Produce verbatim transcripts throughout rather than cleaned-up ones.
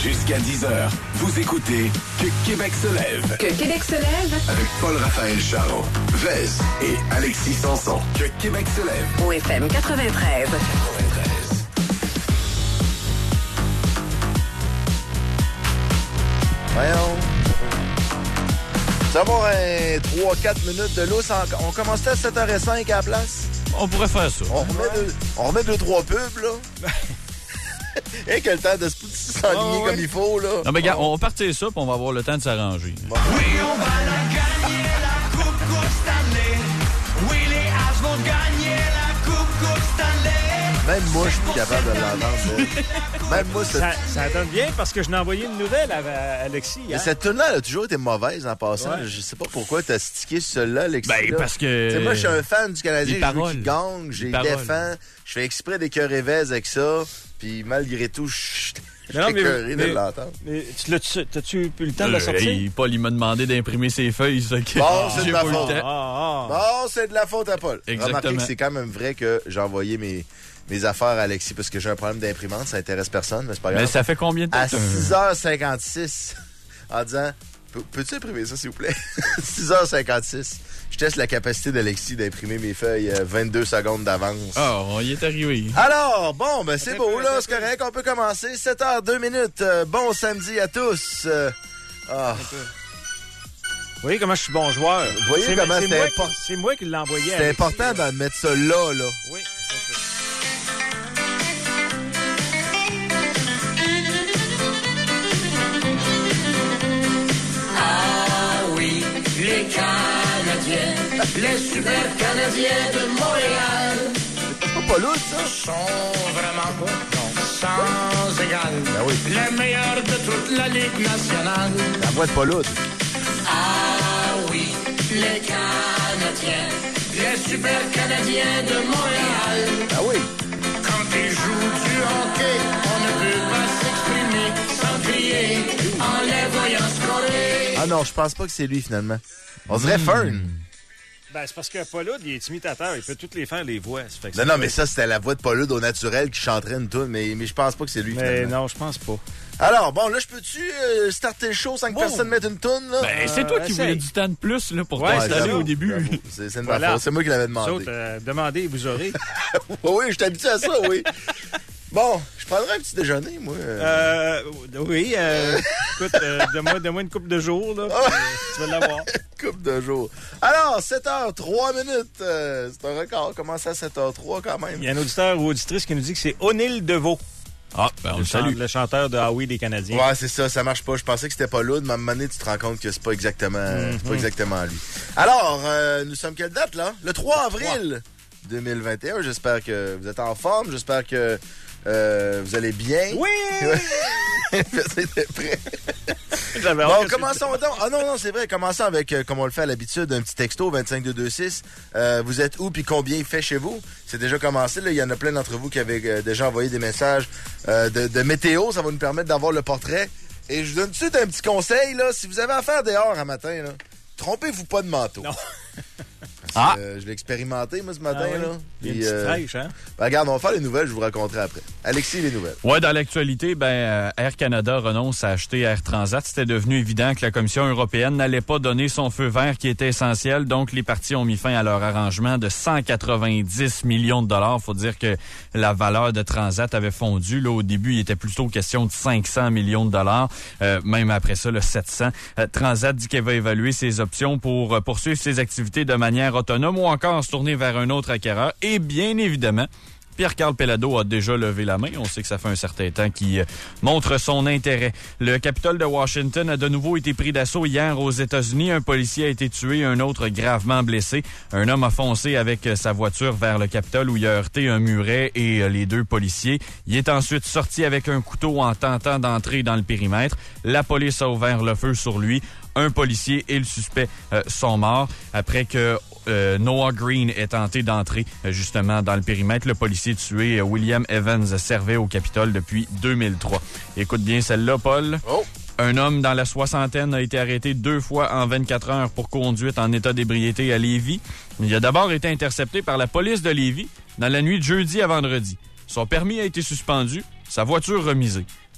Jusqu'à dix heures, vous écoutez Que Québec se lève. Que Québec se lève. Avec Paul-Raphaël Charron, Vez et Alexis Sanson. Que Québec se lève. Au F M quatre-vingt-treize. quatre-vingt-treize. Voyons. Ça va avoir un trois quatre minutes de lousse. On commençait à sept heures cinq à la place. On pourrait faire ça. On remet deux, on remet deux trois pubs, là. Et que le temps de se s'enligner oh, ouais. comme il faut, là. Non, mais regarde, on va partir ça, puis on va avoir le temps de s'arranger. Bon. Oui, on va la gagner, la Coupe Coupe Stanley. Oui, les As vont gagner la Coupe Coupe Stanley. Même moi, je suis plus capable de l'entendre. Même moi, ça, ça donne bien parce que je n'ai envoyé une nouvelle à, à Alexis. Mais hein? cette tune-là, elle a toujours été mauvaise en passant. Ouais. Je sais pas pourquoi t'as stické sur celle-là, Alexis. Ben, parce que. T'sais, moi, je suis un fan du Canadien. Je veux qu'il gagne, j'ai défend. Je fais exprès des cœurs évèses avec ça. Puis malgré tout, je suis écœuré de l'entendre. Mais tu l'as-tu, t'as-tu eu le temps de la sortir? Hey, Paul, il m'a demandé d'imprimer ses feuilles. Ça que bon, c'est de ma pas faute. Ah, ah. Bon, c'est de la faute à Paul. Exactement. Remarquez que c'est quand même vrai que j'ai envoyé mes, mes affaires à Alexis parce que j'ai un problème d'imprimante. Ça intéresse personne, mais c'est pas grave. Mais ça fait combien de temps? À six heures cinquante-six, en disant... Peux-tu imprimer ça, s'il vous plaît? six heures cinquante-six. Je teste la capacité d'Alexis d'imprimer mes feuilles euh, vingt-deux secondes d'avance. Ah, oh, on y est arrivé. Alors, bon, ben c'est beau, là, c'est correct, on peut commencer. sept heures deux minutes. Euh, bon samedi à tous. Euh, oh. Vous voyez comment je suis bon joueur? Vous voyez c'est, comment c'est c'est moi, important? C'est moi qui l'ai envoyé à C'est Alexis, important là. de mettre ça là, là. Oui, Les Canadiens, les super Canadiens de Montréal. C'est pas lourd, ça? Sont vraiment sans égal. Ben oui. Les meilleurs de toute la Ligue nationale. La voix de pas lourde. Ah oui, les Canadiens, les super Canadiens de Montréal. Ah oui. Quand ils jouent du hockey, on ne peut pas s'exprimer sans crier en les voyant scorer. Ah non, je pense pas que c'est lui, finalement. On dirait mmh. Fern. Ben, c'est parce que Paul, il est imitateur. Il peut toutes les faire, les voix. Ça fait que non, non, mais ça, c'était la voix de Paul au naturel qui chanterait une toune, mais, mais je pense pas que c'est lui, mais finalement. non, je pense pas. Alors, bon, là, je peux-tu euh, starter le show sans que wow. personne mette une toune, là? Ben, c'est toi qui voulais du temps de plus, là, pour ouais, t'installer au début. C'est, c'est de voilà. ma faute. C'est moi qui l'avais demandé. Autres, euh, demandez, vous aurez. Oui, je suis habitué à ça, oui. Bon, je prendrai un petit déjeuner, moi. Euh, oui, euh, écoute, euh, donne-moi, donne-moi une couple de jours, là, puis, euh, tu vas l'avoir. Couple de jours. Alors, sept heures trois minutes. Euh, c'est un record. Comment ça, sept heures trois quand même? Il y a un auditeur ou auditrice qui nous dit que c'est O'Neill Deveau. Ah, ben on le salue. Le chanteur de Ah oui des Canadiens. Ouais, c'est ça, ça marche pas. Je pensais que c'était pas lourd, mais à un moment donné, tu te rends compte que c'est pas exactement, mm-hmm. c'est pas exactement lui. Alors, euh, nous sommes quelle date, là? Le trois avril deux mille vingt et un. J'espère que vous êtes en forme. J'espère que euh, vous allez bien. Oui! C'était prêt. J'avais bon, commençons donc. Ah non, non, c'est vrai. Commençons avec, euh, comme on le fait à l'habitude, un petit texto vingt-cinq deux deux six. Euh, vous êtes où puis combien il fait chez vous? C'est déjà commencé. Là. Il y en a plein d'entre vous qui avaient euh, déjà envoyé des messages euh, de, de météo. Ça va nous permettre d'avoir le portrait. Et je vous donne tout de suite un petit conseil. Là. Si vous avez affaire dehors un matin, là, trompez-vous pas de manteau. Non. Ah. Euh, je l'ai expérimenté, moi, ce matin. Ah, oui. Là. Il y a une petite euh... fraîche, hein? Ben, regarde, on va faire les nouvelles, je vous raconterai après. Alexis, les nouvelles. Ouais, dans l'actualité, ben, euh, Air Canada renonce à acheter Air Transat. C'était devenu évident que la Commission européenne n'allait pas donner son feu vert qui était essentiel. Donc, les partis ont mis fin à leur arrangement de cent quatre-vingt-dix millions de dollars. Faut dire que la valeur de Transat avait fondu. Là, au début, il était plutôt question de cinq cents millions de dollars. Euh, même après ça, le sept cents. Euh, Transat dit qu'elle va évaluer ses options pour euh, poursuivre ses activités de manière autonome ou encore se tourner vers un autre acquéreur. Et bien évidemment, Pierre-Carl Pellado a déjà levé la main. On sait que ça fait un certain temps qu'il euh, montre son intérêt. Le Capitole de Washington a de nouveau été pris d'assaut hier aux États-Unis. Un policier a été tué, un autre gravement blessé. Un homme a foncé avec euh, sa voiture vers le Capitole où il a heurté un muret et euh, les deux policiers. Il est ensuite sorti avec un couteau en tentant d'entrer dans le périmètre. La police a ouvert le feu sur lui. Un policier et le suspect euh, sont morts après que euh, Noah Green ait tenté d'entrer euh, justement dans le périmètre. Le policier tué, euh, William Evans, servait au Capitole depuis deux mille trois. Écoute bien celle-là, Paul. Oh. Un homme dans la soixantaine a été arrêté deux fois en vingt-quatre heures pour conduite en état d'ébriété à Lévis. Il a d'abord été intercepté par la police de Lévis dans la nuit de jeudi à vendredi. Son permis a été suspendu, sa voiture remisée.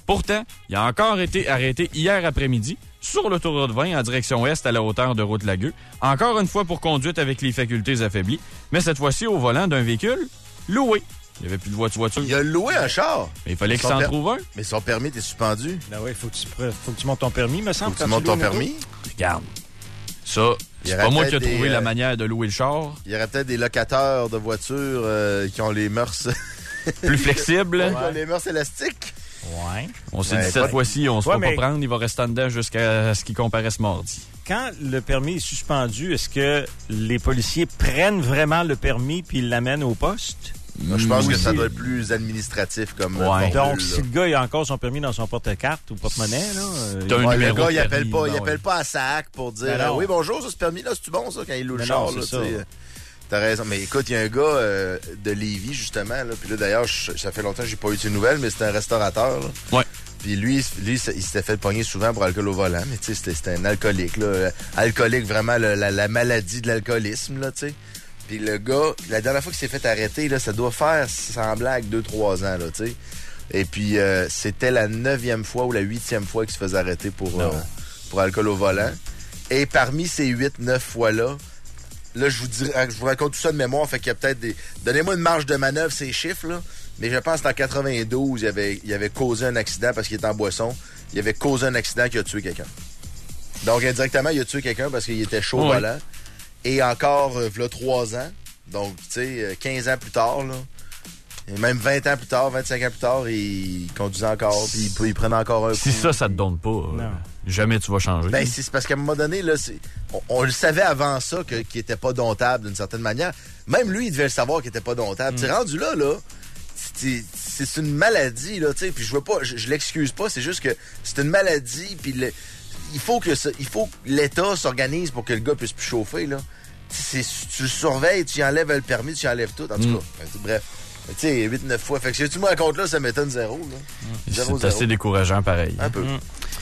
Pourtant, il a encore été arrêté hier après-midi sur l'autoroute vingt en direction est à la hauteur de Route-Lagueux. Encore une fois pour conduite avec les facultés affaiblies, mais cette fois-ci au volant d'un véhicule loué. Il n'y avait plus de voiture. Il a loué un char. Mais il fallait qu'il Son s'en per- trouve un. Mais son permis était suspendu. Ben oui, faut que tu pr- faut que tu montes ton permis, me semble. Faut que tu quand montes ton loues une auto. permis. Regarde. Ça, Il y c'est aurait pas moi qui ai peut-être trouvé des, la euh, manière de louer le char. Il y aurait peut-être des locataires de voitures euh, qui ont les mœurs... Plus flexible. qui ont les mœurs élastiques. Ouais. On s'est Ouais, dit cette pas- fois-ci, on se Ouais, va mais- pas prendre, il va rester en dedans jusqu'à ce qu'il comparaisse mardi. Quand le permis est suspendu, est-ce que les policiers prennent vraiment le permis puis ils l'amènent au poste? Moi, je pense Oui, que ça c'est- doit être plus administratif comme Ouais. formule, Donc, là. si le gars il a encore son permis dans son porte-carte ou porte-monnaie, là, euh, T'as un Ouais, le numéro gars, de il appelle permis, pas, il bon, appelle ouais. pas à S A C pour dire Ben non. euh, oui, bonjour, ça, ce permis-là, c'est-tu bon, ça, quand il loue le Ben char, non, là, c'est tu sais. ça. T'as raison. Mais écoute, il y a un gars euh, de Lévis, justement, là, puis là, d'ailleurs, je- ça fait longtemps que j'ai pas eu de nouvelles, mais c'était un restaurateur, là. Ouais. Puis lui, lui, il s'était fait pogner souvent pour alcool au volant, mais tu sais, c'était, c'était un alcoolique, là. Euh, Alcoolique, vraiment, là, la, la maladie de l'alcoolisme, là, tu sais. Puis le gars, la dernière fois qu'il s'est fait arrêter, là, ça doit faire, sans blague, deux, trois ans, là, tu sais. Et puis, euh, c'était la neuvième fois ou la huitième fois qu'il se faisait arrêter pour, euh, pour alcool au volant. Et parmi ces huit, neuf fois-là, là, je vous dirais, je vous raconte tout ça de mémoire, fait qu'il y a peut-être des... Donnez-moi une marge de manœuvre, ces chiffres, là. Mais je pense qu'en quatre-vingt-douze, il avait, il avait causé un accident parce qu'il était en boisson. Il avait causé un accident qui a tué quelqu'un. Donc, indirectement, il a tué quelqu'un parce qu'il était chaud au Oui. volant. Et encore, euh, v'là trois ans. Donc, tu sais, euh, quinze ans plus tard, là. Et même vingt ans plus tard, vingt-cinq ans plus tard, il conduisait encore, puis il, il prenait encore un coup. Si ça, ça te donne pas, euh, Non. jamais tu vas changer. Ben, c'est c'est parce qu'à un moment donné, là, c'est, on, on le savait avant ça que, qu'il était pas domptable d'une certaine manière. Même lui, il devait le savoir qu'il était pas domptable. Tu sais, rendu là, là, c'est, c'est une maladie, là, tu sais, puis je veux pas, je, je l'excuse pas, c'est juste que c'est une maladie, puis le- il faut que ça, il faut que l'État s'organise pour que le gars puisse plus chauffer, là. C'est, tu le surveilles, tu y enlèves le permis, tu y enlèves tout, en tout Mm. cas. Bref. Tu sais, huit neuf fois. Fait que si tu me racontes là, ça m'étonne zéro, là. Zéro, C'est assez zéro. décourageant, pareil. Un peu.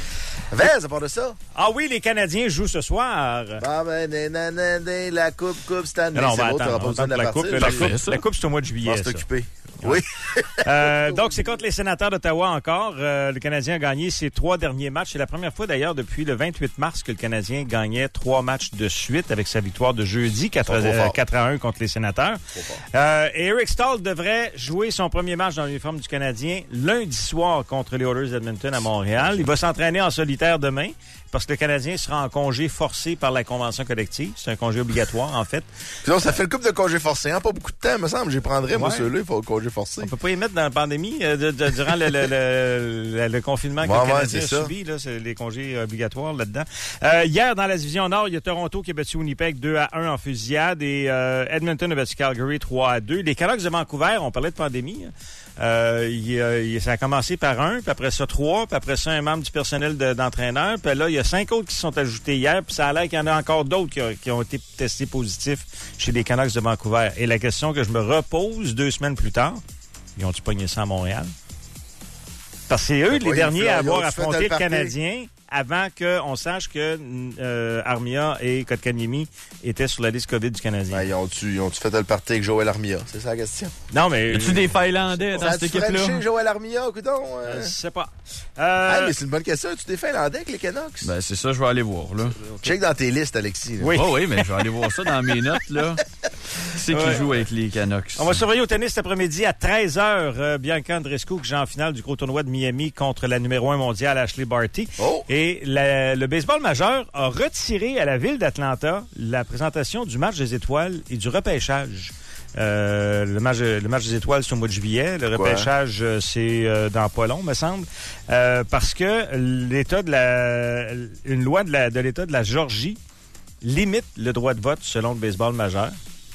Vez, à part de ça. Ah oui, les Canadiens jouent ce soir. Bah, ben, nanana, la coupe, coupe, cette année. Non, on c'est va beau, attendre, t'auras pas on va besoin de attendre la la coupe. partie. La Parfait, coupe, ça. la coupe, c'est au mois de On juillet. va ça. s'occuper. Oui. Euh, donc, c'est contre les sénateurs d'Ottawa encore. Euh, le Canadien a gagné ses trois derniers matchs. C'est la première fois, d'ailleurs, depuis le vingt-huit mars que le Canadien gagnait trois matchs de suite avec sa victoire de jeudi, quatre Pas trop fort. à un contre les sénateurs. Euh, et Eric Stahl devrait jouer son premier match dans l'uniforme du Canadien lundi soir contre les Oilers d'Edmonton à Montréal. Il va s'entraîner en solitaire demain parce que le Canadien sera en congé forcé par la convention collective. C'est un congé obligatoire, en fait. Puis donc, ça fait le couple de congés forcés, hein? Pas beaucoup de temps, me semble. J'y prendrais, moi, Ouais. ceux-là, il faut congé forcé. On peut pas y mettre dans la pandémie euh, de- de- durant le, le, le, le- le confinement que Ouais, le ouais, Canadien c'est a ça. subi. Là, c'est les congés obligatoires là-dedans. Euh, hier, dans la division Nord, il y a Toronto qui a battu Winnipeg deux à un en fusillade et euh, Edmonton a battu Calgary trois à deux. Les Canucks de Vancouver, on parlait de pandémie. hein. Euh, il, euh, il- ça a commencé par un, puis après ça trois, puis après ça un membre du personnel de- d'entraîneur. Puis là, il y a cinq autres qui se sont ajoutés hier, puis ça a l'air qu'il y en a encore d'autres qui, a- qui ont été testés positifs chez les Canucks de Vancouver. Et la question que je me repose deux semaines plus tard, ils ont-tu pogné ça à Montréal? Parce que c'est eux Ouais, les ils derniers ont- à ils avoir ont fait affronté le le party. Canadien avant qu'on sache que euh, Armia et Kotkaniemi étaient sur la liste COVID du Canadien. Ben, ils ont-tu, ils ont-tu fait le party avec Joël Armia? C'est ça la question. Non, mais... Y a-tu des Finlandais dans Ça cette a-tu équipe-là? Frenché, Joël Armia, coudon? Euh, Euh... Je sais pas. Ah, Euh, mais c'est une bonne question. Tu t'es Finlandais avec les Canucks? Ben, c'est ça, je vais aller voir, là. Check dans tes listes, Alexis. là. Oui. Oh oui, mais je vais aller voir ça dans mes notes, là. Qui c'est qui Ouais. joue avec les Canucks? On va surveiller au tennis cet après-midi à treize heures. Euh, Bianca Andreescu qui joue en finale du gros tournoi de Miami contre la numéro un mondiale Ashley Barty. Oh! Et la- le baseball majeur a retiré à la ville d'Atlanta la présentation du match des étoiles et du repêchage. Euh, le, match, le match des étoiles, c'est au mois de juillet. Le Quoi? repêchage, euh, c'est euh, dans pas long, me semble. Euh, parce que l'État de la, une loi de la- de l'État de la Georgie limite le droit de vote selon le baseball majeur.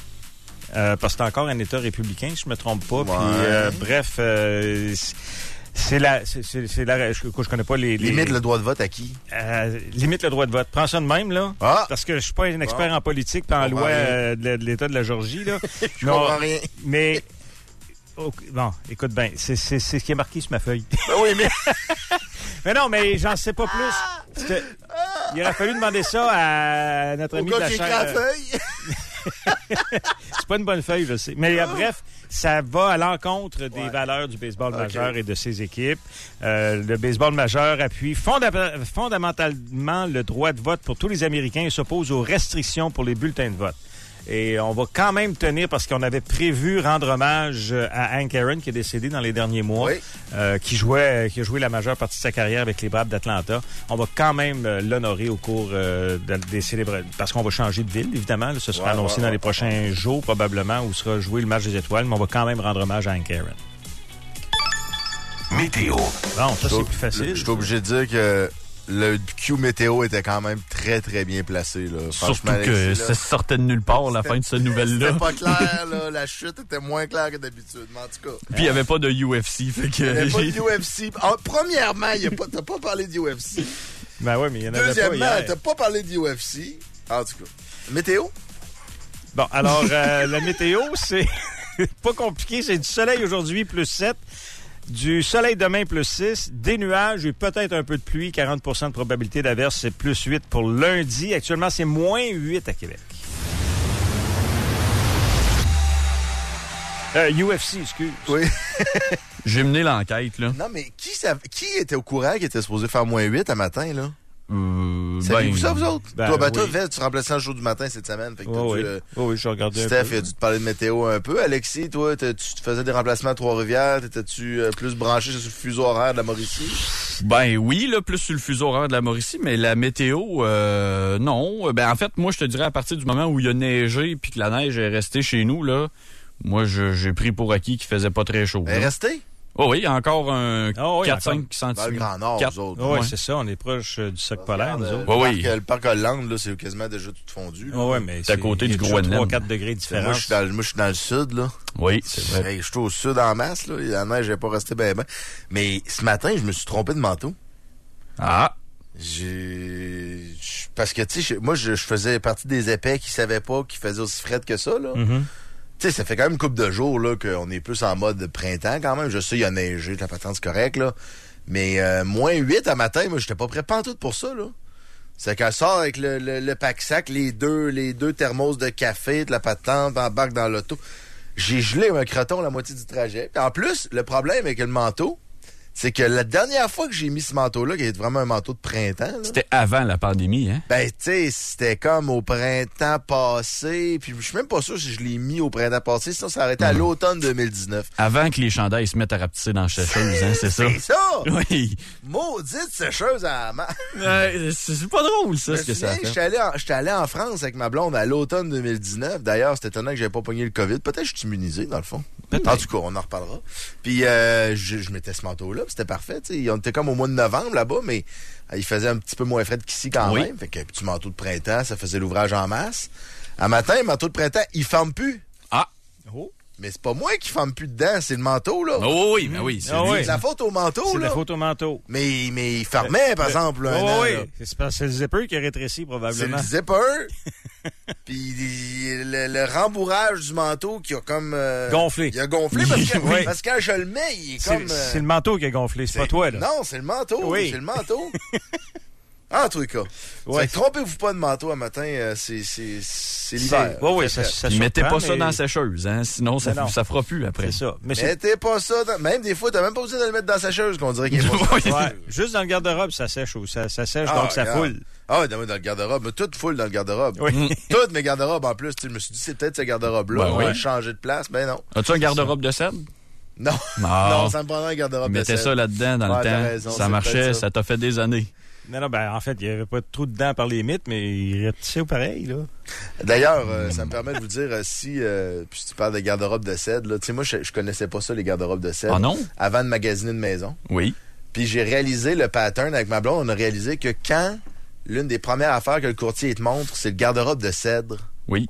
Euh, parce que c'est encore un État républicain, si je me trompe pas. Puis, Ouais. euh, bref, euh, c'est- c'est la, c'est, c'est, c'est la, je, je connais pas les, les Limite le droit de vote à qui? euh, limite le droit de vote. Prends ça de même là, Ah! parce que je suis pas un expert Bon. en politique puis en Je comprends loi rien. euh, de, de l'État de la Georgie là. Je Non, comprends rien. Mais ok, bon, écoute bien, c'est, c'est, c'est ce qui est marqué sur ma feuille. Ben oui, mais... mais non, mais j'en sais pas plus. C'était- Il aurait fallu demander ça à notre Au ami de gars la qui écrit chaire. la feuille. C'est pas une bonne feuille, je sais. Mais euh, bref, ça va à l'encontre des ouais. valeurs du baseball okay. majeur et de ses équipes. Euh, le baseball majeur appuie fonda- fondamentalement le droit de vote pour tous les Américains et s'oppose aux restrictions pour les bulletins de vote. Et on va quand même tenir, parce qu'on avait prévu rendre hommage à Hank Aaron, qui est décédé dans les derniers mois, oui. euh, qui jouait, qui a joué la majeure partie de sa carrière avec les Braves d'Atlanta. On va quand même euh, l'honorer au cours euh, de, des célébrations, parce qu'on va changer de ville, évidemment. Là, ce sera ouais, annoncé ouais, dans ouais, les prochains ouais. jours, probablement, où sera joué le match des étoiles, mais on va quand même rendre hommage à Hank Aaron. Météo. Bon, ça, c'est plus facile. Je suis obligé de dire que le Q météo était quand même très, très bien placé. Là. Surtout Alexis, que là, ça sortait de nulle part, la fin de cette nouvelle-là. C'était pas clair, là. La chute était moins claire que d'habitude, mais en tout cas. Puis il n'y avait pas de U F C. Fait que... Il n'y avait pas de U F C. Ah, premièrement, y a pas, t'as pas parlé de U F C. Ben ouais, mais il y en avait Deuxièmement, pas hier. t'as pas parlé de U F C. En tout cas. Météo? Bon, alors, euh, la météo, c'est pas compliqué. C'est du soleil aujourd'hui, plus sept. Du soleil demain, plus six. Des nuages et peut-être un peu de pluie. quarante pour cent de probabilité d'averse, c'est plus huit pour lundi. Actuellement, c'est moins huit à Québec. Euh, U F C, excuse. Oui. J'ai mené l'enquête, là. Non, mais qui, ça, qui était au courant qu'il était supposé faire moins huit à matin, là? Euh, Savez-vous ben, ça, vous autres? Ben, toi, ben, oui. toi, Vest, tu remplaçais le jour du matin cette semaine. Fait que oh, oui. Dû, euh, oh, oui, je regardais Steph, un peu. il a dû te parler de météo un peu. Alexis, toi, tu faisais des remplacements à Trois-Rivières. T'étais-tu euh, plus branché sur le fuseau horaire de la Mauricie? Ben oui, là, plus sur le fuseau horaire de la Mauricie, mais la météo, euh, non. Ben en fait, moi, je te dirais, à partir du moment où il a neigé puis que la neige est restée chez nous, là, moi, je, j'ai pris pour acquis qu'il faisait pas très chaud. Elle est restée? Oh oui, encore un oh oui, quatre à cinq centimètres. Dans le Grand Nord, quatre. vous autres. Oh, oui, ouais. c'est ça. On est proche euh, du soc polaire, nous autres. Le, oh, parc, oui. le parc Hollande, là, c'est quasiment déjà tout fondu. Oh, oui, mais c'est à côté du Groenland. trois à quatre degrés de différence. Moi, je suis dans, moi, je suis dans le sud, là. Oui, c'est vrai. Hey, je suis au sud en masse, là. La neige n'est pas restée bien, ben. Mais ce matin, je me suis trompé de manteau. Ah! J'ai... Parce que, tu sais, moi, je, je faisais partie des épais qui savaient pas qu'ils faisaient aussi frais que ça, là. Mm-hmm. Tu sais, ça fait quand même une couple de jours là qu'on est plus en mode printemps quand même. Je sais, il y a neigé, la patente c'est correct, là. Mais euh, moins huit à matin, moi, j'étais pas prêt pantoute pour ça, là. C'est qu'elle sort avec le, le, le pack-sac, les deux, les deux thermos de café, de la patente, embarque dans l'auto. J'ai gelé un croton la moitié du trajet. Puis en plus, le problème avec le manteau, c'est que la dernière fois que j'ai mis ce manteau-là, qui est vraiment un manteau de printemps... Là, c'était avant la pandémie, hein? Ben, tu sais, c'était comme au printemps passé. Puis je suis même pas sûr si je l'ai mis au printemps passé. Sinon, ça aurait été à l'automne deux mille dix-neuf. Avant que les chandails se mettent à rapetisser dans la sécheuse, hein, c'est ça? C'est ça! Oui. Maudite sécheuse à la main. Euh, c'est pas drôle, ça, ce que ça fait. J'étais allé, allé en France avec ma blonde à l'automne deux mille dix-neuf. D'ailleurs, c'était étonnant que j'avais pas pogné le COVID. Peut-être que je suis immunisé, dans le fond. Peut-être. En tout cas, on en reparlera. Puis, euh, je, je mettais ce manteau-là, puis c'était parfait, tu sais. On était comme au mois de novembre là-bas, mais euh, il faisait un petit peu moins frais qu'ici quand oui. même. Fait que petit manteau de printemps, ça faisait l'ouvrage en masse. À matin, le manteau de printemps, il ferme plus. Ah! Oh. Mais c'est pas moi qui ferme plus dedans, c'est le manteau, là. Oh oui, ben oui, c'est oh lui. oui. C'est la faute au manteau, c'est là. C'est la faute au manteau. Mais, mais il fermait, par le, exemple, là, oh, un an, oui, là. c'est parce que c'est le zipper qui a rétréci, probablement. C'est le zipper. Puis le, le rembourrage du manteau qui a comme... Euh, gonflé. Il a gonflé parce que, oui. parce que quand je le mets, il est, c'est, comme... Euh, c'est le manteau qui a gonflé, c'est, c'est pas toi, là. Non, c'est le manteau. Oui. C'est le manteau. En tout cas. Ouais. Trompez-vous pas de manteau à matin, euh, c'est, c'est, c'est l'hiver. Oui, oui, ça, ça mettez pas mais... ça dans la sécheuse, hein, sinon ça, ça fera plus après. C'est ça. Mais mettez c'est... pas ça dans... Même des fois, t'as même pas besoin de le mettre dans la sécheuse, qu'on dirait qu'il est pas ouais. Juste dans le garde-robe, ça sèche. Ça, ça sèche, ah, donc ça regarde. foule. Ah oui, dans le garde-robe. Mais tout foule dans le garde-robe. Oui. Toutes mes garde-robes, en plus. Je me suis dit, c'est peut-être ce garde-robe-là. Ben, on ouais. va changer de place. Ben non. As-tu un garde-robe de cèdre? Non. Non. Non, ça me prendrait un garde-robe de mettez cèdre. ça là-dedans dans ouais, le temps. Raison, ça marchait, ça. ça t'a fait des années. Non, non, ben en fait, il n'y avait pas de trou dedans par les mythes, mais il rétissait au pareil, là. D'ailleurs, euh, ça me permet de vous dire, euh, si, euh, puis si tu parles de garde-robe de cèdre, là, tu sais, moi, je, je connaissais pas ça, les garde-robes de cèdre. Ah non? Avant de magasiner une maison. Oui. Puis j'ai réalisé le pattern avec ma blonde, on a réalisé que quand l'une des premières affaires que le courtier te montre, c'est le garde-robe de cèdre. Oui.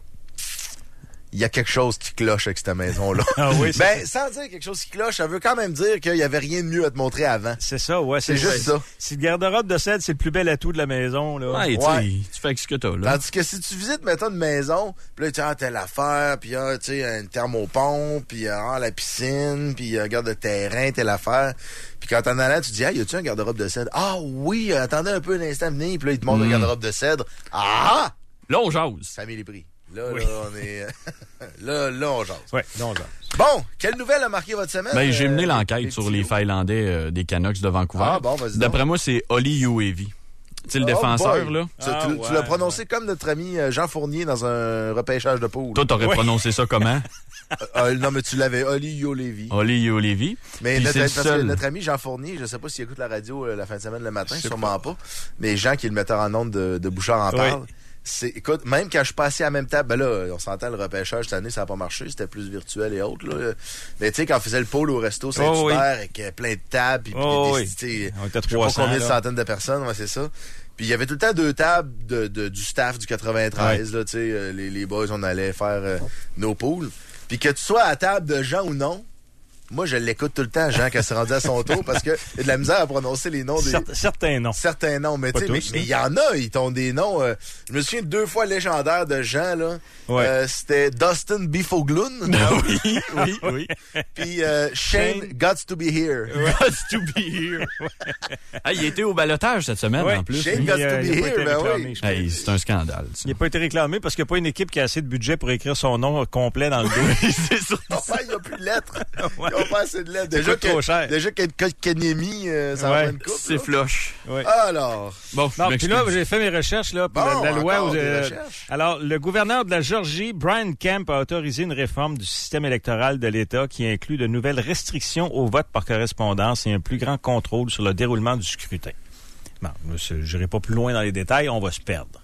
Il y a quelque chose qui cloche avec cette maison-là. Ah oui, ben, sans dire quelque chose qui cloche, ça veut quand même dire qu'il y avait rien de mieux à te montrer avant. C'est ça, ouais. C'est, c'est juste ça. ça. Si le garde-robe de cèdre, c'est le plus bel atout de la maison, là. Ouais, ouais. tu fais avec ce que t'as, là. Tandis que si tu visites, mettons, une maison, puis là, tu as telle affaire, puis ah, tu sais, une thermopompe, puis ah, la piscine, puis un garde de terrain, telle affaire. Puis quand t'en allant, tu dis, ah, y a-tu un garde-robe de cèdre? Ah oui, attendez un peu un instant, venez, puis là, il te montre mm. un garde-robe de cèdre. Ah! Là, on jase. Ça met les prix. Là, Oui. là, on est... là, là, on jase. Oui, donc genre. Bon, quelle nouvelle a marqué votre semaine? Ben, j'ai mené euh, l'enquête sur les petits Finlandais euh, des Canucks de Vancouver. Ah, bon, vas-y donc. D'après moi, c'est Olli Juolevi. Tu sais, le Oh défenseur, boy. là. Tu, Ah, tu- tu ouais, l'as prononcé comme notre ami euh, Jean Fournier dans un repêchage de poule. Toi, t'aurais Oui. prononcé ça comment? Euh, non, mais tu l'avais, Oli Juolevi. Olli Juolevi. Mais Puis notre, c'est le parce que seul. notre ami Jean Fournier, je sais pas s'il écoute la radio euh, la fin de semaine le matin, sûrement pas. Mais Jean, qui est le metteur en ondes de, de Bouchard, en Oui. parle. C'est, écoute, même quand je suis passé à la même table, ben là, on s'entend le repêchage cette année, ça n'a pas marché, c'était plus virtuel et autres, là. Mais tu sais, quand on faisait le pôle au resto Saint-Hubert Oh, oui. avec euh, plein de tables, puis, Oh, puis des- oui. tu sais, On était je sais pas trois cents, combien de là. centaines de personnes, ouais, c'est ça. Puis il y avait tout le temps deux tables de, de- du staff du quatre-vingt-treize, là, tu sais, euh, les, les boys, on allait faire euh, nos poules. Puis que tu sois à table de Jean ou non, moi, je l'écoute tout le temps, Jean, quand c'est rendu à son tour, parce que il y a de la misère à prononcer les noms des... Certes- certains noms. Certains noms, mais Pas tu sais, mais tous, mais là. il y en a, ils t'ont des noms. euh, je me souviens de deux fois légendaires de Jean, là. Ouais. Euh, c'était Dustin Bifoglun, oui, oui, oui. puis euh, Shane Shane- Gots to be here. Gots to be here. Ah, il était au balotage cette semaine, Ouais. en plus. Shane Il, Gots euh, to be il a pas here, été ben réclamé, oui. je pense. Hey, c'est un scandale, ça. Il n'a pas été réclamé parce qu'il n'y a pas une équipe qui a assez de budget pour écrire son nom complet dans le dos. c'est sûr. Enfin, il n'y a plus de lettres. Ouais. Ils n'ont pas assez de lettres. Ça Déjà coûte trop que, cher. déjà que Kanyemi, euh, ça en Ouais. prend une coupe. C'est là. floche. Ouais. Alors, Bon, je Non, puis m'excuse. là, j'ai fait mes recherches là, pour Bon, la, la loi. encore où, des euh, recherches. alors, le gouverneur de la Géorgie, Brian Kemp, a autorisé une réforme du système électoral de l'État qui inclut de nouvelles restrictions au vote par correspondance et un plus grand contrôle sur le déroulement du scrutin. Bon, je n'irai pas plus loin dans les détails, on va se perdre.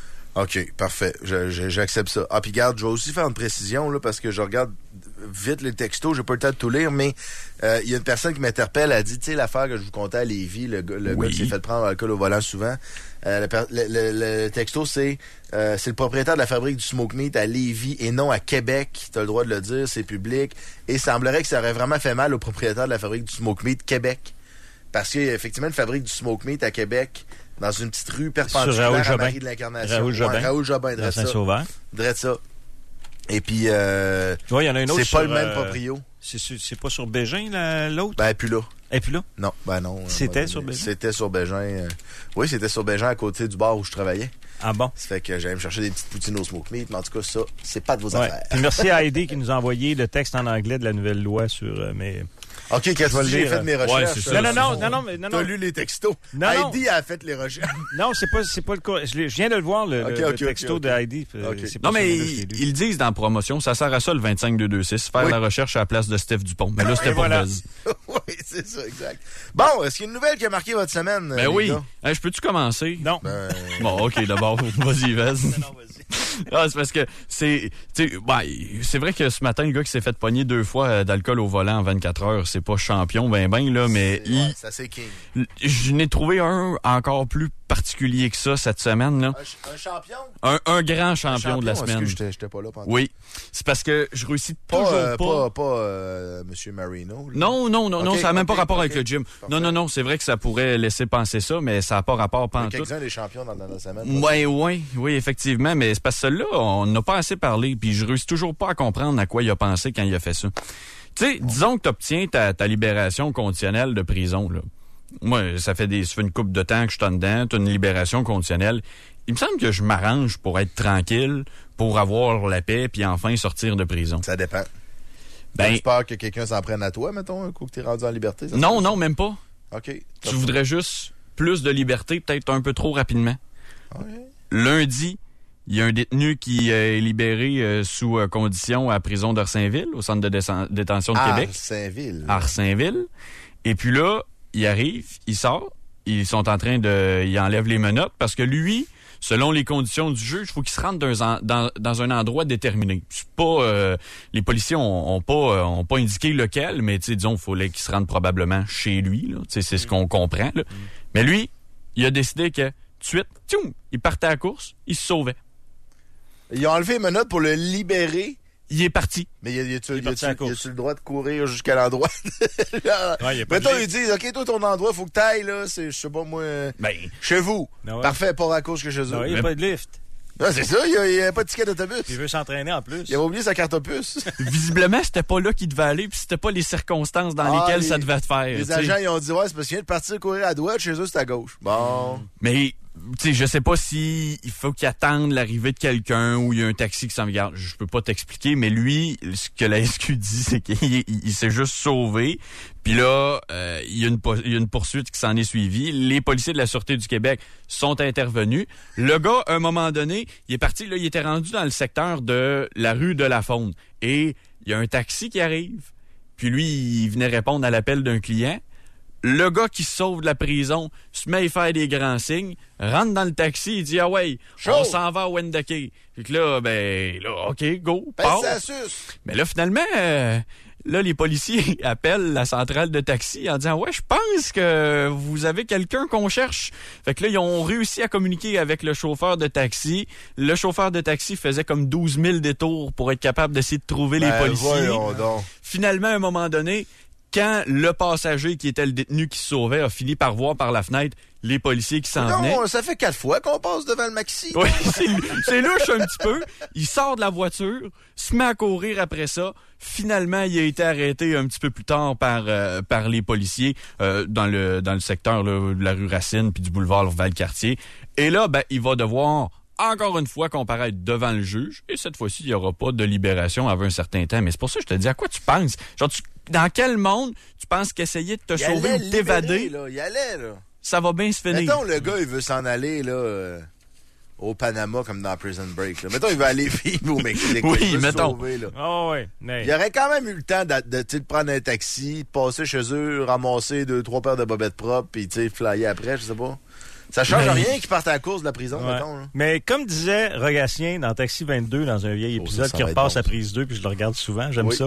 OK, parfait. Je- je- J'accepte ça. Ah, puis garde, je vais aussi faire une précision, là, parce que je regarde vite les textos, j'ai pas le temps de tout lire, mais euh, il y a une personne qui m'interpelle, elle dit, tu sais, l'affaire que je vous contais à Lévis, le, gars- le Oui. gars qui s'est fait prendre l'alcool au volant souvent, euh, le, per- le- le- le texto, c'est euh, c'est le propriétaire de la fabrique du smoke meat à Lévis et non à Québec, tu as le droit de le dire, c'est public, et il semblerait que ça aurait vraiment fait mal au propriétaire de la fabrique du smoke meat Québec, parce qu'il y a effectivement une fabrique du smoke meat à Québec, dans une petite rue perpendiculaire Raoul à Jobin. Marie de l'Incarnation. Raoul Jobin. Ouais, Raoul Jobin, Dans dresse ça. Saint-Sauveur. Dresse ça. Et puis, euh, Tu vois, il y en a une autre. c'est pas sur, le même euh, proprio. C'est, sur- c'est pas sur Bégin, la- l'autre? Ben, plus là. Et puis là? Non, ben non. C'était Euh, sur Bégin? C'était sur Bégin. euh, Oui, c'était sur Bégin à côté du bar où je travaillais. Ah bon? Ça fait que j'allais me chercher des petites poutines au smoke meat, mais en tout cas, ça, c'est pas de vos Ouais. affaires. Puis merci à Heidi qui nous a envoyé le texte en anglais de la nouvelle loi sur euh, mes... OK, qu'est-ce Je vais que le j'ai lire, fait de mes ouais, recherches? c'est ça. euh, Non, non, non, Simon. non, non, mais non, T'as non. lu les textos. Non, non. Heidi a fait les recherches. Non, c'est pas, c'est pas le cas. Je, l'ai- je viens de le voir, le, Ok, le ok, texto ok, ok. de Heidi. Euh, Ok. c'est pas Non, mais celui-là que j'ai ils, lu. ils le disent dans la promotion, ça sert à ça le vingt-cinq deux deux six, faire Oui. la recherche à la place de Steph Dupont. Mais là, c'était Et pour voilà. buzz. Oui, c'est ça, exact. Bon, est-ce qu'il y a une nouvelle qui a marqué votre semaine? Ben les oui. gars? Hey, je peux-tu commencer? Non. Ben, Bon, OK, d'abord, vas-y, vas-y. Non, vas-y. Ah, c'est parce que c'est, tu sais, ben, c'est vrai que ce matin, le gars qui s'est fait pogner deux fois euh, d'alcool au volant en vingt-quatre heures, c'est pas champion, ben ben là, mais c'est- il- ouais, ça c'est king. je n'ai trouvé un encore plus particulier que ça cette semaine là, Un, ch- un champion? un, un grand champion, de la est-ce que semaine. j'étais j'étais pas là pendant. Oui, c'est parce que je réussis Pas, toujours euh, pas. pas, pas euh, Monsieur Marino. là. Non, non, non, non, Ok, ça n'a même pas ok, rapport ok. avec le gym. Parfait. Non, non, non, c'est vrai que ça pourrait laisser penser ça, mais ça n'a pas rapport pas Il y en a tout. quelques-uns des champions dans, dans la semaine. Oui, oui, oui, effectivement, mais c'est parce que celui-là, on n'a pas assez parlé, puis je réussis toujours pas à comprendre à quoi il a pensé quand il a fait ça. Tu sais, disons que tu obtiens ta, ta libération conditionnelle de prison, là. Moi, ça fait des, ça fait une couple de temps que je suis en dedans, tu as une libération conditionnelle. Il me semble que je m'arrange pour être tranquille, pour avoir la paix, puis enfin sortir de prison. Ça dépend. Ben, J'espère que quelqu'un s'en prenne à toi, mettons, un coup que t'es rendu en liberté. ça se non, peut? non, même pas. OK. Tu voudrais juste plus de liberté, peut-être un peu trop rapidement. Ouais. Lundi, il y a un détenu qui est libéré euh, sous euh, condition à la prison d'Arsainville, au centre de désen- détention de Québec, Saint-Ville. Arsainville. Et puis là, il arrive, il sort, ils sont en train de... Il enlève les menottes parce que lui, selon les conditions du juge, il faut qu'il se rende dans un, dans, dans un endroit déterminé. C'est pas... euh, les policiers ont, ont pas euh, ont pas indiqué lequel, mais tu sais, disons, il fallait qu'il se rende probablement chez lui. Là. Tu sais, c'est ce qu'on comprend. Là. Mais lui, il a décidé que, tout de suite, tchoum, il partait à la course, il se sauvait. Ils ont enlevé les menottes pour le libérer. Il est parti. Mais y a- y a-tu Il est y parti à la a-tu- y course. a-tu le droit de courir jusqu'à l'endroit? Ouais, y a pas de Mettons, lien. ils disent, OK, toi, ton endroit, faut que t'ailles, là. C'est, je sais pas, moi, euh, Ben, chez vous. Ah ouais. Parfait, pas à cause que chez eux. Non, il n'y a pas de lift. Ah, c'est ça, il n'y a, pas de ticket d'autobus. Puis il veut s'entraîner en plus. Il avait oublié sa carte opus. visiblement, c'était pas là qu'il devait aller, puis c'était pas les circonstances dans Ah, lesquelles les- ça devait te faire. Les tu sais. agents, ils ont dit, ouais, c'est parce qu'il vient de partir courir à droite, chez eux, c'est à gauche. Bon. Mais tu sais, je sais pas si il faut qu'il attende l'arrivée de quelqu'un ou il y a un taxi qui s'en vient. Je peux pas t'expliquer, mais lui, ce que la S Q dit, c'est qu'il il, il s'est juste sauvé. Puis là, euh, il y a une il y a une poursuite qui s'en est suivie. Les policiers de la Sûreté du Québec sont intervenus. Le gars, à un moment donné, il est parti, là, il était rendu dans le secteur de la rue de la Faune. Et il y a un taxi qui arrive. Puis lui, il venait répondre à l'appel d'un client. Le gars qui se sauve de la prison se met à faire des grands signes, rentre dans le taxi, il dit « Ah ouais, Chaud. on s'en va à Wendake. » Fait que là, ben, là, OK, go, part. ça suce. Mais là, finalement, euh, là, les policiers appellent la centrale de taxi en disant « Ouais, je pense que vous avez quelqu'un qu'on cherche. » Fait que là, ils ont réussi à communiquer avec le chauffeur de taxi. Le chauffeur de taxi faisait comme douze mille détours pour être capable d'essayer de trouver Ben, les policiers. voyons donc. Finalement, à un moment donné, quand le passager qui était le détenu qui se sauvait a fini par voir par la fenêtre les policiers qui s'en venaient. Non, ça fait quatre fois qu'on passe devant le maxi. Oui, c'est, c'est louche un petit peu. Il sort de la voiture, se met à courir après ça. Finalement, il a été arrêté un petit peu plus tard par euh, par les policiers euh, dans le dans le secteur là, de la rue Racine puis du boulevard Valcartier. Et là, ben, il va devoir encore une fois comparaître devant le juge. Et cette fois-ci, il n'y aura pas de libération avant un certain temps. Mais c'est pour ça que je te dis, à quoi tu penses? Genre, tu, dans quel monde tu penses qu'essayer de te Il sauver allait ou de t'évader, libérer, là. Il allait, là. ça va bien se finir? Mettons, le gars, il veut s'en aller, là, euh, au Panama, comme dans Prison Break, là. Mettons, il veut aller vivre au Mexique. Oui, il veut se mettons. sauver, là. Ah ouais, mais... Il aurait quand même eu le temps de, de, de prendre un taxi, de passer chez eux, ramasser deux, trois paires de bobettes propres, puis, tu sais, flyer après, je sais pas. Ça change Mais- rien qu'ils partent à la course de la prison, Ouais. mettons, là. Mais comme disait Rogatien dans Taxi vingt-deux, dans un vieil Oh, épisode ça, ça qui va être repasse bon, à ça. prise deux, puis je le regarde souvent, j'aime Oui. ça.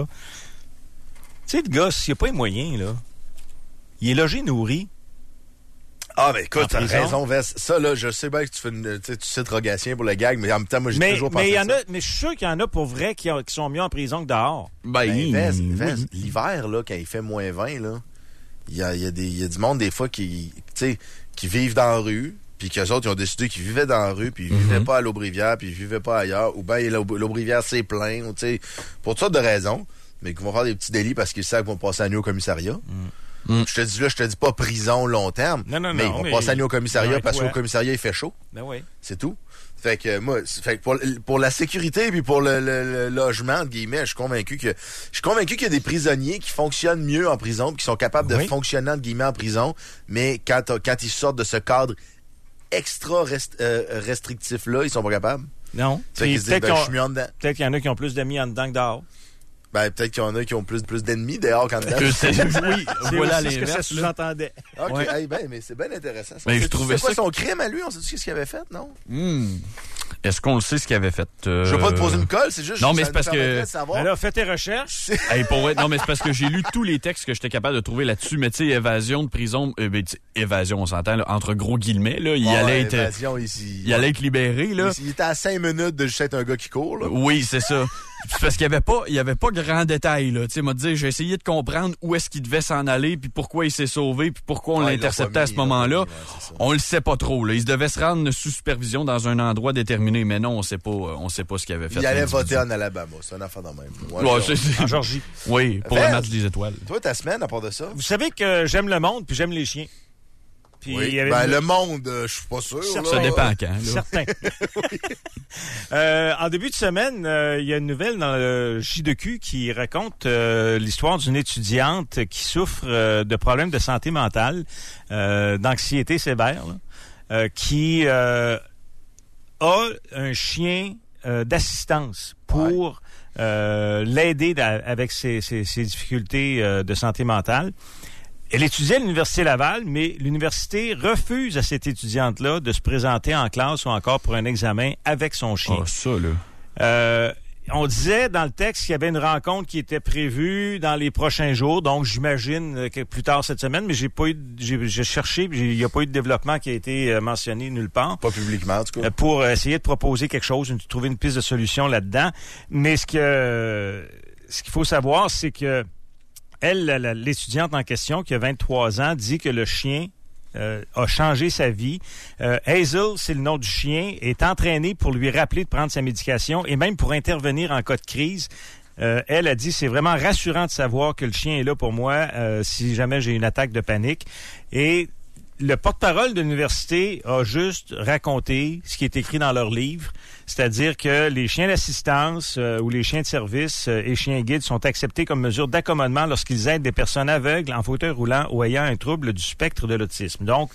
Tu sais, le gars, s'il n'y a pas les moyens, là, il est logé, nourri. Ah, ben écoute, En t'as prison. raison, Vest. Ça, là, je sais bien que tu fais une, tu sais, tu cites Rogatien pour le gag, mais en même temps, moi, j'ai Mais toujours pensé mais il y à en ça. a, mais je suis sûr qu'il y en a pour vrai qui, ont- qui sont mieux en prison que dehors. Ben, Ben, Vest, oui. Vest, l'hiver, là, quand il fait moins vingt, là, il y a, il y, a des- il y a du monde, des fois, qui, tu sais, qui vivent dans la rue, puis qu'eux autres, ils ont décidé qu'ils vivaient dans la rue, puis ils vivaient Mhm. pas à l'Aubrivière, puis ils vivaient pas ailleurs, ou bien l'Aub- l'Aubrivière, c'est plein, ou tu sais, pour toutes sortes de raisons, mais qu'ils vont faire des petits délits parce qu'ils savent qu'ils vont passer la nuit au commissariat. Mm. Je te dis là, je te dis pas prison long terme, Non, non, mais non, ils vont mais passer la nuit au commissariat Ouais, parce ouais. qu'au commissariat, il fait chaud. Ben oui. C'est tout. Fait que euh, moi, c'est- fait que pour, pour la sécurité puis pour le, le- le logement, entre guillemets, je suis convaincu que je suis convaincu qu'il y a des prisonniers qui fonctionnent mieux en prison, puis qui sont capables de Oui. fonctionner entre guillemets en prison, mais quand t'as- quand ils sortent de ce cadre extra rest- euh, restrictif là, ils sont pas capables. Non. Fait Puis qu'ils se disent Peut-être ben, je qu'on- suis mis en dedans. peut-être qu'il y en a qui ont plus d'amis en dedans que dehors. Ben peut-être qu'il y en a qui ont plus plus d'ennemis dehors qu'en dedans. Que c'est- oui, C'est voilà aussi ce que ça l'inverse. là. sous-entendait. OK, Ouais. hey, ben mais c'est bien intéressant. Ça. Ben, je C'est- trouvais c'est quoi ça son crime à lui, on sait ce qu'il avait fait, non Hmm. Est-ce qu'on le sait ce qu'il avait fait? Euh, Je veux pas te poser une colle, c'est juste non, que mais ça c'est parce nous permettrait que- de savoir. Ben là, fais tes recherches. Hey, pour vrai, non, mais c'est parce que j'ai lu tous les textes que j'étais capable de trouver là-dessus. Mais tu sais, évasion de prison, euh, ben, tu sais, évasion, on s'entend, là, entre gros guillemets, là, il Ouais, allait être, évasion, ici. il allait être libéré, là. Il, il était à cinq minutes de juste être un gars qui court, là. Oui, c'est ça. C'est parce qu'il y avait pas, il y avait pas grand détail, là. Tu sais, m'a dit, j'ai essayé de comprendre où est-ce qu'il devait s'en aller, puis pourquoi il s'est sauvé, puis pourquoi on Ouais, ils l'ont l'interceptait pas à mis, ce ils l'ont moment-là. pas mis, ouais, c'est ça. On le sait pas trop, là. Il se devait se rendre sous supervision dans un endroit déterminé, mais non, on sait pas, euh, on sait pas ce qu'il avait fait. Il allait l'individu. voter en Alabama, c'est un affaire de même. Ouais, Ouais, genre. c'est- c'est- En Georgie. oui, pour Vert. le match des étoiles. Toi, ta semaine, à part de ça? Vous savez que j'aime le monde puis j'aime les chiens. Puis Oui. il y avait Ben, une- le monde, euh, je suis pas sûr. Ça là. Ça dépend quand, là. Certain. Euh, en début de semaine, euh, il y a une nouvelle dans le J deux Q qui raconte euh, l'histoire d'une étudiante qui souffre euh, de problèmes de santé mentale, euh, d'anxiété sévère, là, euh, qui euh, a un chien euh, d'assistance pour euh, l'aider da- avec ses, ses- ses difficultés euh, de santé mentale. Elle étudiait à l'Université Laval, mais l'université refuse à cette étudiante-là de se présenter en classe ou encore pour un examen avec son chien. Ah, ça, là. Euh, on disait dans le texte qu'il y avait une rencontre qui était prévue dans les prochains jours, donc j'imagine que plus tard cette semaine, mais j'ai pas eu, de- j'ai, j'ai cherché, puis j'ai- il n'y a pas eu de développement qui a été euh, mentionné nulle part. Pas publiquement, en tout cas. Euh, pour essayer de proposer quelque chose, une- trouver une piste de solution là-dedans. Mais ce que ce qu'il faut savoir, c'est que elle, la- la- l'étudiante en question, qui a vingt-trois ans, dit que le chien euh, a changé sa vie. Euh, Hazel, c'est le nom du chien, est entraîné pour lui rappeler de prendre sa médication et même pour intervenir en cas de crise. Euh, elle a dit, c'est vraiment rassurant de savoir que le chien est là pour moi euh, si jamais j'ai une attaque de panique. Et le porte-parole de l'université a juste raconté ce qui est écrit dans leur livre, c'est-à-dire que les chiens d'assistance euh, ou les chiens de service euh, et chiens guides sont acceptés comme mesure d'accommodement lorsqu'ils aident des personnes aveugles, en fauteuil roulant ou ayant un trouble du spectre de l'autisme. Donc,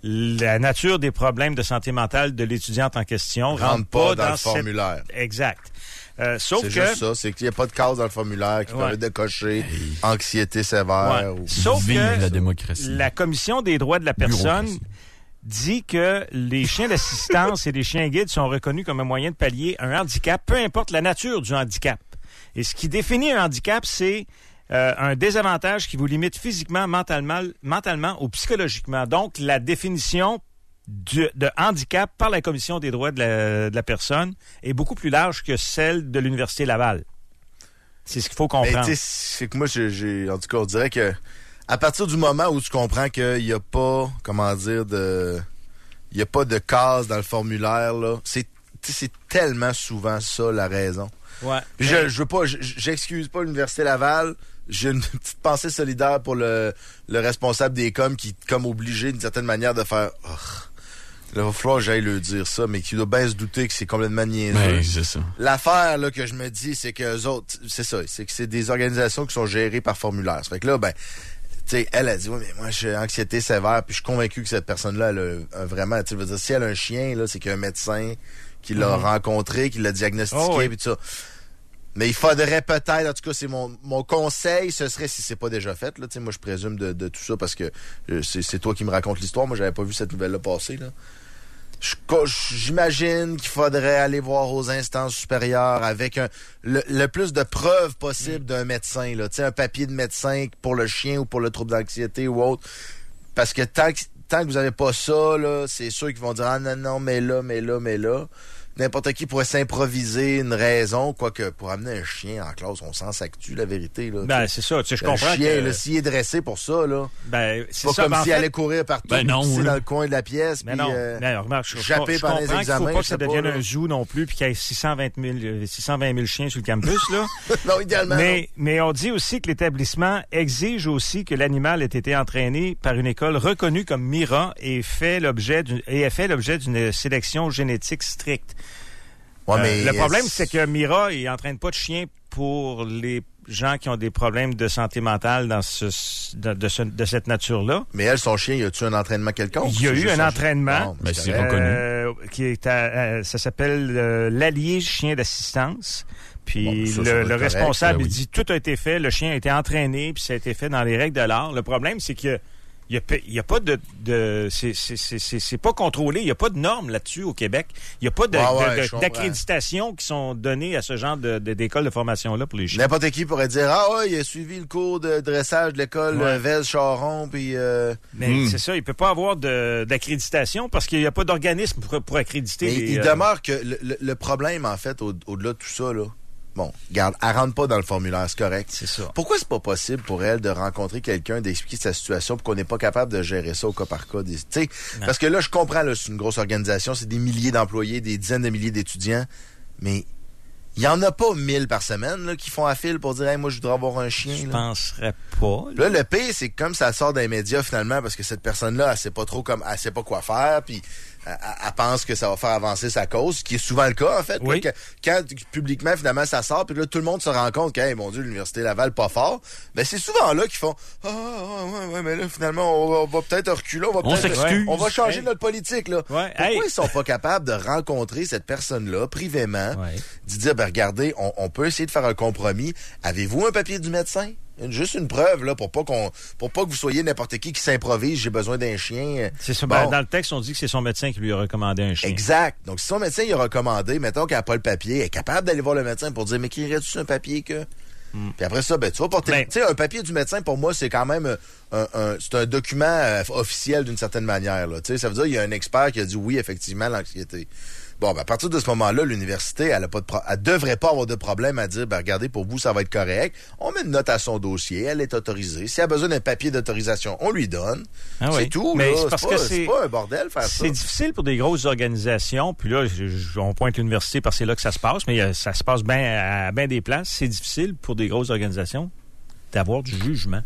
la nature des problèmes de santé mentale de l'étudiante en question rentre, rentre pas, pas dans, dans le cette... formulaire. Exact. Euh, sauf c'est que... juste ça, c'est qu'il n'y a pas de case dans le formulaire qui Ouais. permet de cocher anxiété sévère. Ouais. Ou... Sauf Vive que la démocratie. la Commission des droits de la personne Bureaucratie. dit que les chiens d'assistance et les chiens guides sont reconnus comme un moyen de pallier un handicap, peu importe la nature du handicap. Et ce qui définit un handicap, c'est euh, un désavantage qui vous limite physiquement, mentalement, mentalement ou psychologiquement. Donc, la définition de, de handicap par la Commission des droits de la, de la personne est beaucoup plus large que celle de l'Université Laval. C'est ce qu'il faut comprendre. Mais tu sais, c'est que moi, j'ai, j'ai, en tout cas, on dirait que à partir du moment où tu comprends qu'il n'y a pas, comment dire, de, il y a pas de case dans le formulaire, là, c'est, c'est tellement souvent ça la raison. Ouais. Puis je, je veux pas, je- j'excuse pas l'Université Laval. J'ai une petite pensée solidaire pour le, le responsable des coms qui, comme obligé d'une certaine manière de faire, oh, là, il va falloir que j'aille le dire ça, mais qui doit bien se douter que c'est complètement niaiseux. Ben, c'est ça. L'affaire là que je me dis, c'est que eux autres, c'est ça, c'est que c'est des organisations qui sont gérées par formulaire. Ça fait que là, ben, tu sais, elle a dit, oui, mais moi, j'ai anxiété sévère, puis je suis convaincu que cette personne-là, elle a, a vraiment, tu sais, je veux dire, si elle a un chien, là, c'est qu'il y a un médecin qui l'a Mhm. rencontré, qui l'a diagnostiqué, Oh, oui. puis tout ça. Mais il faudrait peut-être, en tout cas, c'est mon, mon conseil, ce serait, si c'est pas déjà fait, là, tu sais, moi, je présume de, de tout ça parce que euh, c'est, c'est toi qui me racontes l'histoire. Moi, j'avais pas vu cette nouvelle-là passer, là. Je- J'imagine qu'il faudrait aller voir aux instances supérieures avec un, le, le plus de preuves possible d'un médecin, là. Tu sais, un papier de médecin pour le chien ou pour le trouble d'anxiété ou autre. Parce que tant que, tant que vous avez pas ça, là, c'est sûr qu'ils vont dire, ah non, non, mais là, mais là, mais là. N'importe qui pourrait s'improviser une raison, quoique pour amener un chien en classe, on s'en s'actue, la vérité, là. Ben, c'est ça. Tu sais, je Le comprends chien, que... là, s'il est dressé pour ça, là, Ben, c'est pas ça. comme ben, en s'il fait- allait courir partout, Ben non, pisser là. dans le coin de la pièce, Mais puis, non, euh, mais remarque, je, je, japper je pendant comprends les qu'il ne examens, faut pas je que ça sais pas, devienne là. un zoo non plus, puis qu'il y ait six cent vingt mille, six cent vingt mille chiens sur le campus, là. non, idéalement, non. mais, mais on dit aussi que l'établissement exige aussi que l'animal ait été entraîné par une école reconnue comme Mira et fait l'objet d'une, et ait fait l'objet d'une sélection génétique stricte. Ouais, Euh, mais le problème, euh, c'est que Mira, il entraîne pas de chiens pour les gens qui ont des problèmes de santé mentale dans ce, de, de, ce- de cette nature-là. Mais elle, son chien, y a-tu un entraînement quelconque? Il y a C'est eu juste un son- entraînement. Bon, Mais c'est correct. reconnu. Euh, qui est à, euh, ça s'appelle euh, l'allié chien d'assistance. Puis Bon, ça, ça le, doit le être correct, responsable ben il oui. dit tout a été fait, le chien a été entraîné, puis ça a été fait dans les règles de l'art. Le problème, c'est que il y a, pe- il y a pas de, de c'est, c'est, c'est, c'est, c'est pas contrôlé. Il y a pas de normes là-dessus au Québec. Il y a pas de, Ouais, ouais, de- de- je comprends. d'accréditation qui sont données à ce genre de, de- d'école de formation là pour les chiens. N'importe qui pourrait dire, ah ouais, il a suivi le cours de dressage de l'école Ouais. euh, Vez-Charon, puis euh, Mais Hmm. c'est ça, il peut pas avoir de, d'accréditation parce qu'il y a pas d'organisme pour, pour accréditer. mais les, il euh, demeure que le, le- le problème, en fait, au- au-delà de tout ça, là, bon, regarde, elle rentre pas dans le formulaire, c'est correct. C'est ça. Pourquoi c'est pas possible pour elle de rencontrer quelqu'un, d'expliquer sa situation, pour qu'on n'est pas capable de gérer ça au cas par cas? Des- tu sais, parce que là, je comprends, là, c'est une grosse organisation, c'est des milliers d'employés, des dizaines de milliers d'étudiants, mais il y en a pas mille par semaine là, qui font à fil pour dire, hey, moi, je voudrais avoir un chien. Je là. penserais pas. là. Là, le pire, c'est que comme ça sort des médias finalement, parce que cette personne-là, elle sait pas trop comme, elle sait pas quoi faire, puis elle, elle- elle pense que ça va faire avancer sa cause, ce qui est souvent le cas en fait. Oui. Là, que- quand publiquement finalement ça sort, puis là tout le monde se rend compte que, hey, mon Dieu, l'université Laval pas fort. Ben c'est souvent là qu'ils font, ah ouais, ouais, ouais, mais là finalement on va, on va peut-être reculer, on va On peut-être, s'excuse. on va changer Hey. notre politique là. Ouais. Pourquoi Hey. ils sont pas capables de rencontrer cette personne-là privément, Ouais. d'y dire, ben regardez, on, on peut essayer de faire un compromis. Avez-vous un papier du médecin? Une- Juste une preuve, là, pour pas qu'on, pour pas que vous soyez n'importe qui qui s'improvise, j'ai besoin d'un chien. C'est ça. Bon. Ben, dans le texte, on dit que c'est son médecin qui lui a recommandé un chien. Exact. Donc, si son médecin il a recommandé, mettons qu'elle n'a pas le papier, elle est capable d'aller voir le médecin pour dire, mais qu'écrirais-tu sur un papier que... Puis après ça, ben, tu vas porter... Ben- tu sais, un papier du médecin, pour moi, c'est quand même euh, un, un- c'est un document euh, officiel d'une certaine manière, là. Tu sais, ça veut dire qu'il y a un expert qui a dit oui, effectivement, l'anxiété. Bon, ben, à partir de ce moment-là, l'université, elle a pas de pro- elle devrait pas avoir de problème à dire, ben, regardez, pour vous, ça va être correct. On met une note à son dossier, elle est autorisée. Si elle a besoin d'un papier d'autorisation, on lui donne. Ah c'est oui. tout, Mais là. c'est C'est parce pas, que c'est c'est- pas un bordel faire ça. C'est difficile pour des grosses organisations. Puis là, je- je- on pointe l'université parce que c'est là que ça se passe, mais euh, ça se passe bien à bien des places. C'est difficile pour des grosses organisations d'avoir du jugement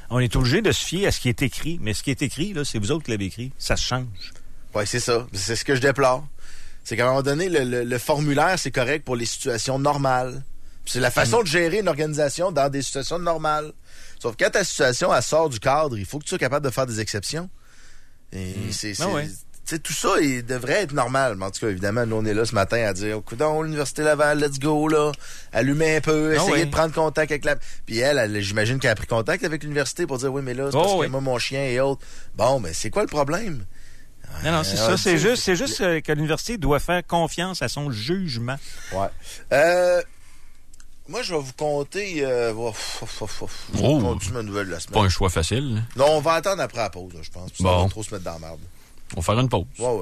on est obligé de se fier à ce qui est écrit. Mais ce qui est écrit, là, c'est vous autres qui l'avez écrit. Ça se change. Oui, c'est ça. C'est ce que je déplore. C'est qu'à un moment donné, le, le, le formulaire, c'est correct pour les situations normales. C'est la façon de gérer une organisation dans des situations normales. Sauf que quand ta situation, elle sort du cadre, il faut que tu sois capable de faire des exceptions. Et mmh. c'est... c'est... Ah ouais. T'sais, tout ça, il devrait être normal. Mais en tout cas, évidemment, nous, on est là ce matin à dire, oh, coudonc, l'Université Laval, let's go, là. Allumer un peu, essayer ah oui. de prendre contact avec la... Puis elle, elle j'imagine qu'elle a pris contact avec l'université pour dire, oui, mais là, c'est oh parce oui. que moi, mon chien et autres. Bon, mais c'est quoi le problème? Non, non, c'est euh, ça. C'est juste, c'est juste euh, que l'université doit faire confiance à son jugement. Ouais. Euh... Moi, je vais vous compter... Euh... Oh, oh, oh, oh. Je vais oh, vous compter ma nouvelle de la semaine. Pas un choix facile. Non, on va attendre après la pause, là, je pense. Bon. On va trop se mettre dans la merde. On va faire une pause. Ouais, ouais.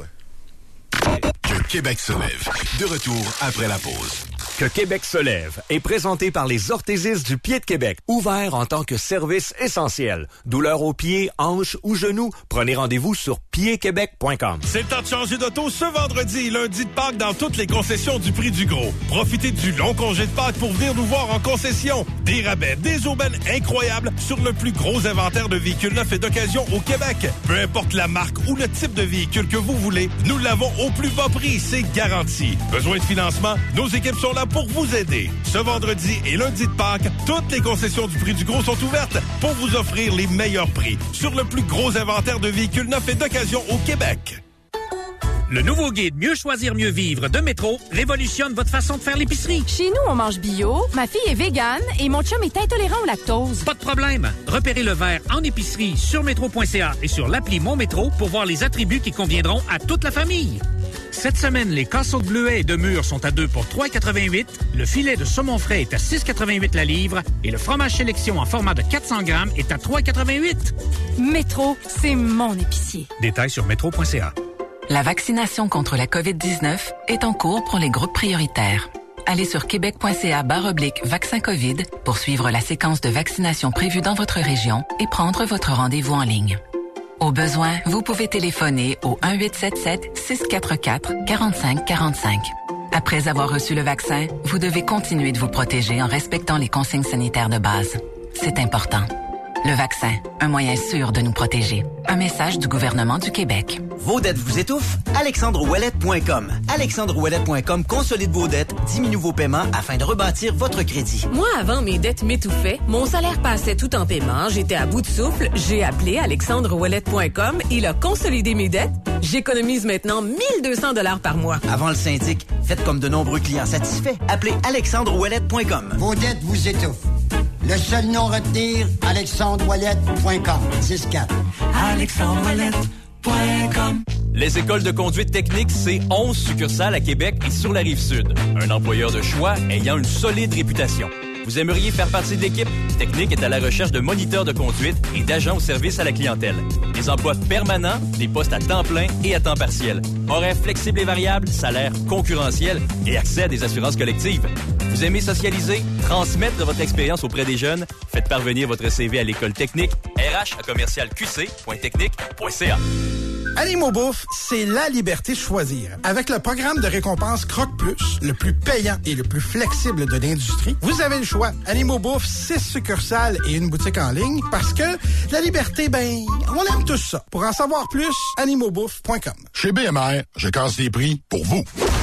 Que Québec se lève. De retour après la pause. Que Québec se lève est présenté par les orthésistes du pied de Québec, ouvert en tant que service essentiel. Douleur aux pieds, hanches ou genoux, prenez rendez-vous sur pied québec point com. C'est le temps de changer d'auto ce vendredi et lundi de Pâques dans toutes les concessions du Prix du Gros. Profitez du long congé de Pâques pour venir nous voir en concession. Des rabais, des aubaines incroyables sur le plus gros inventaire de véhicules neufs et d'occasion au Québec. Peu importe la marque ou le type de véhicule que vous voulez, nous l'avons au plus bas prix, c'est garanti. Besoin de financement? Nos équipes sont là pour vous aider. Ce vendredi et lundi de Pâques, toutes les concessions du Prix du Gros sont ouvertes pour vous offrir les meilleurs prix sur le plus gros inventaire de véhicules neufs et d'occasion au Québec. Le nouveau guide Mieux choisir, mieux vivre de Métro révolutionne votre façon de faire l'épicerie. Chez nous, on mange bio, ma fille est végane et mon chum est intolérant au lactose. Pas de problème. Repérez le verre en épicerie sur métro point c a et sur l'appli Mon Métro pour voir les attributs qui conviendront à toute la famille. Cette semaine, les casseaux de bleuets et de mûres sont à deux pour trois quatre-vingt-huit, le filet de saumon frais est à six quatre-vingt-huit la livre et le fromage sélection en format de quatre cents grammes est à trois quatre-vingt-huit. Métro, c'est mon épicier. Détails sur métro point c a. La vaccination contre la covid dix-neuf est en cours pour les groupes prioritaires. Allez sur québec point c a barre oblique vaccin COVID pour suivre la séquence de vaccination prévue dans votre région et prendre votre rendez-vous en ligne. Au besoin, vous pouvez téléphoner au un huit sept sept six quatre quatre quatre cinq quatre cinq. Après avoir reçu le vaccin, vous devez continuer de vous protéger en respectant les consignes sanitaires de base. C'est important. Le vaccin, un moyen sûr de nous protéger. Un message du gouvernement du Québec. Vos dettes vous étouffent? alexandre ouellet point com. alexandre ouellet point com consolide vos dettes, diminue vos paiements afin de rebâtir votre crédit. Moi, avant, mes dettes m'étouffaient. Mon salaire passait tout en paiement. J'étais à bout de souffle. J'ai appelé alexandre ouellet point com. Il a consolidé mes dettes. J'économise maintenant mille deux cents dollars par mois. Avant le syndic, faites comme de nombreux clients satisfaits. Appelez alexandre ouellet point com. Vos dettes vous étouffent. Le seul nom à retenir, alexandre ouellet point com. six quatre. alexandre ouellet point com. Les écoles de conduite technique, c'est onze succursales à Québec et sur la Rive-Sud. Un employeur de choix ayant une solide réputation. Vous aimeriez faire partie de l'équipe? Technique est à la recherche de moniteurs de conduite et d'agents au service à la clientèle. Des emplois permanents, des postes à temps plein et à temps partiel. Horaires flexibles et variables, salaire concurrentiel et accès à des assurances collectives. Vous aimez socialiser? Transmettre votre expérience auprès des jeunes? Faites parvenir votre C V à l'école technique R H à commercial q c point technique point c a. Animaux Bouffe, c'est la liberté de choisir. Avec le programme de récompense Croque Plus, le plus payant et le plus flexible de l'industrie, vous avez le choix. Animaux Bouffe, six succursales et une boutique en ligne, parce que la liberté, ben, on aime tous ça. Pour en savoir plus, animaux bouffe point com. Chez B M R, je casse les prix pour vous.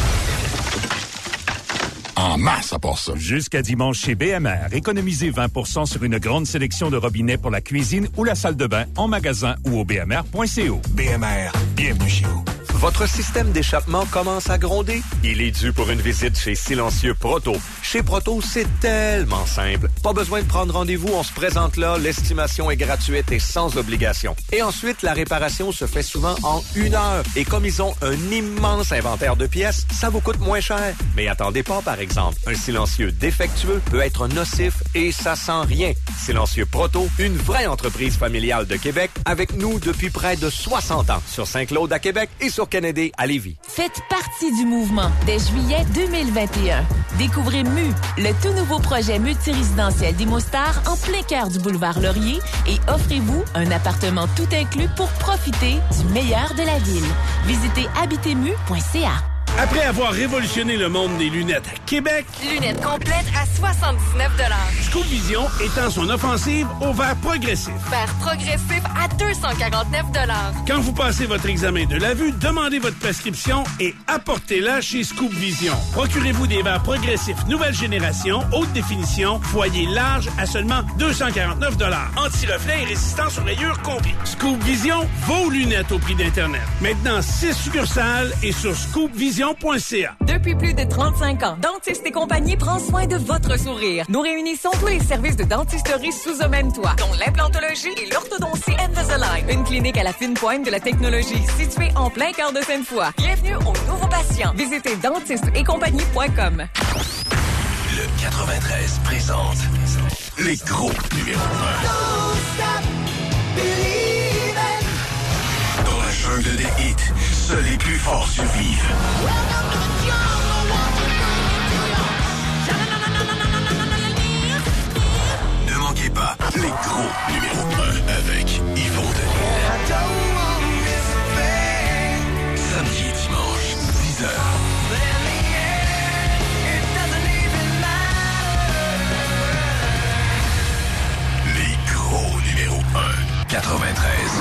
En masse à part ça. Jusqu'à dimanche chez B M R, économisez vingt pour cent sur une grande sélection de robinets pour la cuisine ou la salle de bain en magasin ou au b m r point c o. B M R, bienvenue chez vous. Votre système d'échappement commence à gronder? Il est dû pour une visite chez Silencieux Proto. Chez Proto, c'est tellement simple. Pas besoin de prendre rendez-vous, on se présente là, l'estimation est gratuite et sans obligation. Et ensuite, la réparation se fait souvent en une heure. Et comme ils ont un immense inventaire de pièces, ça vous coûte moins cher. Mais attendez pas, par exemple, un silencieux défectueux peut être nocif et ça sent rien. Silencieux Proto, une vraie entreprise familiale de Québec, avec nous depuis près de soixante ans, sur Saint-Claude à Québec et sur Kennedy à Lévis. Faites partie du mouvement dès juillet deux mille vingt et un. Découvrez M U, le tout nouveau projet multirésidentiel d'Imostar en plein cœur du boulevard Laurier et offrez-vous un appartement tout inclus pour profiter du meilleur de la ville. Visitez habitez mu point c a. Après avoir révolutionné le monde des lunettes à Québec, Lunettes complètes à soixante-dix-neuf dollars. Scoop Vision étend son offensive au verre progressif. Verre progressif à deux cent quarante-neuf dollars. Quand vous passez votre examen de la vue, demandez votre prescription et apportez-la chez Scoop Vision. Procurez-vous des verres progressifs nouvelle génération, haute définition, foyer large à seulement deux cent quarante-neuf dollars. Anti-reflet et résistant sur rayures compris. Scoop Vision, vos lunettes au prix d'Internet. Maintenant, six succursales et sur scoop vision point c a. Depuis plus de trente-cinq ans, Dentiste et compagnie prend soin de votre sourire. Nous réunissons tous les services de dentisterie sous un même toit, dont l'implantologie et l'orthodontie Invisalign. Une clinique à la fine pointe de la technologie située en plein cœur de Sainte-Foy. Bienvenue aux nouveaux patients. Visitez dentiste et compagnie point com. Le quatre-vingt-treize présente les gros numéro un. Dans la jungle des hits, seuls les plus forts survivent. Ne manquez pas les gros numéro un avec Yvon Denis. Samedi et dimanche, dix heures. Numéro un, quatre-vingt-treize.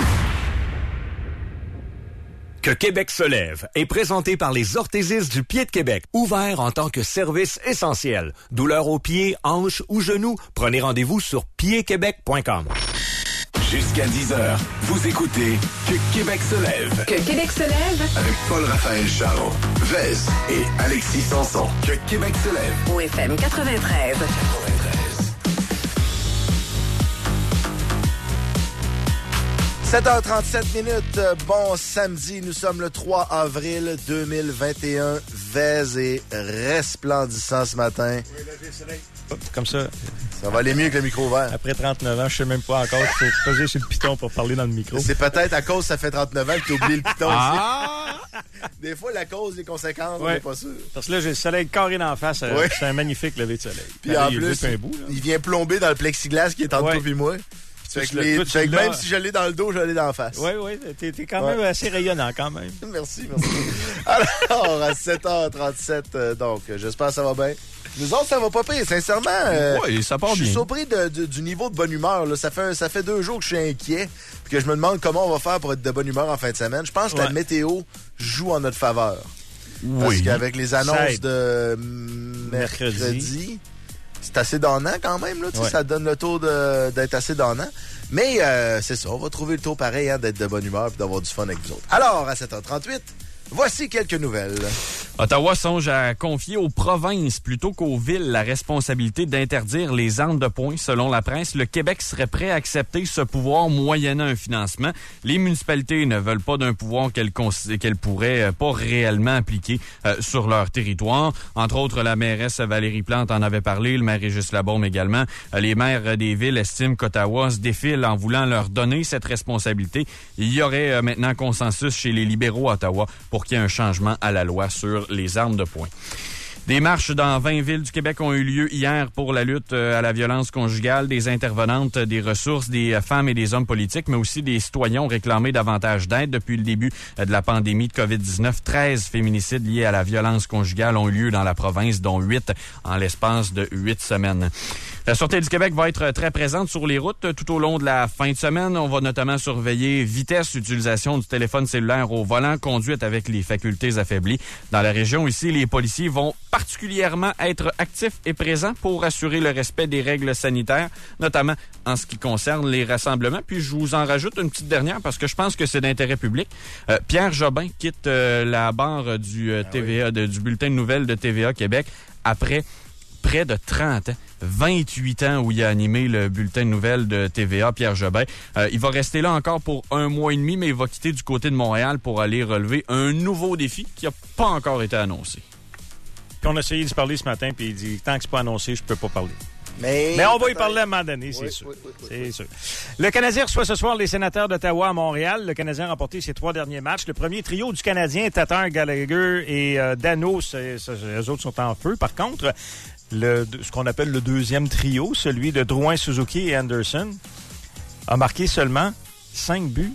Que Québec se lève est présenté par les orthésistes du pied de Québec, ouvert en tant que service essentiel. Douleur aux pieds, hanches ou genoux, prenez rendez-vous sur pied québec point com. Jusqu'à dix heures, vous écoutez Que Québec se lève. Que Québec se lève. Avec Paul-Raphaël Charron, Vez et Alexis Sanson. Que Québec se lève. Au F M quatre-vingt-treize. sept heures trente-sept minutes, bon samedi, nous sommes le trois avril deux mille vingt et un. Vez est resplendissant ce matin. Oui, là, j'ai le soleil. Comme ça. Ça va aller mieux que le micro ouvert. Après trente-neuf ans, je sais même pas encore qu'il faut peser sur le piton pour parler dans le micro. C'est peut-être à cause que ça fait trente-neuf ans que tu oublies le piton ah! aussi. Des fois, la cause, les conséquences, ouais. On n'est pas sûr. Parce que là, j'ai le soleil carré d'en face. Ouais. C'est un magnifique lever de soleil. Puis en plus, il, bout, il vient plomber dans le plexiglas qui est entre ouais. toi et moi. Fait que les, fait que même si je l'ai dans le dos, je l'ai dans la face. Oui, oui, t'es, t'es quand même ouais. assez rayonnant quand même. Merci, merci. Alors, à sept heures trente-sept, euh, donc, j'espère que ça va bien. Nous autres, ça va pas pire, sincèrement. Euh, oui, ça part bien. Je suis surpris de, de, du niveau de bonne humeur. Là. Ça, fait, ça fait deux jours que je suis inquiet et que je me demande comment on va faire pour être de bonne humeur en fin de semaine. Je pense que ouais. la météo joue en notre faveur. Oui. Parce qu'avec les annonces de mercredi... mercredi c'est assez donnant quand même, là. Ouais. Ça donne le taux de, d'être assez donnant. Mais euh, c'est ça, on va trouver le taux pareil hein, d'être de bonne humeur et d'avoir du fun avec vous autres. Alors, à sept heures trente-huit, voici quelques nouvelles. Ottawa songe à confier aux provinces plutôt qu'aux villes la responsabilité d'interdire les armes de poing. Selon la presse, le Québec serait prêt à accepter ce pouvoir moyennant un financement. Les municipalités ne veulent pas d'un pouvoir qu'elles, qu'elles pourraient pas réellement appliquer euh, sur leur territoire. Entre autres, la mairesse Valérie Plante en avait parlé, le maire Régis Labaume également. Euh, les maires des villes estiment qu'Ottawa se défile en voulant leur donner cette responsabilité. Il y aurait euh, maintenant consensus chez les libéraux à Ottawa pour qu'il y ait un changement à la loi sur les armes de poing. Des marches dans vingt villes du Québec ont eu lieu hier pour la lutte à la violence conjugale. Des intervenantes, des ressources, des femmes et des hommes politiques, mais aussi des citoyens ont réclamé davantage d'aide depuis le début de la pandémie de covid dix-neuf. treize féminicides liés à la violence conjugale ont eu lieu dans la province, dont huit en l'espace de huit semaines. La Sûreté du Québec va être très présente sur les routes tout au long de la fin de semaine. On va notamment surveiller vitesse, utilisation du téléphone cellulaire au volant, conduite avec les facultés affaiblies. Dans la région ici, les policiers vont particulièrement être actifs et présents pour assurer le respect des règles sanitaires, notamment en ce qui concerne les rassemblements. Puis je vous en rajoute une petite dernière parce que je pense que c'est d'intérêt public. Euh, Pierre Jobin quitte euh, la barre du euh, T V A, de, du bulletin de nouvelles de T V A Québec après près de trente ans. vingt-huit ans où il a animé le bulletin de nouvelles de T V A, Pierre Jobin. Euh, il va rester là encore pour un mois et demi, mais il va quitter du côté de Montréal pour aller relever un nouveau défi qui n'a pas encore été annoncé. Puis on a essayé de se parler ce matin, puis il dit, tant que c'est pas annoncé, je peux pas parler. Mais, Mais on va y parler à un moment donné, c'est oui, sûr. Oui, oui, oui, c'est oui. sûr. Le Canadien reçoit ce soir les sénateurs d'Ottawa à Montréal. Le Canadien a remporté ses trois derniers matchs. Le premier trio du Canadien, Tatar, Gallagher et euh, Dano, c'est, c'est, les autres sont en feu. Par contre, le, ce qu'on appelle le deuxième trio, celui de Drouin, Suzuki et Anderson, a marqué seulement cinq buts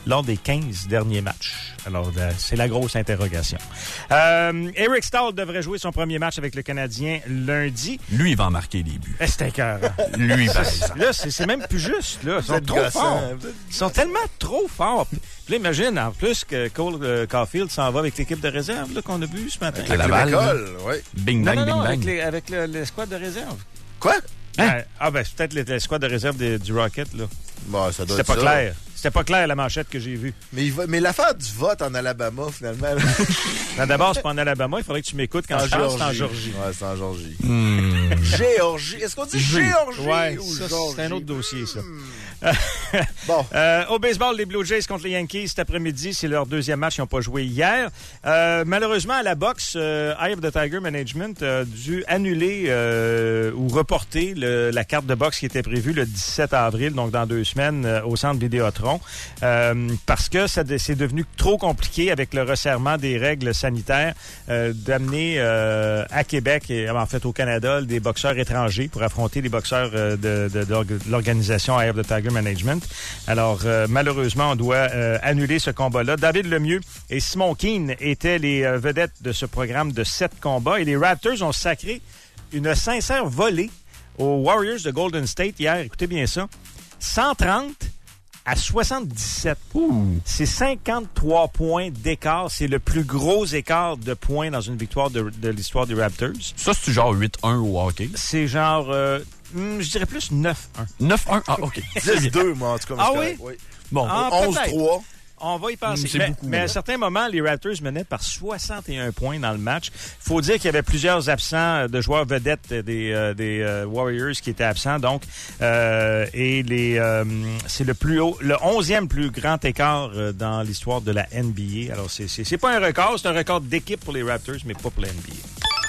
lors des quinze derniers matchs? Alors, euh, c'est la grosse interrogation. Euh, Eric Staal devrait jouer son premier match avec le Canadien lundi. Lui, il va en marquer des buts. C'est un cœur. Lui, par exemple. Là, c'est, c'est même plus juste. Là. Ils sont trop gossant, forts. Ils sont tellement trop forts. Puis là, imagine, en plus, que Cole euh, Caulfield s'en va avec l'équipe de réserve là, qu'on a vu ce matin. Avec la balle, oui. Bing, non, bang, non, bing, non, bang. avec, les, avec le, l'escouade de réserve. Quoi? Hein? Euh, ah, ben, c'est peut-être l'escouade de réserve de, du Rocket, là. Bon, ça doit C'était être pas ça. clair. C'était pas clair, la manchette que j'ai vue. Mais, il va, mais l'affaire du vote en Alabama, finalement... non, d'abord, c'est pas en Alabama. Il faudrait que tu m'écoutes quand je parle. C'est en Géorgie. Ouais, c'est en Géorgie. Hmm. Géorgie. Est-ce qu'on dit Géorgie ouais, ou ça, Géorgie? c'est un autre dossier, ça. Hmm. bon. Euh, au baseball, les Blue Jays contre les Yankees cet après-midi. C'est leur deuxième match. Ils n'ont pas joué hier. Euh, malheureusement, à la boxe, euh, Eye of the Tiger Management a dû annuler euh, ou reporter le, la carte de boxe qui était prévue le dix-sept avril, donc dans deux semaines, euh, au centre Vidéotron. Euh, parce que ça, c'est devenu trop compliqué avec le resserrement des règles sanitaires euh, d'amener euh, à Québec et en fait au Canada des boxeurs étrangers pour affronter les boxeurs euh, de, de, de l'organisation Eye of the Tiger Management. Alors euh, malheureusement, on doit euh, annuler ce combat-là. David Lemieux et Simon Keane étaient les euh, vedettes de ce programme de sept combats et les Raptors ont sacré une sincère volée aux Warriors de Golden State hier. Écoutez bien ça. cent trente à soixante-dix-sept. Ouh. C'est cinquante-trois points d'écart. C'est le plus gros écart de points dans une victoire de, de l'histoire des Raptors. Ça, c'est genre huit un au hockey? C'est genre, euh, je dirais plus neuf un. neuf un? Ah, OK. dix deux, moi, en tout cas. Ah oui? oui? Bon, ah, onze trois. On va y penser. C'est mais, beaucoup, mais à ouais. certains moments, les Raptors menaient par soixante et un points dans le match. Il faut dire qu'il y avait plusieurs absents de joueurs vedettes des, euh, des euh, Warriors qui étaient absents. Donc, euh, et les, euh, c'est le plus haut, le onzième plus grand écart euh, dans l'histoire de la N B A. Alors, c'est, c'est, c'est pas un record, c'est un record d'équipe pour les Raptors, mais pas pour la N B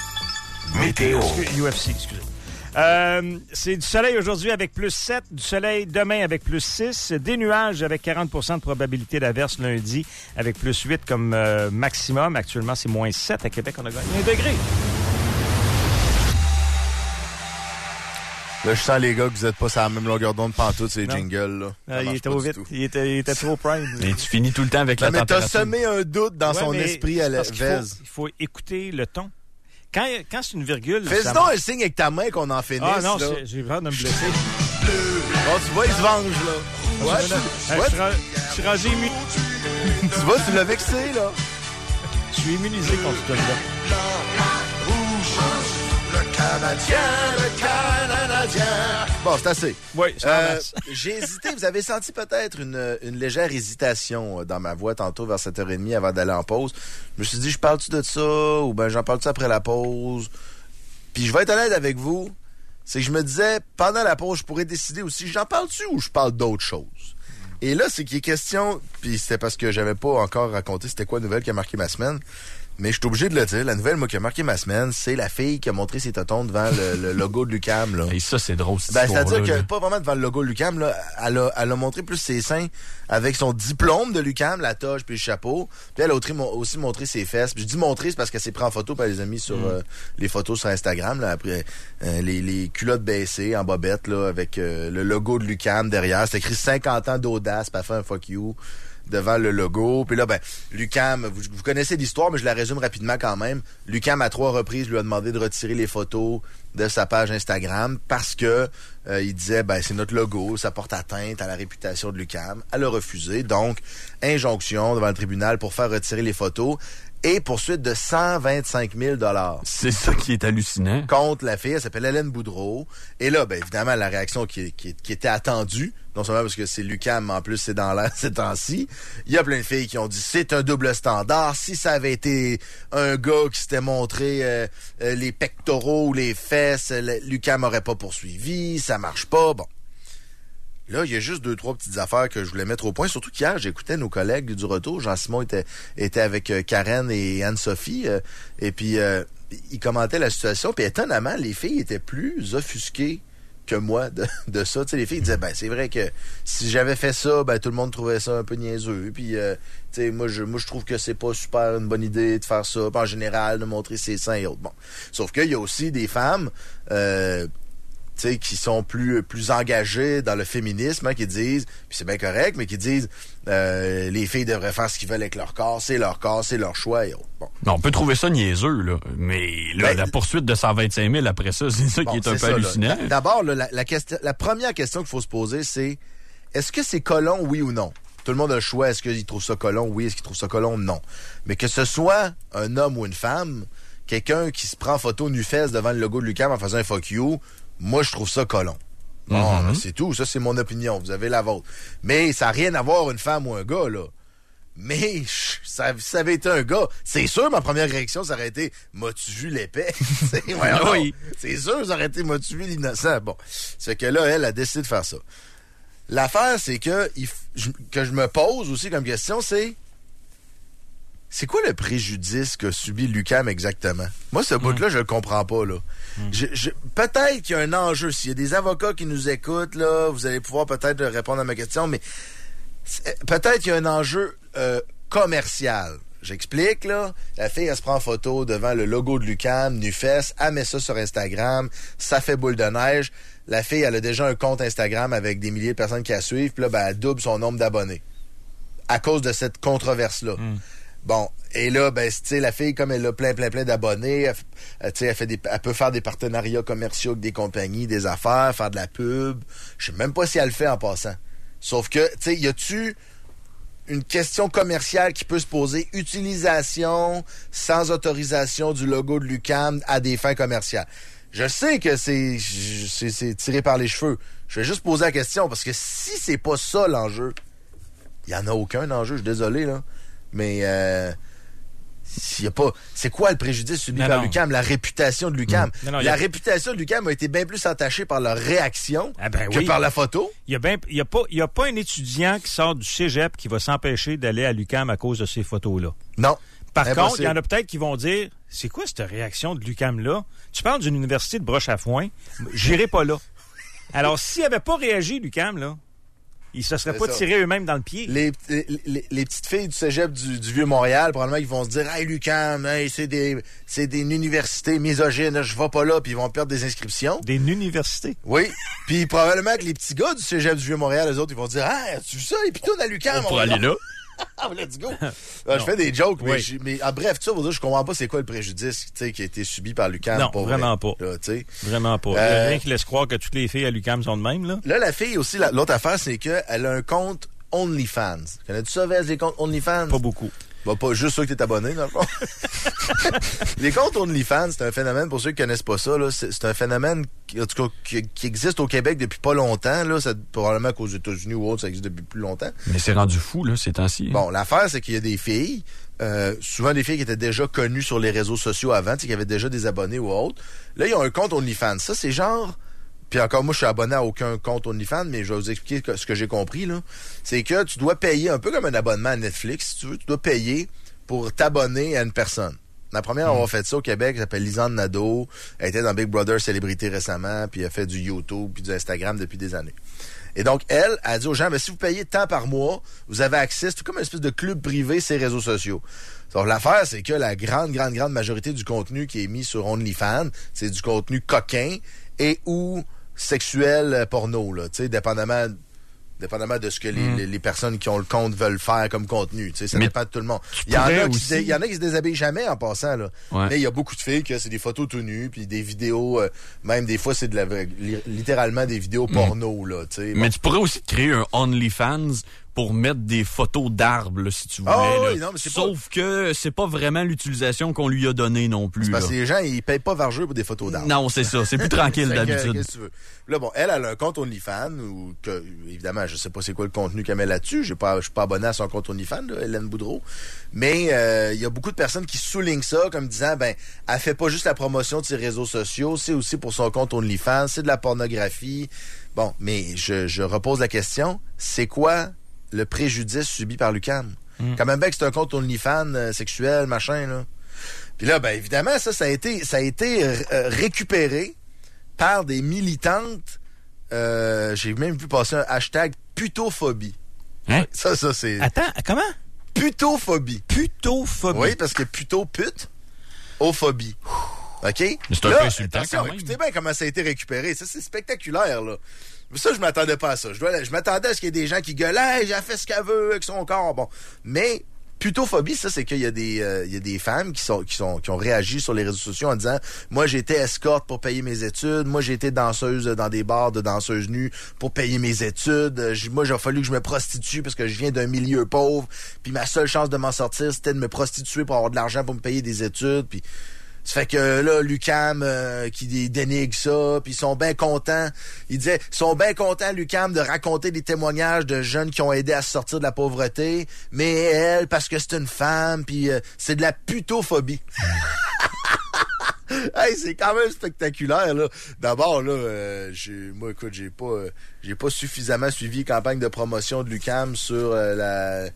A. Météo. U F C, excusez. Euh, c'est du soleil aujourd'hui avec plus sept, du soleil demain avec plus six, des nuages avec quarante pour cent de probabilité d'averse lundi avec plus huit comme euh, maximum. Actuellement, c'est moins sept. À Québec, on a gagné un degré. Là, je sens, les gars, que vous n'êtes pas sur la même longueur d'onde pantoute, ces Non. jingles, là. Ah, il est trop vite. Il était, il était trop prime. Et tu finis tout le temps avec Non, la mais t'as température. semé un doute dans Ouais, son mais esprit à la parce qu'il Vez. faut, il faut écouter le ton. Quand, quand c'est une virgule... Fais-y ça donc marche. un signe avec ta main qu'on en finisse, Ah non, là. c'est- j'ai peur de me blesser. Bon, tu vois, il se venge, là. Ouais, Ah, tu- je ouais, suis ra- je suis rendu immu- tu vois, tu l'as vexé, là. Je suis immunisé contre tout ça. Le Canadien, le Canadien. Bon, c'est assez. Oui, ça Euh, ramasse. j'ai hésité. Vous avez senti peut-être une, une légère hésitation dans ma voix tantôt vers sept heures trente avant d'aller en pause. Je me suis dit, je parle-tu de ça ou ben j'en parle-tu après la pause? Puis je vais être honnête avec vous, c'est que je me disais, pendant la pause, je pourrais décider aussi, j'en parle-tu ou je parle d'autre chose? Et là, c'est qu'il est question, puis c'était parce que j'avais pas encore raconté c'était quoi la nouvelle qui a marqué ma semaine. Mais je suis obligé de le dire. La nouvelle, moi, qui a marqué ma semaine, c'est la fille qui a montré ses totons devant le, le logo de Lucam, là. Et ça, c'est drôle, cette Ben, c'est-à-dire histoire-là, que, là. pas vraiment devant le logo de Lucam, là. Elle a, elle a montré plus ses seins avec son diplôme de Lucam, la toge puis le chapeau. Puis elle a aussi, aussi montré ses fesses. Puis je dis montrer, c'est parce qu'elle s'est pris en photo, puis elle les a mis sur, Mm. euh, les photos sur Instagram, là. Après, euh, les, les culottes baissées en bobette, là, avec, euh, le logo de Lucam derrière. C'est écrit cinquante ans d'audace, puis elle fait un fuck you devant le logo. Puis là, ben, Lucam, vous, vous connaissez l'histoire, mais je la résume rapidement quand même. Lucam, à trois reprises, lui a demandé de retirer les photos de sa page Instagram parce que euh, il disait, ben, c'est notre logo, ça porte atteinte à la réputation de Lucam. Elle a refusé. Donc, injonction devant le tribunal pour faire retirer les photos et poursuite de cent vingt-cinq mille dollars. C'est ça qui est hallucinant. Contre la fille, elle s'appelle Hélène Boudreau. Et là, ben, évidemment, la réaction qui, qui, qui était attendue, non seulement parce que c'est Lucam, mais en plus c'est dans l'air ces temps-ci, il y a plein de filles qui ont dit c'est un double standard. Si ça avait été un gars qui s'était montré euh, euh, les pectoraux ou les fesses, le- Lucam aurait pas poursuivi, ça marche pas. Bon. Là, il y a juste deux, trois petites affaires que je voulais mettre au point. Surtout qu'hier, j'écoutais nos collègues du retour. Jean-Simon était, était avec euh, Karen et Anne-Sophie. euh, et puis, euh, ils commentaient la situation. Puis étonnamment, les filles étaient plus offusquées que moi de, de ça. Tu sais, les filles disaient, ben c'est vrai que si j'avais fait ça, ben tout le monde trouvait ça un peu niaiseux. Puis, euh, tu sais, moi je, moi, je trouve que c'est pas super une bonne idée de faire ça. Puis, en général, de montrer ses seins et autres. Bon. Sauf qu'il y a aussi des femmes... Euh, tu sais, qui sont plus plus engagés dans le féminisme, hein, qui disent, puis c'est bien correct, mais qui disent euh, les filles devraient faire ce qu'ils veulent avec leur corps, c'est leur corps, c'est leur choix. Et autres. Bon. Non, on peut trouver ça niaiseux, là, mais là, ben, la poursuite de cent vingt-cinq mille après ça, c'est ça bon, qui est un peu ça, hallucinant. Là. D'abord, là, la, la, question, la première question qu'il faut se poser, c'est est-ce que c'est colon, oui ou non? Tout le monde a le choix. Est-ce qu'il trouve ça colon? Oui. Est-ce qu'il trouve ça colon? Non. Mais que ce soit un homme ou une femme, quelqu'un qui se prend photo nu-fesse devant le logo de Lucam en faisant un fuck you, moi, je trouve ça colon. Bon, mm-hmm. c'est tout. Ça, c'est mon opinion. Vous avez la vôtre. Mais ça n'a rien à voir une femme ou un gars, là. Mais ça, ça avait été un gars. C'est sûr, ma première réaction, ça aurait été « M'as-tu vu l'épais? » Oui. C'est sûr, ça aurait été « M'as-tu vu l'innocent? » Bon. C'est que là, elle a décidé de faire ça. L'affaire, c'est que, il, je, que je me pose aussi comme question, c'est c'est quoi le préjudice qu'a subi Lucam exactement? Moi, ce mmh. bout-là, je le comprends pas, là. Mmh. Je, je, peut-être qu'il y a un enjeu. S'il y a des avocats qui nous écoutent, là, vous allez pouvoir peut-être répondre à ma question, mais peut-être qu'il y a un enjeu euh, commercial. J'explique, là. La fille, elle se prend en photo devant le logo de Lucam, nu-fesse, elle met ça sur Instagram, ça fait boule de neige. La fille, elle a déjà un compte Instagram avec des milliers de personnes qui la suivent, puis là, ben, elle double son nombre d'abonnés. À cause de cette controverse-là. Mm. Bon, et là, ben, tu sais, la fille, comme elle a plein, plein, plein d'abonnés, elle, elle, elle, fait des, elle peut faire des partenariats commerciaux avec des compagnies, des affaires, faire de la pub. Je sais même pas si elle le fait en passant. Sauf que, tu sais, y a-tu une question commerciale qui peut se poser? Utilisation sans autorisation du logo de Lucam à des fins commerciales. Je sais que c'est, c'est, c'est tiré par les cheveux. Je vais juste poser la question, parce que si c'est pas ça l'enjeu, il y en a aucun enjeu, je suis désolé, là. Mais euh, s'il y a pas. C'est quoi le préjudice subi non, par non. Lucam? La réputation de Lucam. Mmh. Non, non, la a... réputation de Lucam a été bien plus entachée par leur réaction ah ben que oui. par la photo. Il y a, ben, il y a pas, il y a pas un étudiant qui sort du cégep qui va s'empêcher d'aller à Lucam à cause de ces photos-là. Non. Par Impossible. Contre, il y en a peut-être qui vont dire, c'est quoi cette réaction de Lucam-là? Tu parles d'une université de broche à foin, j'irai pas là. Alors, s'ils n'avaient pas réagi, Lucam, là, ils se seraient c'est pas ça. Tirés eux-mêmes dans le pied. Les, les, les, les petites filles du cégep du, du Vieux-Montréal, probablement, ils vont se dire, hey, Lucam, hey, c'est des, c'est des universités misogynes, je vais pas là, puis ils vont perdre des inscriptions. Des universités? Oui. Puis probablement que les petits gars du cégep du Vieux-Montréal, eux autres, ils vont dire, ah, tu vu ça, les pitons à Lucam? On pourrait aller là. Ah, let's go! je fais des jokes, mais, oui. je, mais en bref, tout ça, vous dire, je comprends pas c'est quoi le préjudice qui a été subi par Lucam. Non, pas vraiment vrai, pas. Là, vraiment pas. Il euh, y a rien qui laisse croire que toutes les filles à Lucam sont de même, là. Là, la fille aussi, la, l'autre affaire, c'est qu'elle a un compte OnlyFans. Connais-tu ça, Vez, les comptes OnlyFans? Pas beaucoup. Bah, pas juste ceux qui t'es abonné, dans le fond. Les comptes OnlyFans, c'est un phénomène, pour ceux qui connaissent pas ça, là, c'est, c'est un phénomène qui, en tout cas, qui, qui existe au Québec depuis pas longtemps. Là, ça, probablement qu'aux États-Unis ou autre, ça existe depuis plus longtemps. Mais c'est rendu fou, là, ces temps-ci. Bon, l'affaire, c'est qu'il y a des filles, euh, souvent des filles qui étaient déjà connues sur les réseaux sociaux avant, qui avaient déjà des abonnés ou autre. Là, ils ont un compte OnlyFans. Ça, c'est genre... Puis encore, moi, je suis abonné à aucun compte OnlyFans, mais je vais vous expliquer ce que j'ai compris, là. C'est que tu dois payer, un peu comme un abonnement à Netflix, si tu veux, tu dois payer pour t'abonner à une personne. La première, mmh. on a fait ça au Québec, elle s'appelle Lisanne Nadeau. Elle était dans Big Brother Célébrité récemment, puis elle fait du YouTube puis du Instagram depuis des années. Et donc, elle, elle a dit aux gens, ben, si vous payez tant par mois, vous avez accès, c'est comme une espèce de club privé, ces réseaux sociaux. Donc, l'affaire, c'est que la grande, grande, grande majorité du contenu qui est mis sur OnlyFans, c'est du contenu coquin et ou sexuel porno, là, tu sais, dépendamment... Dépendamment de ce que les, mm. les, les personnes qui ont le compte veulent faire comme contenu. Tu sais, ça mais dépend de tout le monde. Il y, en a qui se, il y en a qui se déshabillent jamais en passant, là. Ouais. Mais il y a beaucoup de filles que c'est des photos tout nues, puis des vidéos, euh, même des fois, c'est de la, littéralement des vidéos porno, mm. là. Tu sais, mais bon. Tu pourrais aussi créer un OnlyFans pour mettre des photos d'arbres, là, si tu voulais. Oh, là. Oui, non, mais c'est Sauf pas... que c'est pas vraiment l'utilisation qu'on lui a donnée non plus. C'est parce là. que les gens, ils payent pas vargeux pour des photos d'arbres. Non, c'est ça. C'est plus tranquille d'habitude. Qu'est-ce que tu veux? Là, bon, elle, elle a un compte OnlyFans, ou que, évidemment, je sais pas c'est quoi le contenu qu'elle met là-dessus. Je ne suis pas abonné à son compte OnlyFans, là, Hélène Boudreau. Mais il euh, y a beaucoup de personnes qui soulignent ça comme disant, ben, elle fait pas juste la promotion de ses réseaux sociaux, c'est aussi pour son compte OnlyFans, c'est de la pornographie. Bon, mais je, je repose la question, c'est quoi le préjudice subi par Lucam? Mm. Quand même bien que c'est un compte OnlyFans euh, sexuel, machin, là. Puis là, ben, évidemment, ça, ça a été, ça a été euh, récupéré par des militantes. Euh, j'ai même vu passer un hashtag putophobie. Hein? Ça, ça, c'est... Attends, comment? Putophobie. Putophobie. Oui, parce que puto, pute, ophobie. OK? C'est un là, peu insultant, attention, quand même. écoutez bien comment ça a été récupéré. Ça, c'est spectaculaire, là. Ça, je m'attendais pas à ça. Je, dois, je m'attendais à ce qu'il y ait des gens qui gueulaient, hey, j'ai fait ce qu'elle veut avec son corps. Bon. Mais, putophobie, ça, c'est qu'il y a des, euh, il y a des femmes qui sont, qui sont, qui ont réagi sur les réseaux sociaux en disant, moi, j'ai été escorte pour payer mes études. Moi, j'ai été danseuse dans des bars de danseuses nues pour payer mes études. Moi, j'ai fallu que je me prostitue parce que je viens d'un milieu pauvre. Puis ma seule chance de m'en sortir, c'était de me prostituer pour avoir de l'argent pour me payer des études. Puis, ça fait que là, l'U Q A M euh, qui dénigre ça, puis ils sont bien contents. Ils disaient, ils sont bien contents, l'U Q A M, de raconter des témoignages de jeunes qui ont aidé à sortir de la pauvreté. Mais elle, parce que c'est une femme, puis euh, c'est de la putophobie. Hey, c'est quand même spectaculaire, là. D'abord, là, euh, j'ai, moi, écoute, j'ai pas, euh, j'ai pas suffisamment suivi campagne de promotion de l'U Q A M sur euh, la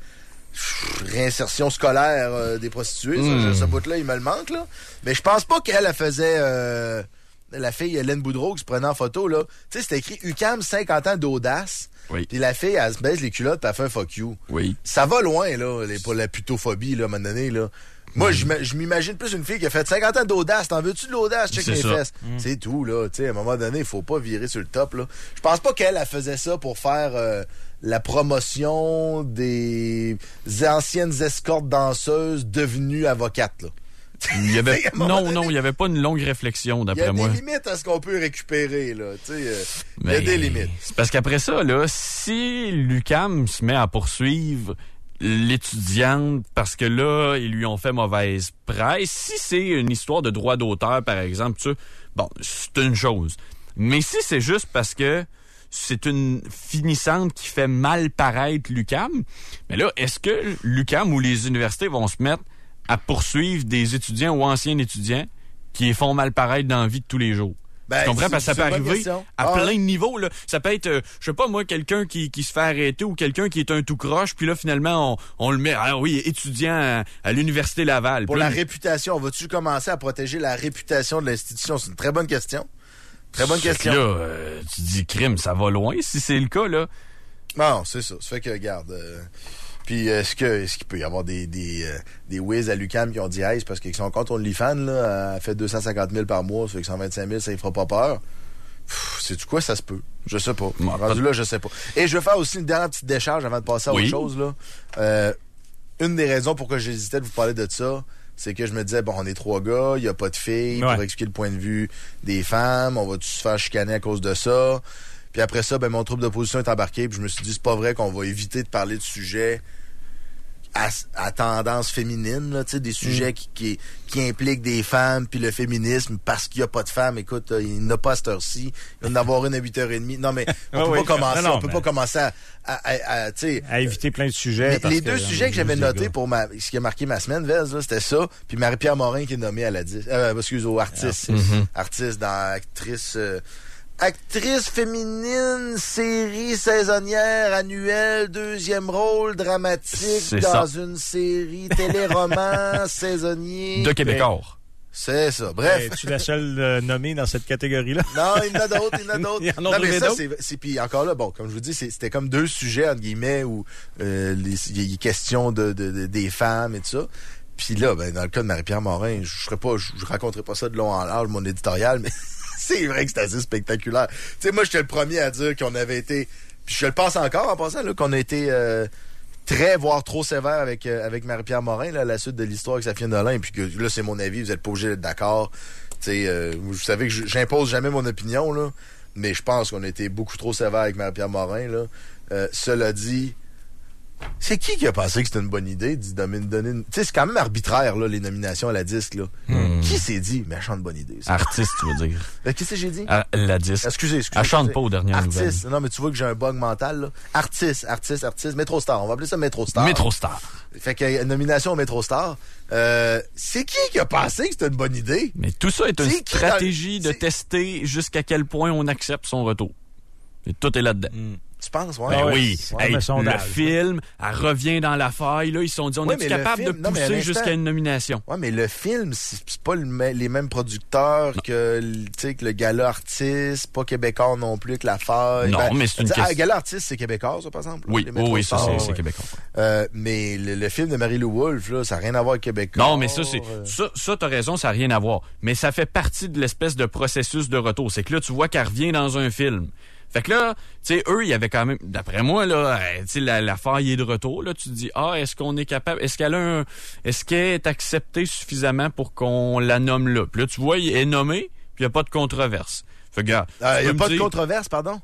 réinsertion scolaire euh, des prostituées. Mm. Ça, ce bout-là, il me le manque, là. Mais je pense pas qu'elle, elle faisait... Euh, la fille Hélène Boudreau qui se prenait en photo, là. Tu sais, c'était écrit U Q A M cinquante ans d'audace. Oui. Puis la fille, elle se baisse les culottes puis elle fait un fuck you. Oui. Ça va loin, là, les, pour la putophobie, là, à un moment donné, là. Moi, mm. je m'imagine plus une fille qui a fait cinquante ans d'audace. T'en veux-tu de l'audace? Check mes fesses. Mm. C'est tout, là. Tu sais, à un moment donné, il faut pas virer sur le top, là. Je pense pas qu'elle, elle faisait ça pour faire euh, la promotion des anciennes escortes danseuses devenues avocates, là. Il y avait, non, donné, non, il n'y avait pas une longue réflexion, d'après moi. Il y a des limites à ce qu'on peut récupérer, là. Tu sais, euh, il y a des limites. C'est parce qu'après ça, là, si l'U Q A M se met à poursuivre l'étudiante parce que là, ils lui ont fait mauvaise presse, si c'est une histoire de droit d'auteur, par exemple, tu sais, bon, c'est une chose. Mais si c'est juste parce que c'est une finissante qui fait mal paraître l'U Q A M, mais là, est-ce que l'U Q A M ou les universités vont se mettre à poursuivre des étudiants ou anciens étudiants qui les font mal paraître dans la vie de tous les jours? Ben, tu comprends? Parce que ça peut arriver à ah, plein ouais. de niveaux, là. Ça peut être, euh, je sais pas moi, quelqu'un qui, qui se fait arrêter ou quelqu'un qui est un tout croche, puis là, finalement, on, on le met, ah oui, étudiant à, à l'Université Laval. Pour puis la là, réputation, vas-tu commencer à protéger la réputation de l'institution? C'est une très bonne question. Très bonne question. Là, euh, tu dis crime, ça va loin si c'est le cas, là. Non, c'est ça. Ça fait que, regarde... Euh... Puis est-ce que est-ce qu'il peut y avoir des des euh, des whiz à l'U Q A M qui ont dit hey, c'est parce qu'ils sont contre OnlyFans, là, elle fait deux cent cinquante mille par mois, ça fait que cent vingt-cinq mille, ça ne fera pas peur. Sais-tu quoi, ça se peut? Je sais pas. Bon, Rendu pas... là, je sais pas. Et je vais faire aussi une dernière petite décharge avant de passer à oui. autre chose, là. Euh, une des raisons pourquoi j'hésitais de vous parler de ça, c'est que je me disais, bon, on est trois gars, il n'y a pas de filles, ouais. pour expliquer le point de vue des femmes, on va-tu se faire chicaner à cause de ça? Puis après ça, ben mon trouble d'opposition est embarqué, puis je me suis dit, c'est pas vrai qu'on va éviter de parler de sujets À, à tendance féminine, là, tu sais, des sujets mm. qui, qui, qui impliquent des femmes, puis le féminisme, parce qu'il n'y a pas de femmes. Écoute, il n'y en a pas à cette heure-ci. Il va y en avoir une à huit heures trente. Non, mais on ah peut oui. pas commencer, non, non, on peut mais... pas commencer à, à, à, à, tu sais, à éviter plein de sujets. Les, les deux sujets que j'avais notés pour ma, ce qui a marqué ma semaine, Vez, là, c'était ça, puis Marie-Pierre Morin qui est nommée à la dix, euh, excuse, au artiste, mm-hmm. artiste dans actrice, euh, actrice féminine, série saisonnière, annuelle, deuxième rôle dramatique c'est dans ça. une série téléroman saisonnier. De Québécois. C'est ça. Bref. Es-tu la seule euh, nommée dans cette catégorie-là? Non, il y en a d'autres, il y en a d'autres. Il y en a non, mais ça, d'autres. c'est, c'est, puis encore là, bon, comme je vous dis, c'est, c'était comme deux sujets, entre guillemets, où euh, il est question de, de, de, des femmes et tout ça. Puis là, ben, dans le cas de Marie-Pierre Morin, je serais pas, je, je raconterai pas ça de long en large, mon éditorial, mais c'est vrai que c'est assez spectaculaire. Tu sais, moi, j'étais le premier à dire qu'on avait été, puis je le pense encore en passant, là, qu'on a été euh, très, voire trop sévère avec euh, avec Marie-Pierre Morin, là, à la suite de l'histoire avec Safia Nolin, puis que là, c'est mon avis, vous êtes pas obligé d'être d'accord. Tu sais, euh, vous savez que j'impose jamais mon opinion, là, mais je pense qu'on a été beaucoup trop sévère avec Marie-Pierre Morin, là. Euh, cela dit, c'est qui qui a pensé que c'était une bonne idée de donner une... Tu sais, c'est quand même arbitraire, là, les nominations à la disque, là. Mm. Qui s'est dit, méchante bonne idée, ça? Artiste, tu veux dire. Euh, Qu'est-ce que j'ai dit? À la disque. Excusez, excusez. Elle chante excusez. pas aux dernières artiste. nouvelles. Non, mais tu vois que j'ai un bug mental, là. Artiste, artiste, artiste. Métro Star. On va appeler ça Métro Star. Métro Star. Fait que euh, nomination au Métro Star. Euh, c'est qui qui a pensé que c'était une bonne idée? Mais tout ça est une C'est qui stratégie dans... de tester jusqu'à quel point on accepte son retour. Et tout est là-dedans. Mm. Tu penses, ouais? Ben ouais, oui. Ouais, Hey, le sondage, film, elle revient dans la faille. Là, ils se sont dit, on Ouais, est-tu mais le capable film- de non, mais à pousser l'instant- jusqu'à une nomination? Ouais, mais le film, c'est c'est pas le me- les mêmes producteurs que, le- tu sais, que le gala artiste, pas québécois non plus que la faille. Non, Ben, mais c'est une tu sais, ah, question- gala artiste, c'est québécois, ça, par exemple? Oui, Les oui, oui, ça, Métro c'est, Stars, c'est québécois. Euh, mais le, le film de Marie-Lou Wolfe, là, ça n'a rien à voir avec québécois. Non, mais ça, c'est, ça, ça, t'as raison, ça n'a rien à voir. Mais ça fait partie de l'espèce de processus de retour. C'est que là, tu vois qu'elle revient dans un film. Fait que là, tu sais, eux, il y avait quand même, d'après moi, là, euh, tu sais, la, la faille est de retour. Là, tu te dis, ah, est-ce qu'on est capable, est-ce qu'elle a un, est-ce qu'elle est acceptée suffisamment pour qu'on la nomme là? Puis là, tu vois, il est nommé, puis il n'y a pas de controverse. Fait que, gars, Euh, Il n'y a tu peux pas me de dire- controverse, pardon?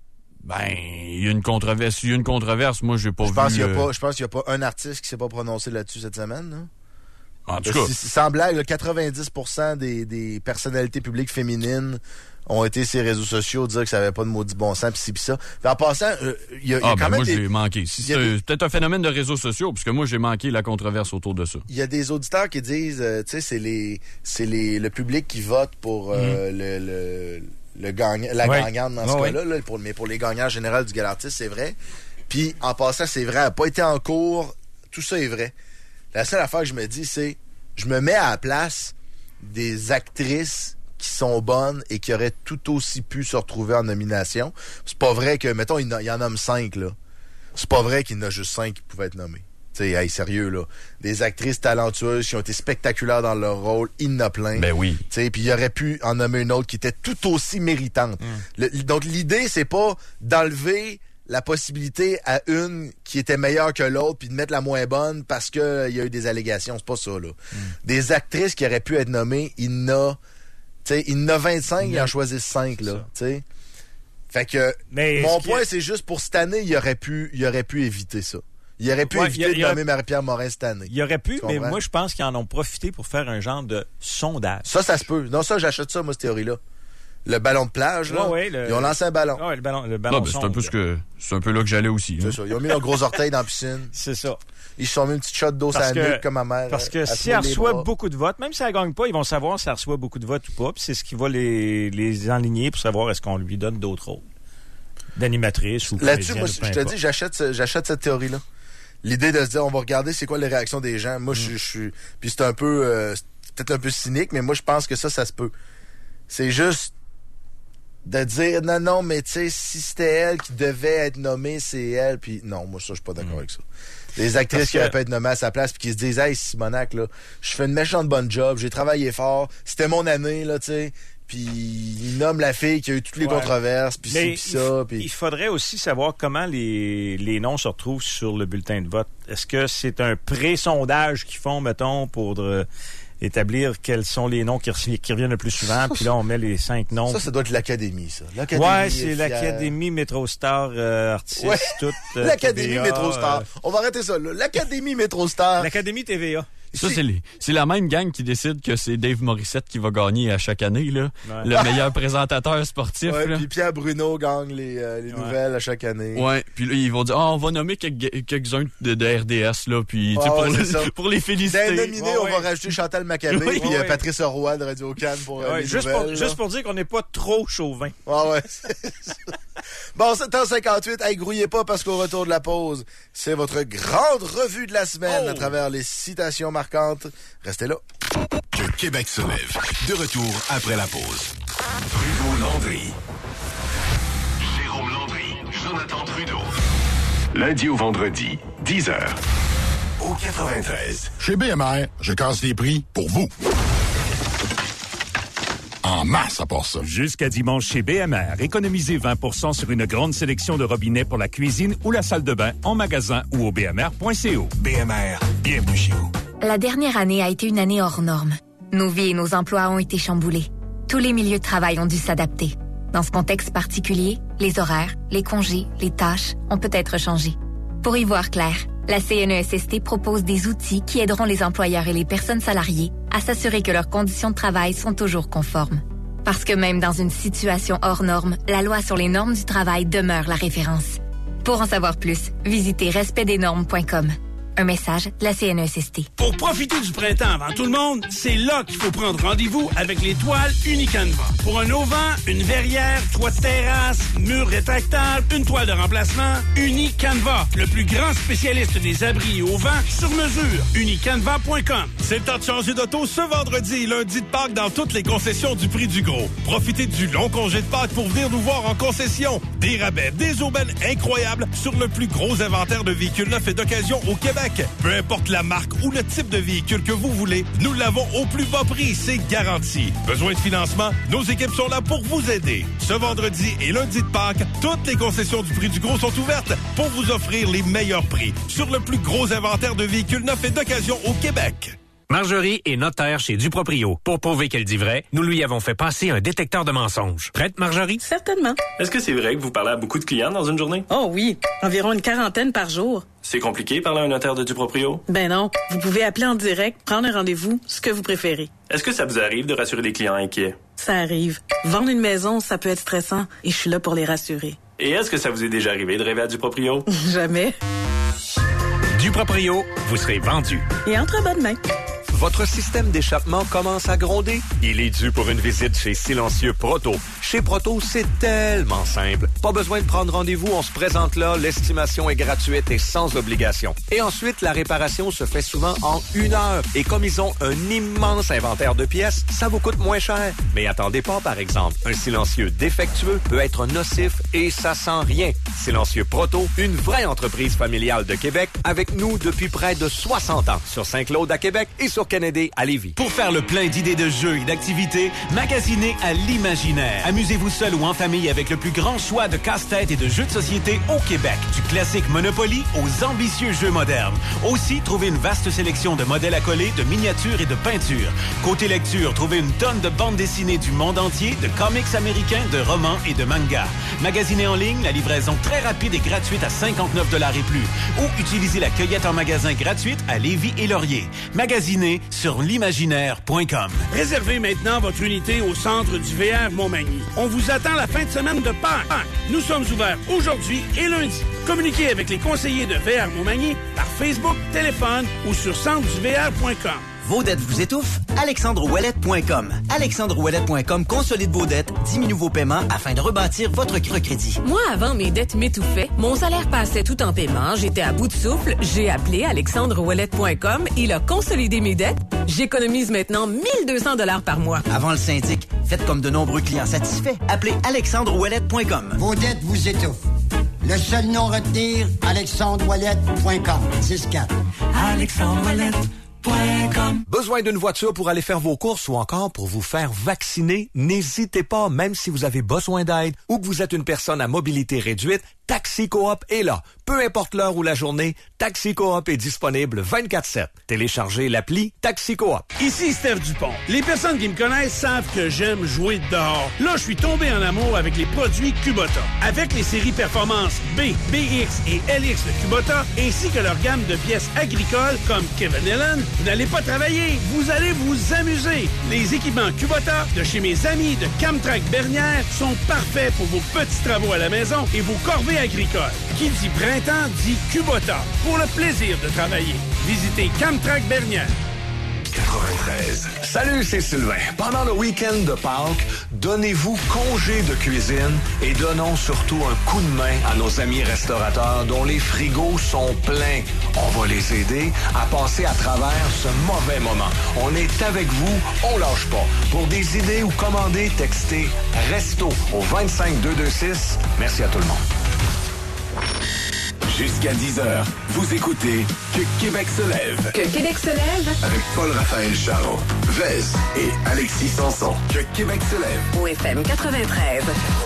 Ben, il y a une controverse. Il y a une controverse. Moi, j'ai pas Je vu. pense qu'il n'y a, euh, pas- je pense qu'il y a pas un artiste qui s'est pas prononcé là-dessus cette semaine, là. En tout Parce cas. que si- Sans blague, là, quatre-vingt-dix pour cent des, des personnalités publiques féminines ont été sur les réseaux sociaux dire que ça n'avait pas de maudit bon sens, pis ci, pis ça. Puis en passant, euh, il y a, il y a Ah, quand ben même moi, des... j'ai manqué. Si il y a c'est des- peut-être un phénomène de réseaux sociaux, parce que moi, j'ai manqué la controverse autour de ça. Il y a des auditeurs qui disent, euh, tu sais, c'est les, c'est les, le public qui vote pour euh, le, le, le gagnant, la Ouais. gagnante dans ce Ouais, cas-là, là, pour, mais pour les gagnants en général du gala artiste, c'est vrai. Puis en passant, c'est vrai, elle n'a pas été en cours, tout ça est vrai. La seule affaire que je me dis, c'est, je me mets à la place des actrices qui sont bonnes et qui auraient tout aussi pu se retrouver en nomination. C'est pas vrai que, mettons, il, il en nomme cinq, là. C'est pas vrai qu'il y en a juste cinq qui pouvaient être nommés. Tu sais, hey, sérieux, là. Des actrices talentueuses qui ont été spectaculaires dans leur rôle, il y en a plein. Ben oui. Tu sais, puis il aurait pu en nommer une autre qui était tout aussi méritante. Mm. Le- donc, l'idée, c'est pas d'enlever la possibilité à une qui était meilleure que l'autre puis de mettre la moins bonne parce qu'il y a eu des allégations. C'est pas ça, là. Mm. Des actrices qui auraient pu être nommées, il y en a, tu sais, il y en a vingt-cinq, ils en choisissent cinq, là. Tu sais. Fait que, Mais mon est-ce qu'il y point, a- c'est juste pour cette année, il aurait pu, il aurait pu éviter ça. Il aurait pu Ouais, éviter il y a- il y a- de nommer Marie-Pierre Morin cette année. Il aurait pu, Tu mais comprends? moi, je pense qu'ils en ont profité pour faire un genre de sondage. Ça, ça se peut. Non, ça, j'achète ça, moi, cette théorie-là. Le ballon de plage, là. Ouais, ouais, le- Ils ont lancé un ballon. Ouais, le ballon, le Ah, ballon ben, c'est un sonde. peu ce que, c'est un peu là que j'allais aussi. C'est hein. ça. Ils ont mis leur gros orteil dans la piscine. C'est ça. Ils se sont mis une petite shot d'eau sur Parce la que, nuque comme ma mère. parce que euh, si à elle les reçoit bras. beaucoup de votes, même si elle gagne pas, ils vont savoir si elle reçoit beaucoup de votes ou pas. Puis c'est ce qui va les, les enligner pour savoir est-ce qu'on lui donne d'autres rôles. D'animatrice ou Là-dessus, comédienne moi, ou peu je te importe. dis, j'achète, ce- j'achète cette théorie-là. L'idée de se dire, on va regarder c'est quoi les réactions des gens. Mm. Moi, je je suis... Puis c'est un peu... euh, c'est peut-être un peu cynique, mais moi, je pense que ça, ça se peut. C'est juste de dire, non, non, mais tu sais, si c'était elle qui devait être nommée, c'est elle. Puis non, moi, ça, je suis pas d'accord avec ça. Les actrices Parce qui que- auraient pu être nommées à sa place puis qui se disent, hey, Simonac, là, je fais une méchante bonne job, j'ai travaillé fort, c'était mon année, là, tu sais. Puis il nomme la fille qui a eu toutes les Ouais. controverses, puis ci, Mais puis ça. il, Puis... il faudrait aussi savoir comment les, les noms se retrouvent sur le bulletin de vote. Est-ce que c'est un pré-sondage qu'ils font, mettons, pour euh, établir quels sont les noms qui, re- qui reviennent le plus souvent, puis là, on met les cinq noms. Ça, ça doit être l'Académie, ça. L'Académie Ouais, est c'est fière. l'Académie MétroStar euh, Artistes, Ouais. toute. euh, L'Académie T V A, MétroStar. euh, On va arrêter ça, là. L'Académie MétroStar. L'Académie T V A. Ça, c'est, les, c'est la même gang qui décide que c'est Dave Morissette qui va gagner à chaque année, là. Ouais. Le meilleur présentateur sportif, Ouais, là. puis Pierre Bruno gagne les, euh, les nouvelles à chaque année. Ouais, puis là, ils vont dire, ah, on va nommer quelques, quelques-uns de, de R D S, là, puis tu sais, Ouais, pour, ouais, le- c'est ça. pour les féliciter. D'un nominé, Ouais, on ouais. va rajouter Chantal Maccabé Oui, puis ouais, euh, ouais. Patrice Roy de Radio-Can pour euh, Ouais, les juste, nouvelles. pour, là. juste pour dire qu'on n'est pas trop chauvin. Ouais, ouais. Bon, sept heures cinquante-huit. Hey, grouillez pas parce qu'au retour de la pause, c'est votre grande revue de la semaine Oh. à travers les citations marquantes. Restez là. Que Québec se lève. De retour après la pause. Trudeau Landry. Jérôme Landry. Jonathan Trudeau. Lundi au vendredi, dix heures. Au quatre-vingt-treize. Chez B M R, je casse les prix pour vous. En masse, à part ça. Jusqu'à dimanche chez B M R, économisez vingt pour cent sur une grande sélection de robinets pour la cuisine ou la salle de bain en magasin ou au b m r point c o. B M R, bienvenue chez vous. La dernière année a été une année hors norme. Nos vies et nos emplois ont été chamboulés. Tous les milieux de travail ont dû s'adapter. Dans ce contexte particulier, les horaires, les congés, les tâches ont peut-être changé. Pour y voir clair, la C N E S S T propose des outils qui aideront les employeurs et les personnes salariées à s'assurer que leurs conditions de travail sont toujours conformes. Parce que même dans une situation hors norme, la loi sur les normes du travail demeure la référence. Pour en savoir plus, visitez respect des normes point com. Un message de la C N E S S T. Pour profiter du printemps avant tout le monde, c'est là qu'il faut prendre rendez-vous avec les toiles Unicanva. Pour un auvent, une verrière, toit de terrasse, mur rétractable, une toile de remplacement, Unicanva, le plus grand spécialiste des abris et auvents sur mesure. Unicanva point com. C'est le temps de changer d'auto ce vendredi et lundi de Pâques dans toutes les concessions du prix du gros. Profitez du long congé de Pâques pour venir nous voir en concession. Des rabais, des aubaines incroyables sur le plus gros inventaire de véhicules neufs et d'occasion au Québec. Peu importe la marque ou le type de véhicule que vous voulez, nous l'avons au plus bas prix, c'est garanti. Besoin de financement? Nos équipes sont là pour vous aider. Ce vendredi et lundi de Pâques, toutes les concessions du prix du gros sont ouvertes pour vous offrir les meilleurs prix sur le plus gros inventaire de véhicules neufs et d'occasion au Québec. Marjorie est notaire chez Duproprio. Pour prouver qu'elle dit vrai, nous lui avons fait passer un détecteur de mensonges. Prête, Marjorie? Certainement. Est-ce que c'est vrai que vous parlez à beaucoup de clients dans une journée? Oh oui, environ une quarantaine par jour. C'est compliqué parler à un notaire de Duproprio? Ben non, vous pouvez appeler en direct, prendre un rendez-vous, ce que vous préférez. Est-ce que ça vous arrive de rassurer des clients inquiets? Ça arrive. Vendre une maison, ça peut être stressant, et je suis là pour les rassurer. Et est-ce que ça vous est déjà arrivé de rêver à Duproprio? Jamais. Duproprio, vous serez vendu. Et entre bonnes mains. Votre système d'échappement commence à gronder? Il est dû pour une visite chez Silencieux Proto. Chez Proto, c'est tellement simple. Pas besoin de prendre rendez-vous, on se présente là, l'estimation est gratuite et sans obligation. Et ensuite, la réparation se fait souvent en une heure. Et comme ils ont un immense inventaire de pièces, ça vous coûte moins cher. Mais attendez pas, par exemple, un silencieux défectueux peut être nocif et ça sent rien. Silencieux Proto, une vraie entreprise familiale de Québec, avec nous depuis près de soixante ans, sur Saint-Claude à Québec et sur Kennedy à Lévis. Pour faire le plein d'idées de jeux et d'activités, magasinez à l'Imaginaire. Amusez-vous seul ou en famille avec le plus grand choix de casse-tête et de jeux de société au Québec. Du classique Monopoly aux ambitieux jeux modernes. Aussi, trouvez une vaste sélection de modèles à coller, de miniatures et de peintures. Côté lecture, trouvez une tonne de bandes dessinées du monde entier, de comics américains, de romans et de mangas. Magasinez en ligne, la livraison très rapide et gratuite à cinquante-neuf dollars et plus. Ou utilisez la cueillette en magasin gratuite à Lévis et Laurier. Magasinez sur l'imaginaire point com. Réservez maintenant votre unité au centre du V R Montmagny. On vous attend la fin de semaine de Pâques. Nous sommes ouverts aujourd'hui et lundi. Communiquez avec les conseillers de V R Montmagny par Facebook, téléphone ou sur centre du V R point com. Vos dettes vous étouffent? alexandre ouellette point com. alexandre ouellette point com consolide vos dettes, diminue vos paiements afin de rebâtir votre crédit. Moi, avant, mes dettes m'étouffaient. Mon salaire passait tout en paiement. J'étais à bout de souffle. J'ai appelé alexandre ouellette point com. Il a consolidé mes dettes. J'économise maintenant mille deux cents dollars par mois. Avant le syndic, faites comme de nombreux clients satisfaits. Appelez alexandre ouellette point com. Vos dettes vous étouffent. Le seul nom à retenir, alexandre ouellette point com. six quatre. alexandre ouellette point com. Besoin d'une voiture pour aller faire vos courses ou encore pour vous faire vacciner? N'hésitez pas, même si vous avez besoin d'aide ou que vous êtes une personne à mobilité réduite, Taxi Coop est là. Peu importe l'heure ou la journée, Taxi Coop est disponible vingt-quatre sept. Téléchargez l'appli Taxi Coop. Ici Steph Dupont. Les personnes qui me connaissent savent que j'aime jouer dehors. Là, je suis tombé en amour avec les produits Kubota. Avec les séries performances B, B X et L X de Kubota, ainsi que leur gamme de pièces agricoles comme Kevin Ellen, vous n'allez pas travailler, vous allez vous amuser. Les équipements Kubota de chez mes amis de Camtrac Bernière sont parfaits pour vos petits travaux à la maison et vos corvées agricoles. Qui dit printemps dit Kubota. Pour le plaisir de travailler. Visitez Camtrac Bernière. quatre-vingt-treize. Salut, c'est Sylvain. Pendant le week-end de Pâques, donnez-vous congé de cuisine et donnons surtout un coup de main à nos amis restaurateurs dont les frigos sont pleins. On va les aider à passer à travers ce mauvais moment. On est avec vous, on lâche pas. Pour des idées ou commander, textez RESTO au vingt-cinq deux cent vingt-six. Merci à tout le monde. Jusqu'à dix heures, vous écoutez Que Québec se lève. Que Québec se lève. Avec Paul-Raphaël Charron, Vez et Alexis Sanson. Que Québec se lève. Au F M quatre-vingt-treize.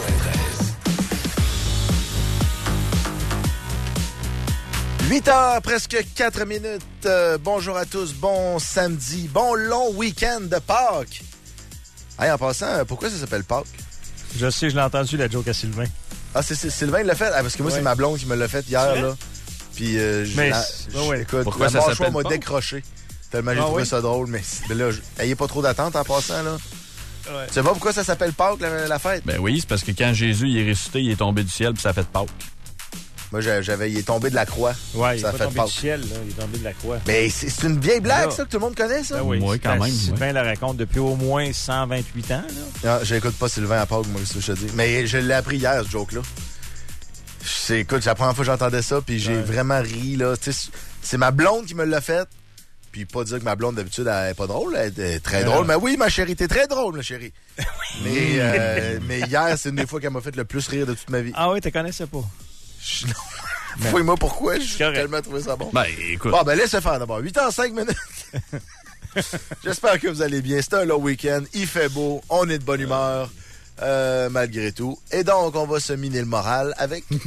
huit heures, presque quatre minutes. Euh, bonjour à tous, bon samedi, bon long week-end de Pâques. Hey, en passant, pourquoi ça s'appelle Pâques? Je sais, je l'ai entendu, la joke à Sylvain. Ah, c'est, c'est Sylvain qui l'a fait? Ah, parce que moi, ouais. C'est ma blonde qui me l'a fait hier, là. Puis, euh, mais la, oh ouais. écoute, pourquoi la ça mâchoire s'appelle m'a Pâques? décroché. Tellement j'ai ah, trouvé oui? ça drôle, mais, mais là, n'ayez pas trop d'attente en passant, là. Ouais. Tu sais pas pourquoi ça s'appelle Pâques, la, la fête? Ben oui, c'est parce que quand Jésus il est ressuscité, il est tombé du ciel, puis ça a fait Pâques. Moi, j'avais, il est tombé de la croix. Ouais, il ça est pas fait tombé Pâques. du ciel, là. Il est tombé de la croix. Mais c'est, c'est une vieille blague, là, ça, que tout le monde connaît, ça? Ben oui, oui, quand même. Sylvain oui. la raconte depuis au moins cent vingt-huit ans, là. Ah, j'écoute pas Sylvain à Pâques, moi, c'est ce que je te dis. Mais je l'ai appris hier, ce joke-là. C'est, écoute, c'est la première fois que j'entendais ça, puis j'ai ouais. vraiment ri, là. Tu sais, c'est ma blonde qui me l'a fait. Puis pas dire que ma blonde, d'habitude, elle est pas drôle. Elle est très drôle. Mais oui, ma chérie, t'es très drôle, ma chérie. mais, euh, mais hier, c'est une des fois qu'elle m'a fait le plus rire de toute ma vie. Ah oui, tu connaissais pas? Je... Fouille-moi pourquoi. J'ai tellement trouvé ça bon. Ben, écoute. Bon, ben, laisse faire d'abord. huit heures cinq minutes. J'espère que vous allez bien. C'est un long week-end. Il fait beau. On est de bonne humeur. Euh, malgré tout. Et donc, on va se miner le moral avec... non,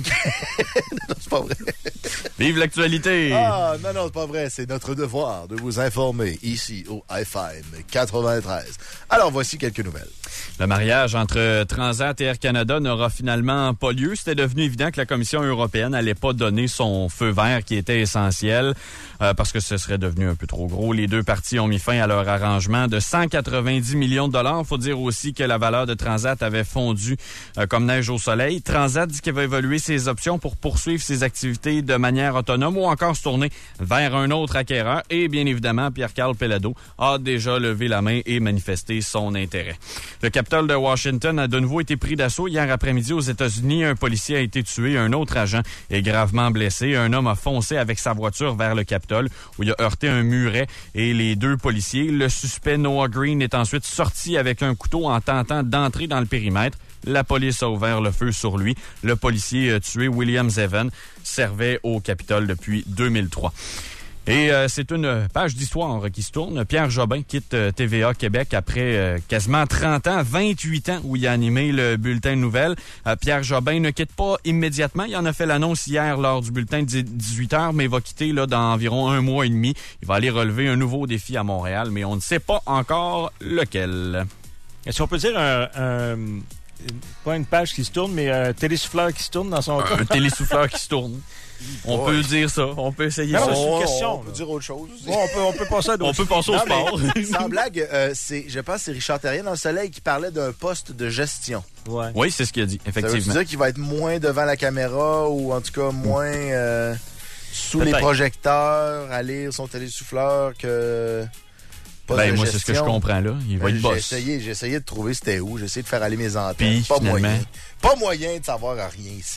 c'est pas vrai. Vive l'actualité! Ah, non, non, c'est pas vrai. C'est notre devoir de vous informer ici au F M quatre-vingt-treize. Alors, voici quelques nouvelles. Le mariage entre Transat et Air Canada n'aura finalement pas lieu. C'était devenu évident que la Commission européenne n'allait pas donner son feu vert qui était essentiel euh, parce que ce serait devenu un peu trop gros. Les deux parties ont mis fin à leur arrangement de cent quatre-vingt-dix millions de dollars. Il faut dire aussi que la valeur de Transat avait fondu euh, comme neige au soleil. Transat dit qu'il va évaluer ses options pour poursuivre ses activités de manière autonome ou encore se tourner vers un autre acquéreur. Et bien évidemment, Pierre-Carl Pelado a déjà levé la main et manifesté son intérêt. Le Capitole de Washington a de nouveau été pris d'assaut hier après-midi aux États-Unis. Un policier a été tué, un autre agent est gravement blessé. Un homme a foncé avec sa voiture vers le Capitole où il a heurté un muret et les deux policiers. Le suspect Noah Green est ensuite sorti avec un couteau en tentant d'entrer dans le périmètre. La police a ouvert le feu sur lui. Le policier tué, William Zevon, servait au Capitole depuis deux mille trois. Et euh, c'est une page d'histoire qui se tourne. Pierre Jobin quitte euh, T V A Québec après euh, quasiment trente ans, vingt-huit ans où il a animé le bulletin de nouvelles. Euh, Pierre Jobin ne quitte pas immédiatement. Il en a fait l'annonce hier lors du bulletin de dix-huit heures, mais il va quitter là dans environ un mois et demi. Il va aller relever un nouveau défi à Montréal, mais on ne sait pas encore lequel. Est-ce qu'on peut dire un... un... pas une page qui se tourne, mais un télésouffleur qui se tourne dans son cas? Un télésouffleur qui se tourne. On ouais. peut dire ça. On peut essayer non, ça. C'est une question. On peut dire autre chose. Bon, on, peut, on peut passer à d'autres On peut passer au sport. Sans blague, euh, c'est, je pense que c'est Richard Terrien dans Le Soleil qui parlait d'un poste de gestion. Ouais. Oui, c'est ce qu'il a dit, effectivement. Ça veut dire qu'il va être moins devant la caméra ou en tout cas moins euh, sous Peut-être. les projecteurs à lire son télésouffleur que... Ben, moi, gestion. C'est ce que je comprends, là. Il va ben, être boss. J'ai essayé, j'ai essayé de trouver c'était où. J'ai essayé de faire aller mes antennes. Puis, pas finalement... moyen. Pas moyen de savoir à rien ici.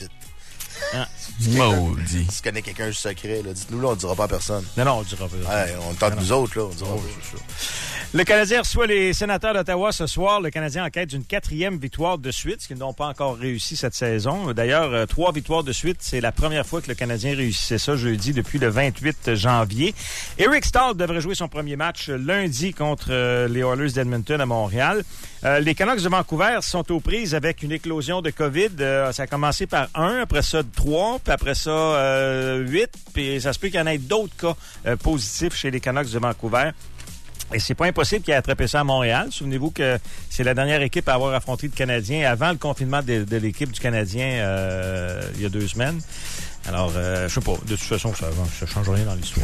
Ah. Maudit. Si tu connais quelqu'un du secret, là, dites-nous, là, on ne dira pas à personne. Non, non, on ne dira pas. Ouais, on tente nous autres, là. On dira oh, pas. Le Canadien reçoit les sénateurs d'Ottawa ce soir. Le Canadien en quête d'une quatrième victoire de suite, ce qu'ils n'ont pas encore réussi cette saison. D'ailleurs, euh, trois victoires de suite, c'est la première fois que le Canadien réussissait ça jeudi depuis le vingt-huit janvier. Eric Staal devrait jouer son premier match lundi contre euh, les Oilers d'Edmonton à Montréal. Euh, les Canucks de Vancouver sont aux prises avec une éclosion de COVID. Euh, ça a commencé par un, après ça trois, puis après ça euh, huit, puis ça se peut qu'il y en ait d'autres cas euh, positifs chez les Canucks de Vancouver. Et c'est pas impossible qu'il ait attrapé ça à Montréal. Souvenez-vous que c'est la dernière équipe à avoir affronté le Canadien avant le confinement de, de l'équipe du Canadien euh, il y a deux semaines. Alors, euh, je sais pas. De toute façon, ça ne change rien dans l'histoire.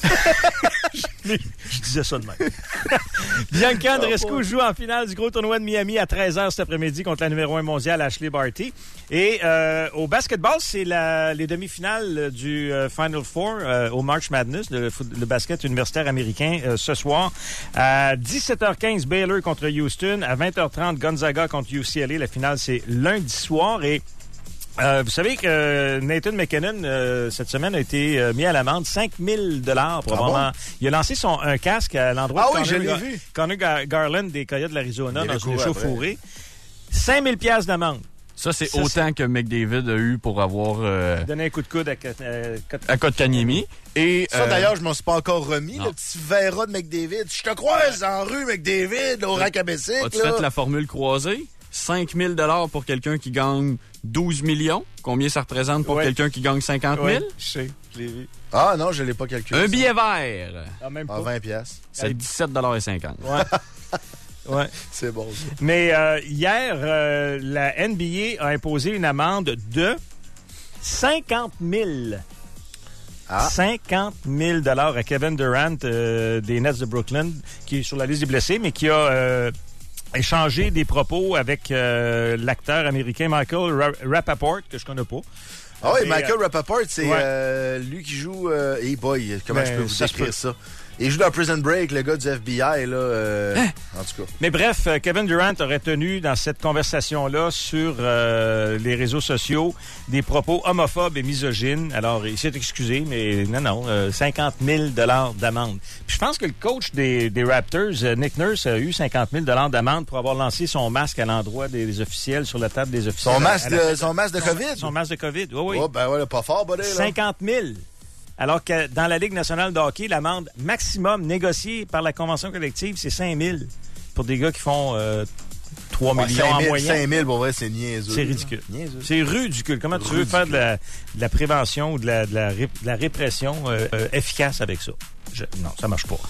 je, je disais ça de même. Bianca Andreescu joue en finale du gros tournoi de Miami à treize heures cet après-midi contre la numéro un mondiale Ashley Barty. Et euh, au basketball, c'est la, les demi-finales du euh, Final Four euh, au March Madness, le, le basket universitaire américain, euh, ce soir. À dix-sept heures quinze, Baylor contre Houston. À vingt heures trente, Gonzaga contre U C L A. La finale, c'est lundi soir. Et Euh, vous savez que euh, Nathan McKinnon, euh, cette semaine, a été euh, mis à l'amende cinq mille dollars pour ah avoir... Bon? Il a lancé son, un casque à l'endroit ah de oui, Connor, je l'ai Gar- vu. Connor Gar- Garland des Coyotes de l'Arizona dans une échauffourée. cinq mille dollars d'amende. Ça, c'est ça, autant c'est... que McDavid a eu pour avoir... Euh... donné un coup de coude à, euh, à Kotkaniemi. Et, ça, euh... d'ailleurs, je m'en suis pas encore remis, non. Le petit verra de McDavid. Je te croise en rue, McDavid, au rack à bicycle. As-tu fait la formule croisée? cinq mille dollars pour quelqu'un qui gagne douze millions. Combien ça représente pour ouais. quelqu'un qui gagne cinquante mille? Ouais, je sais, je l'ai vu. Ah non, je l'ai pas calculé. Un ça. billet vert. Ah, même pas. Ah, vingt piastres. C'est dix-sept cinquante. Ouais. Ouais. C'est bon, ça. Mais euh, hier, euh, la N B A a imposé une amende de cinquante mille. Ah. cinquante mille dollars à Kevin Durant euh, des Nets de Brooklyn, qui est sur la liste des blessés, mais qui a... Euh, échangé des propos avec euh, l'acteur américain Michael Ra- Rappaport, que je connais pas. Ah oui, Et, Michael euh, Rappaport, c'est ouais. euh, lui qui joue... Euh, hey boy, comment Ben, je peux vous ça se décrire peut. ça? Il joue dans Prison Break, le gars du F B I, là. Euh, Hein? En tout cas. Mais bref, euh, Kevin Durant aurait tenu dans cette conversation-là sur euh, les réseaux sociaux des propos homophobes et misogynes. Alors, il s'est excusé, mais non, non, euh, cinquante mille dollars d'amende. Puis je pense que le coach des, des Raptors, euh, Nick Nurse, a eu cinquante mille dollars d'amende pour avoir lancé son masque à l'endroit des, des officiels, sur la table des officiels. Son masque À la- de, son masque de son- COVID? Son masque de COVID, oui, oui. Oh, ben voilà, pas fort, buddy, là. cinquante mille. Alors que dans la Ligue nationale de hockey, l'amende maximum négociée par la convention collective, c'est cinq mille pour des gars qui font euh, trois Ouais, millions cinq mille, en moyenne. cinq mille, pour vrai, c'est niaiseux. C'est ridicule. Niaiseux. C'est ridicule. Comment tu veux Ridicule. faire de la, de la prévention ou de la, de la, ré- de la répression euh, euh, efficace avec ça? Je- non, ça marche pas.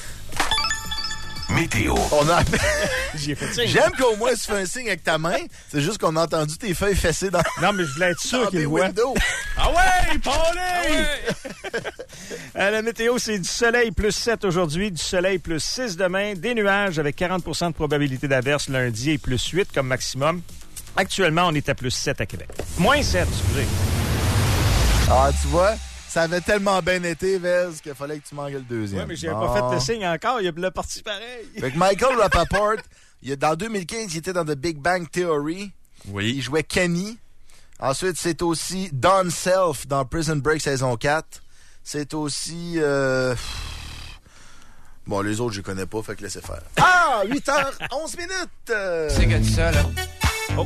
Météo. On a... J'ai fait signe. J'aime qu'au moins tu fais un signe avec ta main. C'est juste qu'on a entendu tes feuilles fessées dans, Non, mais je voulais être sûr dans qu'il tes le voit. windows. Ah ouais, Paulie! Euh, la météo, c'est du soleil plus sept aujourd'hui, du soleil plus six demain, des nuages avec quarante pour cent de probabilité d'averse lundi et plus huit comme maximum. Actuellement, on est à plus sept à Québec. Moins sept, excusez. Ah, tu vois, ça avait tellement bien été, Vez, qu'il fallait que tu manques le deuxième. Oui, mais j'ai Bon. pas fait le signe encore. Il y a le parti pareil. Fait que Michael Rappaport, il, dans deux mille quinze, il était dans The Big Bang Theory. Oui. Il jouait Kenny. Ensuite, c'est aussi Don Self dans Prison Break saison quatre. C'est aussi... Euh... Bon, les autres, je les connais pas, fait que laissez faire. Ah! huit heures onze minutes! Euh... C'est que ça, là. Oh.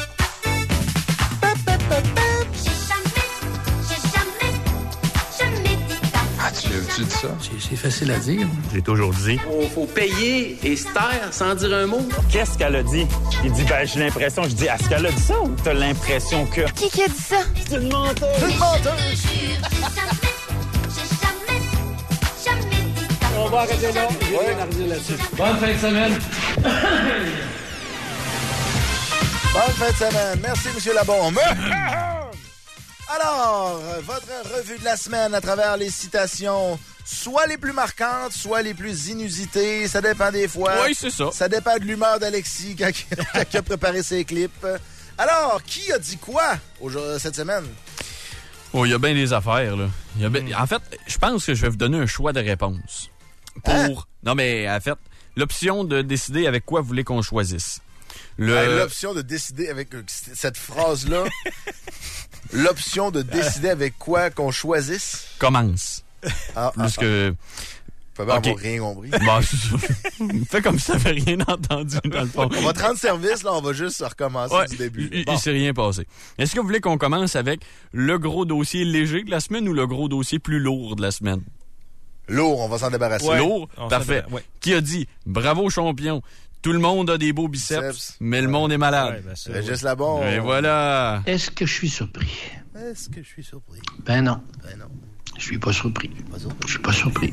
Ah, tu l'as-tu dit ça? C'est facile à dire. J'ai toujours dit. Faut, faut payer et se taire sans dire un mot. Qu'est-ce qu'elle a dit? Il dit, ben, j'ai l'impression. Je dis, est-ce qu'elle a dit ça ou t'as l'impression que. Qui qui a dit ça? C'est une menteuse! C'est une menteuse! On va arrêter là. J'ai rien à redire là-dessus. Bonne fin de semaine. Bonne fin de semaine. Merci, M. Labombe. Alors, votre revue de la semaine à travers les citations, soit les plus marquantes, soit les plus inusitées. Ça dépend des fois. Oui, c'est ça. Ça dépend de l'humeur d'Alexis quand, quand il a préparé ses clips. Alors, qui a dit quoi aujourd'hui, cette semaine? Oh, il y a bien des affaires, là. Il y a ben- En fait, je pense que je vais vous donner un choix de réponse. Pour... Hein? Non, mais en fait, l'option de décider avec quoi vous voulez qu'on choisisse. Le... Euh, L'option de décider avec euh, cette phrase-là. L'option de décider avec quoi qu'on choisisse. Commence. Ah, Plus ah, que... Faut bien Ok. avoir rien compris. Bon, fais comme si t'avais rien entendu, dans le fond. On va te rendre service, là, on va juste recommencer Ouais, du début. Il, Bon. il s'est rien passé. Est-ce que vous voulez qu'on commence avec le gros dossier léger de la semaine ou le gros dossier plus lourd de la semaine? Lourd, on va s'en débarrasser. Ouais. Lourd? On Parfait. s'en débarrasse, ouais. Qui a dit « Bravo, champion, tout le monde a des beaux biceps, Biceps. mais le monde est malade. Ouais, ben ça, Régis Labon. Et voilà. Est-ce que je suis surpris? Est-ce que je suis surpris? Ben non. Ben non. Je suis pas surpris. Pas surpris. Je suis pas surpris.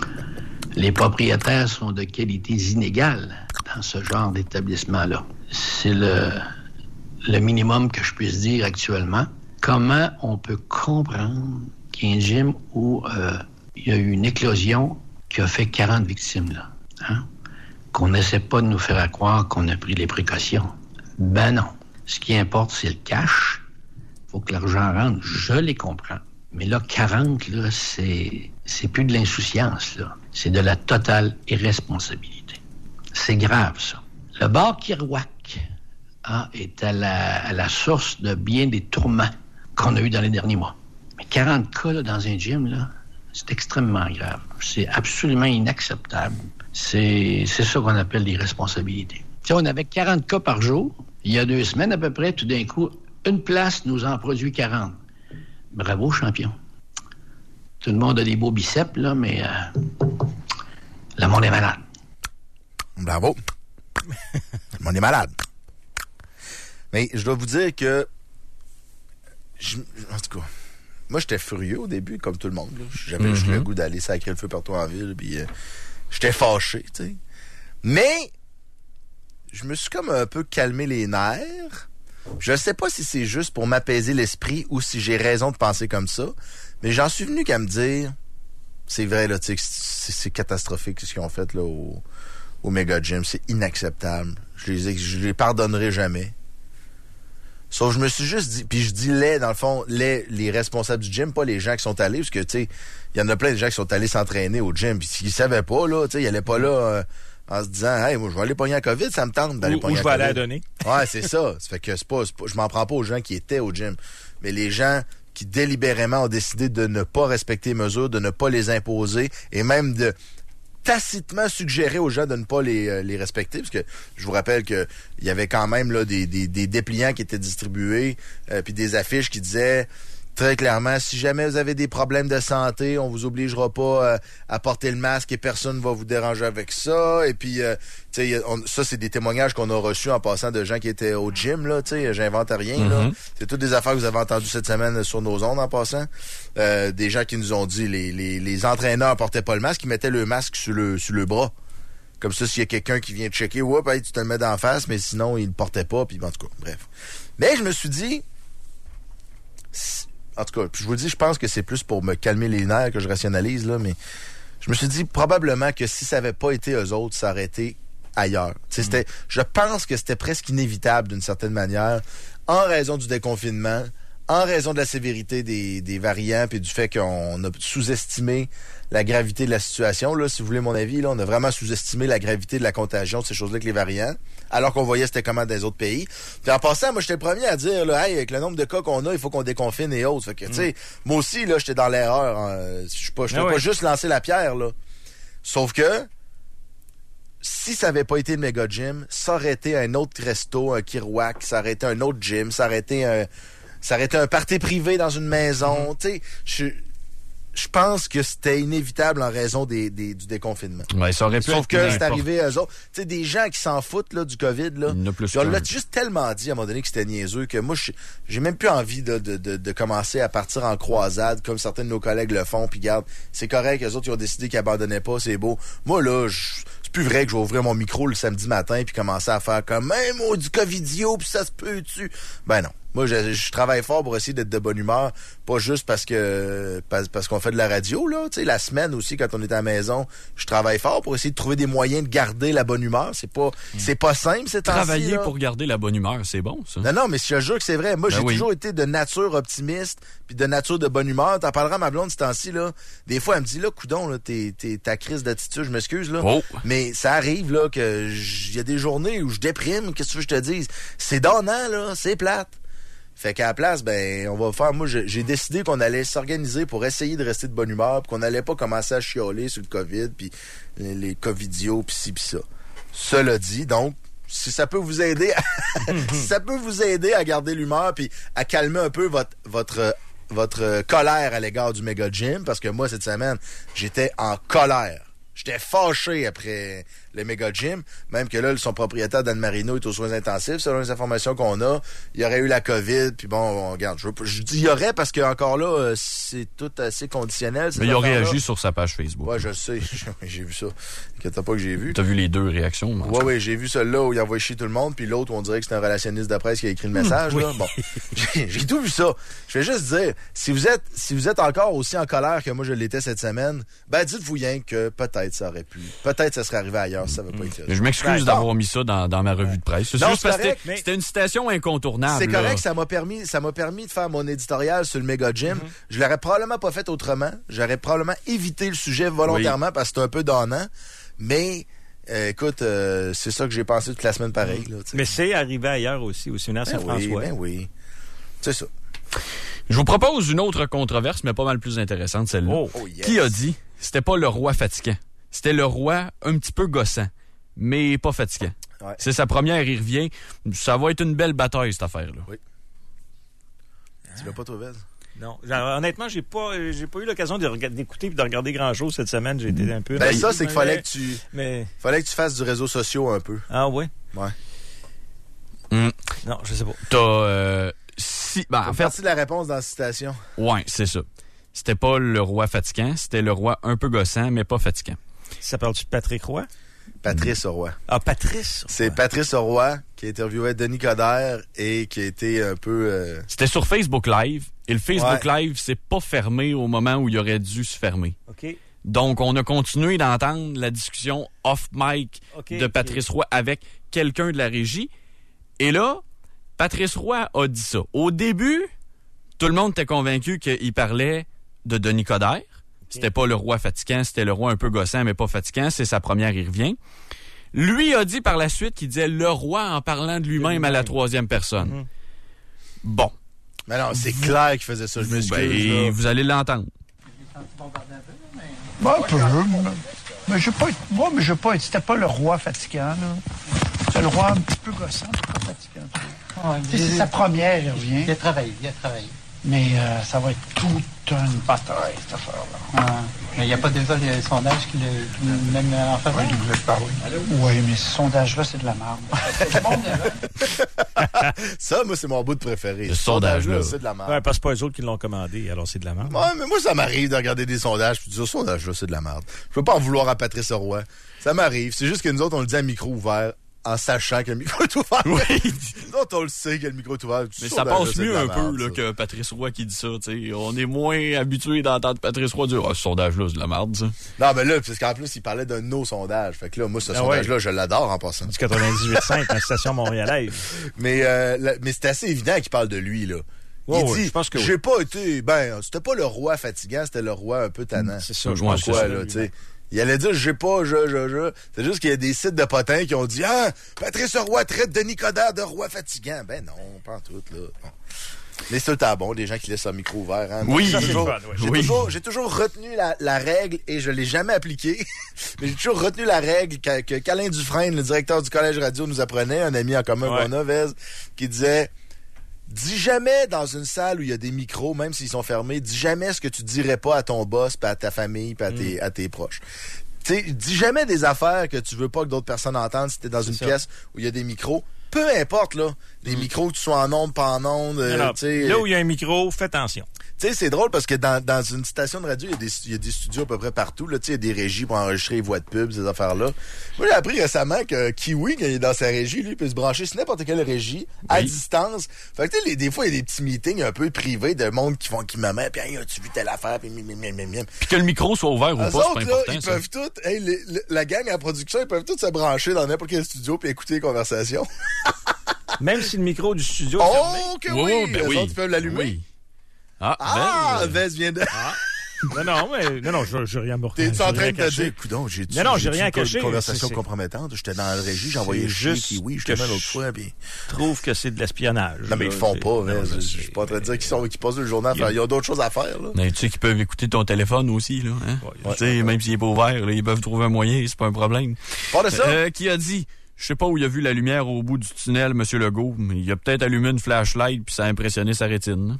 Les propriétaires sont de qualités inégales dans ce genre d'établissement-là. C'est le, le minimum que je puisse dire actuellement. Comment on peut comprendre qu'il y a un gym où euh, il y a eu une éclosion qui a fait quarante victimes, là? Hein? Qu'on n'essaie pas de nous faire croire qu'on a pris les précautions. Ben non. Ce qui importe, c'est le cash. Il faut que l'argent rentre. Je les comprends. Mais là, quarante, là, c'est, c'est plus de l'insouciance, là. C'est de la totale irresponsabilité. C'est grave, ça. Le bar Kerouac hein, est à la, à la source de bien des tourments qu'on a eu dans les derniers mois. Mais quarante cas là, dans un gym, là, c'est extrêmement grave. C'est absolument inacceptable. C'est, c'est ça qu'on appelle l'irresponsabilité. Tu sais, on avait quarante cas par jour. Il y a deux semaines à peu près, tout d'un coup, une place nous en produit quarante. Bravo, champion. Tout le monde a des beaux biceps, là, mais euh, le monde est malade. Bravo. Le monde est malade. Mais je dois vous dire que... Je, en tout cas, moi, j'étais furieux au début, comme tout le monde. Là. J'avais juste Mm-hmm. le goût d'aller sacrer le feu partout en ville, puis euh, j'étais fâché, tu sais. Mais je me suis comme un peu calmé les nerfs. Je sais pas si c'est juste pour m'apaiser l'esprit ou si j'ai raison de penser comme ça, mais j'en suis venu qu'à me dire, c'est vrai, là, tu sais, c'est, c'est catastrophique ce qu'ils ont fait là au, au Mega Gym. C'est inacceptable. Je les, je les pardonnerai jamais. Sauf que je me suis juste dit, puis je dis les, dans le fond, les, les responsables du gym, pas les gens qui sont allés, parce que, tu sais, il y en a plein de gens qui sont allés s'entraîner au gym, puis s'ils savaient pas, là, tu sais, ils allaient pas là euh, en se disant, hey, moi, je vais aller pogner la COVID, ça me tente d'aller ou, pogner ou la je vais COVID. aller la donner. Ouais, c'est ça. Ça fait que c'est pas, c'est pas, je m'en prends pas aux gens qui étaient au gym, mais les gens qui délibérément ont décidé de ne pas respecter les mesures, de ne pas les imposer, et même de tacitement suggérer aux gens de ne pas les, euh, les respecter, parce que je vous rappelle que il y avait quand même là des, des, des dépliants qui étaient distribués, euh, puis des affiches qui disaient très clairement, si jamais vous avez des problèmes de santé, on vous obligera pas euh, à porter le masque et personne ne va vous déranger avec ça. Et puis, euh, tu sais, ça, c'est des témoignages qu'on a reçus en passant de gens qui étaient au gym, là, tu sais, j'invente rien, mm-hmm. là. C'est toutes des affaires que vous avez entendues cette semaine sur nos ondes en passant. Euh, des gens qui nous ont dit, les, les, les entraîneurs portaient pas le masque, ils mettaient le masque sur le, sur le bras. Comme ça, s'il y a quelqu'un qui vient te checker, ouais, hey, tu te le mets d'en face, mais sinon, il le portait pas, puis en tout cas, bref. Mais je me suis dit, en tout cas, puis je vous dis, je pense que c'est plus pour me calmer les nerfs que je rationalise, là, mais je me suis dit probablement que si ça n'avait pas été eux autres, ça aurait été ailleurs. Mmh. C'était, je pense que c'était presque inévitable d'une certaine manière, en raison du déconfinement, en raison de la sévérité des, des variants, puis du fait qu'on a sous-estimé la gravité de la situation. Là, si vous voulez mon avis, là, on a vraiment sous-estimé la gravité de la contagion de ces choses-là avec les variants, alors qu'on voyait c'était comment dans les autres pays. Puis en passant, moi, j'étais le premier à dire, là, hey, avec le nombre de cas qu'on a, il faut qu'on déconfine et autres. Fait que, mm. tu sais, moi aussi, là, j'étais dans l'erreur. Hein. Je suis pas, je ah pas oui. juste lancé la pierre, là. Sauf que, si ça avait pas été le Mega Gym, ça aurait été un autre resto, un Kirouac, ça aurait été un autre gym, ça aurait été un, ça aurait été un party privé dans une maison. Mm. Tu sais, je... Je pense que c'était inévitable en raison des, des, du déconfinement. Ouais, ça aurait pu Sauf que c'est arrivé à eux autres. Tu sais, des gens qui s'en foutent là, du COVID, là. Il y en a plus on l'a juste tellement dit à un moment donné que c'était niaiseux que moi, j'ai même plus envie de, de, de, de commencer à partir en croisade comme certains de nos collègues le font. Puis garde, c'est correct, eux autres, ils ont décidé qu'ils abandonnaient pas, c'est beau. Moi, là, je... c'est plus vrai que je vais ouvrir mon micro le samedi matin puis commencer à faire comme hey, moi, du COVIDio, puis ça se peut-tu. Ben non. Moi, je, je travaille fort pour essayer d'être de bonne humeur, pas juste parce que parce, parce qu'on fait de la radio, là. Tu sais, la semaine aussi, quand on est à la maison, je travaille fort pour essayer de trouver des moyens de garder la bonne humeur. C'est pas mmh. c'est pas simple, c'est Travailler pour garder la bonne humeur, c'est bon, ça. Non, non, mais je te jure que c'est vrai. Moi, ben j'ai oui. toujours été de nature optimiste puis de nature de bonne humeur. T'en parleras à ma blonde ce temps-ci, là. Des fois, elle me dit, là, coudon, là, t'es, t'es, ta crise d'attitude, je m'excuse, là. Oh. Mais ça arrive, là, que il y a des journées où je déprime, qu'est-ce que tu veux que je te dise? C'est donnant, là, c'est plate. Fait qu'à la place, ben, on va faire... Moi, j'ai décidé qu'on allait s'organiser pour essayer de rester de bonne humeur, puis qu'on allait pas commencer à chialer sur le COVID, puis les, les covidios, puis ci, puis ça. Cela dit, donc, si ça peut vous aider, à, si ça peut vous aider à garder l'humeur, puis à calmer un peu votre votre votre colère à l'égard du Mega Gym, parce que moi, cette semaine, j'étais en colère. J'étais fâché après le Mega Gym, même que là, son propriétaire, Dan Marino, est aux soins intensifs, selon les informations qu'on a. Il y aurait eu la COVID, puis bon, on regarde, je, je dis il y aurait parce que encore là, c'est tout assez conditionnel. Mais il a réagi sur sa page Facebook. Ouais, je sais, j'ai vu ça. Inquiète pas que j'ai vu. T'as vu les deux réactions? Ouais, ouais, j'ai vu celle-là où il envoie chier tout le monde, puis l'autre où on dirait que c'est un relationniste de presse qui a écrit le message. Mmh, oui. Là. Bon, j'ai tout vu ça. Je vais juste dire, si vous êtes si vous êtes encore aussi en colère que moi je l'étais cette semaine, ben dites-vous rien que peut-être ça aurait pu. Peut-être ça serait arrivé ailleurs si ça n'avait pas été. Je m'excuse d'avoir mis ça dans, dans ma revue de presse. C'est non, juste c'est parce correct, que c'était une citation incontournable. C'est correct, ça m'a permis, ça m'a permis de faire mon éditorial sur le Mega Gym. Mm-hmm. Je l'aurais probablement pas fait autrement. J'aurais probablement évité le sujet volontairement oui. parce que c'est un peu donnant. Mais euh, écoute, euh, c'est ça que j'ai pensé toute la semaine pareil. Là, mais c'est arrivé ailleurs aussi, au séminaire ben Saint-François. Oui, ben oui. C'est ça. Je vous propose une autre controverse, mais pas mal plus intéressante, celle-là. Oh, oh yes. Qui a dit c'était pas le roi fatigant? C'était le roi un petit peu gossant, mais pas fatigant. Ouais. C'est sa première, il revient. Ça va être une belle bataille, cette affaire-là. Oui. Tu vas pas trouver? Non. Genre, honnêtement, j'ai pas j'ai pas eu l'occasion de regarder, d'écouter et de regarder grand-chose cette semaine. J'ai été un peu... Ben ça, c'est qu'il fallait que tu... Mais... fallait que tu fasses du réseau social un peu. Ah oui? Ouais. Mm. Non, je sais pas. T'as... Euh, si... Ben, en fait... partie de la réponse dans la citation. Ouais, c'est ça. C'était pas le roi fatigant, c'était le roi un peu gossant, mais pas fatigant. Ça parle-tu de Patrick Roy? Patrice Roy. Ah, Patrice? C'est Patrice Roy qui interviewait Denis Coderre et qui a été un peu... Euh... C'était sur Facebook Live. Et le Facebook ouais. Live, c'est pas fermé au moment où il aurait dû se fermer. OK. Donc, on a continué d'entendre la discussion off-mic okay, de Patrice okay. Roy avec quelqu'un de la régie. Et là, Patrice Roy a dit ça. Au début, tout le monde était convaincu qu'il parlait de Denis Coderre. Okay. C'était pas le roi fatigant, c'était le roi un peu gossant, mais pas fatigant. C'est sa première, il revient. Lui a dit par la suite qu'il disait le roi en parlant de lui-même à la troisième personne. Mm-hmm. Bon. Mais non, c'est clair qu'il faisait ça, je m'excuse. Ben, vous allez l'entendre. Ben, un peu. Mais je veux pas être, moi, mais je veux pas être, c'était pas le roi fatigant, là. C'est le roi un petit peu gossant, pas fatigant. Ah, c'est sa première, il revient. Il a travaillé, il a travaillé. Mais euh, ça va être toute une bataille, cette affaire-là. Ah, mais il n'y a pas déjà les sondages qui le, qui le mènent en faveur? Oui, il voulait parler. Oui, mais ce sondage-là, c'est de la merde. Ça, moi, c'est mon bout de préféré. Le sondage-là, c'est de la merde. Ouais, parce que c'est pas eux autres qui l'ont commandé, alors c'est de la merde. Ouais, mais moi, ça m'arrive de regarder des sondages puis de dire, ce sondage-là, c'est de la merde. Je peux pas en vouloir à Patrice Roy. Ça m'arrive. C'est juste que nous autres, on le dit à micro ouvert. En sachant que le micro est ouvert. Oui. Nous autres, on le sait que le micro est ouvert. Mais ça passe mieux un peu là, que Patrice Roy qui dit ça. T'sais. On est moins habitué d'entendre Patrice Roy dire « Ah, oh, ce sondage-là, c'est de la merde, ça. » Non, mais là, parce qu'en plus, il parlait d'un de nos sondages. Fait que là, moi, ce ah sondage-là, ouais. je l'adore en passant. Du quatre-vingt-dix-huit virgule cinq, la station montréalaise. Mais, euh, la, mais c'est assez évident qu'il parle de lui, là. Il oh, dit, oui, je pense que j'ai oui. pas été, ben, c'était pas le roi fatigant, c'était le roi un peu tannant. C'est ça, je pense quoi, là, tu sais. Il allait dire, j'ai pas, je, je, je. C'est juste qu'il y a des sites de potins qui ont dit, ah, Patrice Roy traite Denis Coderre de roi fatigant. Ben non, pas en tout, là. Bon. Mais c'est tout le temps bon, des gens qui laissent un micro ouvert. Hein. Oui, j'ai toujours, fun, oui. J'ai, toujours, j'ai toujours retenu la, la règle et je l'ai jamais appliquée. Mais j'ai toujours retenu la règle que, que qu'Alain Dufresne, le directeur du Collège Radio, nous apprenait, un ami en commun, ouais. Bon Vez, qui disait, dis jamais dans une salle où il y a des micros, même s'ils sont fermés, dis jamais ce que tu dirais pas à ton boss, puis à ta famille, puis à, mm. tes, à tes proches. Tu sais, dis jamais des affaires que tu veux pas que d'autres personnes entendent si t'es dans c'est une ça. Pièce où il y a des micros. Peu importe, là, les mm. micros, que tu sois en ondes, pas en ondes. Euh, t'sais, là où il y a un micro, fais attention. Tu sais, c'est drôle parce que dans, dans une station de radio, il y a des, il y a des studios à peu près partout. Là, il y a des régies pour enregistrer les voix de pub, ces affaires-là. Moi, j'ai appris récemment que Kiwi, quand il est dans sa régie, lui, il peut se brancher sur n'importe quelle régie, oui. à distance. Fait que, tu sais, des fois, il y a des petits meetings un peu privés de monde qui font qui me met, puis hey, as-tu vu telle affaire, puis mim, mim, mim, mim. Puis que le micro soit ouvert ou pas, autres, c'est pas là, important. Ils ça. peuvent tous, hey, les, les, la gang en production, ils peuvent tous se brancher dans n'importe quel studio puis écouter les conversations. Même si le micro du studio est oh, fermé. que oui! oui, ben les oui. autres, ils peuvent l'allumer. Oui. Ah, ah Vez, Vez vient de... Ah. Non, non, mais non, non, je j'ai rien à me retenir. T'es en train de te dire, coudonc, j'ai non, non, j'ai rien à cacher. Une conversation c'est, compromettante. J'étais dans la régie, j'envoyais juste Kiwi, je te mets l'autre fois, puis. Trouve que c'est de l'espionnage. Non, mais ils font pas, Vez. Je suis pas en train de dire qu'ils sont, qu'ils passent le journal. Il y a d'autres choses à faire, là. Mais tu sais qu'ils peuvent écouter ton téléphone aussi, là. Hein? Ouais, tu sais, ouais, même ouais. s'il est pas ouvert, là, ils peuvent trouver un moyen, c'est pas un problème. Pas de ça. Euh, qui a dit? Je sais pas où il a vu la lumière au bout du tunnel, M. Legault, mais il a peut-être allumé une flashlight puis ça a impressionné sa rétine.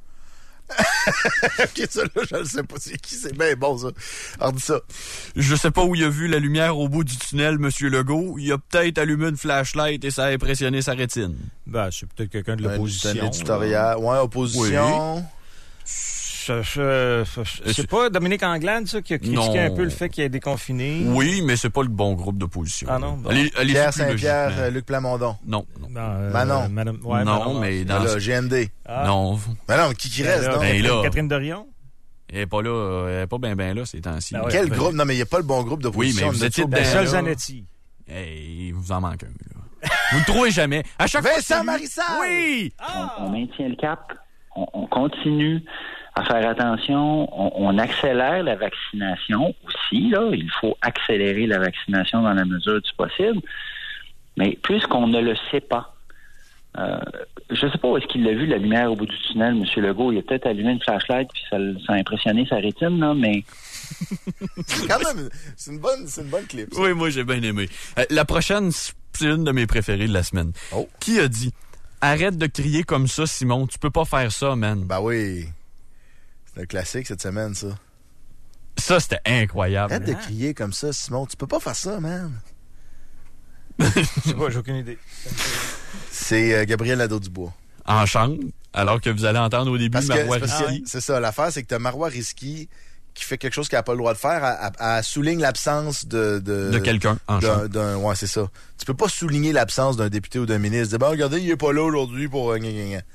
Ok, ça là, je ne sais pas c'est qui, c'est bien bon ça. Alors dis ça. Je sais pas où il a vu la lumière au bout du tunnel, M. Legault. Il a peut-être allumé une flashlight et ça a impressionné sa rétine. Ben, c'est peut-être quelqu'un de l'opposition. Un éditorial. Ouais, opposition. Oui. Je, je, je, c'est pas Dominique Anglade, ça, qui a critiqué non. un peu le fait qu'il ait déconfiné? Oui, mais c'est pas le bon groupe d'opposition. Ah non? Bon. Allez, allez Pierre Saint-Pierre, euh, Luc Plamondon. Non. non. Euh, Manon. Madame, ouais, non, Manon, mais dans... Là, G N D. Ah. Non. Mais non, qui qui reste, là, non? Ben là, Catherine Dorion? Elle est pas là, elle est pas bien ben là ces temps-ci. Ben ouais, Quel ben groupe? Non, mais il n'y a pas le bon groupe d'opposition. Oui, mais vous étiez dedans. Seul Zanetti. Hey, vous en manque un, là. Vous ne trouvez jamais. À chaque Vincent fois. Marissal! Oui! Ah! On, on maintient le cap. On, on continue à faire attention. On, on accélère la vaccination aussi, là. Il faut accélérer la vaccination dans la mesure du possible. Mais puisqu'on ne le sait pas, euh, je ne sais pas où est-ce qu'il a vu la lumière au bout du tunnel, M. Legault. Il a peut-être allumé une flashlight puis ça, ça a impressionné sa rétine, là, mais... c'est quand même c'est une bonne, c'est une bonne clip. Ça. Oui, moi, j'ai bien aimé. Euh, la prochaine, c'est une de mes préférées de la semaine. Oh. Qui a dit « Arrête de crier comme ça, Simon. Tu peux pas faire ça, man. » Ben oui. C'est un classique cette semaine, ça. Ça, c'était incroyable. Arrête hein? de crier comme ça, Simon. Tu peux pas faire ça, man. Je sais pas, j'ai aucune idée. C'est euh, Gabriel Nadeau-Dubois. En chambre, alors que vous allez entendre au début parce Marois que, Risky. Ah, oui. C'est ça, l'affaire, c'est que t'as Marois Risky qui fait quelque chose qu'elle n'a pas le droit de faire, elle, elle, elle souligne l'absence de... De, de quelqu'un en chambre. D'un, ouais, c'est ça. Tu peux pas souligner l'absence d'un député ou d'un ministre. Dire, ben, regardez, il est pas là aujourd'hui pour... Euh,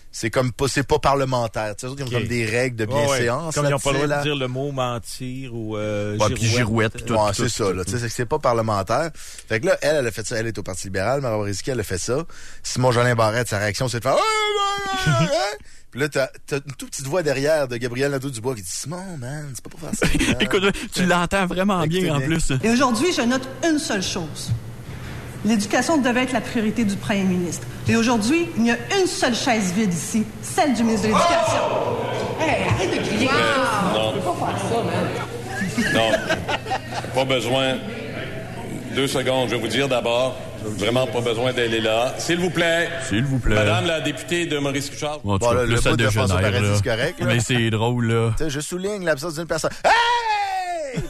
c'est comme pas, c'est pas parlementaire. Tu sais, ils ont okay. comme des règles de bienséance. Ouais, comme là, ils n'ont pas le droit là. de dire le mot mentir ou euh, ouais, girouette. Puis girouette puis tout, ouais, tout, c'est tout, ça. tout, Là, tout. Tu sais, c'est pas parlementaire. Fait que là, elle, elle a fait ça. Elle est au Parti libéral. Marois Risky, elle a fait ça. Simon Jolin Barrette, sa réaction, c'est de faire... Puis là, t'as, t'as une toute petite voix derrière de Gabriel Nadeau-Dubois qui dit « Simon, man, c'est pas pour faire ça. » Écoute, tu l'entends vraiment bien, bien en plus. Et aujourd'hui, je note une seule chose. L'éducation devait être la priorité du premier ministre. Et aujourd'hui, il y a une seule chaise vide ici, celle du ministre de l'Éducation. Hey, arrête de crier. Wow. Non. Tu peux pas faire ça, man. Non. Pas besoin. Deux secondes. Je vais vous dire d'abord, vraiment pas besoin d'aller là. S'il vous plaît. S'il vous plaît. Madame la députée de Maurice Richard. Bon, bon, là, le bout de François Paradis, c'est correct. Là. Mais c'est drôle, là. Tu sais, je souligne l'absence d'une personne. Hey!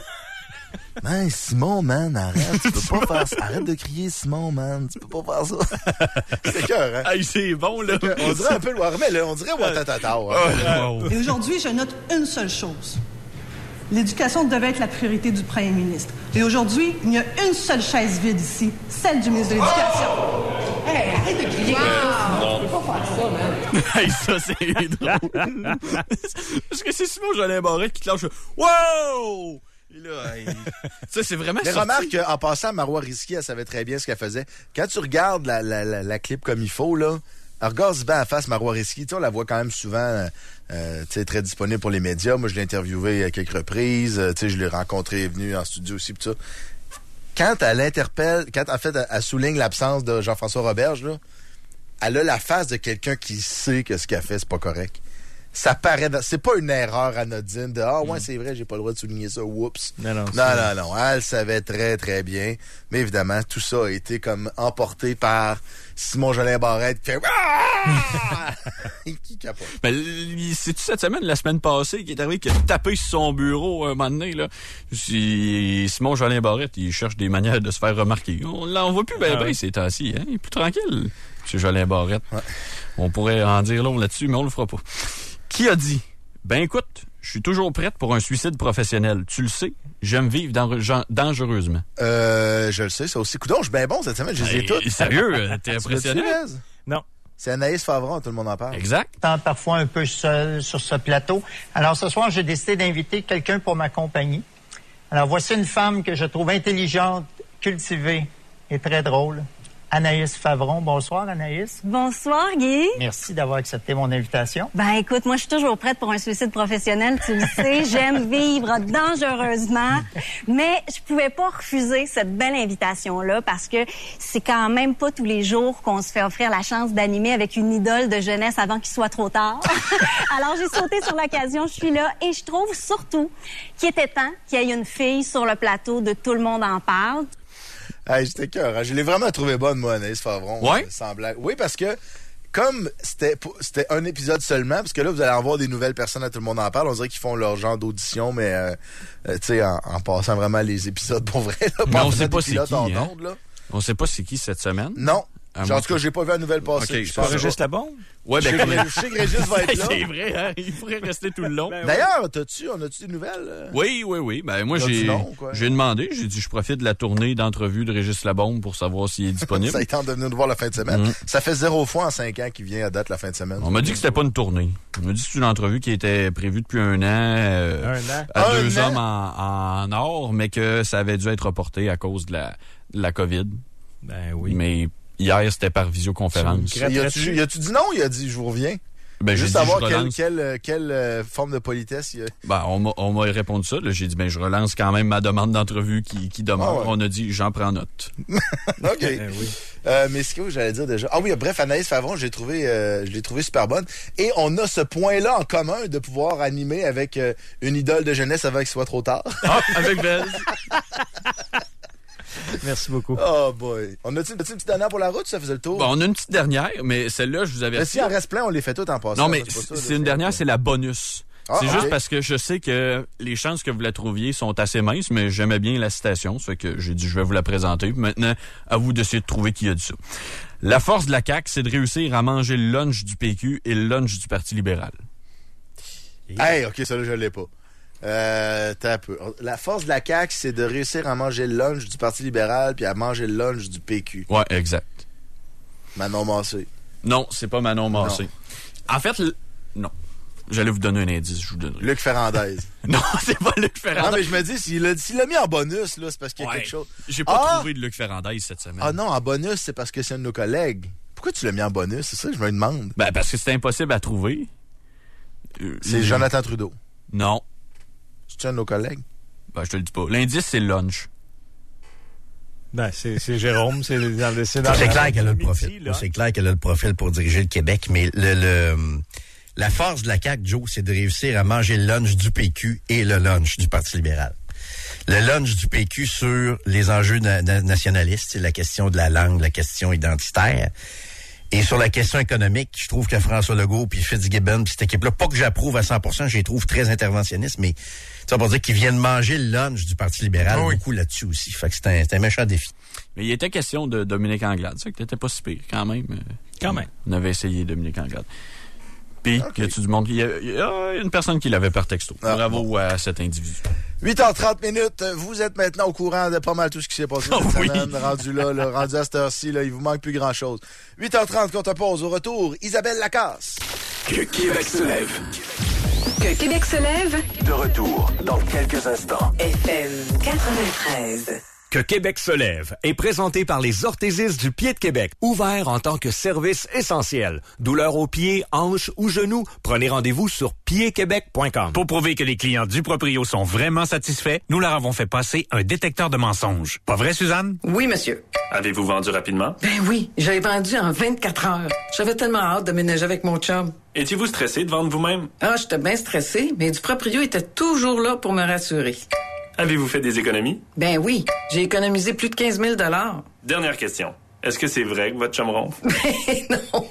Man, Simon, man, arrête, tu peux pas faire ça. Arrête de crier, Simon, man, tu peux pas faire ça. C'est cœur, hein? Hey, c'est bon, là. On dirait un peu le Warmel, là. On dirait Watatata. Et aujourd'hui, je note une seule chose. L'éducation devait être la priorité du premier ministre. Et aujourd'hui, il y a une seule chaise vide ici, celle du ministre de l'Éducation. Hey, arrête de crier. Wow. Non. Tu peux pas faire ça, man. Hey, ça, c'est drôle. Parce que c'est Simon Jolin Barrette qui te lâche. Wow! Et là, hey, ça, c'est vraiment Mais sorti. remarque qu'en passant, Marois Risky, elle savait très bien ce qu'elle faisait. Quand tu regardes la, la, la, la clip comme il faut, là, elle regarde bien en face Marois Risky. Tu sais, on la voit quand même souvent, euh, tu sais, très disponible pour les médias. Moi, je l'ai interviewé à quelques reprises. Tu sais, je l'ai rencontré, venu en studio aussi, pis ça. Quand elle interpelle, quand en fait, elle, elle souligne l'absence de Jean-François Roberge, là, elle a la face de quelqu'un qui sait que ce qu'elle fait, c'est pas correct. Ça paraît... C'est pas une erreur anodine de « Ah ouais, mm. c'est vrai, j'ai pas le droit de souligner ça, oups. » Non, non, non, non, non. Elle savait très, très bien. Mais évidemment, tout ça a été comme emporté par Simon Jolin Barrette qui fait ah! Qui capote. Ben, c'est-tu cette semaine, la semaine passée, qui est arrivé, qui a tapé sur son bureau un moment donné, là? Simon Jolin Barrette, il cherche des manières de se faire remarquer. On l'en voit plus ben, ben, ces temps-ci, hein? Il est plus tranquille, M. Jolin Barrette. Ouais. On pourrait en dire long là-dessus, mais on le fera pas. Qui a dit? Ben écoute, je suis toujours prête pour un suicide professionnel. Tu le sais, j'aime vivre dans, dangereusement. Euh, je le sais, ça aussi. Coudon, je suis bien bon cette semaine, je les ai toutes. Sérieux, t'es impressionné? Non. C'est Anaïs Favron, tout le monde en parle. Exact. Je suis parfois un peu seul sur ce plateau. Alors ce soir, j'ai décidé d'inviter quelqu'un pour m'accompagner. Alors voici une femme que je trouve intelligente, cultivée et très drôle. Anaïs Favron. Bonsoir, Anaïs. Bonsoir, Guy. Merci d'avoir accepté mon invitation. Ben, écoute, moi, je suis toujours prête pour un suicide professionnel, tu le sais. J'aime vivre dangereusement, mais je pouvais pas refuser cette belle invitation-là parce que c'est quand même pas tous les jours qu'on se fait offrir la chance d'animer avec une idole de jeunesse avant qu'il soit trop tard. Alors, j'ai sauté sur l'occasion, je suis là et je trouve surtout qu'il était temps qu'il y ait une fille sur le plateau de Tout le monde en parle. Hey, j'étais cœur. Hein. Je l'ai vraiment trouvé bonne, moi, Anaïs Favron. Ouais? Sans blague. Oui, parce que comme c'était c'était un épisode seulement, parce que là, vous allez en voir des nouvelles personnes à Tout le monde en parle. On dirait qu'ils font leur genre d'audition, mais euh, euh, tu sais, en, en passant vraiment les épisodes pour vrai. Là, mais on sait pas c'est qui, en hein? onde, là. On sait pas c'est qui cette semaine. Non. Ah, en tout cas, j'ai pas vu la nouvelle passer. Okay, je pense Régis Labombe? Ouais, ben, je sais que Régis va être là. C'est vrai, hein? Il pourrait rester tout le long. Ben, d'ailleurs, t'as-tu, on a-tu des nouvelles? Euh... Oui, oui, oui. Ben, moi, j'ai, j'ai demandé, j'ai dit, je profite de la tournée d'entrevue de Régis Labombe pour savoir s'il est disponible. Ça, il tente de venir nous voir la fin de semaine. Mm. Ça fait zéro fois en cinq ans qu'il vient à date la fin de semaine. On m'a dit que c'était pas une tournée. On m'a dit que c'est une entrevue qui était prévue depuis un an, euh, un an. à un deux an. hommes en, en or, mais que ça avait dû être reporté à cause de la, de la COVID. Ben oui. Mais, hier, c'était par visioconférence. Y a-tu, y a-tu dit non ou il a dit je vous reviens? Ben, juste j'ai savoir dit, quelle, relance... quelle, quelle euh, forme de politesse il y a. Ben, on m'a, on m'a répondu ça. Là. J'ai dit, ben, je relance quand même ma demande d'entrevue qui, qui demeure. Ah ouais. On a dit, j'en prends note. OK. Ben oui. euh, mais ce que j'allais dire déjà. Ah oui, bref, Anaïs Favron, je l'ai trouvé, euh, je l'ai trouvé super bonne. Et on a ce point-là en commun de pouvoir animer avec euh, une idole de jeunesse avant qu'il soit trop tard. Ah, avec Belle. Merci beaucoup. Oh boy. On a-tu une petite dernière pour la route, ça faisait le tour? Bon, on a une petite dernière, mais celle-là, je vous avais... Mais si en reste plein, on les fait toutes en passant. Non, mais c'est, c'est, ça, c'est une dernière, c'est la bonus. Ah, c'est okay. juste parce que je sais que les chances que vous la trouviez sont assez minces, mais j'aimais bien la citation, ça fait que j'ai dit je vais vous la présenter. Maintenant, à vous d'essayer de trouver qui a dit ça. La force de la C A Q, c'est de réussir à manger le lunch du P Q et le lunch du Parti libéral. Hey, OK, ça là, je l'ai pas. Euh, t'as un peu. La force de la C A Q, c'est de réussir à manger le lunch du Parti libéral puis à manger le lunch du P Q. Ouais, exact. Manon Massé. Non, c'est pas Manon Massé. En fait, le... non. J'allais vous donner un indice, je vous donne. Luc Ferrandez. Non, c'est pas Luc Ferrandez. Non, mais je me dis, s'il l'a, s'il l'a mis en bonus, là, c'est parce qu'il y a ouais. quelque chose. J'ai pas ah! trouvé de Luc Ferrandez cette semaine. Ah non, en bonus, c'est parce que c'est un de nos collègues. Pourquoi tu l'as mis en bonus? C'est ça que je me demande. Ben, parce que c'était impossible à trouver. Euh, c'est Jonathan Trudeau. Non. C'est un de nos collègues? Ben, je te le dis pas. L'indice, c'est le lunch. Ben, c'est, c'est Jérôme, c'est dans le c'est, dans c'est la, clair qu'elle a le midi, profil. là. C'est clair qu'elle a le profil pour diriger le Québec, mais le, le la force de la C A Q, Joe, c'est de réussir à manger le lunch du P Q et le lunch du Parti libéral. Le lunch du P Q sur les enjeux na- na- nationalistes, c'est la question de la langue, la question identitaire. Et sur la question économique, je trouve que François Legault puis Fitzgibbon puis cette équipe-là, pas que j'approuve à cent pour cent, je les trouve très interventionnistes, mais ça veut dire qu'ils viennent manger le lunch du Parti libéral oui. beaucoup là-dessus aussi. Fait que c'est un, c'est un méchant défi. Mais il était question de Dominique Anglade. C'est ça que t'étais pas si pire, quand même. Quand même. On avait essayé Dominique Anglade. Puis, okay. que tu demandes, il y, a, il y a une personne qui l'avait par texto. Ah, Bravo bon. à cet individu. huit heures trente minutes, vous êtes maintenant au courant de pas mal tout ce qui s'est passé cette oh, semaine. Oui. Rendu là, là, rendu à cette heure-ci, là, il vous manque plus grand-chose. huit heures trente, qu'on te pose. Au retour, Isabelle Lacasse. Que Québec se lève. Que Québec se lève. De retour dans quelques instants. F M quatre-vingt-treize. Que Québec se lève est présenté par les orthésistes du pied de Québec, ouvert en tant que service essentiel. Douleur aux pieds, hanches ou genoux, prenez rendez-vous sur pied québec point com. Pour prouver que les clients du Proprio sont vraiment satisfaits, nous leur avons fait passer un détecteur de mensonges. Pas vrai, Suzanne? Oui, monsieur. Avez-vous vendu rapidement? Ben oui, j'avais vendu en vingt-quatre heures. J'avais tellement hâte de ménager avec mon chum. Étiez-vous stressé de vendre vous-même? Ah, j'étais bien stressé, mais du Proprio était toujours là pour me rassurer. Avez-vous fait des économies? Ben oui, j'ai économisé plus de quinze mille dollars. Dernière question. Est-ce que c'est vrai que votre chum ronfle? Ben non.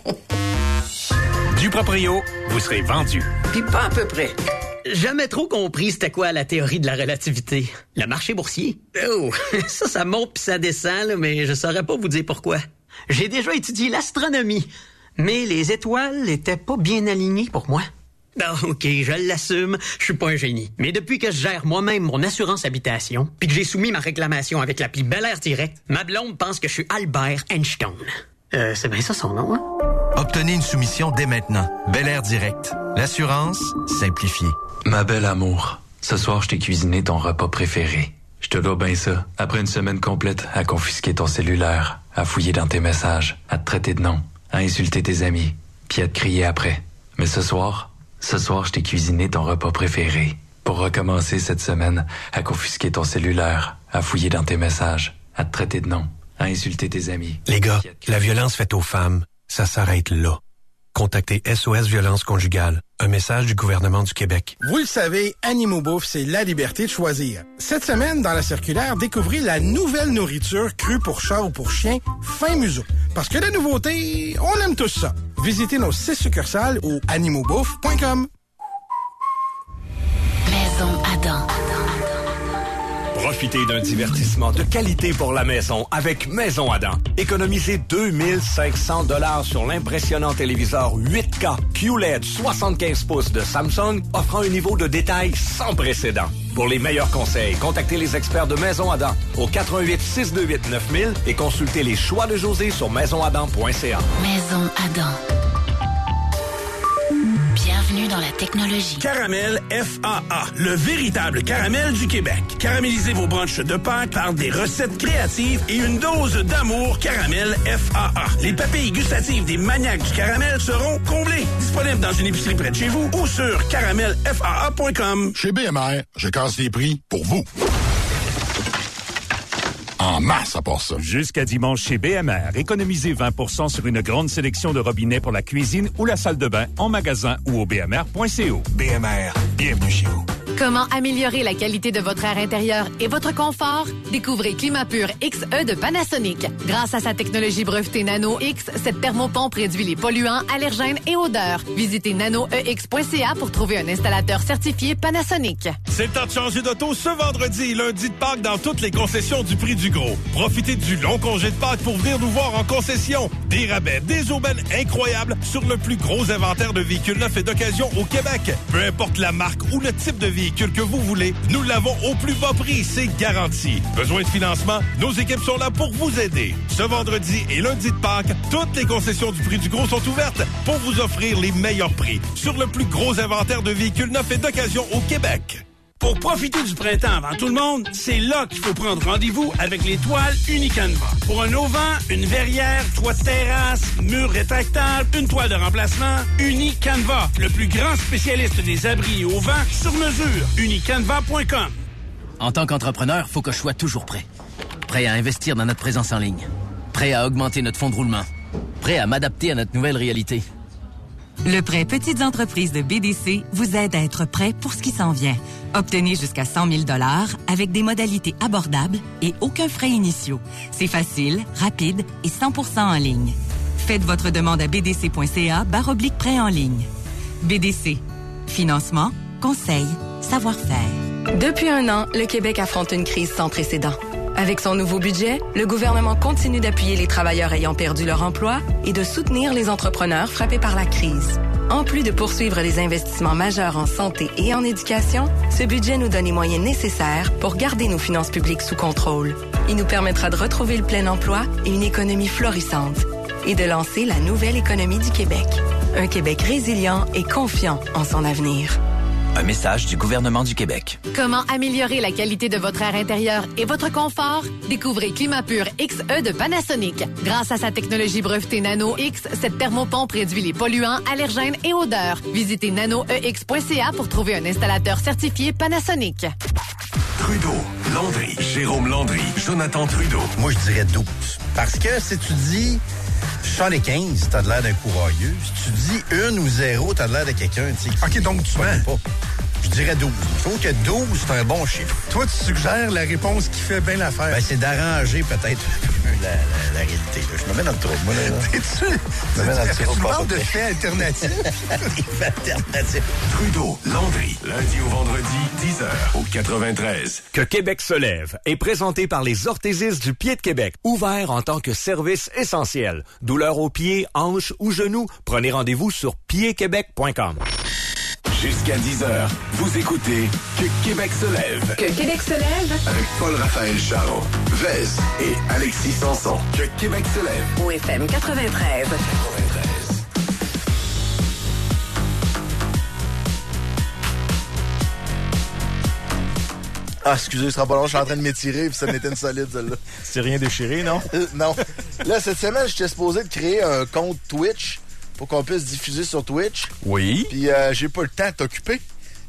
Du Proprio, vous serez vendu. Puis pas à peu près. Jamais trop compris c'était quoi la théorie de la relativité. Le marché boursier. Oh, ça, ça monte puis ça descend, là, mais je saurais pas vous dire pourquoi. J'ai déjà étudié l'astronomie, mais les étoiles étaient pas bien alignées pour moi. Bon, OK, je l'assume, je suis pas un génie. Mais depuis que je gère moi-même mon assurance habitation, puis que j'ai soumis ma réclamation avec l'appli Bel Air Direct, ma blonde pense que je suis Albert Einstein. Euh, c'est bien ça son nom, hein? Obtenez une soumission dès maintenant. Bel Air Direct. L'assurance simplifiée. Ma belle amour, ce soir, je t'ai cuisiné ton repas préféré. Je te dois bien ça. Après une semaine complète à confisquer ton cellulaire, à fouiller dans tes messages, à te traiter de nom, à insulter tes amis, puis à te crier après. Mais ce soir... Ce soir, je t'ai cuisiné ton repas préféré. Pour recommencer cette semaine à confisquer ton cellulaire, à fouiller dans tes messages, à te traiter de nom, à insulter tes amis. Les gars, la violence faite aux femmes, ça s'arrête là. Contactez S O S Violence Conjugale. Un message du gouvernement du Québec. Vous le savez, Animaux Bouffe, c'est la liberté de choisir. Cette semaine, dans la circulaire, découvrez la nouvelle nourriture crue pour chat ou pour chien, fin museau. Parce que la nouveauté, on aime tous ça. Visitez nos six succursales au animaux bouffe point com. Maison Adam. Profitez d'un divertissement de qualité pour la maison avec Maison Adam. Économisez deux mille cinq cents dollars sur l'impressionnant téléviseur huit K Q L E D soixante-quinze pouces de Samsung, offrant un niveau de détail sans précédent. Pour les meilleurs conseils, contactez les experts de Maison Adam au quatre un huit, six deux huit, neuf mille et consultez les choix de José sur maison adam point c a. Maison Adam. Bienvenue dans la technologie. Caramel F A A, le véritable caramel du Québec. Caramélisez vos brunchs de Pâques par des recettes créatives et une dose d'amour Caramel F A A. Les papilles gustatives des maniaques du caramel seront comblées. Disponible dans une épicerie près de chez vous ou sur caramel F A A point com. Chez B M R, je casse les prix pour vous. En masse à part ça. Jusqu'à dimanche chez B M R, économisez vingt pour cent sur une grande sélection de robinets pour la cuisine ou la salle de bain en magasin ou au b m r point c o. B M R, bienvenue chez vous. Comment améliorer la qualité de votre air intérieur et votre confort? Découvrez ClimaPur X E de Panasonic. Grâce à sa technologie brevetée Nano X, cette thermopompe réduit les polluants, allergènes et odeurs. Visitez nano e x point c a pour trouver un installateur certifié Panasonic. C'est le temps de changer d'auto ce vendredi et lundi de Pâques dans toutes les concessions du prix du gros. Profitez du long congé de Pâques pour venir nous voir en concession. Des rabais, des aubaines incroyables sur le plus gros inventaire de véhicules neufs et d'occasion au Québec. Peu importe la marque ou le type de véhicule. véhicule que vous voulez, nous l'avons au plus bas prix, c'est garanti. Besoin de financement? Nos équipes sont là pour vous aider. Ce vendredi et lundi de Pâques, toutes les concessions du Prix du Gros sont ouvertes pour vous offrir les meilleurs prix sur le plus gros inventaire de véhicules neufs et d'occasion au Québec. Pour profiter du printemps avant tout le monde, c'est là qu'il faut prendre rendez-vous avec les toiles Unicanva. Pour un auvent, une verrière, toit de terrasse, mur rétractable, une toile de remplacement, Unicanva, le plus grand spécialiste des abris et auvents sur mesure. unicanva point com. En tant qu'entrepreneur, faut que je sois toujours prêt. Prêt à investir dans notre présence en ligne. Prêt à augmenter notre fonds de roulement. Prêt à m'adapter à notre nouvelle réalité. Le prêt Petites entreprises de B D C vous aide à être prêt pour ce qui s'en vient. Obtenez jusqu'à cent mille dollars avec des modalités abordables et aucun frais initiaux. C'est facile, rapide et cent pour cent en ligne. Faites votre demande à bdc.ca barre oblique prêt en ligne. B D C. Financement, conseil, savoir-faire. Depuis un an, le Québec affronte une crise sans précédent. Avec son nouveau budget, le gouvernement continue d'appuyer les travailleurs ayant perdu leur emploi et de soutenir les entrepreneurs frappés par la crise. En plus de poursuivre les investissements majeurs en santé et en éducation, ce budget nous donne les moyens nécessaires pour garder nos finances publiques sous contrôle. Il nous permettra de retrouver le plein emploi et une économie florissante et de lancer la nouvelle économie du Québec. Un Québec résilient et confiant en son avenir. Un message du gouvernement du Québec. Comment améliorer la qualité de votre air intérieur et votre confort? Découvrez ClimaPur X E de Panasonic. Grâce à sa technologie brevetée Nano X, cette thermopompe réduit les polluants, allergènes et odeurs. Visitez nano e x point c a pour trouver un installateur certifié Panasonic. Trudeau, Landry, Jérôme Landry, Jonathan Trudeau. Moi, je dirais douze. Parce que si tu dis soixante-quinze, t'as de l'air d'un courailleux. Si tu dis une ou zéro, t'as de l'air de quelqu'un, tu sais. OK, donc tu mens. Pas. Je dirais douze. Je trouve que douze, c'est un bon chiffre. Toi, tu suggères la réponse qui fait bien l'affaire. Ben, c'est d'arranger peut-être la, la, la réalité. Là. Je me mets dans le trouble, moi. Là, là. T'es-tu... Je me mets dans le trouble. Tu parles de faits alternatifs. Des faits alternatifs. Trudeau, Landry, lundi au vendredi, dix heures, au quatre-vingt-treize. Que Québec se lève est présenté par les orthésistes du pied de Québec, ouvert en tant que service essentiel. Douleur aux pieds, hanches ou genoux, prenez rendez-vous sur pied québec point com. Jusqu'à dix heures, vous écoutez Que Québec se lève. Que Québec se lève. Avec Paul-Raphaël Charon, Vez et Alexis Sanson. Que Québec se lève. Au F M quatre-vingt-treize. quatre-vingt-treize. Ah, excusez, ce sera pas long, je suis en train de m'étirer, puis ça m'était une solide, celle-là. C'est rien déchiré, non? Euh, non. Là, cette semaine, j'étais supposé de créer un compte Twitch pour qu'on puisse diffuser sur Twitch. Oui. Puis euh, j'ai pas le temps de t'occuper.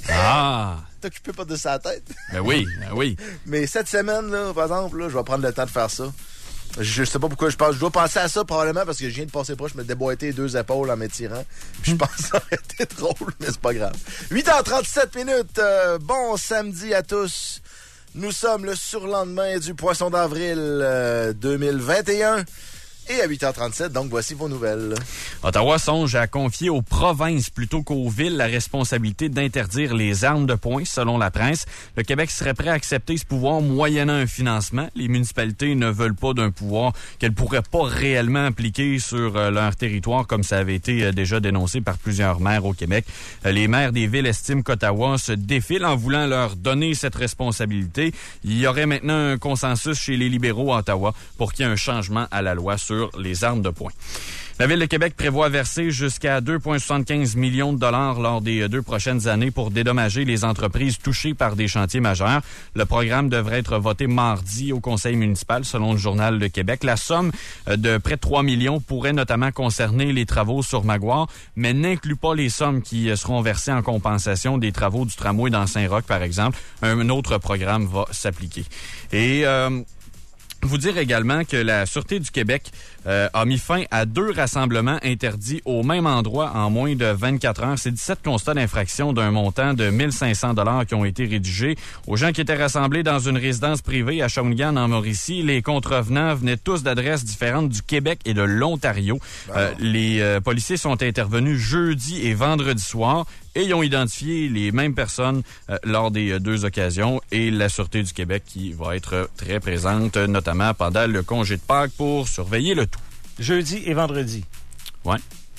Ah! T'occuper pas de sa tête. Ben oui, ben oui. Mais cette semaine, là, par exemple, là, je vais prendre le temps de faire ça. Je sais pas pourquoi je pense. Je dois penser à ça probablement parce que je viens de passer proche, me déboîter les deux épaules en m'étirant. Puis je pense que ça aurait été drôle, mais c'est pas grave. huit heures trente-sept minutes. Euh, bon samedi à tous. Nous sommes le surlendemain du Poisson d'avril euh, deux mille vingt et un. Et à huit heures trente-sept, donc voici vos nouvelles. Ottawa songe à confier aux provinces plutôt qu'aux villes la responsabilité d'interdire les armes de poing, selon la presse. Le Québec serait prêt à accepter ce pouvoir moyennant un financement. Les municipalités ne veulent pas d'un pouvoir qu'elles pourraient pas réellement appliquer sur euh, leur territoire, comme ça avait été euh, déjà dénoncé par plusieurs maires au Québec. Euh, les maires des villes estiment qu'Ottawa se défile en voulant leur donner cette responsabilité. Il y aurait maintenant un consensus chez les libéraux à Ottawa pour qu'il y ait un changement à la loi sur les armes de poing. La Ville de Québec prévoit verser jusqu'à deux virgule soixante-quinze millions de dollars lors des deux prochaines années pour dédommager les entreprises touchées par des chantiers majeurs. Le programme devrait être voté mardi au conseil municipal, selon le Journal de Québec. La somme de près de trois millions pourrait notamment concerner les travaux sur Maguire, mais n'inclut pas les sommes qui seront versées en compensation des travaux du tramway dans Saint-Roch, par exemple. Un autre programme va s'appliquer. Et... Euh, Vous dire également que la Sûreté du Québec euh, a mis fin à deux rassemblements interdits au même endroit en moins de vingt-quatre heures. C'est dix-sept constats d'infraction d'un montant de mille cinq cents dollars qui ont été rédigés aux gens qui étaient rassemblés dans une résidence privée à Shawinigan, en Mauricie. Les contrevenants venaient tous d'adresses différentes du Québec et de l'Ontario. Euh, les euh, policiers sont intervenus jeudi et vendredi soir et ils ont identifié les mêmes personnes euh, lors des euh, deux occasions, et la Sûreté du Québec qui va être euh, très présente, euh, notamment pendant le congé de Pâques, pour surveiller le tout. Jeudi et vendredi. Ouais.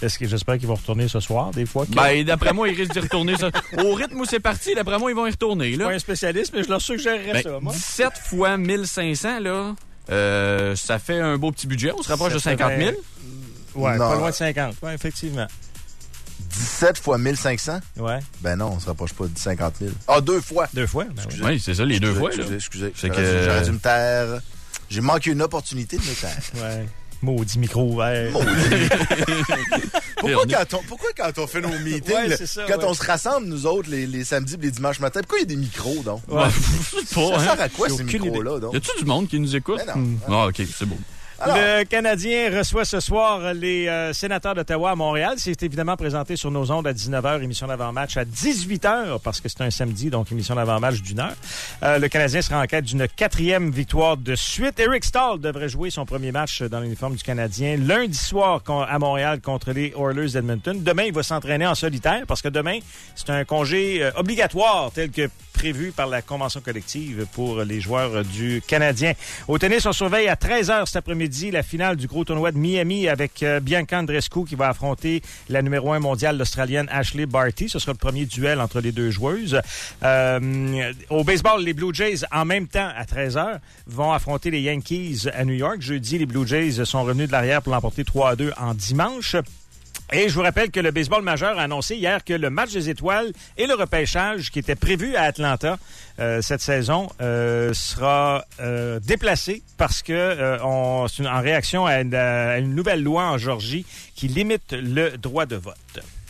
Est-ce que j'espère qu'ils vont retourner ce soir, des fois? Que... Ben, d'après moi, ils risquent d'y retourner. Ça. Au rythme où c'est parti, d'après moi, ils vont y retourner. Là. Je suis pas un spécialiste, mais je leur suggérerais ben, ça, moi. dix-sept fois mille cinq cents, là, euh, ça fait un beau petit budget. On se rapproche de cinquante mille. Ouais, non. Pas loin de cinquante. Ouais, effectivement. dix-sept fois mille cinq cents? Ouais. Ben non, on se rapproche pas de cinquante mille. Ah, deux fois. Deux fois? Ben oui. oui, c'est ça, les excusez, deux fois. Excusez, là. excusez. C'est J'aurais, que... dû, j'aurais dû me taire. J'ai manqué une opportunité de me taire. Ouais. Maudit micro ouvert. Maudit. pourquoi, quand on, pourquoi quand on fait nos meetings, ouais, là, ça, quand ouais. on se rassemble, nous autres, les, les samedis et les dimanches matins, pourquoi il y a des micros, donc? Ouais. Ça hein? sert à quoi, ces micros-là, donc? Y a-tu du monde qui nous écoute? Ben non. Hmm. Ah, OK, c'est bon. Alors, le Canadien reçoit ce soir les euh, sénateurs d'Ottawa à Montréal. C'est évidemment présenté sur nos ondes à dix-neuf heures, émission d'avant-match à dix-huit heures, parce que c'est un samedi, donc émission d'avant-match d'une heure. Euh, le Canadien sera en quête d'une quatrième victoire de suite. Eric Staal devrait jouer son premier match dans l'uniforme du Canadien lundi soir à Montréal contre les Oilers d'Edmonton. Demain, il va s'entraîner en solitaire, parce que demain, c'est un congé euh, obligatoire, tel que prévu par la convention collective pour les joueurs du Canadien. Au tennis, on surveille à treize heures cet après-midi la finale du gros tournoi de Miami avec euh, Bianca Andreescu qui va affronter la numéro un mondiale, l'Australienne Ashley Barty. Ce sera le premier duel entre les deux joueuses. Euh, au baseball, les Blue Jays, en même temps, à treize heures, vont affronter les Yankees à New York. Jeudi, les Blue Jays sont revenus de l'arrière pour l'emporter trois à deux en dimanche. Et je vous rappelle que le baseball majeur a annoncé hier que le match des étoiles et le repêchage qui était prévu à Atlanta euh, cette saison euh, sera euh, déplacé parce que euh, on, c'est une, en réaction à une, à une nouvelle loi en Georgie qui limite le droit de vote.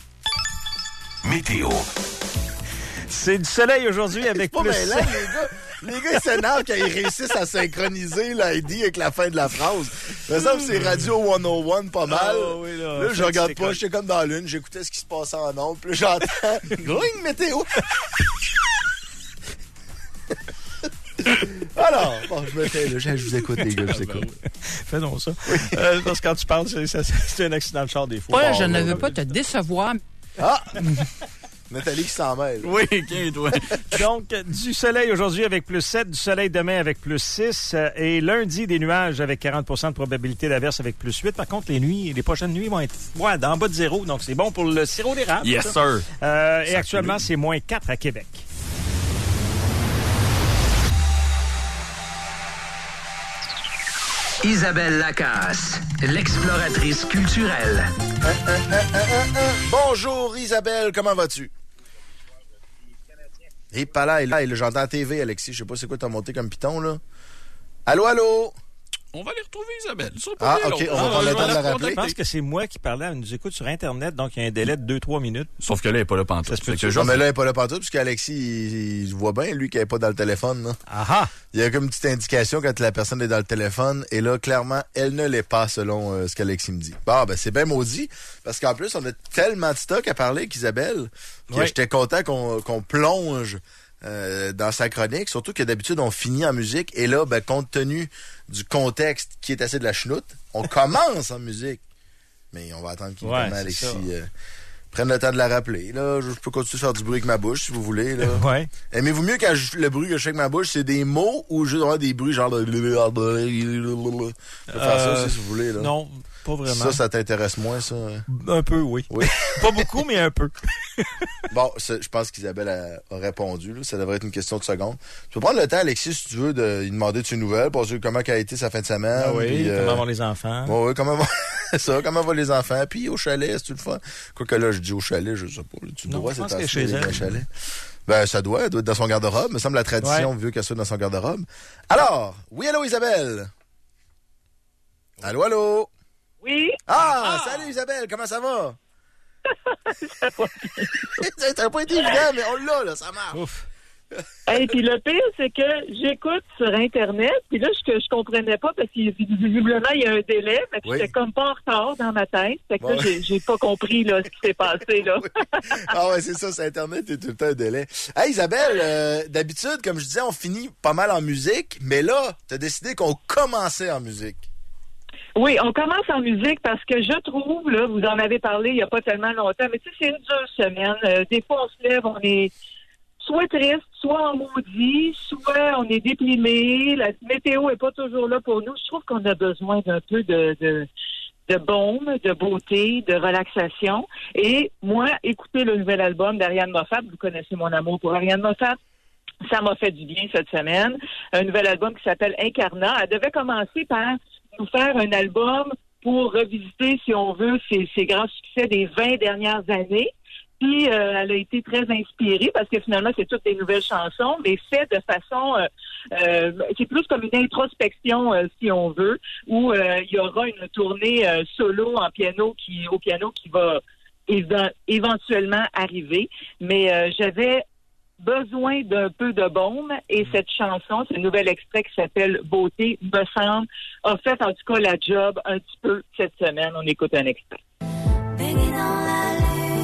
Météo. C'est du soleil aujourd'hui avec pas plus... mêlant, les gars. Les gars, ils s'énervent quand ils réussissent à synchroniser l'I D avec la fin de la phrase. Ça me semble que c'est Radio cent un pas mal. Oh, oui, là, là je regarde pas, j'étais comme dans la lune, j'écoutais ce qui se passait en ondes, puis là, j'entends « Gling, météo! » Alors, bon, je me fais, là, je vous écoute, les gars, je vous écoute. Fais donc ça. Oui. Euh, parce que quand tu parles, c'est, c'est, c'est un accident de char des fois. Ouais, bon, je ne là, veux pas te décevoir. Ah! Nathalie qui s'en mêle. Oui, okay, toi. Donc, du soleil aujourd'hui avec plus sept, du soleil demain avec plus six, euh, et lundi, des nuages avec quarante pour cent de probabilité d'averse avec plus huit. Par contre, les nuits, les prochaines nuits vont être ouais, d'en bas de zéro, donc c'est bon pour le sirop d'érable. Yes, ça. sir. Euh, et actuellement, c'est moins quatre à Québec. Isabelle Lacasse, l'exploratrice culturelle. Euh, euh, euh, euh, euh. Bonjour Isabelle, comment vas-tu? Et pas là, et là, j'entends la T V, Alexis. Je sais pas c'est quoi t'as monté comme piton, là. Allô, allô? On va les retrouver, Isabelle. Ah, OK, on va prendre le temps de la rappeler. Je pense que c'est moi qui parlais, elle nous écoute sur Internet, donc il y a un délai de deux trois minutes. Sauf que là, elle n'est pas là pantoute. Ça se peut non, mais là, elle n'est pas là pantoute, puisque Alexis, il, il voit bien, lui, qu'il n'est pas dans le téléphone. Là. Aha! Il y a comme une petite indication quand la personne est dans le téléphone, et là, clairement, elle ne l'est pas, selon euh, ce qu'Alexis me dit. Bon, ben, c'est bien maudit, parce qu'en plus, on a tellement de stock à parler qu'Isabelle, que oui. J'étais content qu'on, qu'on plonge Euh, dans sa chronique, surtout que d'habitude on finit en musique et là, ben, compte tenu du contexte qui est assez de la chenoute, on commence en musique. Mais on va attendre qu'il ouais, Alexis euh, prenne le temps de la rappeler. Là, je peux continuer de faire du bruit avec ma bouche si vous voulez. Là. Ouais. Aimez-vous mieux quand je, le bruit que je fais avec ma bouche, c'est des mots ou juste avoir des bruits genre de... Je peux faire euh, ça aussi si vous voulez. Là. Non, pas vraiment. Ça, ça t'intéresse moins, ça? Un peu, oui. Oui. Pas beaucoup, mais un peu. Bon, je pense qu'Isabelle a, a répondu. Là. Ça devrait être une question de secondes. Tu peux prendre le temps, Alexis, si tu veux, de lui demander de ses nouvelles, pour savoir comment a été sa fin de semaine. Ah oui, puis, euh, comment vont les enfants. Oui, oui, comment vont... ça, comment vont les enfants. Puis au chalet, c'est-tu le fun? Quoique là, je dis au chalet, je sais pas. Tu non, dois, je pense c'est que chez elle. Chalet. Ben, ça doit, elle doit être dans son garde-robe. Me semble la tradition, ouais. Vieux qu'elle soit dans son garde-robe. Alors, oui, allô, Isabelle? Allô, allô? Oui. Ah, ah, salut Isabelle, comment ça va? ça n'a pas été évident, mais on l'a, là, ça marche. Ouf. Et puis le pire, c'est que j'écoute sur Internet, puis là, je, je comprenais pas, parce que visiblement, il y a un délai, mais oui. J'étais comme pas en retard dans ma tête. Fait que bon, là, j'ai, j'ai pas compris là, ce qui s'est passé, là. Oui. Ah ouais, c'est ça, sur Internet, il y a tout le temps un délai. Hey Isabelle, euh, d'habitude, comme je disais, on finit pas mal en musique, mais là, t'as décidé qu'on commençait en musique. Oui, on commence en musique parce que je trouve, là, vous en avez parlé il n'y a pas tellement longtemps, mais tu sais, c'est une dure semaine. Euh, des fois, on se lève, on est soit triste, soit en maudit, soit on est déprimé. La météo est pas toujours là pour nous. Je trouve qu'on a besoin d'un peu de, de, de baume, de beauté, de relaxation. Et moi, écouter le nouvel album d'Ariane Moffat, vous connaissez mon amour pour Ariane Moffat, ça m'a fait du bien cette semaine. Un nouvel album qui s'appelle Incarnat. Elle devait commencer par nous faire un album pour revisiter, si on veut, ses, ses grands succès des vingt dernières années. Puis, euh, elle a été très inspirée parce que finalement, c'est toutes des nouvelles chansons, mais fait de façon... Euh, euh, c'est plus comme une introspection, euh, si on veut, où euh, il y aura une tournée euh, solo en piano qui au piano qui va éve- éventuellement arriver. Mais euh, j'avais besoin d'un peu de baume et cette chanson, ce nouvel extrait qui s'appelle « Beauté », me semble, a fait en tout cas la job un petit peu cette semaine. On écoute un extrait. Baigné dans la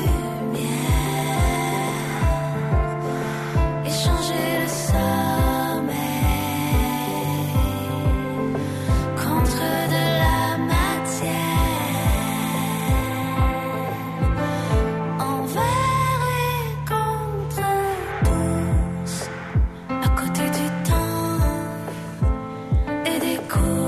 échanger le sommeil contre de la matière, envers et contre tous, à côté du temps et des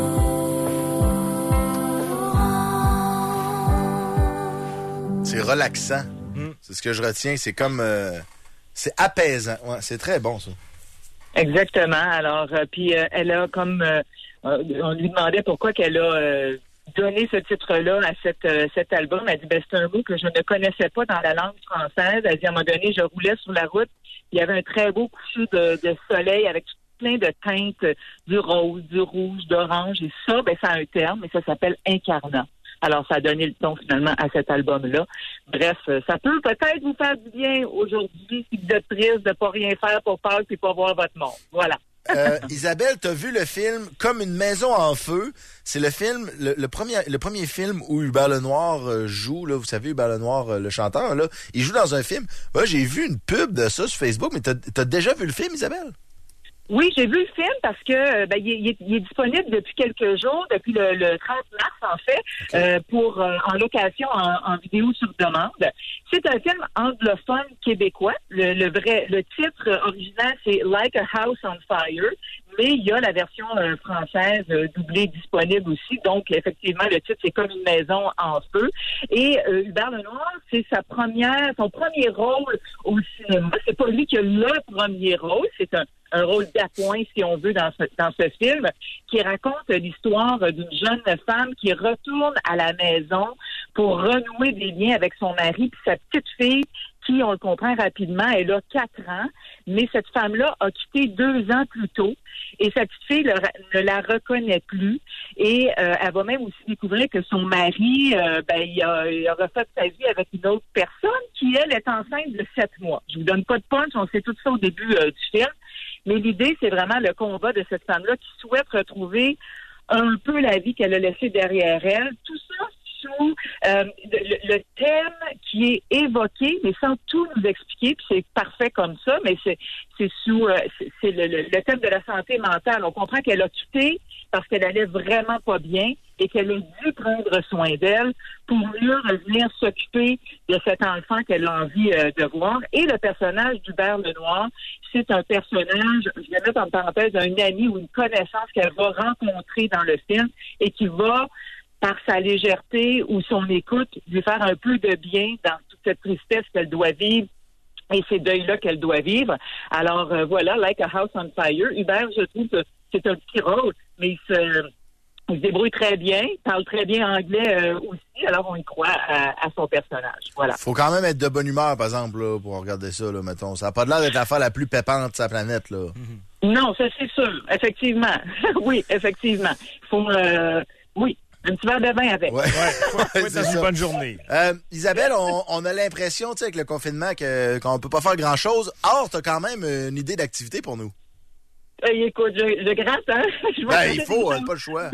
courants. C'est relaxant. Mm. C'est ce que je retiens. C'est comme... Euh... C'est apaisant. Ouais, c'est très bon, ça. Exactement. Alors, euh, puis euh, elle a comme... Euh, on lui demandait pourquoi qu'elle a euh, donné ce titre-là à cette, euh, cet album. Elle dit, ben c'est un mot que je ne connaissais pas dans la langue française. Elle dit, à un moment donné, je roulais sur la route. Il y avait un très beau coucher de, de soleil avec plein de teintes, du rose, du rouge, d'orange. Et ça, ben ça a un terme, et ça s'appelle Incarnat. Alors, ça a donné le ton, finalement, à cet album-là. Bref, ça peut peut-être vous faire du bien aujourd'hui si vous êtes triste de pas rien faire pour Pâques et pas voir votre monde. Voilà. euh, Isabelle, t'as vu le film Comme une maison en feu. C'est le film, le, le premier le premier film où Hubert Lenoir euh, joue, là, vous savez, Hubert Lenoir, euh, le chanteur, là, il joue dans un film. Ouais, j'ai vu une pub de ça sur Facebook, mais t'as, t'as déjà vu le film, Isabelle? Oui, j'ai vu le film parce que ben, il, est, il est disponible depuis quelques jours, depuis le, le trente mars en fait, okay. euh, pour euh, en location en, en vidéo sur demande. C'est un film anglophone québécois. Le, le vrai, le titre original c'est Like a House on Fire, mais il y a la version euh, française euh, doublée disponible aussi. Donc effectivement, le titre c'est Comme une maison en feu. Et euh, Hubert Lenoir, c'est sa première, son premier rôle au cinéma. C'est pas lui qui a le premier rôle, c'est un un rôle d'appoint, si on veut, dans ce, dans ce film, qui raconte l'histoire d'une jeune femme qui retourne à la maison pour renouer des liens avec son mari puis sa petite fille qui, on le comprend rapidement, elle a quatre ans, mais cette femme-là a quitté deux ans plus tôt et sa petite fille le, ne la reconnaît plus et euh, elle va même aussi découvrir que son mari, euh, ben, il a, il a refait sa vie avec une autre personne qui, elle, est enceinte de sept mois. Je vous donne pas de punch, on sait tout ça au début euh, du film. Mais l'idée, c'est vraiment le combat de cette femme-là qui souhaite retrouver un peu la vie qu'elle a laissée derrière elle. Tout ça sous euh, le, le thème qui est évoqué, mais sans tout nous expliquer, puis c'est parfait comme ça, mais c'est, c'est sous euh, c'est, c'est le, le, le thème de la santé mentale. On comprend qu'elle a quitté parce qu'elle allait vraiment pas bien et qu'elle a dû prendre soin d'elle pour mieux revenir s'occuper de cet enfant qu'elle a envie euh, de voir. Et le personnage d'Hubert Lenoir, c'est un personnage, je vais mettre en parenthèse, un ami ou une connaissance qu'elle va rencontrer dans le film et qui va, par sa légèreté ou son écoute, lui faire un peu de bien dans toute cette tristesse qu'elle doit vivre et ces deuils-là qu'elle doit vivre. Alors euh, voilà, Like a House on Fire. Hubert, je trouve que c'est un petit rôle, mais il se, il se débrouille très bien, il parle très bien anglais euh, aussi, alors on y croit à, à son personnage. Voilà. Faut quand même être de bonne humeur, par exemple, là, pour regarder ça, là, mettons. Ça n'a pas l'air d'être l'affaire la plus pépante de sa planète, là. Mm-hmm. Non, ça c'est sûr, effectivement. Oui, effectivement. Faut, euh, oui. Un petit verre de vin avec. Ouais, ouais, ouais, c'est une bonne journée. Euh, Isabelle, on, on a l'impression, tu sais, avec le confinement, que, qu'on peut pas faire grand-chose. Or, t'as quand même une idée d'activité pour nous. Euh, écoute, je, je gratte, hein? Je ben, il faut, on n'a pas le choix.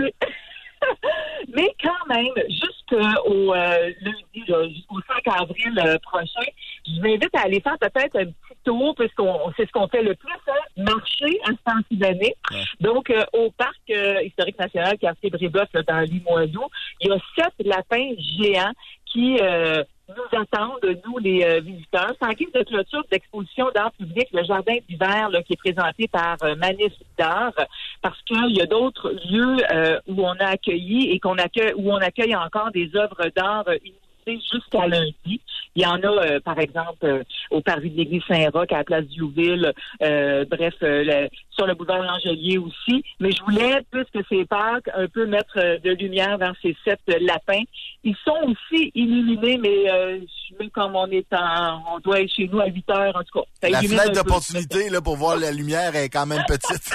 Mais quand même, jusqu'au euh, lundi, là, jusqu'au cinq avril euh, prochain, je vous invite à aller faire peut-être un petit tour, puisqu'on c'est ce qu'on fait le plus, hein, marcher à ce temps-ci d'année. Ouais. Donc, euh, au Parc euh, historique national Quartier Brébeuf, là, dans Limoilou, il Il y a sept lapins géants qui euh, nous attendent, nous, les euh, visiteurs. C'est en guise de clôture d'exposition d'art public, le jardin d'hiver là, qui est présenté par euh, Manif d'art, parce qu'il y a d'autres lieux euh, où on a accueilli et qu'on accueille, où on accueille encore des œuvres d'art euh, jusqu'à lundi. Il y en a, euh, par exemple, euh, au parvis de l'église Saint-Roch, à la place Diouville, euh, bref, euh, le, sur le boulevard Langelier aussi. Mais je voulais, puisque c'est Pâques, un peu mettre euh, de lumière dans ces sept euh, lapins. Ils sont aussi illuminés, mais euh, même comme on est en, on doit être chez nous à huit heures, en tout cas. La fenêtre d'opportunité, là, pour voir la lumière est quand même petite.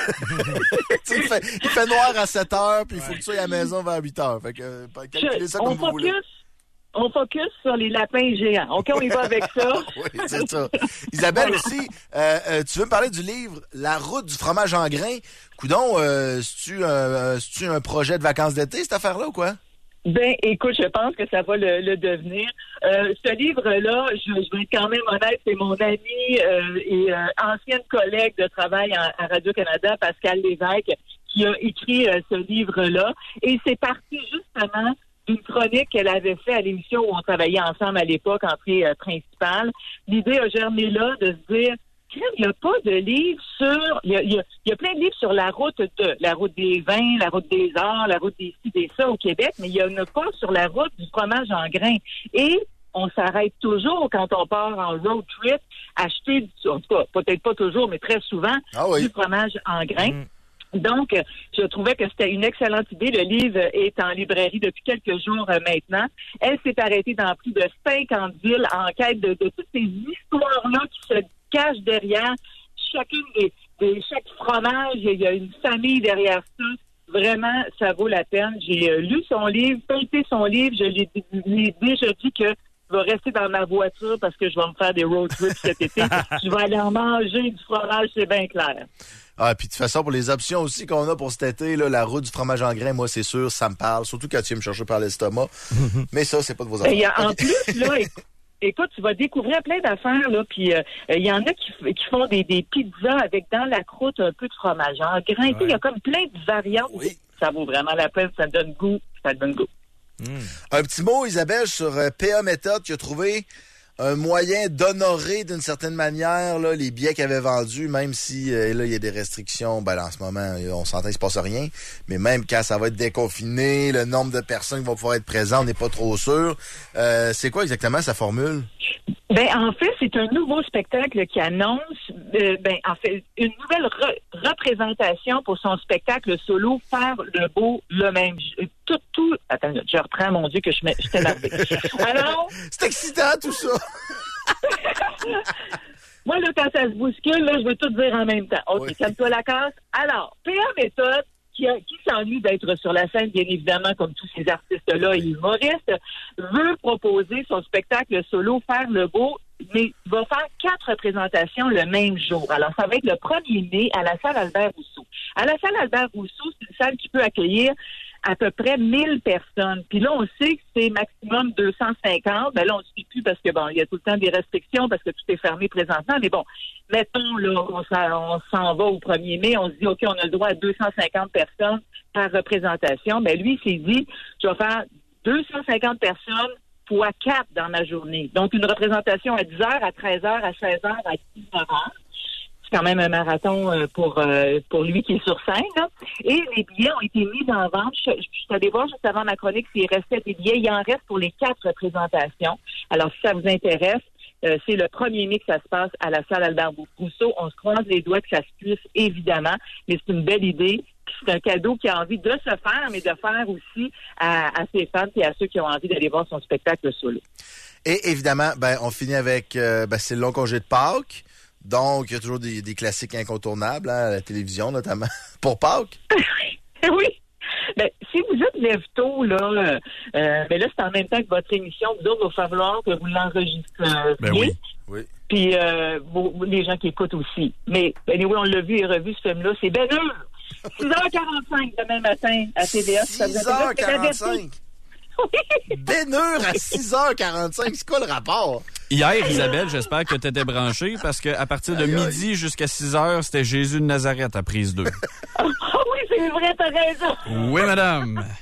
il, fait, il fait noir à sept heures, puis il faut que tu sois à la maison vers huit heures. Fait que, euh, calculez ça comme on vous focus, voulez. On focus sur les lapins géants. OK, on y va avec ça. Oui, c'est ça. Isabelle aussi, euh, euh, tu veux me parler du livre « La route du fromage en grains ». Coudon, euh, c'est-tu euh, c'est-tu un projet de vacances d'été, cette affaire-là, ou quoi? Ben, écoute, je pense que ça va le, le devenir. Euh, ce livre-là, je, je vais être quand même honnête, c'est mon ami euh, et euh, ancienne collègue de travail à, à Radio-Canada, Pascal Lévesque, qui a écrit euh, ce livre-là. Et c'est parti justement d'une chronique qu'elle avait fait à l'émission où on travaillait ensemble à l'époque, entrée euh, principale. L'idée a germé là de se dire, il n'y a pas de livre sur... Il y a, il y a, il y a plein de livres sur la route de la route des vins, la route des arts, la route des ci, des ça au Québec, mais il n'y en a pas sur la route du fromage en grains. Et on s'arrête toujours quand on part en road trip, acheter, en tout cas, peut-être pas toujours, mais très souvent, ah oui. du fromage en grains. Mmh. Donc, je trouvais que c'était une excellente idée. Le livre est en librairie depuis quelques jours euh, maintenant. Elle s'est arrêtée dans plus de cinquante villes en quête de, de toutes ces histoires-là qui se cachent derrière chacune des, des chaque fromage. Il y a une famille derrière ça. Vraiment, ça vaut la peine. J'ai euh, lu son livre, feuilleté son livre. Je l'ai, l'ai déjà dit que je vais rester dans ma voiture parce que je vais me faire des road trips cet été. Je vais aller en manger du fromage, c'est bien clair. Ah, puis de toute façon, pour les options aussi qu'on a pour cet été, là, la route du fromage en grains, moi, c'est sûr, ça me parle. Surtout quand tu viens me chercher par l'estomac. Mais ça, c'est pas de vos affaires. Il y a, en plus, là, écoute, tu vas découvrir plein d'affaires, là. Puis il euh, y en a qui, qui font des, des pizzas avec dans la croûte un peu de fromage en grains. Il ouais. y a comme plein de variantes. Oui. Ça vaut vraiment la peine. Ça donne goût. Ça donne goût. Mmh. Un petit mot, Isabelle, sur euh, P A Méthode qui a trouvé un moyen d'honorer d'une certaine manière là, les billets qu'ils avaient vendus, même si euh, là il y a des restrictions. Ben là, en ce moment, on s'entend qu'il se passe rien. Mais même quand ça va être déconfiné, le nombre de personnes qui vont pouvoir être présentes, on n'est pas trop sûr. Euh, c'est quoi exactement sa formule? Ben en fait, c'est un nouveau spectacle qui annonce, euh, ben en fait, une nouvelle re- représentation pour son spectacle solo, Faire le beau, le même. Tout, tout. Attends, je reprends, mon Dieu, que je m'étais marqué. Alors, c'est excitant tout ça. Moi là, quand ça se bouscule, là, je veux tout dire en même temps. Ok, oui. Calme-toi la casse. Alors, P A Méthode. Qui, a, qui s'ennuie d'être sur la scène, bien évidemment, comme tous ces artistes-là et humoristes, veut proposer son spectacle solo, Faire le beau, mais va faire quatre représentations le même jour. Alors, ça va être le premier mai à la salle Albert-Rousseau. À la salle Albert-Rousseau, c'est une salle qui peut accueillir à peu près mille personnes. Puis là, on sait que c'est maximum deux cent cinquante. Ben là, on ne sait plus parce que, bon, il y a tout le temps des restrictions parce que tout est fermé présentement. Mais bon, mettons, là, on s'en, on s'en va au premier mai, on se dit, OK, on a le droit à deux cent cinquante personnes par représentation. Ben lui, il s'est dit, je vais faire deux cent cinquante personnes fois quatre dans ma journée. Donc, une représentation à dix heures, à treize heures, à seize heures, à dix-neuf heures. Quand même un marathon pour euh, pour lui qui est sur scène. Là. Et les billets ont été mis en vente. Je, je suis allée voir juste avant ma chronique s'il restait des billets. Il en reste pour les quatre représentations. Alors, si ça vous intéresse, euh, c'est le premier mai que ça se passe à la salle Albert-Rousseau. On se croise les doigts que ça se puisse, évidemment. Mais c'est une belle idée. Puis c'est un cadeau qui a envie de se faire, mais de faire aussi à, à ses fans et à ceux qui ont envie d'aller voir son spectacle solo. Et évidemment, ben on finit avec euh, ben, c'est le long congé de Pâques. Donc, il y a toujours des, des classiques incontournables, hein, à la télévision, notamment, pour Pâques. Oui. Ben, si vous êtes lève-tôt, là, euh, ben là, c'est en même temps que votre émission. Vous autres, il va falloir que vous l'enregistrez. Ben oui. Oui. Puis, euh, vous, les gens qui écoutent aussi. Mais, anyway, on l'a vu et revu, ce film-là. C'est Ben Hur. six heures quarante-cinq demain matin à T V A. six heures quarante-cinq. Oui. Ben Hur à six heures quarante-cinq. C'est quoi le rapport? Hier, Isabelle, j'espère que tu étais branchée parce qu'à partir de aïe, midi aïe. jusqu'à six heures, c'était Jésus de Nazareth à prise deux. Ah oui, c'est vrai, t'as raison. Oui, madame.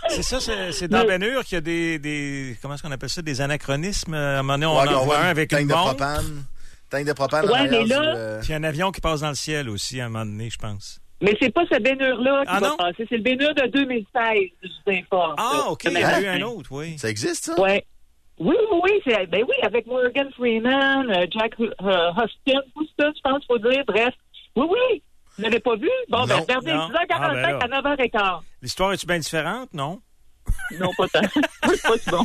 C'est ça, c'est, c'est dans Ben Hur qu'il y a des, des... Comment est-ce qu'on appelle ça? Des anachronismes. À un moment donné, on Ouais, en on voit voit un une avec tank une de montre. propane. Tank de propane. Ouais, en arrière mais là- du, euh, Puis un avion qui passe dans le ciel aussi, à un moment donné, je pense. Mais c'est pas ce bénure-là qui Ah, va non? passer. C'est le bénure de deux mille seize, je vous informe. Ah, ça. OK, Ce il y en a matin. eu un autre, oui. Ça existe, ça? Ouais. Oui, oui, oui. C'est, ben oui, avec Morgan Freeman, euh, Jack euh, Huston, Houston, je pense, faut dire. Bref. Oui, oui. Vous l'avez pas vu? Bon, ben, Non. regardez, Non. six heures quarante-cinq Ah, ben là. à neuf heures quinze. L'histoire est-tu bien différente, non? Non, pas tant. pas si bon.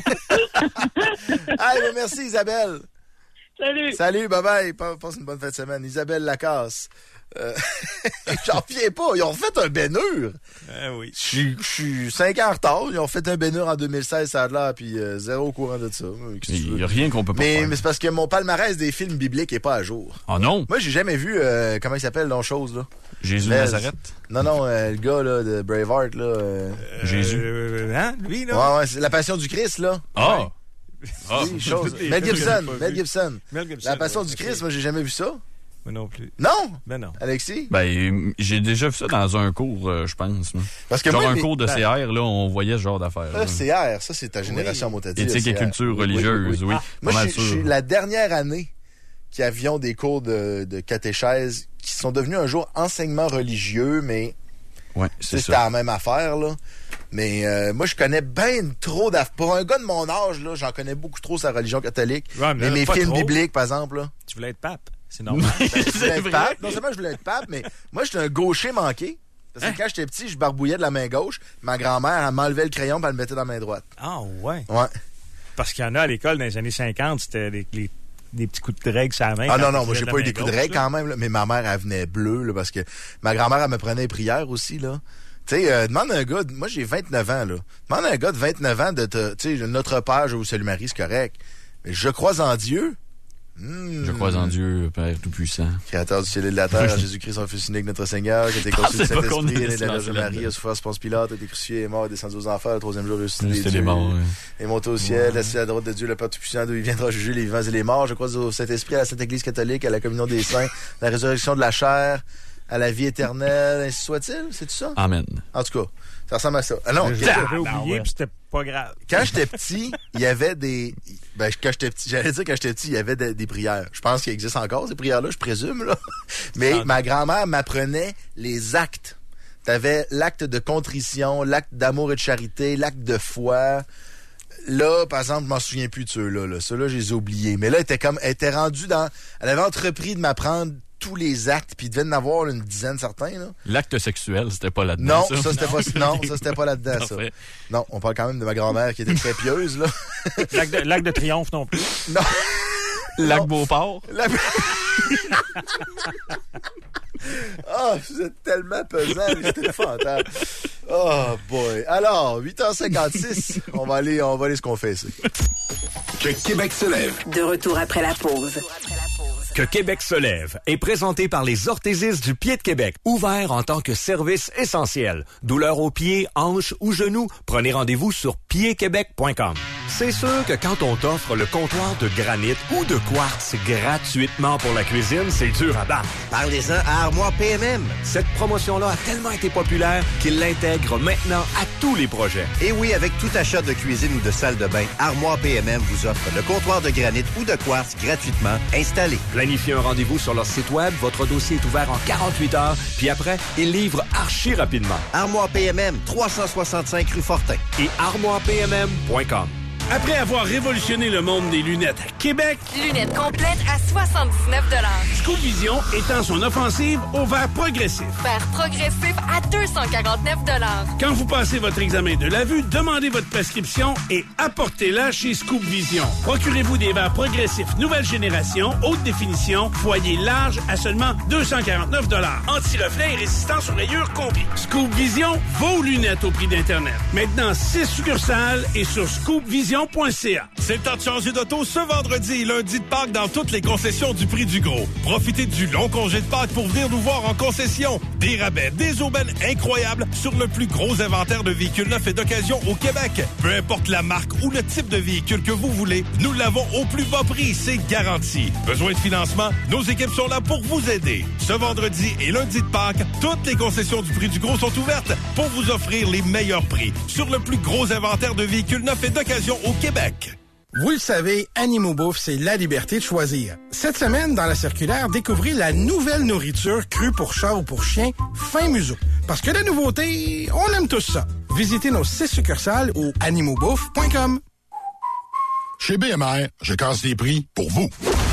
Hey, ben merci, Isabelle. Salut. Salut, bye-bye. Passe une bonne fin de semaine. Isabelle Lacasse. Euh, J'en reviens pas. Ils ont fait un bénure. Eh oui. Je suis- je suis cinq ans en retard. Ils ont fait un bénure en deux mille seize, ça a l'air, puis euh, zéro au courant de ça. Euh, qu'est-ce que tu Il veux? n'y a rien qu'on peut pas Mais, faire. mais c'est parce que mon palmarès des films bibliques est pas à jour. Oh non? Moi, j'ai jamais vu, euh, comment il s'appelle, l'autre chose, là? Jésus de Mais- Nazareth? Non, non, euh, le gars, là, de Braveheart, là. euh, Jésus. Euh, hein? Lui, là? Ouais, ouais, c'est La Passion du Christ, là. Ah! Ah. Oui, chose. Des Mel films que Gibson, j'ai pas Mel vus. Gibson. Mel Gibson, La Passion ouais, du ok. Christ, moi, j'ai jamais vu ça. Moi non plus. Non? Ben non. Alexis? Ben, j'ai déjà vu ça dans un cours, euh, je pense. moi. Parce que genre moi, un mes- cours de ben- C R, là, on voyait ce genre d'affaires. là. E C R, ça, c'est ta génération, moi, t'as dit. Éthique et E C R. culture Oui, oui, religieuse, oui. Ah, Pas moi, mal je suis- je sûr. suis la dernière année qui avions des cours de, de catéchèse qui sont devenus un jour enseignement religieux, mais Ouais, tu sais, c'est c'était ça. la même affaire, là. Mais euh, moi, je connais bien trop d'affaires. Pour un gars de mon âge, là, j'en connais beaucoup trop sa religion catholique. Ouais, mais mais mes pas films trop. bibliques, par exemple, là. Tu voulais être pape. C'est normal. Ben, je voulais être vrai. pape. Non seulement je voulais être pape, mais moi, j'étais un gaucher manqué. Parce que Hein? quand j'étais petit, je barbouillais de la main gauche. Ma grand-mère, elle m'enlevait le crayon et elle le mettait dans la main droite. Ah, ouais. Ouais. Parce qu'il y en a à l'école dans les années cinquante, c'était les, les- des petits coups de règle sur la main. Ah quand non, non, tu moi, faisais j'ai de pas la eu des main coups de gauche, règle là. quand même, là, mais ma mère, elle venait bleue, là, parce que ma grand-mère, elle me prenait les prières aussi, là. Tu sais, euh, demande à un gars, de- moi, j'ai vingt-neuf ans, là. Demande à un gars de vingt-neuf ans de te, tu sais, notre père, je vous salue Marie, c'est correct. Mais je crois en Dieu. Hmm. Je crois en Dieu, Père Tout-Puissant. Créateur du ciel et de la terre, Jésus-Christ, son Fils unique, notre Seigneur, qui a été conçu du pensais pas qu'on Saint-Esprit, allait né de la se Vierge lancer Marie, là-dedans. a souffert sous Ponce Pilate, a été crucifié, est mort, descendu aux enfers, le troisième jour, ressuscité des C'était dieux. des morts, ouais. Est monté au ciel, assis à la droite de Dieu, le Père Tout-Puissant, d'où il viendra juger les vivants et les morts. Je crois au Saint-Esprit, à la Sainte Église catholique, à la communion des saints, à la résurrection de la chair, à la vie éternelle, ainsi soit-il. C'est tout ça? Amen. En tout cas, ça ressemble à ça. Ah non, J'avais qu'est-ce que- oublié, puis c'était pas grave. quand j'étais petit, il y avait des... Ben, quand j'étais petit, j'allais dire quand j'étais petit, il y avait des, des prières. Je pense qu'il existe encore, ces prières-là, je présume, là. Mais Ah. ma grand-mère m'apprenait les actes. T'avais l'acte de contrition, l'acte d'amour et de charité, l'acte de foi. Là, par exemple, je m'en souviens plus de ceux-là, là. Ceux-là, je les ai oubliés. Mais là, elle était comme, elle était rendue dans, elle avait entrepris de m'apprendre tous les actes, puis il devait en avoir une dizaine certains, là. L'acte sexuel, c'était pas là-dedans. Non, ça, c'était pas, non, ça, c'était pas là-dedans, ça. Parfait. Non, on parle quand même de ma grand-mère qui était très pieuse, là. Lac de, lac de triomphe non plus. Non. Lac Beauport. La... Ah, vous êtes tellement pesant, c'était épouvantable. Oh boy. Alors, huit heures cinquante-six, on va aller, on va aller se confesser. Que Québec se lève. De retour après la pause. Que Québec se lève est présenté par les orthésistes du pied de Québec, ouvert en tant que service essentiel. Douleur aux pieds, hanches ou genoux, prenez rendez-vous sur pied québec point com. C'est sûr que quand on t'offre le comptoir de granit ou de quartz gratuitement pour la cuisine, c'est dur à battre. Parlez-en à Armoire P M M. Cette promotion-là a tellement été populaire qu'il l'intègre maintenant à tous les projets. Et oui, avec tout achat de cuisine ou de salle de bain, Armoire P M M vous offre le comptoir de granit ou de quartz gratuitement installé. Planifiez un rendez-vous sur leur site web, votre dossier est ouvert en quarante-huit heures, puis après, ils livrent archi rapidement. Armoire P M M, trois cent soixante-cinq rue Fortin. Et armoire p m m point com. Après avoir révolutionné le monde des lunettes à Québec, Lunettes complètes à soixante-dix-neuf dollars. Scoop Vision étend son offensive au verre progressif. Verre progressif à deux cent quarante-neuf dollars. Quand vous passez votre examen de la vue, demandez votre prescription et apportez-la chez Scoop Vision. Procurez-vous des verres progressifs nouvelle génération, haute définition, foyer large à seulement deux cent quarante-neuf dollars. Anti-reflet et résistance aux rayures compris. Scoop Vision, vos lunettes au prix d'Internet. Maintenant, six succursales et sur scoop vision conditions point c a. C'est le temps de changer d'auto ce vendredi et lundi de Pâques dans toutes les concessions du Prix du Gros. Profitez du long congé de Pâques pour venir nous voir en concession. Des rabais, des aubaines incroyables sur le plus gros inventaire de véhicules neufs et d'occasion au Québec. Peu importe la marque ou le type de véhicule que vous voulez, nous l'avons au plus bas prix, c'est garanti. Besoin de financement? Nos équipes sont là pour vous aider. Ce vendredi et lundi de Pâques, toutes les concessions du Prix du Gros sont ouvertes pour vous offrir les meilleurs prix sur le plus gros inventaire de véhicules neufs et d'occasion au Québec. Vous le savez, Animaux Bouffe, c'est la liberté de choisir. Cette semaine, dans la circulaire, découvrez la nouvelle nourriture crue pour chat ou pour chien, fin museau. Parce que la nouveauté, on aime tous ça. Visitez nos six succursales au animaux bouffe point com. Chez B M R, je casse les prix pour vous.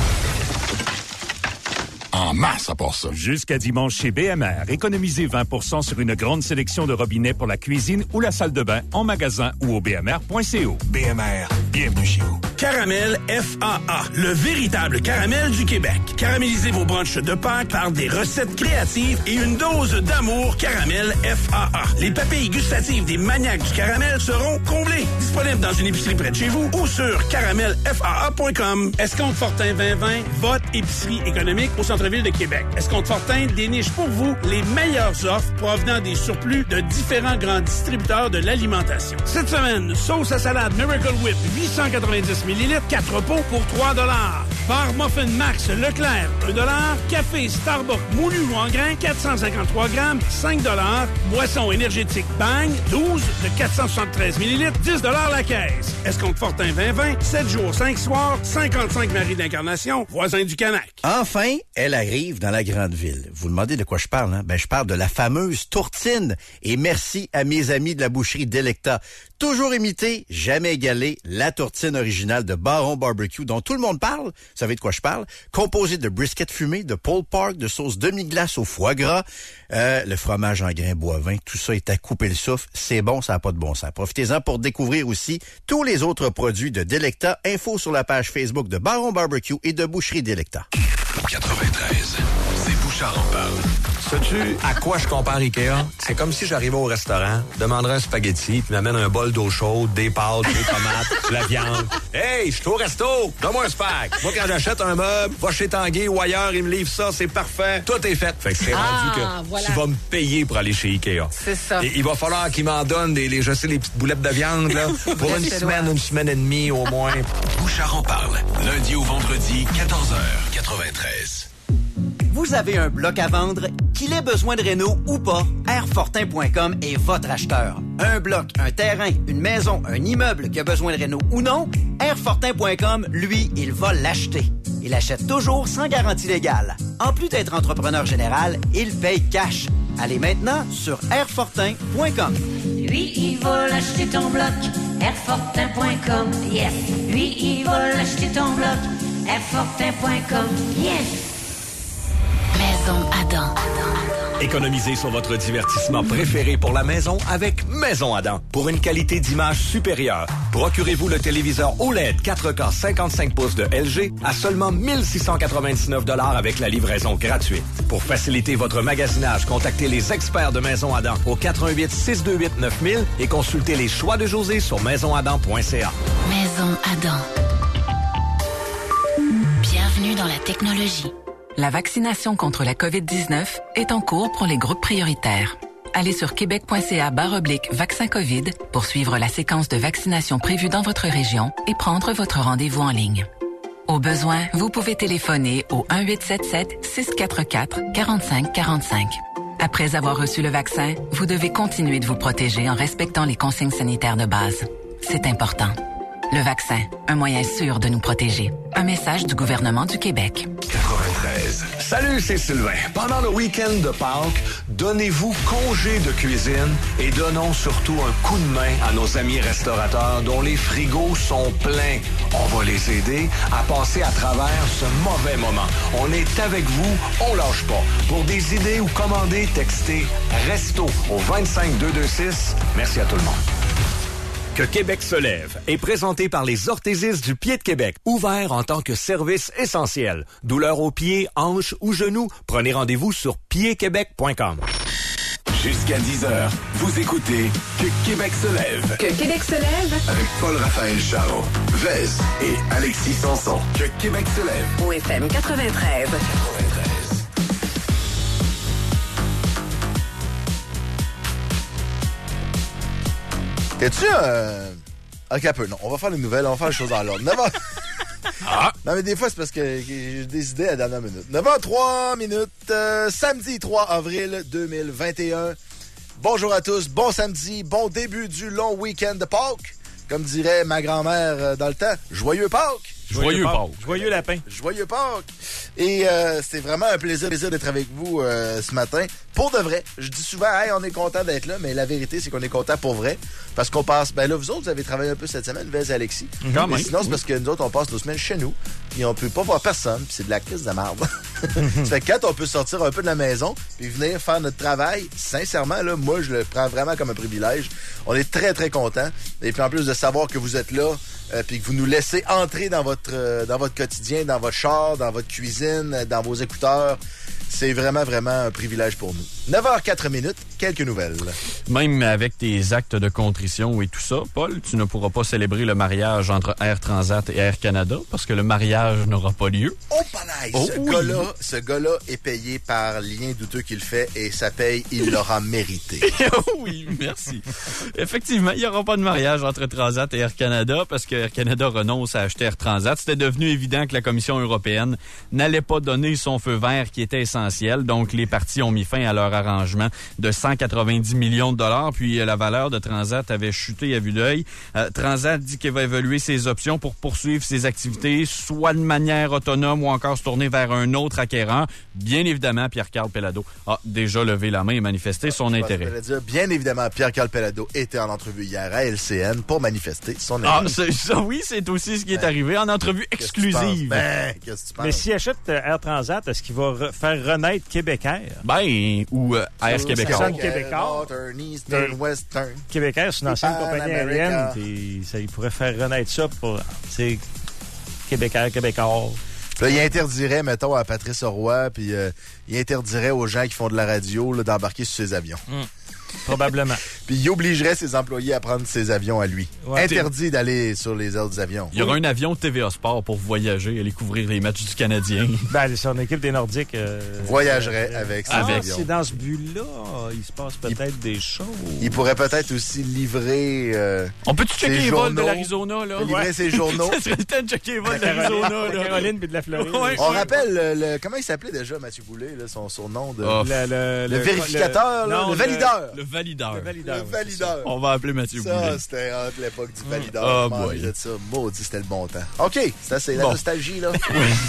En masse à part ça. Jusqu'à dimanche chez B M R, économisez vingt pour cent sur une grande sélection de robinets pour la cuisine ou la salle de bain en magasin ou au b m r point c o. B M R, bienvenue chez vous. Caramel F A A, le véritable caramel du Québec. Caramélisez vos brunchs de Pâques par des recettes créatives et une dose d'amour Caramel F A A. Les papilles gustatives des maniaques du caramel seront comblées. Disponible dans une épicerie près de chez vous ou sur caramel f a a point com. Escompte Fortin vingt vingt, votre épicerie économique au centre-ville de Québec. Escompte Fortin déniche pour vous les meilleures offres provenant des surplus de différents grands distributeurs de l'alimentation. Cette semaine, sauce à salade Miracle Whip, huit cent quatre-vingt-dix millilitres, quatre pots pour trois dollars. Bar Muffin Max Leclerc, un dollar. Café Starbucks moulu ou en grains, quatre cent cinquante-trois grammes, cinq dollars. Boisson énergétique Bang, douze de quatre cent soixante-treize millilitres, dix dollars la caisse. Escompte Fortin vingt vingt, sept jours, cinq soirs, cinquante-cinq Marie d'Incarnation, voisin du Canac. Enfin, elle arrive dans la grande ville. Vous demandez de quoi je parle, hein? Ben, je parle de la fameuse tourtine. Et merci à mes amis de la boucherie Delecta. Toujours imité, jamais égalé, la tourtine originale de Baron Barbecue dont tout le monde parle. Vous savez de quoi je parle? Composée de brisket fumé, de pulled pork, de sauce demi-glace au foie gras, euh, le fromage en grains boivin. Tout ça est à couper le souffle. C'est bon, ça n'a pas de bon sens. Profitez-en pour découvrir aussi tous les autres produits de Delecta. Info sur la page Facebook de Baron Barbecue et de Boucherie Delecta. quatre-vingt-treize, c'est Bouchard en parle. Sais-tu à quoi je compare Ikea? C'est comme si j'arrivais au restaurant, demanderais un spaghetti, puis m'amène un bol d'eau chaude, des pâtes, des tomates, de la viande. Hey, je suis au resto! Donne-moi un spag! Moi, quand j'achète un meuble, va chez Tanguay ou ailleurs, il me livre ça, c'est parfait. Tout est fait. Fait que c'est Ah, rendu que voilà. tu vas me payer pour aller chez Ikea. C'est ça. Et il va falloir qu'il m'en donne des, les, je sais, les petites boulettes de viande, là, pour une semaine, une semaine et demie au moins. Bouchard en parle, lundi au vendredi, quatorze heures quatre-vingt-treize. Vous avez un bloc à vendre? Qu'il ait besoin de réno ou pas, airfortin point com est votre acheteur. Un bloc, un terrain, une maison, un immeuble qui a besoin de réno ou non, airfortin point com, lui, il va l'acheter. Il achète toujours sans garantie légale. En plus d'être entrepreneur général, il paye cash. Allez maintenant sur airfortin point com. Lui, il va l'acheter ton bloc. airfortin point com, yes. Lui, il va l'acheter ton bloc. airfortin point com, yes. Maison Adam. Économisez sur votre divertissement préféré pour la maison avec Maison Adam. Pour une qualité d'image supérieure, procurez-vous le téléviseur O L E D quatre K cinquante-cinq pouces de L G à seulement mille six cent quatre-vingt-dix-neuf dollars avec la livraison gratuite. Pour faciliter votre magasinage, contactez les experts de Maison Adam au quatre un huit, six deux huit, neuf mille et consultez les choix de José sur maison adam point c a. Maison Adam. Bienvenue dans la technologie. La vaccination contre la covid dix-neuf est en cours pour les groupes prioritaires. Allez sur québec point c a barre oblique vaccin COVID pour suivre la séquence de vaccination prévue dans votre région et prendre votre rendez-vous en ligne. Au besoin, vous pouvez téléphoner au un huit sept sept, six quatre quatre, quatre cinq quatre cinq. Après avoir reçu le vaccin, vous devez continuer de vous protéger en respectant les consignes sanitaires de base. C'est important. Le vaccin, un moyen sûr de nous protéger. Un message du gouvernement du Québec. quatre-vingt-treize. Salut, c'est Sylvain. Pendant le week-end de Pâques, donnez-vous congé de cuisine et donnons surtout un coup de main à nos amis restaurateurs dont les frigos sont pleins. On va les aider à passer à travers ce mauvais moment. On est avec vous, on lâche pas. Pour des idées ou commander, textez RESTO au vingt-cinq deux cent vingt-six. Merci à tout le monde. Que Québec se lève est présenté par les orthésistes du Pied de Québec, ouvert en tant que service essentiel. Douleur aux pieds, hanches ou genoux, prenez rendez-vous sur pied québec point com. Jusqu'à dix heures, vous écoutez Que Québec se lève. Que Québec se lève. Avec Paul-Raphaël Charron, Vez et Alexis Sanson. Que Québec se lève. Au F M quatre-vingt-treize. T'es-tu euh... Ok, un peu. Non, on va faire les nouvelles, on va faire les choses dans l'ordre. neuf heures... Ah. Non, mais des fois, c'est parce que j'ai des idées à la dernière minute. neuf heures trois minutes, euh, samedi trois avril deux mille vingt et un. Bonjour à tous, bon samedi, bon début du long week-end de Pâques. Comme dirait ma grand-mère euh, dans le temps, joyeux Pâques. Joyeux Pâques. Joyeux lapin. Joyeux Pâques. Et euh, c'est vraiment un plaisir, plaisir d'être avec vous euh, ce matin. Pour de vrai, je dis souvent, hey, on est content d'être là, mais la vérité, c'est qu'on est content pour vrai. Parce qu'on passe, ben là, vous autres, vous avez travaillé un peu cette semaine, Vez et Alexis. Quand mais même. sinon, c'est parce que nous autres, on passe nos semaines chez nous, puis on peut pas voir personne, puis c'est de la crise de merde. Ça fait que quand on peut sortir un peu de la maison, puis venir faire notre travail, sincèrement, là, moi, je le prends vraiment comme un privilège. On est très, très contents. Et puis en plus de savoir que vous êtes là, euh, puis que vous nous laissez entrer dans votre, euh, dans votre quotidien, dans votre char, dans votre cuisine, dans vos écouteurs, c'est vraiment, vraiment un privilège pour nous. neuf heures quatre minutes, quelques nouvelles. Même avec tes actes de contrition et tout ça, Paul, tu ne pourras pas célébrer le mariage entre Air Transat et Air Canada parce que le mariage n'aura pas lieu. Oh, palais! Oh, ce oui. gars-là, ce gars-là est payé par lien douteux qu'il fait et sa paye, il l'aura mérité. Oui, merci. Effectivement, il n'y aura pas de mariage entre Transat et Air Canada parce que Air Canada renonce à acheter Air Transat. C'était devenu évident que la Commission européenne n'allait pas donner son feu vert qui était essentiel. Donc, les partis ont mis fin à leur arrangement de cent quatre-vingt-dix millions de dollars. Puis, euh, la valeur de Transat avait chuté à vue d'œil. Euh, Transat dit qu'il va évaluer ses options pour poursuivre ses activités, soit de manière autonome ou encore se tourner vers un autre acquéreur. Bien évidemment, Pierre-Carl Pellado a déjà levé la main et manifesté son intérêt. Je vais dire, bien évidemment, Pierre-Carl Pellado était en entrevue hier à L C N pour manifester son Ah, intérêt. c'est, ça, oui, c'est aussi ce qui est Ben, arrivé en entrevue Qu'est-ce que tu penses? exclusive. Ben, qu'est-ce que tu penses? Mais s'il achète euh, Air Transat, est-ce qu'il va re- faire renaître Québécois? Ben, ou euh, Air Québécois. Sonne Québécois. Northern, Eastern, Western. Québécois, c'est une ancienne Pan compagnie America. aérienne, puis ça, il pourrait faire renaître ça pour, tu sais, Québécois, Québécois. Là, il interdirait, mettons, à Patrice Roy, puis euh, il interdirait aux gens qui font de la radio là, d'embarquer sur ses avions. Mm. Probablement. Puis il obligerait ses employés à prendre ses avions à lui. Ouais. Interdit d'aller sur les autres avions. Il y aura un avion T V A Sport pour voyager, aller couvrir les matchs du Canadien. Ben, son équipe des Nordiques... Euh, Voyagerait euh, avec ses ah, avions. c'est dans ce but-là, il se passe peut-être des choses. Il pourrait peut-être aussi livrer euh, On peut-tu checker ses les vols de journaux, l'Arizona, là? livrer Ouais. ses journaux. Ça serait le temps de checker les vols de La Caroline, l'Arizona, la là. Caroline puis de la Floride. Ouais. On rappelle, le, le- comment il s'appelait déjà, Mathieu Boulay, là, son surnom de... Oh. Le, le, Le vérificateur, là, non, le valideur. Le valideur. Le valideur. Le valideur. On va appeler Mathieu Ça, Boulet. c'était entre l'époque du valideur. Oh Je m'en boy. disais de ça. Maudit, c'était le bon temps. OK, ça, c'est la Bon. nostalgie, là.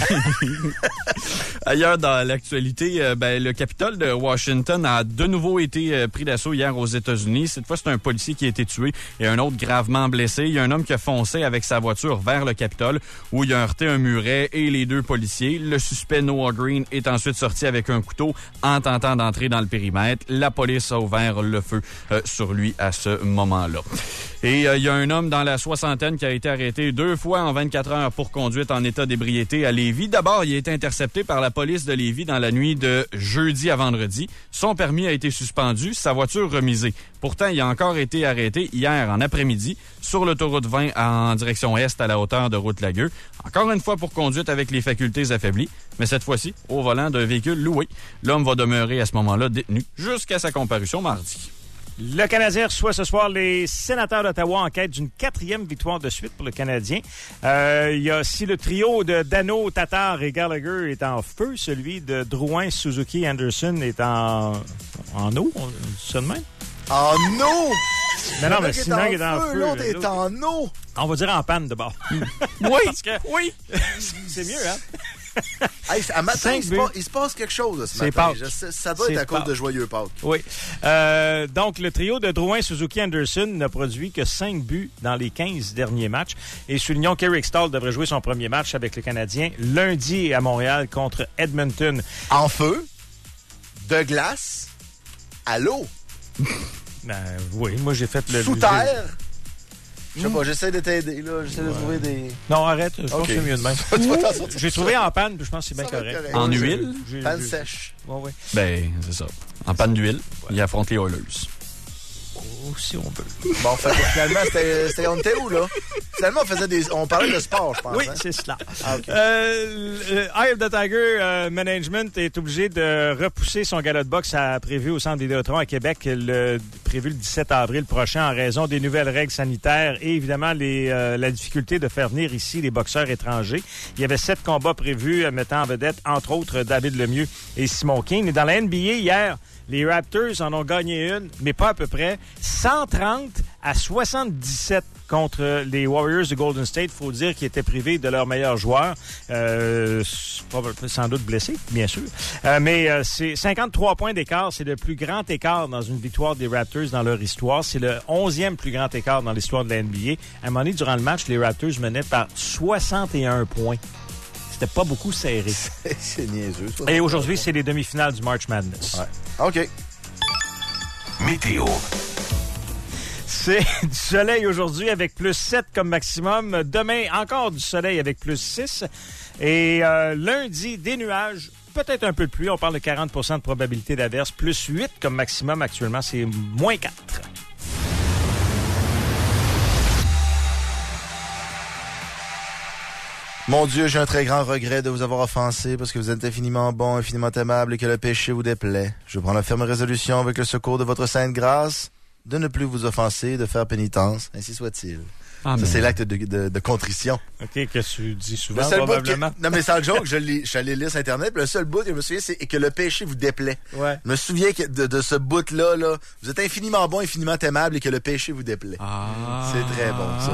Ailleurs dans l'actualité, euh, ben, le Capitole de Washington a de nouveau été euh, pris d'assaut hier aux États-Unis. Cette fois, c'est un policier qui a été tué et un autre gravement blessé. Il y a un homme qui a foncé avec sa voiture vers le Capitole où il a heurté un muret et les deux policiers. Le suspect Noah Green est ensuite sorti avec un couteau en tentant d'entrer dans le périmètre. La police a ouvert le feu euh, sur lui à ce moment-là. Et euh, il y a un homme dans la soixantaine qui a été arrêté deux fois en vingt-quatre heures pour conduite en état d'ébriété à Lévis. D'abord, il a été intercepté par la police de Lévis dans la nuit de jeudi à vendredi. Son permis a été suspendu, sa voiture remisée. Pourtant, il a encore été arrêté hier en après-midi sur l'autoroute vingt en direction est à la hauteur de Route-Lagueux. Encore une fois pour conduite avec les facultés affaiblies, mais cette fois-ci au volant d'un véhicule loué. L'homme va demeurer à ce moment-là détenu jusqu'à sa comparution mardi. Le Canadien reçoit ce soir les Sénateurs d'Ottawa en quête d'une quatrième victoire de suite pour le Canadien. Euh, il y a si le trio de Dano, Tatar et Gallagher est en feu, celui de Drouin, Suzuki, Anderson est en en eau, on dit ça de même? En eau! Non, non, mais est sinon, il est en feu. L'autre là. est en eau! On va dire en panne de bord. Oui, Parce que oui. c'est mieux, hein? Hey, à matin, Cinq il se, buts. passe, il se passe quelque chose ce C'est matin. Pâques. Je sais- ça doit C'est être à cause Pâques. de Joyeux Pâques. Oui. Euh, donc, le trio de Drouin, Suzuki, Anderson n'a produit que cinq buts dans les quinze derniers matchs. Et soulignons qu'Eric Stahl devrait jouer son premier match avec le Canadien lundi à Montréal contre Edmonton. En feu, de glace, à l'eau, Ben, oui, moi, j'ai fait le... sous j'ai- terre. Je sais pas, j'essaie de t'aider, là. J'essaie de trouver des... Non, arrête. Je pense Ok. que c'est mieux de même. Tu vas t'en sortir. J'ai trouvé en panne, puis je pense que c'est bien Ça va être correct. correct. En Ouais, huile? J'ai- Panne j'ai- sèche. Ouais, ouais. Ben, c'est ça. En panne d'huile, voilà. Il affronte les Oilers. Oh, si on veut. Bon, fait, finalement, c'était, c'était, on était où, là? Finalement, on faisait des, on parlait de sport, je pense. Oui, hein? c'est cela. Ah, okay. euh, le Eye of the Tiger euh, Management est obligé de repousser son gala de boxe à, prévu au Centre Vidéotron à Québec, le, prévu le dix-sept avril prochain en raison des nouvelles règles sanitaires et évidemment les, euh, la difficulté de faire venir ici les boxeurs étrangers. Il y avait sept combats prévus euh, mettant en vedette, entre autres, David Lemieux et Simon King. Et dans la N B A, hier, les Raptors en ont gagné une, mais pas à peu près, cent trente à soixante-dix-sept contre les Warriors de Golden State. Il faut dire qu'ils étaient privés de leur meilleur joueur, euh, sans doute blessé, bien sûr. Euh, mais euh, c'est cinquante-trois points d'écart. C'est le plus grand écart dans une victoire des Raptors dans leur histoire. C'est le onzième plus grand écart dans l'histoire de la N B A. À un moment donné, durant le match, les Raptors menaient par soixante et un points. C'était pas beaucoup serré. C'est, c'est niaiseux, ça. Et aujourd'hui, c'est les demi-finales du March Madness. Ouais. OK. Météo. C'est du soleil aujourd'hui avec plus sept comme maximum. Demain, encore du soleil avec plus six. Et euh, lundi, des nuages, peut-être un peu de pluie. On parle de quarante pour cent de probabilité d'averse. Plus huit comme maximum. Actuellement, c'est moins quatre. Mon Dieu, j'ai un très grand regret de vous avoir offensé parce que vous êtes infiniment bon, infiniment aimable et que le péché vous déplaît. Je prends la ferme résolution avec le secours de votre sainte grâce de ne plus vous offenser, de faire pénitence. Ainsi soit-il. Ah, ça, mais... c'est l'acte de, de, de contrition. OK, que tu dis souvent, probablement. Que, non, mais sans joke, je, lis, je suis allé lire sur Internet, puis le seul bout que je me souviens, c'est que le péché vous déplaît. Ouais. Je me souviens que de, de ce bout-là, là, vous êtes infiniment bon, infiniment aimable et que le péché vous déplaît. Ah. C'est très bon, ça.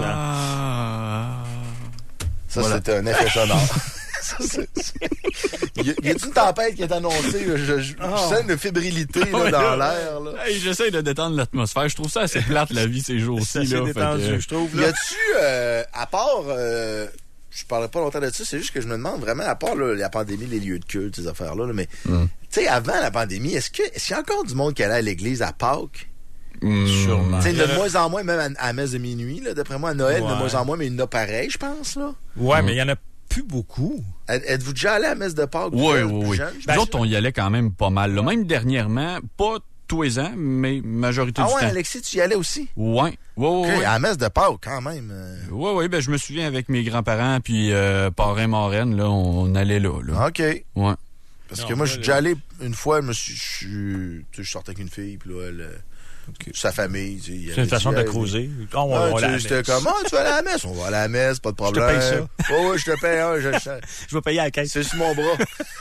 Ah. Ça, voilà. C'était un effet sonore. Ça, c'est, c'est... Il, y a, il y a une tempête qui est annoncée. Je, je, je oh. sens une fébrilité là, ouais, dans là, l'air. Là. Hey, j'essaie de détendre l'atmosphère. Je trouve ça assez plate, la vie, ces jours-ci. C'est là, détendu, que... je trouve. Là. Y a-tu, euh, à part... Euh, je parlerai pas longtemps de ça, c'est juste que je me demande vraiment, à part là, la pandémie, les lieux de culte, ces affaires-là, là, mais mm. tu sais, avant la pandémie, est-ce, que, est-ce qu'il y a encore du monde qui allait à l'église à Pâques? Mmh. Sûrement. T'sais, de moins en moins, même à, à la messe de minuit, là, d'après moi, à Noël, ouais. de moins en moins, mais il y en a pareil, je pense. Là. Ouais, mmh. mais il y en a plus beaucoup. Êtes-vous déjà allé à la messe de Pâques? Oui, oui, oui. Nous autres, on y allait quand même pas mal. Là. Même dernièrement, pas tous les ans, mais majorité ah du ouais, temps. Ah ouais, Alexis, tu y allais aussi? Oui, oui, oui. Okay, ouais. À la messe de Pâques, quand même. Oui, oui, ben je me souviens avec mes grands-parents puis euh, parrain, marraine, là, on, on allait là, là. OK. Ouais. Parce non, que moi, je suis déjà allé une fois, je me suis, je, je sortais avec une fille, puis là, elle... Okay. Sa famille. Tu sais, c'est une façon de cruiser. Oh, on, ouais, on tu, c'était comme, oh, tu vas à la messe? On va à la messe, pas de problème. Je te paye ça. Oh, oui, je te paye. Hein, je, je... je vais payer à la caisse. C'est sur mon bras.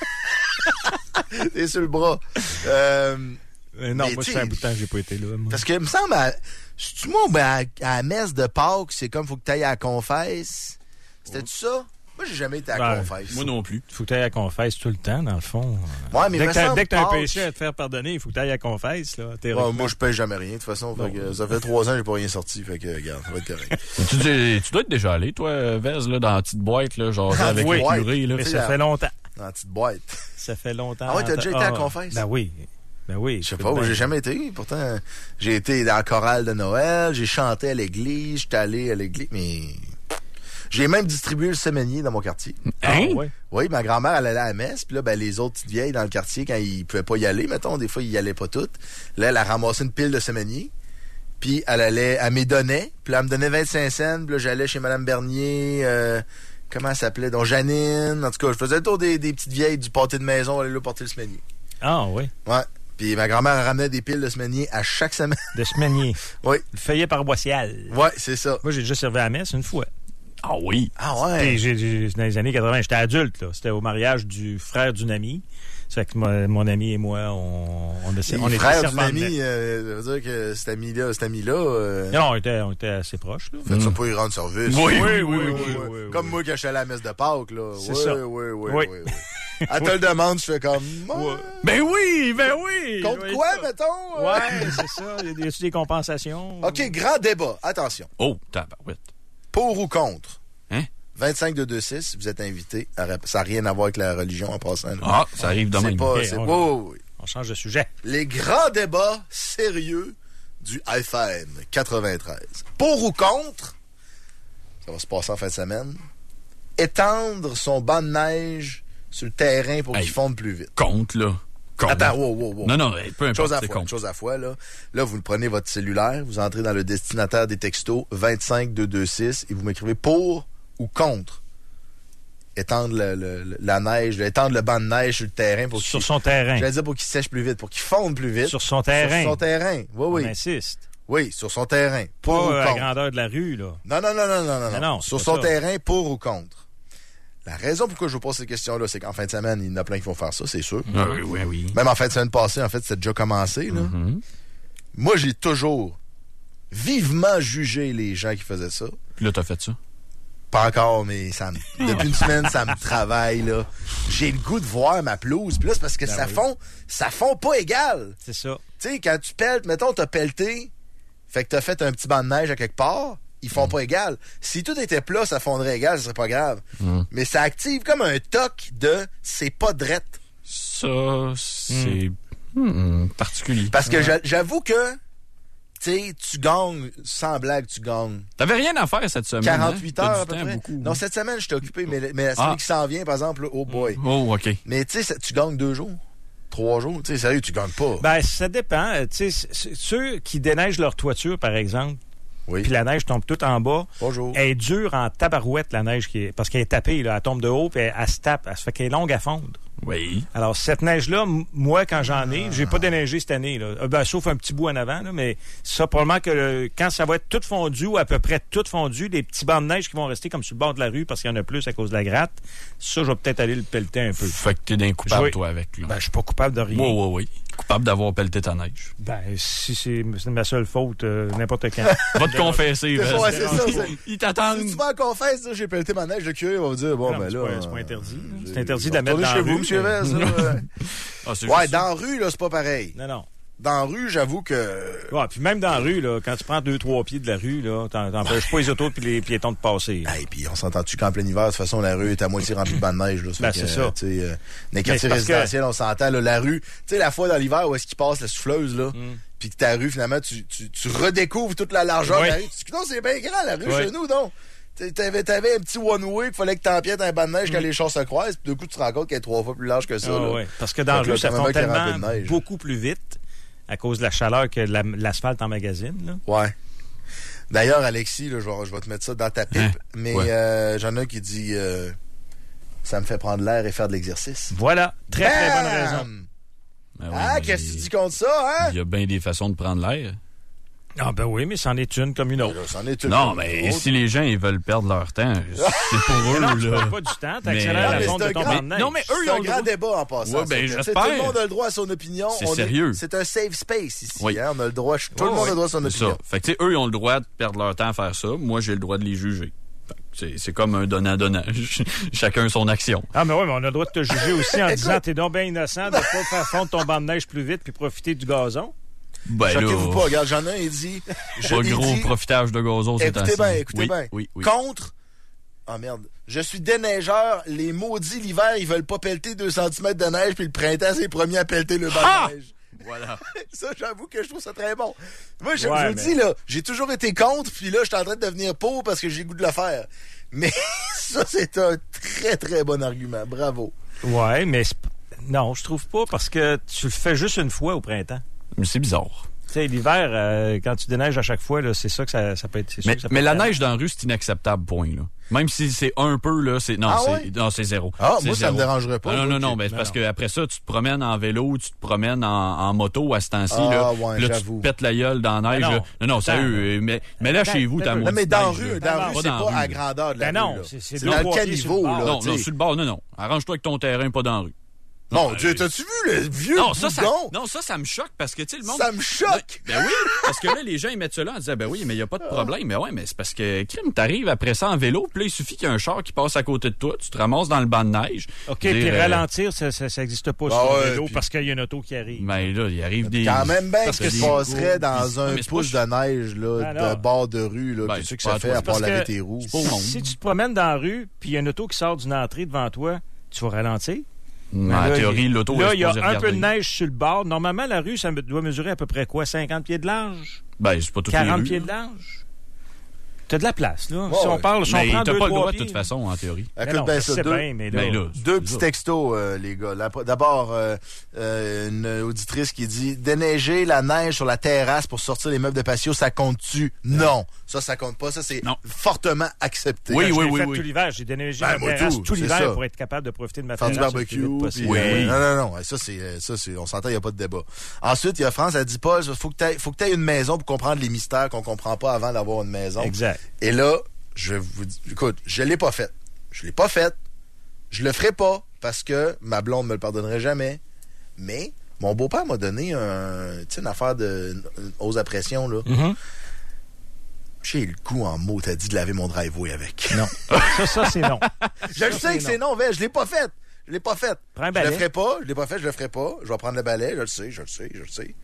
C'est sur le bras. Euh, euh, non, moi, ça fait un bout de temps que j'ai pas été là. Moi. Parce que, il me semble, à, c'est-tu moi, ben, à, à la messe de Pâques, c'est comme, faut que tu ailles à la confesse. C'était-tu ça? Moi, j'ai jamais été à la ben, confesse. Moi non plus. Il faut que tu ailles à la confesse tout le temps, dans le fond. Ouais, mais dès que tu as un Pâques... péché à te faire pardonner, il faut que tu ailles à la confesse. Là, ouais, moi, je paye jamais rien, de toute façon. Fait que, ça fait trois ans que j'ai pas rien sorti. Fait que, regarde, ça va être correct. tu, tu, tu dois être déjà allé, toi, Vez, là, dans la petite boîte, là, genre avec oui, le curé. Là. Mais ça fait longtemps. Dans la petite boîte. Ça fait longtemps. Ah ouais, t'as déjà été à la confesse? Ben oui. Ben oui. Je sais pas, j'ai jamais été. Pourtant, j'ai été dans la chorale de Noël, j'ai chanté à l'église, j'étais allé à l'église, mais... J'ai même distribué le semainier dans mon quartier. Hein? Oui, oui, ma grand-mère, elle allait à la messe, puis là, ben, les autres petites vieilles dans le quartier, quand ils pouvaient pas y aller, mettons, des fois, ils y allaient pas toutes. Là, elle a ramassé une pile de semainier, puis elle allait, elle m'y donnait, puis là, elle me donnait vingt-cinq cents, puis là, j'allais chez Mme Bernier, euh, comment elle s'appelait? Donc, Janine, en tout cas, je faisais le tour des, des petites vieilles du pâté de maison, aller là porter le semainier. Ah, oui. Ouais. Puis ma grand-mère ramenait des piles de semainier à chaque semaine. De semainier? Oui. Le feuillet paroissial. Ouais, c'est ça. Moi, j'ai déjà servi à la messe une fois. Ah oui. Ah ouais. J'ai, j'ai, dans les années quatre-vingts, j'étais adulte, là. C'était au mariage du frère d'une amie. Ça fait que mon, mon ami et moi, on, on, a, on était frère d'une amie, euh, ça veut dire que cet ami-là, cet ami-là... Euh... Non, on était, on était assez proches, là. Faites ça pour y rendre service. Oui, oui, oui, oui. oui, oui, oui Comme oui. moi, quand je suis allé à la messe de Pâques, là. C'est oui, ça. Oui, oui, oui, oui. oui. Elle te le demande, je fais comme... Ouais. Ben oui, ben oui. Contre oui, quoi, ça. mettons? Ouais, c'est ça. Il y a des compensations. OK, grand débat. Attention. Oh, tabarouette. Pour ou contre? Hein? vingt-cinq deux deux six, vous êtes invité. À... Ça n'a rien à voir avec la religion en passant. Là. Ah, ça arrive demain. C'est pas... Okay, c'est... On, oh, oui. on change de sujet. Les grands débats sérieux du F M quatre-vingt-treize. Pour ou contre? Ça va se passer en fin de semaine. Étendre son banc de neige sur le terrain pour hey, qu'il fonde plus vite. Contre, là. Con. Attends, wow, wow, wow. Non, non, peu importe, chose à c'est fois, con. chose à fois, là. Là, vous prenez votre cellulaire, vous entrez dans le destinataire des textos vingt-cinq deux deux six et vous m'écrivez pour ou contre étendre le, le, la neige, étendre le banc de neige sur le terrain pour Sur qu'il, son terrain. Je vais dire pour qu'il sèche plus vite, pour qu'il fonde plus vite. Sur son terrain. Sur son terrain. Oui, oui. On insiste. Oui, sur son terrain. Pour Pas ou à la contre. grandeur de la rue, là. Non, non, non, non, non, non. Mais non. non, Sur c'est son pas ça. terrain, pour ou contre. La raison pourquoi je vous pose cette question-là, c'est qu'en fin de semaine, il y en a plein qui vont faire ça, c'est sûr. Ah oui, oui, oui. Même en fin de semaine passée, en fait, c'est déjà commencé, là. Mm-hmm. Moi, j'ai toujours vivement jugé les gens qui faisaient ça. Puis là, t'as fait ça? Pas encore, mais ça me... depuis une semaine, ça me travaille, là. J'ai le goût de voir ma pelouse. Puis là, c'est parce que Ben ça oui. fond, ça fond pas égal. C'est ça. Tu sais, quand tu pelletes, mettons, t'as pelleté, fait que t'as fait un petit banc de neige à quelque part, ils font pas égal. Si tout était plat, ça fondrait égal, ce serait pas grave. Mm. Mais ça active comme un toc de c'est pas drette. Ça, c'est hmm, particulier. Parce que Ouais. j'a- j'avoue que, tu sais, tu gagnes, sans blague, tu gagnes. T'avais rien à faire cette semaine. quarante-huit hein? heures T'as à du peu temps, près. beaucoup. Non, cette semaine, je t'ai occupé, mais, mais la semaine Ah. qui s'en vient, par exemple, là, oh boy. Oh, OK. Mais tu sais, ça- tu gagnes deux jours, trois jours. Tu sais, sérieux, tu gagnes pas. Ben, ça dépend. Euh, Tu sais, c- c- ceux qui déneigent leur toiture, par exemple, Oui. puis la neige tombe toute en bas, Bonjour. elle est dure en tabarouette, la neige, qui est, parce qu'elle est tapée, là, elle tombe de haut, puis elle, elle se tape. Elle se fait qu'elle est longue à fondre. Oui. Alors, cette neige-là, m- moi, quand j'en ai, j'ai pas déneigé cette année, là. Euh, Ben, sauf un petit bout en avant, là, mais ça, probablement que euh, quand ça va être tout fondu, ou à peu près tout fondu, des petits bancs de neige qui vont rester comme sur le bord de la rue parce qu'il y en a plus à cause de la gratte, ça, je vais peut-être aller le pelleter un peu. Fait que t'es d'un coupable, Oui. toi, avec. Là. Ben, je suis pas coupable de rien. Oui, oui, oui. Coupable d'avoir pelleté ta neige. Ben, si c'est c'est ma seule faute, euh, n'importe quand. Va te confesser, C'est Val. ouais, c'est ça. c'est- Ils t'attendent. Si tu vas en confesse, là, j'ai pelleté ma neige, le curé va vous dire, bon, Non, ben c'est là. pas- c'est pas interdit, là. euh, C'est interdit j'ai- de la mettre retournez dans chez la vous, rue, monsieur mais- Vess, là. Ah, c'est Ouais, juste dans la rue, là, c'est pas pareil. Non, non. Dans la rue, j'avoue que. Ouais, puis même dans la rue, là, quand tu prends deux, trois pieds de la rue, là, t'en- t'empêches pas les autos et les piétons de passer. Et puis, on s'entend-tu qu'en plein hiver, de toute façon, la rue est à moitié remplie de bancs de neige, là. Ben, fait c'est que, ça. euh, Tu sais, euh, dans les Mais quartiers c'est parce que- résidentiels, on s'entend, là, la rue. Tu sais, la fois dans l'hiver où est-ce qu'il passe la souffleuse, là. Mm. Puis que ta rue, finalement, tu, tu, tu redécouvres toute la largeur Oui. de la rue. Tu dis, non, c'est bien grand, la rue, Oui. chez nous, non. T'sais, T'avais, t'avais un petit one-way qu'il fallait que t'empiètes un banc de neige quand les chars se croisent, puis d'un coup, tu te rends compte qu'elle est trois fois plus large que ça. Mm. Ah, là. ouais. Parce que dans la Fait que rue, là, ça t'as fond même qui est rempli tellement de neige. beaucoup plus vite à cause de la chaleur que la- l'asphalte en magazine. Là. Ouais. D'ailleurs, Alexis, là, je, vais, je vais te mettre ça dans ta pipe, Hein? mais Ouais. euh, j'en ai un qui dit euh, ça me fait prendre l'air et faire de l'exercice. Voilà. Très, très bonne Bam! raison. Ben oui, Ah, mais qu'est-ce que tu dis contre ça, hein? Il y a bien des façons de prendre l'air. Ah, ben oui, mais c'en est une comme une autre. C'en est une Non, comme mais une autre. si les gens ils veulent perdre leur temps, c'est pour eux. Non, tu là. perds pas du temps, Mais- t'accélères Non, la mais fonte c'est de un ton grand- banc de neige. Non, mais eux, C'est ils ont un le grand droit. débat en passant. Ouais, ben, ça. Tu sais, j'espère. Tout le monde a le droit à son opinion. C'est On est- sérieux. C'est un safe space ici. Oui. Hein? On a le droit, tout le Ouais, monde a ouais. le droit à son C'est opinion. ça. Fait que, tu sais, eux, ils ont le droit de perdre leur temps à faire ça. Moi, j'ai le droit de les juger. Fait que C'est, c'est comme un donnant-donnant. Chacun son action. Ah, mais oui, mais on a le droit de te juger aussi en disant t'es donc bien innocent de pas faire fondre ton banc de neige plus vite puis profiter du gazon. Ben Choquez-vous là, pas, regarde, j'en ai un, il dit. je- pas il gros dit- profitage de gazon ces Écoutez temps-ci. bien, écoutez oui, bien. Oui, oui. Contre. Ah merde. Je suis déneigeur. Les maudits l'hiver, ils veulent pas pelleter deux centimètres de neige, puis le printemps, c'est les premiers à pelleter le banc Ah! de neige. Voilà. Ça, j'avoue que je trouve ça très bon. Moi, je, Ouais, je vous mais- dis, là, j'ai toujours été contre, puis là, je suis en train de devenir pour parce que j'ai le goût de le faire. Mais ça, c'est un très, très bon argument. Bravo. Ouais, mais c'est p- non, je trouve pas parce que tu le fais juste une fois au printemps. Mais c'est bizarre. Tu sais, l'hiver, euh, quand tu déneiges à chaque fois, là, c'est ça que ça, ça peut être. c'est sûr Mais, que ça peut mais être la grave. neige dans la rue, c'est inacceptable, point. Là. Même si c'est un peu, là, c'est. Non, Ah c'est, ouais? non, c'est zéro. Ah, C'est moi, ça zéro. me dérangerait pas. Ah, non, moi, non, non, qui- mais c'est non, parce non. qu'après ça, tu te promènes en vélo, tu te promènes en, en moto à ce temps-ci. Ah, là, ouais, Puis là, tu j'avoue. te pètes la gueule dans la neige. Ben non. là. non, non, sérieux. Mais, mais là, Ben, chez vous, ben, t'as ben, mon Non, mais dans la neige, rue, là. dans la Non, rue, pas c'est dans la pas rue. à grandeur de la Ben rue. non, là. c'est- c'est C'est deux, dans le trois pieds sur le caniveau, bord. là. Non, tu non, sais. sur le bord, non, non. Arrange-toi avec ton terrain, pas dans la rue. Mon Non, Dieu, euh, t'as-tu vu le vieux Non, ça, ça, bougon? non, ça, ça me choque parce que, tu sais, le monde. Ça me choque! Ben oui, parce que là, les gens, ils mettent ça là en disant, ben oui, mais il n'y a pas de problème. Mais ouais, mais c'est parce que, crime, t'arrives après ça en vélo, puis là, il suffit qu'il y ait un char qui passe à côté de toi, tu te ramasses dans le banc de neige. OK, Dire, puis euh, ralentir, ça n'existe pas Ah sur le ouais, vélo puis- parce qu'il y a une auto qui arrive. Ben là, il arrive des. Quand même bien parce que tu des- passerais dans un mais c'est pas- pouce de neige, là, Ben de non. bord de rue, là, Ben, puis tu sais c'est que pas ça à fait toi, à c'est part parce laver que tes roues. pas au monde. Si tu te promènes dans la rue, puis il y a une auto qui sort d'une entrée devant toi, tu vas ralentir. Mais Mais en là, théorie, il- l'auto Là, est il y a un supposée peu de regarder. neige sur le bord. Normalement, la rue, ça me- doit mesurer à peu près quoi? cinquante pieds de large? Ben, c'est pas toutes les quarante rues. pieds de large? T'as de la place, là. Ouais, si on ouais. parle, si on Mais prend t'as deux, pas le trois droit, de pieds, toute façon, en théorie. Mais Écoute non, bien je ça, sais deux, bien, mais là, Mais là, deux c'est petits ça. textos, euh, les gars. La- D'abord, euh, euh, une auditrice qui dit « Déneiger la neige sur la terrasse pour sortir les meubles de patio, ça compte-tu? » Non. Ça, ça compte pas. Ça, c'est fortement accepté. Oui, oui, oui. Fait tout l'hiver, j'ai déneigé Ben, ma moi, terrasse tout, tout c'est l'hiver ça. pour être capable de profiter de ma Faire du terrasse. barbecue. le plus vite Puis, possible. euh, Non, non, non. Ça, c'est, ça, c'est, on s'entend, il n'y a pas de débat. Ensuite, il y a France, elle dit pas, faut que tu faut que tu aies une maison pour comprendre les mystères qu'on comprend pas avant d'avoir une maison. Exact. Et là, je vous dis, écoute, je l'ai pas faite. Je l'ai pas faite. Je le ferai pas parce que ma blonde me le pardonnerait jamais. Mais mon beau-père m'a donné un, tu sais, une affaire de une hausse à pression, là. Mm-hmm. J'ai le coup en mots, t'as dit de laver mon driveway avec. Non. ça, ça, c'est non. Je le sais que c'est non, mais je l'ai pas fait. Je l'ai pas fait. Prends un Je balai. le ferai pas. Je l'ai pas fait, je le ferai pas. Je vais prendre le balai, je le sais, je le sais, je le sais.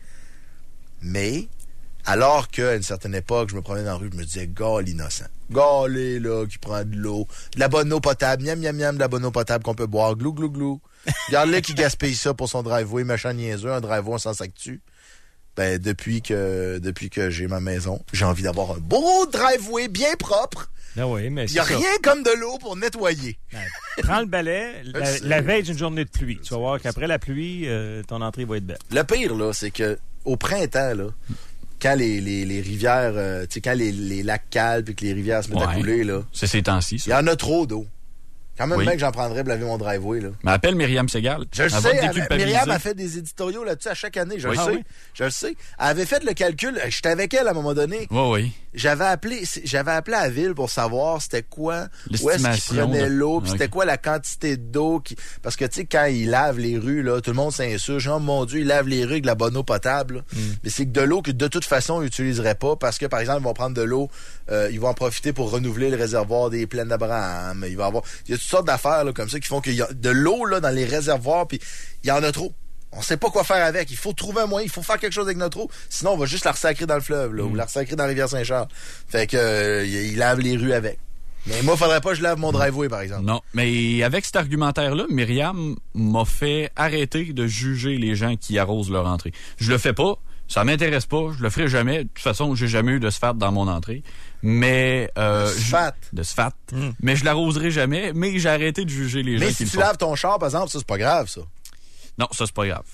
Mais, alors qu'à une certaine époque, je me promenais dans la rue, je me disais, gars l'innocent. Gars là, qui prend de l'eau. De la bonne eau potable. Miam, miam, miam, de la bonne eau potable qu'on peut boire. Glou, glou, glou. Regarde-le qui gaspille ça pour son driveway, machin niaiseux, un driveway, on s'en sac dessus. Ben, depuis que, depuis que j'ai ma maison, j'ai envie d'avoir un beau driveway bien propre. Ah oui, mais Il n'y a c'est ça. rien comme de l'eau pour nettoyer. Ouais. Prends le balai la, la veille d'une journée de pluie. Tu vas voir qu'après la pluie, euh, ton entrée va être belle. Le pire, là, c'est que au printemps, là, quand les, les, les rivières, euh, tu sais, quand les, les lacs calent et que les rivières se mettent à Ouais. couler, là, C'est ces temps-ci, ça. il y en a trop d'eau. Quand même, Oui. mec, j'en prendrais pour laver mon driveway, là. Mais appelle Myriam Segal. Je le Elle va te sais, elle- déculpabiliser. Myriam a fait des éditoriaux là-dessus à chaque année, je Oui. le Ah sais. oui? Je le sais. Elle avait fait le calcul, j'étais avec elle à un moment donné. Oui, oui. J'avais appelé, j'avais appelé à la ville pour savoir c'était quoi, où est-ce qu'ils L'estimation prenaient de- l'eau, puis Ok. c'était quoi la quantité d'eau qui, parce que tu sais quand ils lavent les rues là, tout le monde s'insurge, oh mon Dieu, ils lavent les rues avec de la bonne eau potable. là. Mais c'est que de l'eau que de toute façon ils n'utiliseraient pas parce que par exemple ils vont prendre de l'eau, euh, ils vont en profiter pour renouveler le réservoir des plaines d'Abraham. Il va y avoir, il y a toutes sortes d'affaires là, comme ça qui font qu'il y a de l'eau là dans les réservoirs, puis il y en a trop. On sait pas quoi faire avec. Il faut trouver un moyen. Il faut faire quelque chose avec notre eau. Sinon, on va juste la ressacrer dans le fleuve, là, ou la ressacrer dans la rivière Saint-Charles. Fait que, euh, il lave les rues avec. Mais moi, faudrait pas que je lave mon driveway, par exemple. Non, mais avec cet argumentaire-là, Myriam m'a fait arrêter de juger les gens qui arrosent leur entrée. Je le fais pas, ça m'intéresse pas, je le ferai jamais. De toute façon, j'ai jamais eu de sphate dans mon entrée. Mais euh, De sphate? je- de sphate. Mais je l'arroserai jamais. Mais j'ai arrêté de juger les gens Mais qui si le tu font. laves ton char, par exemple, ça, c'est pas grave, ça. Non, ça c'est pas grave.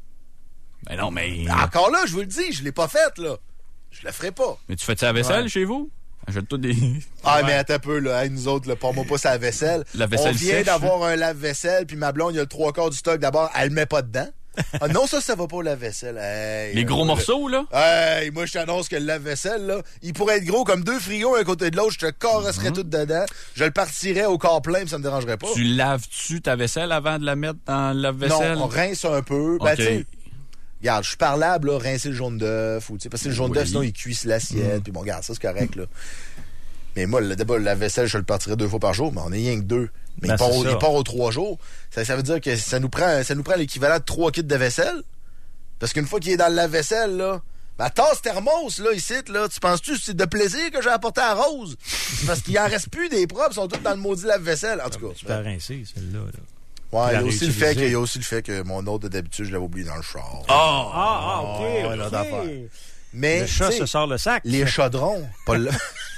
Mais non, mais. Encore là, je vous le dis, je l'ai pas faite, là. Je le ferai pas. Mais tu fais-tu la vaisselle Ouais. chez vous? Achète tout des. Ah, mais attends un peu, là. Hey, nous autres, là, pour moi pas sa vaisselle. La vaisselle On vient sèche, d'avoir un lave-vaisselle, puis ma blonde, il y a le trois quarts du stock. D'abord, elle le met pas dedans. Ah non, ça, ça va pas au lave-vaisselle. Hey, Les gros euh, morceaux, là? Hey, moi, je t'annonce que le lave-vaisselle, là, il pourrait être gros comme deux frigos un côté de l'autre. Je te carresserais tout dedans. Je le partirais au corps plein, puis ça me dérangerait pas. Tu laves-tu ta vaisselle avant de la mettre dans le lave-vaisselle? Non, on rince un peu. Ben, Ok. tu sais, regarde, je suis parlable, là, rincer le jaune d'œuf, ou, tu sais, parce que le jaune Oui. d'œuf, sinon, il cuit sur l'assiette, Mm. puis bon, regarde, ça, c'est correct, là. Mais moi, le d'abord, la vaisselle, je le partirais deux fois par jour, mais on est rien que deux. Mais Ben, il, part c'est au, ça. il part aux trois jours. Ça, ça veut dire que ça nous prend, ça nous prend l'équivalent de trois kits de vaisselle. Parce qu'une fois qu'il est dans le lave-vaisselle, là, ma tasse thermos, là, ici, là, tu penses-tu que c'est de plaisir que j'ai apporté à Rose? C'est parce qu'il en reste plus des propres, ils sont tous dans le maudit lave-vaisselle, en tout cas. Tu peux rincer, celle-là. Là. Ouais, il y a La aussi le fait réutiliser. qu'il y a aussi le fait que mon autre de d'habitude, je l'avais oublié dans le char. Ah, ah, OK. Ouais, là, OK. d'affaires. Mais Le chat tu sais, se sort le sac. les chaudrons, pas le.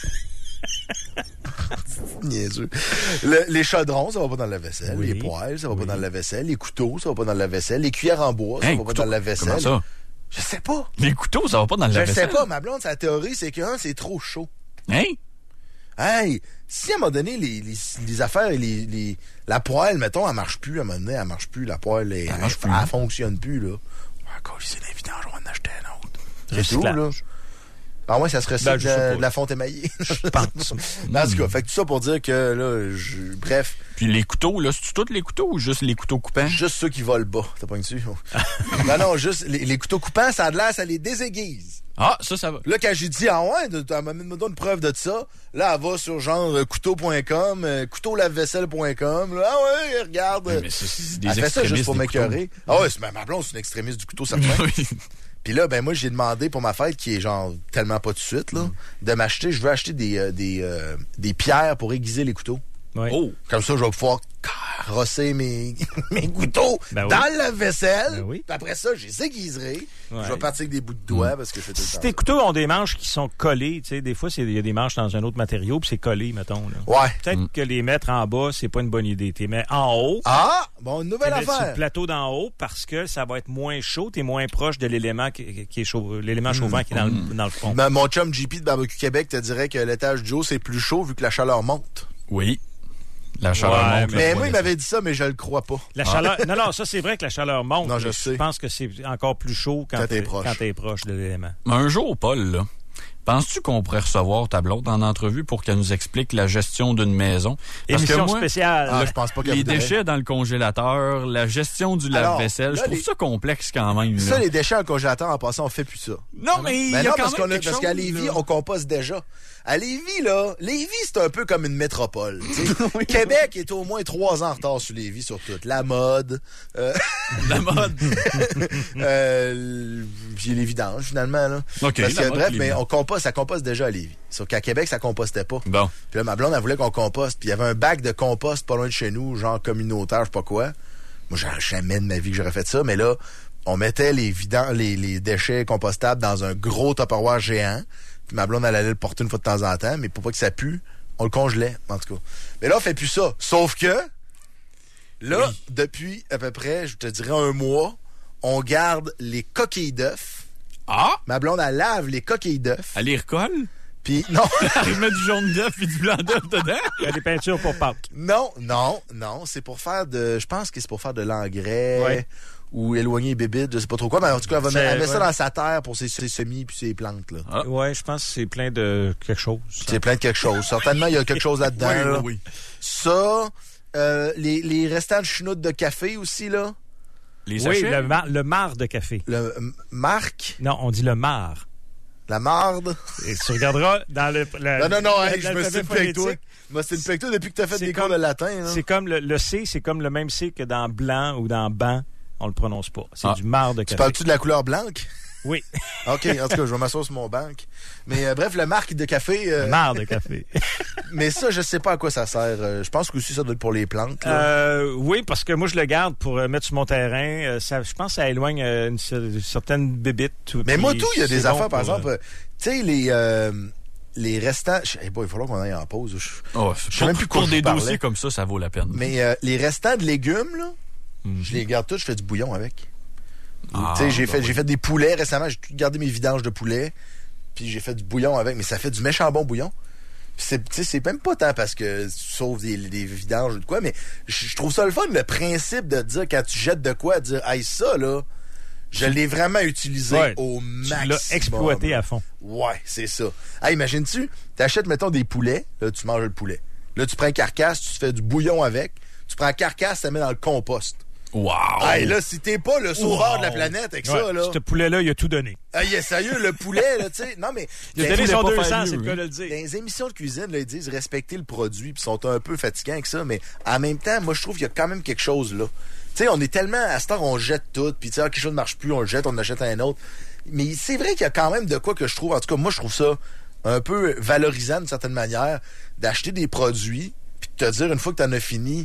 Niaiseux. Le- les chaudrons, ça va pas dans la vaisselle. Oui. Les poêles, ça va pas dans la vaisselle. Les couteaux, ça va pas dans la vaisselle. Les cuillères en bois, ça Hein, va pas couteau? dans la vaisselle. Comment ça? Je sais pas. Les couteaux, ça va pas dans le Je lave-vaisselle? sais pas. Ma blonde, sa théorie, c'est que un, c'est trop chaud. Hein? Hey, si à un moment donné, les, les, les affaires, les, les, la poêle, mettons, elle marche plus, à un moment donné, elle marche plus, la poêle, elle, elle, marche plus. elle fonctionne plus, là. Encore, c'est l'invitant, je vais en acheter un autre. C'est tout, Recyclage. là. Ah ouais, ça se recycle Ben, je sais de, pas. de la fonte émaillée. Je pense. Mais en tout cas, fait que tout ça pour dire que, là, je, bref, Puis les couteaux, là, c'est-tu tous les couteaux ou juste les couteaux coupants? juste ceux qui volent bas. T'as pas dessus? non, non, juste les, les couteaux coupants, ça a de l'air, ça les désaiguise. Ah, ça, ça va. Là, quand j'ai dit, ah ouais, tu me donnes une preuve de ça, là, elle va sur genre euh, couteau point com, euh, couteau lave-vaisselle point com. Là, ah ouais, regarde. Ouais, mais c'est- c'est des elle fait ça juste extrémistes pour des m'écœurer. Ah ouais, c'est ma, ma blonde, c'est une extrémiste du couteau, certain. Oui. Puis là, ben moi, j'ai demandé pour ma fête, qui est genre tellement pas tout de suite, là, de m'acheter, je veux acheter des, euh, des, euh, des pierres pour aiguiser les couteaux. Ouais. Oh! Comme ça, je vais pouvoir rosser mes, mes couteaux Ben oui. dans le lave-vaisselle. Ben oui. Puis après ça, je les aiguiserai. Ouais. Je vais partir avec des bouts de doigts parce que c'est tout le Si temps. tes couteaux ont des manches qui sont collées, tu sais, des fois, c'est- il y a des manches dans un autre matériau, puis c'est collé, mettons. Là. Ouais. Peut-être Mm. que les mettre en bas, c'est pas une bonne idée. Tu les mets en haut. Ah! Bon, une nouvelle Tu les mets sur affaire. le plateau d'en haut parce que ça va être moins chaud, t'es moins proche de l'élément qui, qui est chaud, l'élément chauffant qui est dans, le, dans le fond. Ben, mon chum J P de Barbecue Québec te dirait que l'étage du haut, c'est plus chaud vu que la chaleur monte. Oui. La chaleur Ouais, monte. Mais là, moi, ouais, il m'avait dit ça, mais je le crois pas. La chaleur. Non, non, ça, c'est vrai que la chaleur monte. Non, je mais sais. Je pense que c'est encore plus chaud quand, Quand t'es t'es proche. quand t'es proche de l'élément. Un jour, Paul, là, penses-tu qu'on pourrait recevoir ta blonde en entrevue pour qu'elle nous explique la gestion d'une maison? Parce Émission que moi, spéciale. Ah, je pense pas qu'elle les voudrait. déchets dans le congélateur, la gestion du Alors, lave-vaisselle, là, je trouve les- ça complexe quand même. Ça, là. les déchets en congélateur, en passant, on fait plus ça. Non, mais il y Ben a non, quand parce, même qu'on a- quelque parce qu'à chose, Lévis, là. on composte déjà. À Lévis, là, Lévis, c'est un peu comme une métropole. tu sais. Québec est au moins trois ans en retard sur Lévis, sur tout. La mode. euh, La mode. euh, Puis les vidanges, finalement. Là. OK, Parce la que, mode, bref, les mais vidanges. on composte, ça composte déjà à Lévis. Sauf qu'à Québec, ça compostait pas. Bon. Puis là, ma blonde, elle voulait qu'on composte. Puis il y avait un bac de compost pas loin de chez nous, genre communautaire, je sais pas quoi. Moi, j'aurais jamais de ma vie que j'aurais fait ça, mais là, on mettait les vidants, les, les déchets compostables dans un gros Tupperware géant. Puis ma blonde, elle allait le porter une fois de temps en temps, mais pour pas que ça pue, on le congelait, en tout cas. Mais là, on fait plus ça. Sauf que, là, Oui. depuis à peu près, je te dirais un mois, on garde les coquilles d'œufs. Ah! Ma blonde, elle lave les coquilles d'œufs. Elle les recolle? Puis, non. Elle met du jaune d'œuf et du blanc d'œuf dedans? Il y a des peintures pour Pâques. Non, non, non. C'est pour faire de. Je pense que c'est pour faire de l'engrais. Ouais. Ou éloigner les bébites, je sais pas trop quoi. Mais en tout cas, elle va C'est- mettre, elle met ça ouais. dans sa terre pour ses, ses semis puis ses plantes. Là. Ah. Ouais, je pense que c'est plein de quelque chose. ça. C'est plein de quelque chose. Certainement, il y a quelque chose là-dedans. Oui, là. oui, oui. Ça, euh, les, les restants de chenoutes de café aussi, là. Les Oui, sachets? le, mar- le marc de café. Le euh, marc, Non, on dit le marc. la marde. Et tu regarderas dans le. le- Non, non, non, le- hey, je me l'alphabet suis une avec toi. phonétique. Moi, c'est une avec toi depuis que t'as fait C'est des cours comme- de latin. Là. C'est comme le, le C, c'est comme le même C que dans blanc ou dans banc. On le prononce pas. C'est Ah. du marc de Tu café. parles-tu de la couleur blanche? Oui, OK, en tout cas, je vais m'asseoir sur mon banc. Mais euh, bref, le marc de café... euh, le marc de café. mais ça, je sais pas à quoi ça sert. Euh, je pense que aussi ça doit être pour les plantes. Là. Euh, oui, parce que moi, je le garde pour euh, mettre sur mon terrain. Euh, ça, je pense que ça éloigne euh, une, cer- certaine bébite. mais moi, tout, il y a c'est des bon affaires, par pour, exemple... euh, euh, tu sais, les... euh, les restants... Je sais pas, il va falloir qu'on aille en pause. Je, Oh, je sais pour même plus pour quoi je des vous parlais. dossiers comme ça, ça vaut la peine. Mais euh, les restants de légumes, là, Mhm. je les garde tous, je fais du bouillon avec. Ah, tu sais, j'ai bah fait, oui. j'ai fait des poulets récemment, j'ai tout gardé mes vidanges de poulet, puis j'ai fait du bouillon avec, mais ça fait du méchant bon bouillon. Puis c'est, tu sais, c'est même pas tant parce que tu sauves des, des vidanges ou de quoi, mais je je trouve ça le fun, le principe de dire, quand tu jettes de quoi, de dire, hey, ça, là, je l'ai vraiment utilisé Ouais, au tu maximum. l'as exploité à fond. Ouais, c'est ça. Hey, imagines-tu, t'achètes, mettons, des poulets, là, tu manges le poulet. Là, tu prends une carcasse, tu fais du bouillon avec, tu prends la carcasse, tu la mets dans le compost. Wow! Hey, là, si t'es pas le sauveur Wow. de la planète avec Ouais, ça, là. Ce poulet-là, il a tout donné. Ah, il est sérieux, le poulet, là, tu sais. Non, mais. Il a dans- donné son pas deux faire cents, mieux, c'est le hein. cas de le dire. Dans les émissions de cuisine, là, ils disent respecter le produit, puis sont un peu fatigants avec ça, mais en même temps, moi, je trouve qu'il y a quand même quelque chose, là. Tu sais, on est tellement, à cette heure, on jette tout, puis tu sais, ah, quelque chose ne marche plus, on le jette, on en achète un autre. Mais c'est vrai qu'il y a quand même de quoi que je trouve, en tout cas, moi, je trouve ça un peu valorisant d'une certaine manière, d'acheter des produits, puis de te dire, une fois que t'en as fini,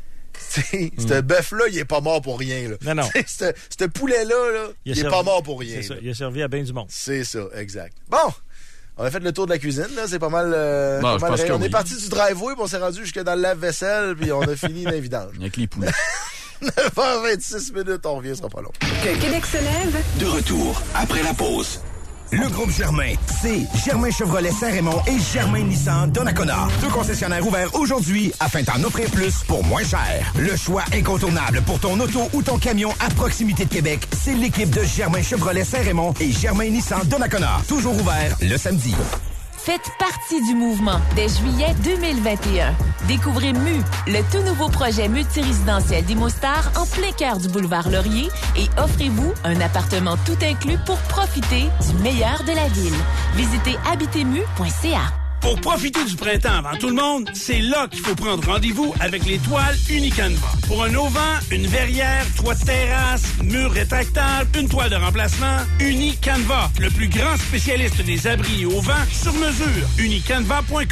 tu sais, ce bœuf-là, il est pas mort pour rien, là. Non, non. Tu sais, ce ce poulet-là, là, il, a est servi- pas mort pour rien. C'est ça, là. il a servi à bien du monde. C'est ça, exact. Bon, on a fait le tour de la cuisine, là. C'est pas mal. euh, Bon, pas je mal pense ré- que on est oui. parti du driveway, puis on s'est rendu jusque dans le lave-vaisselle, puis on a fini dans les vidanges. Avec les poulets. neuf heures vingt-six minutes, on revient, ce sera pas long. Que Québec se lève. De retour après la pause. Le groupe Germain, c'est Germain Chevrolet Saint-Raymond et Germain Nissan Donnacona. Deux concessionnaires ouverts aujourd'hui afin d'en offrir plus pour moins cher. Le choix incontournable pour ton auto ou ton camion à proximité de Québec, c'est l'équipe de Germain Chevrolet Saint-Raymond et Germain Nissan Donnacona. Toujours ouvert le samedi. Faites partie du mouvement dès juillet deux mille vingt et un. Découvrez M U, le tout nouveau projet multirésidentiel d'Imostar en plein cœur du boulevard Laurier et offrez-vous un appartement tout inclus pour profiter du meilleur de la ville. Visitez habitemu point c a. Pour profiter du printemps avant tout le monde, c'est là qu'il faut prendre rendez-vous avec les toiles Unicanva. Pour un auvent, une verrière, toit de terrasse, mur rétractable, une toile de remplacement, Unicanva, le plus grand spécialiste des abris et auvents sur mesure. unicanva point com.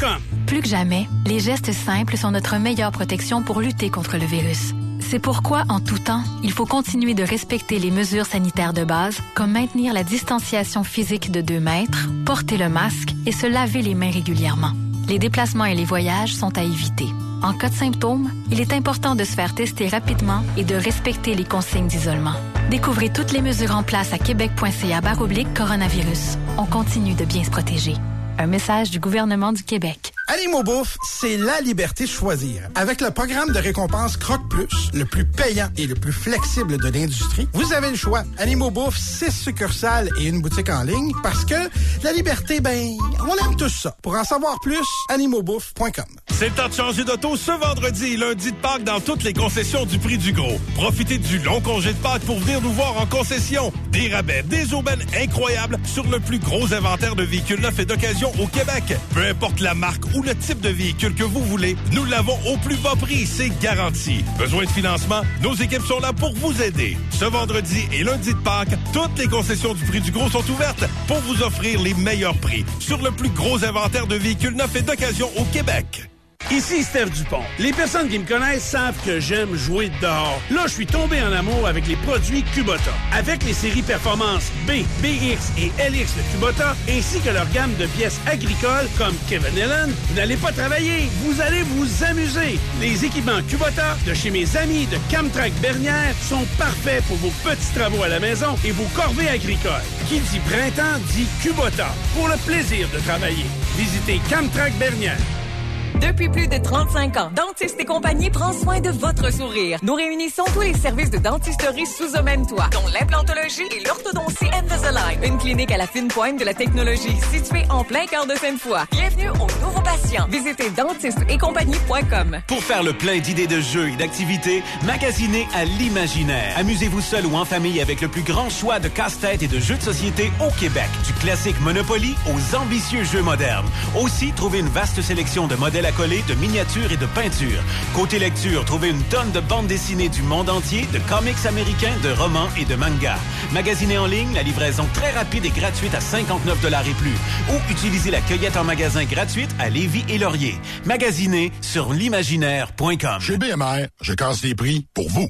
Plus que jamais, les gestes simples sont notre meilleure protection pour lutter contre le virus. C'est pourquoi, en tout temps, il faut continuer de respecter les mesures sanitaires de base, comme maintenir la distanciation physique de deux mètres, porter le masque et se laver les mains régulièrement. Les déplacements et les voyages sont à éviter. En cas de symptômes, il est important de se faire tester rapidement et de respecter les consignes d'isolement. Découvrez toutes les mesures en place à québec.ca barre oblique coronavirus. On continue de bien se protéger. Un message du gouvernement du Québec. Animaux Bouffe, c'est la liberté de choisir. Avec le programme de récompense Croque Plus, le plus payant et le plus flexible de l'industrie, vous avez le choix. Animaux Bouffe, six succursales et une boutique en ligne, parce que la liberté, ben, on aime tous ça. Pour en savoir plus, animaux bouffe point com. C'est le temps de changer d'auto ce vendredi et lundi de Pâques dans toutes les concessions du prix du gros. Profitez du long congé de Pâques pour venir nous voir en concession. Des rabais, des aubaines incroyables sur le plus gros inventaire de véhicules neufs et d'occasion au Québec. Peu importe la marque ou le type de véhicule que vous voulez, nous l'avons au plus bas prix, c'est garanti. Besoin de financement? Nos équipes sont là pour vous aider. Ce vendredi et lundi de Pâques, toutes les concessions du prix du gros sont ouvertes pour vous offrir les meilleurs prix sur le plus gros inventaire de véhicules neufs et d'occasion au Québec. Ici Steph Dupont. Les personnes qui me connaissent savent que j'aime jouer dehors. Là, je suis tombé en amour avec les produits Kubota. Avec les séries performances B, B X et L X de Kubota, ainsi que leur gamme de pièces agricoles comme Kevin Ellen, vous n'allez pas travailler, vous allez vous amuser. Les équipements Kubota de chez mes amis de Camtrac Bernière sont parfaits pour vos petits travaux à la maison et vos corvées agricoles. Qui dit printemps dit Kubota. Pour le plaisir de travailler. Visitez Camtrac Bernière. Depuis plus de trente-cinq ans, Dentiste et compagnie prend soin de votre sourire. Nous réunissons tous les services de dentisterie sous un même toit, dont l'implantologie et l'orthodontie Invisalign. Une clinique à la fine pointe de la technologie située en plein cœur de Sainte-Foy. Bienvenue aux nouveaux patients. Visitez dentiste et compagnie point com. Pour faire le plein d'idées de jeux et d'activités, magasinez à l'Imaginaire. Amusez-vous seul ou en famille avec le plus grand choix de casse-tête et de jeux de société au Québec. Du classique Monopoly aux ambitieux jeux modernes. Aussi, trouvez une vaste sélection de modèles à coller, de miniatures et de peintures. Côté lecture, trouvez une tonne de bandes dessinées du monde entier, de comics américains, de romans et de mangas. Magasinez en ligne, la livraison très rapide et gratuite à cinquante-neuf dollars et plus. Ou utilisez la cueillette en magasin gratuite à Lévis et Laurier. Magasinez sur l'imaginaire point com. Chez B M R, je casse les prix pour vous.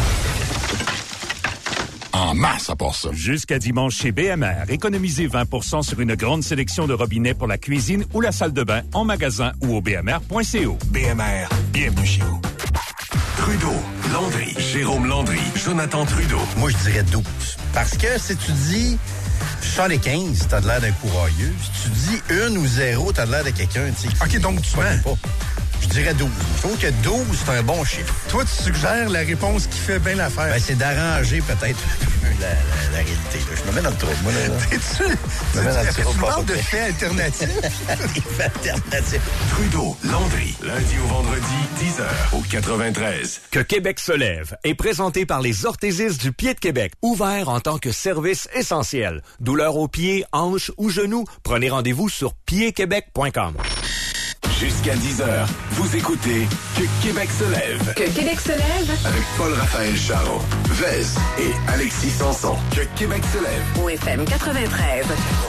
En masse à part ça. Jusqu'à dimanche chez B M R, économisez vingt pour cent sur une grande sélection de robinets pour la cuisine ou la salle de bain en magasin ou au b m r point c o. B M R, bienvenue chez vous. Trudeau, Landry, Jérôme Landry, Jonathan Trudeau. Moi, je dirais douze. Parce que si tu dis soixante-quinze, t'as de l'air d'un courailleux. Si tu dis une ou zéro, t'as de l'air de quelqu'un, tu sais. OK, donc tu mens. Pas. Je dirais douze. Je trouve que douze, c'est un bon chiffre. Toi, tu suggères la réponse qui fait bien l'affaire. Ben, c'est d'arranger peut-être la, la, la réalité. Là. Je me mets dans le trou, moi. Là, là. T'es-tu? Je me mets dans le trou. Tu parles de faits alternatifs. Des faits alternatifs. Trudeau, Landry, lundi au vendredi, dix heures, au quatre-vingt-treize. Que Québec se lève est présenté par les orthésistes du pied de Québec, ouvert en tant que service essentiel. Douleur aux pieds, hanches ou genoux, prenez rendez-vous sur pied québec point com. Jusqu'à dix heures, vous écoutez Que Québec se lève. Que Québec se lève. Avec Paul-Raphaël Charon, Vez et Alexis Sanson. Que Québec se lève. Au F M quatre-vingt-treize.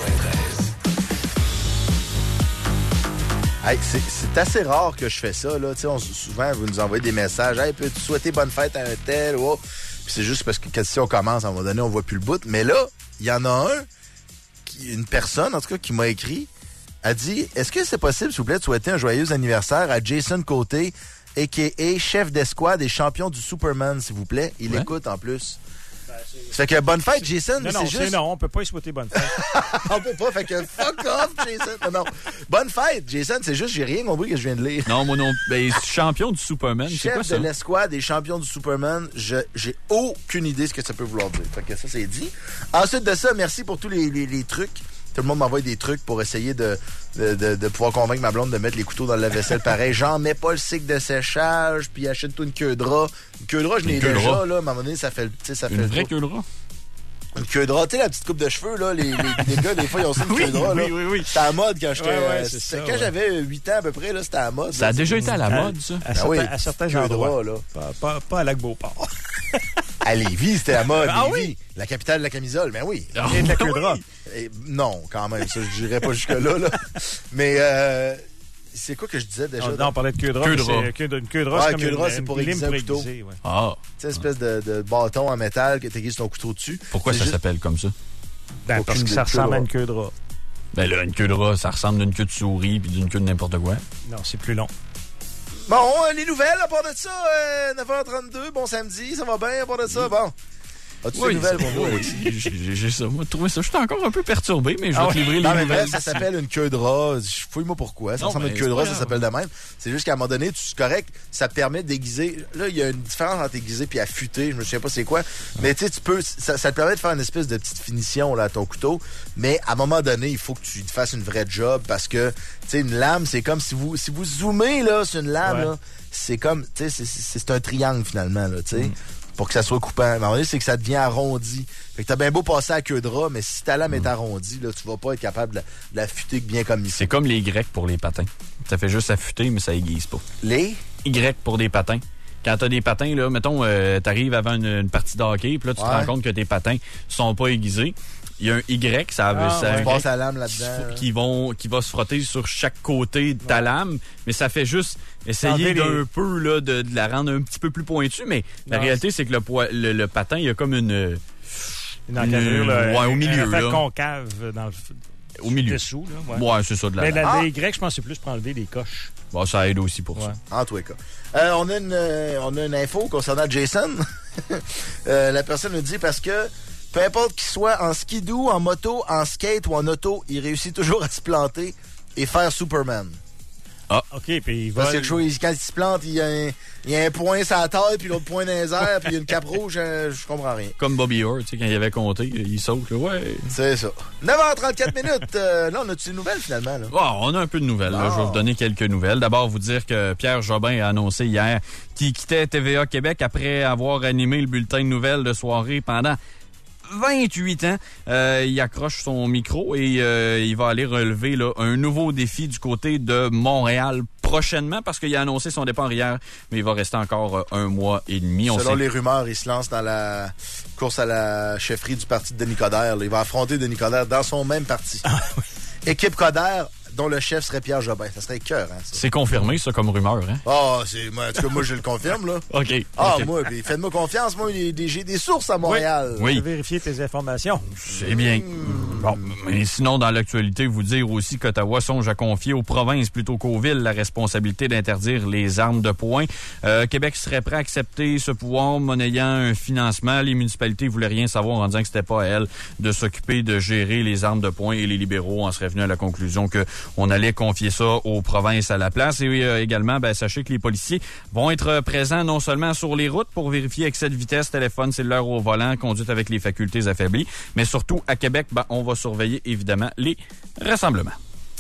Hey, c'est, c'est assez rare que je fais ça. Là. On, souvent, vous nous envoyez des messages. Hey, peux-tu souhaiter bonne fête à un tel? Oh. Puis c'est juste parce que quand si on commence, à un moment donné, on voit plus le bout. Mais là, il y en a un, qui, une personne, en tout cas, qui m'a écrit, a dit, est-ce que c'est possible, s'il vous plaît, de souhaiter un joyeux anniversaire à Jason Côté, a k a chef d'escouade et champion du Superman, s'il vous plaît? Il ouais. écoute en plus. Ben, ça fait que bonne fête, Jason. Non, non, c'est, c'est juste... non, on peut pas y souhaiter bonne fête. On peut pas, fait que fuck off, Jason. Non, non. Bonne fête, Jason, c'est juste, j'ai rien compris que je viens de lire. Non, moi non. Ben, champion du Superman, chef c'est quoi ça? Chef de l'escouade et champion du Superman, je, j'ai aucune idée ce que ça peut vouloir dire. Fait que ça, c'est dit. Ensuite de ça, merci pour tous les, les, les trucs. Tout le monde m'envoie des trucs pour essayer de, de, de, de pouvoir convaincre ma blonde de mettre les couteaux dans le lave-vaisselle pareil. Genre, mets pas le cycle de séchage, puis achète-toi une queue de rat. Une queue de rat, je l'ai déjà, là. À un moment donné, ça fait le. Ça fait une vraie queue de rat? Une queue de rat, tu sais, la petite coupe de cheveux, là. Les, les, les gars, des fois, ils ont aussi une oui, queue de rat, là. Oui, oui, oui. C'était à la mode quand j'étais. Ouais, ouais, c'est c'est ça, quand ouais. j'avais huit ans à peu près, là, c'était à la mode. Ça là, a déjà été à la mode, ça. À, à, ben certains, oui, à certains endroits. Là. Pas, pas, pas à Lac-Beauport. À Lévis, c'était à mode. Ah Lévis, oui? La capitale de la camisole, ben oui. Oh, et de la queue de rat. Et, non, quand même, ça, je dirais pas jusque-là, là. Mais, euh, c'est quoi que je disais déjà? Non, non on parlait de queue de rat. Queue de rat. C'est, queue de, une queue de rat, ouais, c'est comme queue de rat, une, c'est pour une aiguiser un lime couteau. aiguiser, ouais. Ah. C'est une espèce de, de bâton en métal que tu aiguises ton couteau dessus. Pourquoi c'est ça juste... s'appelle comme ça? Ben, parce que ça ressemble à une queue de rat. Ben là, une queue de rat, ça ressemble d'une queue de souris puis d'une queue de n'importe quoi. Non, c'est plus long. Bon, euh, les nouvelles, à part de ça, euh, neuf heures trente-deux, bon samedi, ça va bien, à part de ça, bon. As-tu Oui, des nouvelles pour moi? Oui, j'ai, j'ai ça. Moi, trouvé ça. Je suis encore un peu perturbé, mais je vais Ah te ouais. livrer les non, mais nouvelles. bref, ça s'appelle une queue de rat. Fouille-moi pourquoi. Ça Non, ressemble à une mais queue de c'est rat, pas ça grave. s'appelle de même. C'est juste qu'à un moment donné, tu, c'est correct, ça te permet d'aiguiser. Là, il y a une différence entre aiguiser et affûter. Je me souviens pas c'est quoi. Mais tu sais, tu peux, ça, ça te permet de faire une espèce de petite finition là, à ton couteau. Mais à un moment donné, il faut que tu fasses une vraie job parce que, tu sais, une lame, c'est comme si vous, si vous zoomez là, sur une lame, Ouais. là, c'est comme, tu sais, c'est, c'est, c'est un triangle finalement, là, tu sais. Mm. Pour que ça soit coupant. À un moment donné, c'est que ça devient arrondi. Fait que t'as bien beau passer à queue de rat, mais si ta lame est arrondie, là, tu vas pas être capable de la, de la affûter bien comme il faut. C'est comme les Grecs pour les patins. Ça fait juste affûter, mais ça aiguise pas. Les? Y pour des patins. Quand t'as des patins, là, mettons, euh, t'arrives avant une, une partie de hockey, puis là, tu Ouais. te rends compte que tes patins sont pas aiguisés. Il y a un Y, ça, Ah, ça ouais. un Tu passes Y la lame là-dedans. Qui, vont, qui va se frotter sur chaque côté de ta Ouais. lame, mais ça fait juste essayer Enlever d'un les- peu là, de, de la rendre un petit peu plus pointue, mais la Non, réalité, c'est que le, poi- le, le patin, il y a comme une... Une encadrure, là, ouais, au un- milieu, un affaire là. concave dans le, Au milieu. dessous. Là, ouais. Ouais, c'est ça, de la Mais lame. la, Ah! les Grecs, je pense que c'est plus pour enlever les coches. Bon, ça aide aussi pour Ouais. ça. En tous les cas. Euh, on, a une, euh, on a une info concernant Jason. euh, la personne nous dit parce que peu importe qu'il soit en skidoo, en moto, en skate ou en auto, il réussit toujours à se planter et faire Superman. Ah. OK, puis il va... Parce que quelque chose, quand il se plante, il y a un, il y a un point sur la taille, puis l'autre point dans les airs, puis il y a une cape rouge, je, je comprends rien. Comme Bobby Orr, tu sais, quand il avait compté, il saute, là, ouais. C'est ça. neuf heures trente-quatre minutes. Euh, là, on a-tu des nouvelles, finalement? Là? Bon, on a un peu de nouvelles. Là. Oh. Je vais vous donner quelques nouvelles. D'abord, vous dire que Pierre Jobin a annoncé hier qu'il quittait T V A Québec après avoir animé le bulletin de nouvelles de soirée pendant vingt-huit ans. Euh, il accroche son micro et euh, il va aller relever là, un nouveau défi du côté de Montréal prochainement parce qu'il a annoncé son départ hier, mais il va rester encore euh, un mois et demi. On Selon sait... les rumeurs, il se lance dans la course à la chefferie du parti de Denis Coderre. Là. Il va affronter Denis Coderre dans son même parti. Ah, oui. Équipe Coderre, dont le chef serait Pierre Jobin. Ça serait cœur, hein, ça. C'est confirmé, ça, comme rumeur, hein? Ah, c'est, moi, en tout cas, moi, je le confirme, là. OK. Ah, okay. moi, puis faites-moi confiance. Moi, j'ai des, j'ai des sources à Montréal. Oui. Je vais vérifier tes informations. C'est bien. Bon, mais sinon, dans l'actualité, vous dire aussi qu'Ottawa songe à confier aux provinces plutôt qu'aux villes la responsabilité d'interdire les armes de poing. Euh, Québec serait prêt à accepter ce pouvoir monnayant un financement. Les municipalités voulaient rien savoir en disant que c'était pas à elles de s'occuper de gérer les armes de poing et les libéraux en seraient venus à la conclusion que on allait confier ça aux provinces à la place. Et euh, également, ben, sachez que les policiers vont être présents non seulement sur les routes pour vérifier excès de vitesse, téléphone, cellulaire au volant, conduite avec les facultés affaiblies, mais surtout à Québec, ben, on va surveiller évidemment les rassemblements.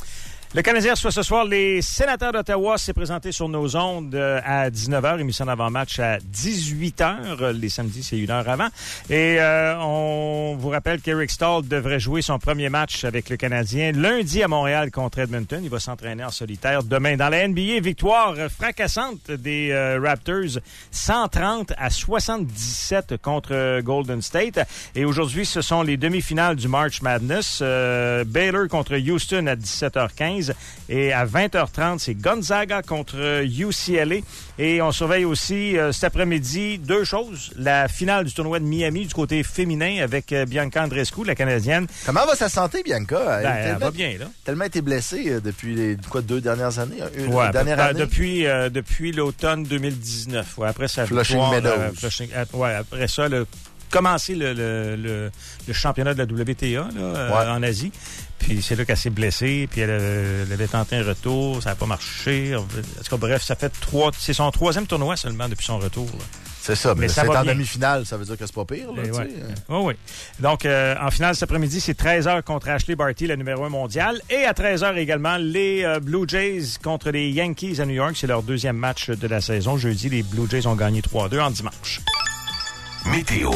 Le Canadien reçoit ce soir les Sénateurs d'Ottawa. C'est présenté sur nos ondes euh, à dix-neuf heures. Émission d'avant-match à dix-huit heures. Les samedis, c'est une heure avant. Et euh, on vous rappelle qu'Eric Staal devrait jouer son premier match avec le Canadien lundi à Montréal contre Edmonton. Il va s'entraîner en solitaire demain. Dans la N B A, victoire fracassante des euh, Raptors, cent trente à soixante-dix-sept contre euh, Golden State. Et aujourd'hui, ce sont les demi-finales du March Madness. Euh, Baylor contre Houston à dix-sept heures quinze. Et à vingt heures trente, c'est Gonzaga contre U C L A. Et on surveille aussi euh, cet après-midi deux choses. La finale du tournoi de Miami du côté féminin avec euh, Bianca Andreescu, la Canadienne. Comment va sa santé, Bianca? Elle, Ben, a elle tellement, va bien, là. Tellement été blessée euh, depuis les quoi, deux dernières années. Une Ouais, dernière euh, année. Depuis, euh, depuis l'automne deux mille dix-neuf. Ouais, après sa Flushing victoire, Meadows. euh, Flushing- euh, ouais, après ça, le, commencé le, le, le, le championnat de la W T A là, euh, Ouais. en Asie. Puis c'est là qu'elle s'est blessée, puis elle, euh, elle avait tenté un retour, ça n'a pas marché. En tout cas, bref, ça fait trois. C'est son troisième tournoi seulement depuis son retour. Là. C'est ça, mais, Mais ça c'est va en bien. demi-finale, ça veut dire que c'est pas pire. Là, Et tu ouais. sais. Oh, oui. Donc, euh, en finale cet après-midi, c'est treize heures contre Ashley Barty, la numéro un mondiale. Et à treize heures également, les euh, Blue Jays contre les Yankees à New York. C'est leur deuxième match de la saison. Jeudi, les Blue Jays ont gagné trois à deux en dimanche. Météo.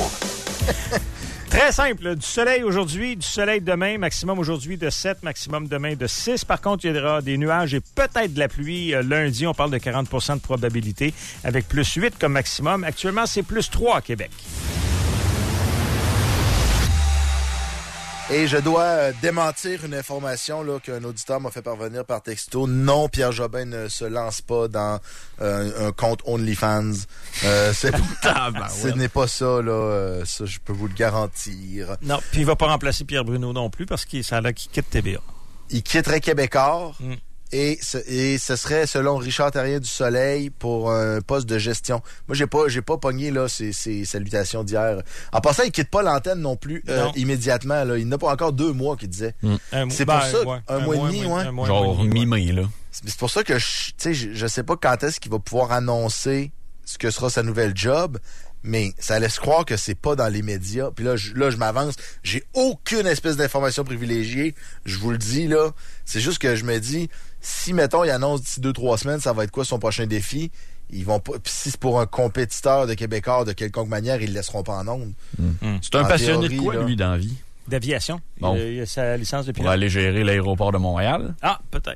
Très simple. Du soleil aujourd'hui, du soleil demain. Maximum aujourd'hui de sept, maximum demain de six. Par contre, il y aura des nuages et peut-être de la pluie. Euh, lundi, on parle de quarante pour cent de probabilité avec plus huit comme maximum. Actuellement, c'est plus trois à Québec. Et je dois euh, démentir une information là, qu'un auditeur m'a fait parvenir par texto. Non, Pierre Jobin ne se lance pas dans euh, un compte OnlyFans. Euh, c'est Ah, ben, ce ouais. n'est pas ça, là. Euh, ça, je peux vous le garantir. Non, puis il va pas remplacer Pierre Bruno non plus parce qu'il ça a l'air qu'il quitte T V A. Il quitterait Québécois. Mm. Et ce, et ce serait, selon Richard Terrien du Soleil, pour un poste de gestion. Moi, j'ai pas, j'ai pas pogné, là, ces, ces salutations d'hier. En passant, il quitte pas l'antenne non plus, euh, Non. immédiatement, là. Il n'a pas encore deux mois, qu'il disait. Mm. Un C'est mois- pour ben, ça, ouais. un, Un mois et mois, demi, un ouais. mois, Genre un mois, mi-mai, là. C'est c'est pour ça que, je- tu sais, je, je sais pas quand est-ce qu'il va pouvoir annoncer ce que sera sa nouvelle job, mais ça laisse croire que c'est pas dans les médias. Puis là, je, là, je m'avance. J'ai aucune espèce d'information privilégiée. Je vous le dis, là. C'est juste que je me dis, si, mettons, il annonce d'ici deux, trois semaines, ça va être quoi son prochain défi? Ils vont pas. Puis si c'est pour un compétiteur de Québécois de quelconque manière, ils le laisseront pas en onde. Mm. C'est un En passionné théorie, de quoi, là. lui, dans la vie? D'aviation. Bon. Il, a, il a sa licence de Pour pilote. aller gérer l'aéroport de Montréal? Ah, peut-être.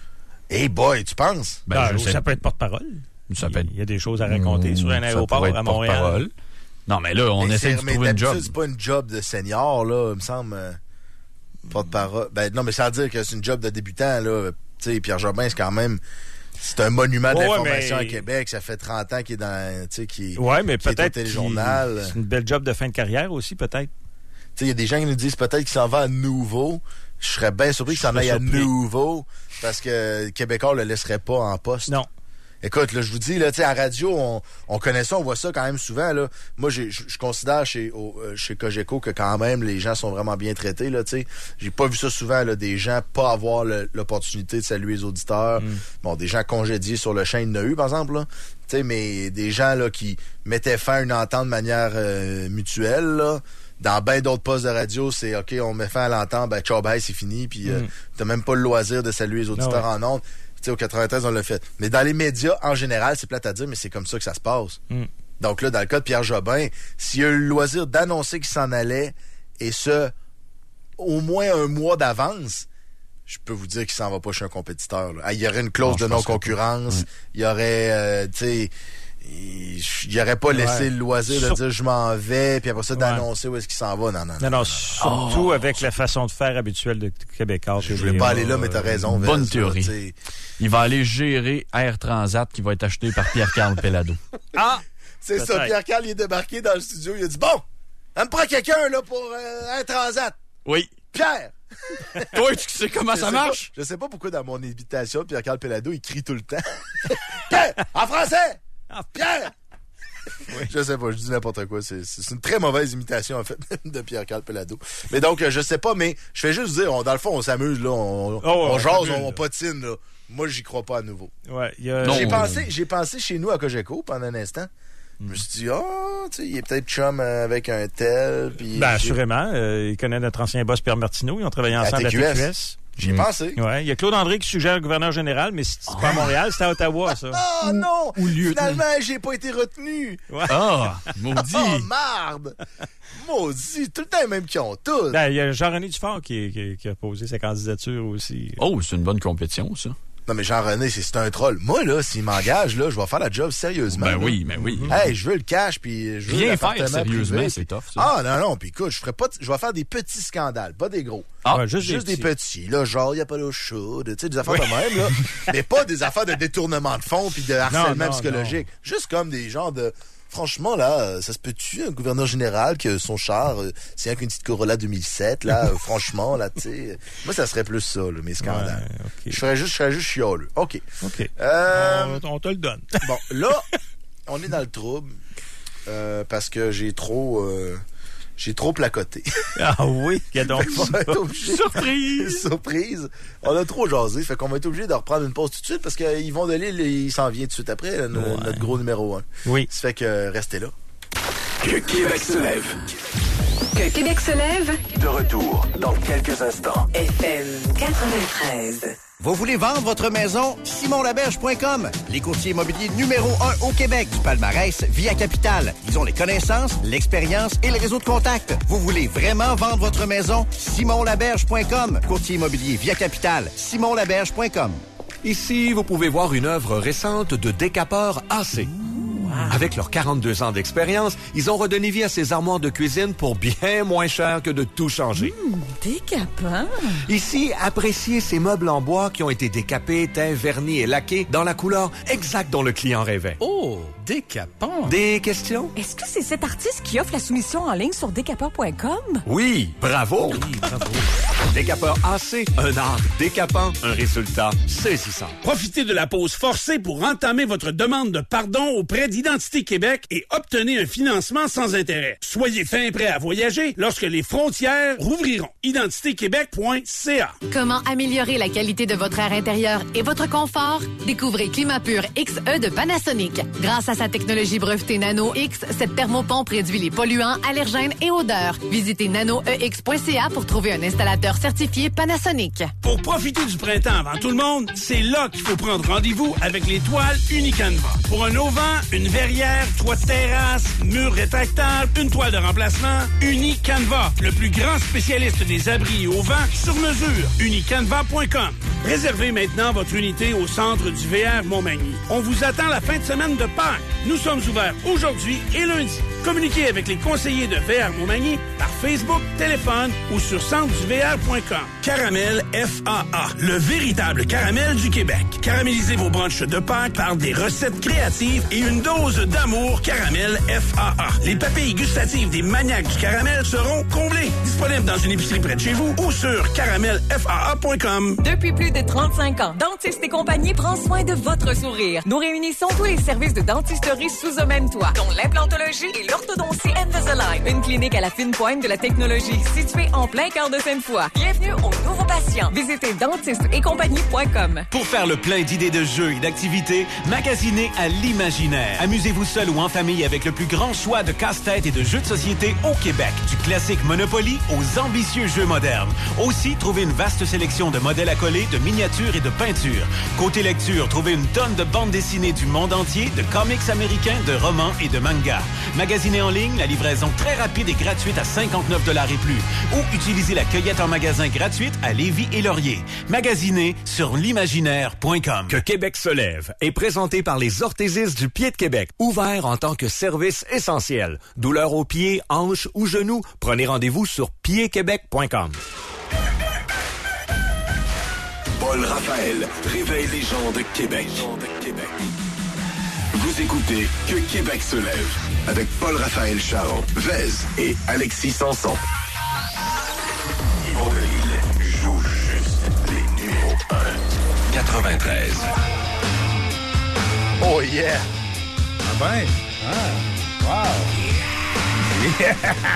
Hey boy, tu penses? Ben, Ah, je ça sais- peut être porte-parole. Ça peut être... Il y a des choses à raconter Mmh, sur un ça aéroport pourrait être à Montréal. porte-parole. Non, mais là, on Mais essaie c'est- de mais trouver une d'habitude, job. c'est pas une job de senior, là, il me semble. euh, Porte-parole. Ben, non, mais ça veut dire que c'est une job de débutant, là. Tu sais, Pierre Jobin, c'est quand même. C'est un monument de Ouais, l'information mais- à Québec. Ça fait trente ans qu'il est dans. Tu sais, qui Ouais, mais qui est au peut-être. téléjournal. qu'il- C'est une belle job de fin de carrière aussi, peut-être. Tu sais, il y a des gens qui nous disent peut-être qu'il s'en va à nouveau. Je serais bien surpris qu'il s'en serais aille à surpris. nouveau parce que Québécois le laisserait pas en poste. Non. Écoute, là, je vous dis, là, tu sais, à radio, on, on connaît ça, on voit ça quand même souvent, là. Moi, j'ai- je je considère chez, au, euh, chez Cogeco que quand même, les gens sont vraiment bien traités, là, tu sais. J'ai pas vu ça souvent, là, des gens pas avoir le- l'opportunité de saluer les auditeurs. Mm. Bon, des gens congédiés sur le champ, il y en a eu, par exemple, là. Tu sais, mais des gens, là, qui mettaient fin à une entente de manière euh, mutuelle, là. Dans bien d'autres postes de radio, c'est OK, on met fin à l'entente, ben ciao, bye, c'est fini, puis euh, Mm. t'as même pas le loisir de saluer les auditeurs Ah ouais. en ondes. Tu sais, au quatre-vingt-treize, on l'a fait. Mais dans les médias, en général, c'est plate à dire, mais c'est comme ça que ça se passe. Mm. Donc là, dans le cas de Pierre Jobin, s'il a eu le loisir d'annoncer qu'il s'en allait, et ce, au moins un mois d'avance, je peux vous dire qu'il s'en va pas chez un compétiteur, là. Ah, il y aurait une clause Non, je de pense que- non-concurrence. Mm. Il y aurait, euh, tu sais... Il il aurait pas laissé Ouais. le loisir de Sur- dire je m'en vais, puis après ça Ouais. d'annoncer où est-ce qu'il s'en va. Non, non, non. Non, non, surtout avec la façon de faire habituelle de Québécois. Je voulais pas aller là, mais t'as raison. Bonne Vez, là, théorie. tu sais. Il va aller gérer Air Transat qui va être acheté par Pierre-Carl Pellado. Ah! C'est ça, Peut-être. Pierre Carl il est débarqué dans le studio, il a dit bon, elle me prend quelqu'un là pour euh, un transat. Oui. Pierre! Toi, tu sais comment Je ça sais marche? pas- je sais pas pourquoi dans mon invitation, Pierre Carl Pellado, il crie tout le temps. Pierre! En français! Pierre! Je sais pas, je dis n'importe quoi. C'est, c'est une très mauvaise imitation, en fait, de Pierre Carl Pellado. Mais donc, euh, je sais pas, mais je fais juste dire, on, dans le fond, on s'amuse, là. On, Oh, on on jase, s'amuse, on, on là. patine, là. Moi, j'y crois pas à nouveau. Ouais, il y a... J'ai Non. pensé, j'ai pensé chez nous à Cogeco pendant un instant. Je me suis dit, oh, tu sais, il est peut-être chum euh, avec un tel. Puis Ben, j'ai- assurément. Euh, il connaît notre ancien boss Pierre Martineau. Ils ont travaillé ensemble à T Q S. T Q S. J'y ai pensé. Ouais, il y a Claude André qui suggère le gouverneur général, mais c'est c'est pas à Montréal, c'est à Ottawa, ça. Oh non! ou lieutenant. Finalement, j'ai pas été retenu. Ouais. Ah, maudit. Oh, marde! Maudit! Tout le temps, même qui ont tout. Ben, il y a Jean-René Dufort qui, qui, qui a posé sa candidature aussi. Oh, c'est une bonne compétition, ça. Non, mais Jean-René, c'est, c'est un troll. Moi, là, s'il m'engage, là, je vais faire la job sérieusement. Ben là. oui, ben oui. Hey, je veux le cash, puis je veux Rien l'appartement faire sérieusement, privé. c'est tough, ça. Ah, non, non, puis écoute, je ferai pas, de- je vais faire des petits scandales, pas des gros. Ah, Ouais, juste, Juste des des petits. petits, là, genre, il n'y a pas d'eau chaude, tu sais, des affaires de même, là. Mais pas des affaires de détournement de fonds puis de harcèlement non, psychologique. Juste comme des genres de... Franchement, là, euh, ça se peut-tu, un gouverneur général, que son char, euh, c'est rien qu'une petite Corolla deux mille sept, là, euh, franchement, là, tu sais. Moi, ça serait plus ça, là, mes scandales. Ouais, ok. Je ferais juste, je serais juste chialeux. OK. OK. Euh, On, on te le donne. bon, là, on est dans le trouble, euh, parce que j'ai trop... euh, J'ai trop placoté. Ah oui, il y a donc On va être obligé- Surprise! Surprise! On a trop jasé, fait qu'on va être obligé de reprendre une pause tout de suite parce qu'Yvon Delisle, il s'en vient tout de suite après, là, no- Ouais. notre gros numéro un. Oui. Ça fait que restez là. Que Québec se lève. Que Québec se lève. De retour dans quelques instants. F M quatre-vingt-treize. Vous voulez vendre votre maison? simon laberge point com, les courtiers immobiliers numéro un au Québec du palmarès Via Capital. Ils ont les connaissances, l'expérience et le réseau de contacts. Vous voulez vraiment vendre votre maison? simon laberge point com, courtier immobilier Via Capital, simon laberge point com. Ici, vous pouvez voir une œuvre récente de Décapeur A C. Avec leurs quarante-deux ans d'expérience, ils ont redonné vie à ces armoires de cuisine pour bien moins cher que de tout changer. Mmh, décapant. Ici, appréciez ces meubles en bois qui ont été décapés, teints, vernis et laqués dans la couleur exacte dont le client rêvait. Oh, décapant. Des questions? Est-ce que c'est cet artiste qui offre la soumission en ligne sur décapeur point com? Oui, bravo! Oui, bravo. Décapeur A C, un art décapant, un résultat saisissant. Profitez de la pause forcée pour entamer votre demande de pardon auprès d'Identité Québec et obtenez un financement sans intérêt. Soyez fin prêt à voyager lorsque les frontières rouvriront. identité québec point c a. Comment améliorer la qualité de votre air intérieur et votre confort? Découvrez ClimaPur X E de Panasonic. Grâce à sa technologie brevetée Nano X, cette thermopompe réduit les polluants, allergènes et odeurs. Visitez nano e x point c a pour trouver un installateur certifié Panasonic. Pour profiter du printemps avant tout le monde, c'est là qu'il faut prendre rendez-vous avec les toiles Unicanva. Pour un auvent, une verrière, toit de terrasse, mur rétractable, une toile de remplacement, Unicanva, le plus grand spécialiste des abris et auvents sur mesure. unicanva point com. Réservez maintenant votre unité au centre du V R Montmagny. On vous attend la fin de semaine de Pâques. Nous sommes ouverts aujourd'hui et lundi. Communiquez avec les conseillers de V R Montmagny par Facebook, téléphone ou sur centre du v r point com. Caramel F A A, le véritable caramel du Québec. Caramélisez vos brunchs de Pâques par des recettes créatives et une dose d'amour Caramel F A A. Les papilles gustatives des maniaques du caramel seront comblées. Disponibles dans une épicerie près de chez vous ou sur caramel f a a point com. Depuis plus de trente-cinq ans, Dentiste et compagnie prend soin de votre sourire. Nous réunissons tous les services de dentisterie sous un même toit, dont l'implantologie et l'orthodontie Invisalign. Une clinique à la fine pointe de la technologie située en plein cœur de Sainte-Foy. Bienvenue aux nouveaux patients. Visitez dentiste et compagnie point com. Pour faire le plein d'idées de jeux et d'activités, magasinez à l'Imaginaire. Amusez-vous seul ou en famille avec le plus grand choix de casse-tête et de jeux de société au Québec. Du classique Monopoly aux ambitieux jeux modernes. Aussi, trouvez une vaste sélection de modèles à coller, de miniatures et de peintures. Côté lecture, trouvez une tonne de bandes dessinées du monde entier, de comics américains, de romans et de mangas. Magasinez en ligne, la livraison très rapide et gratuite à cinquante-neuf dollars et plus. Ou utilisez la cueillette en magasin gratuite à Lévis et Laurier. Magasinez sur l'imaginaire point com. Que Québec se lève est présenté par les orthésistes du pied de Québec. Ouvert en tant que service essentiel. Douleur aux pieds, hanches ou genoux, prenez rendez-vous sur pied québec point com. Paul Raphaël réveille les gens de Québec. Vous écoutez Que Québec se lève avec Paul Raphaël Charon, Vez et Alexis Sanson. Yvon Delisle joue juste les numéros un. quatre-vingt-treize. Oh yeah! Ah ben! Ah! Wow! Yeah!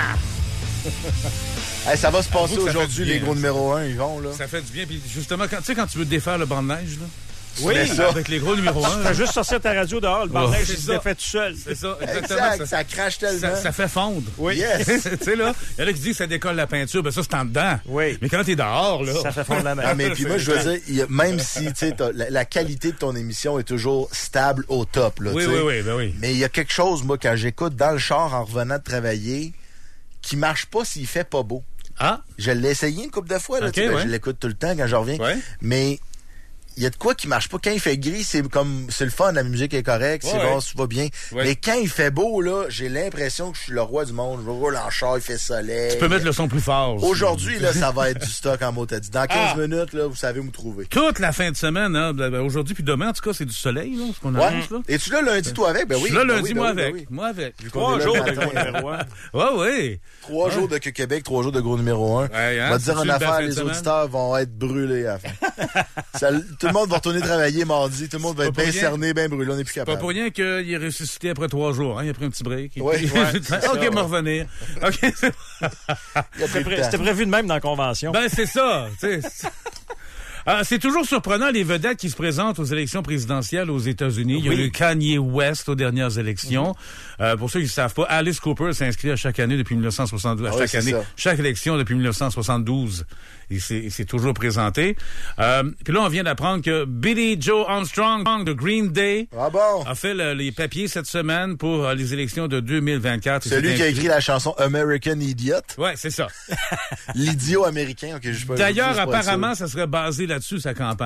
Hey, ça va se passer Avoue que ça aujourd'hui, fait du bien, les gros hein. numéros un, ils vont, là. Ça fait du bien. Puis justement, quand, tu sais, quand tu veux défaire le banc de neige, là, Oui, ça. Avec les gros numéros un. Tu fais juste sortir ta radio dehors, le banc de neige, c'est tu ça. le fais tout seul. C'est ça, exactement. Exact, ça, ça crache tellement. Ça, ça fait fondre. Oui. Yes. Tu sais, là, il y en a qui disent que ça décolle la peinture. Ben ça, c'est en dedans. Oui. Mais quand t'es dehors, là... Ça fait fondre la mer. Ah, mais puis moi, je veux dire, il y a- même si, tu sais, t'as- la, la qualité de ton émission est toujours stable au top, là, Oui, tu sais. oui, oui, ben oui. Mais il y a quelque chose, moi, quand j'écoute dans le char en revenant de travailler, qui marche pas s'il fait pas beau. Ah? Je l'ai essayé une couple de fois, là, Ok, tu sais, ben, ouais. je l'écoute tout le temps quand je reviens. Ouais. Mais il y a de quoi qui marche pas. Quand il fait gris, c'est comme, c'est le fun, la musique est correcte, c'est Ouais. bon, tout va bien. Ouais. Mais quand il fait beau, là, j'ai l'impression que je suis le roi du monde. Je roule en char, il fait soleil. Tu peux mettre le son plus fort aussi. Aujourd'hui, là, ça va être du stock en mot. T'as dit, dans quinze Ah. minutes, là, vous savez où me trouver. Toute la fin de semaine, hein, ben, aujourd'hui puis demain, en tout cas, c'est du soleil, là, ce qu'on Ouais. annonce, là. Es-tu là lundi, toi, avec? Ben Je oui. suis là ben lundi, oui, ben moi oui, ben avec. oui. Moi avec. Vu qu'on Trois est là jours le de matin. gros numéro un. Ouais, ouais. Trois Ouais. jours de Que Québec, trois jours de gros numéro un. Ouais, hein, On va te dire c'est-tu une une belle affaire, fin de les semaine? auditeurs vont être brûlés à la fin. Ça- tout le monde va retourner travailler mardi, tout le monde va C'est être pas bien pour rien. cerné, bien brûlé, on n'est plus Pas capable. pour rien qu'il est ressuscité après trois jours, hein. Il a pris un petit break. Et Ouais. puis- Ouais, c'est ça, OK, ouais. me revenir. OK. Il y a C'était plus de pré- temps. c'était prévu de même dans la convention. Ben, c'est ça, tu sais. Ah, c'est toujours surprenant les vedettes qui se présentent aux élections présidentielles aux États-Unis. Il y a Oui. eu Kanye West aux dernières élections. Euh, pour ceux qui ne savent pas, Alice Cooper s'inscrit à chaque année depuis mille neuf cent soixante-douze. À Ah oui, chaque c'est année, ça. chaque élection depuis mille neuf cent soixante-douze. Il s'est, il s'est toujours présenté. Euh, puis là, on vient d'apprendre que Billy Joe Armstrong de Green Day Ah bon? a fait le- les papiers cette semaine pour euh, les élections de deux mille vingt-quatre. Il Celui s'est qui a inscrit- écrit la chanson American Idiot. Ouais, c'est ça. L'idiot américain. Ok, je sais pas- D'ailleurs, je sais pas apparemment, sûr. ça serait basé là-dessus, sa campagne.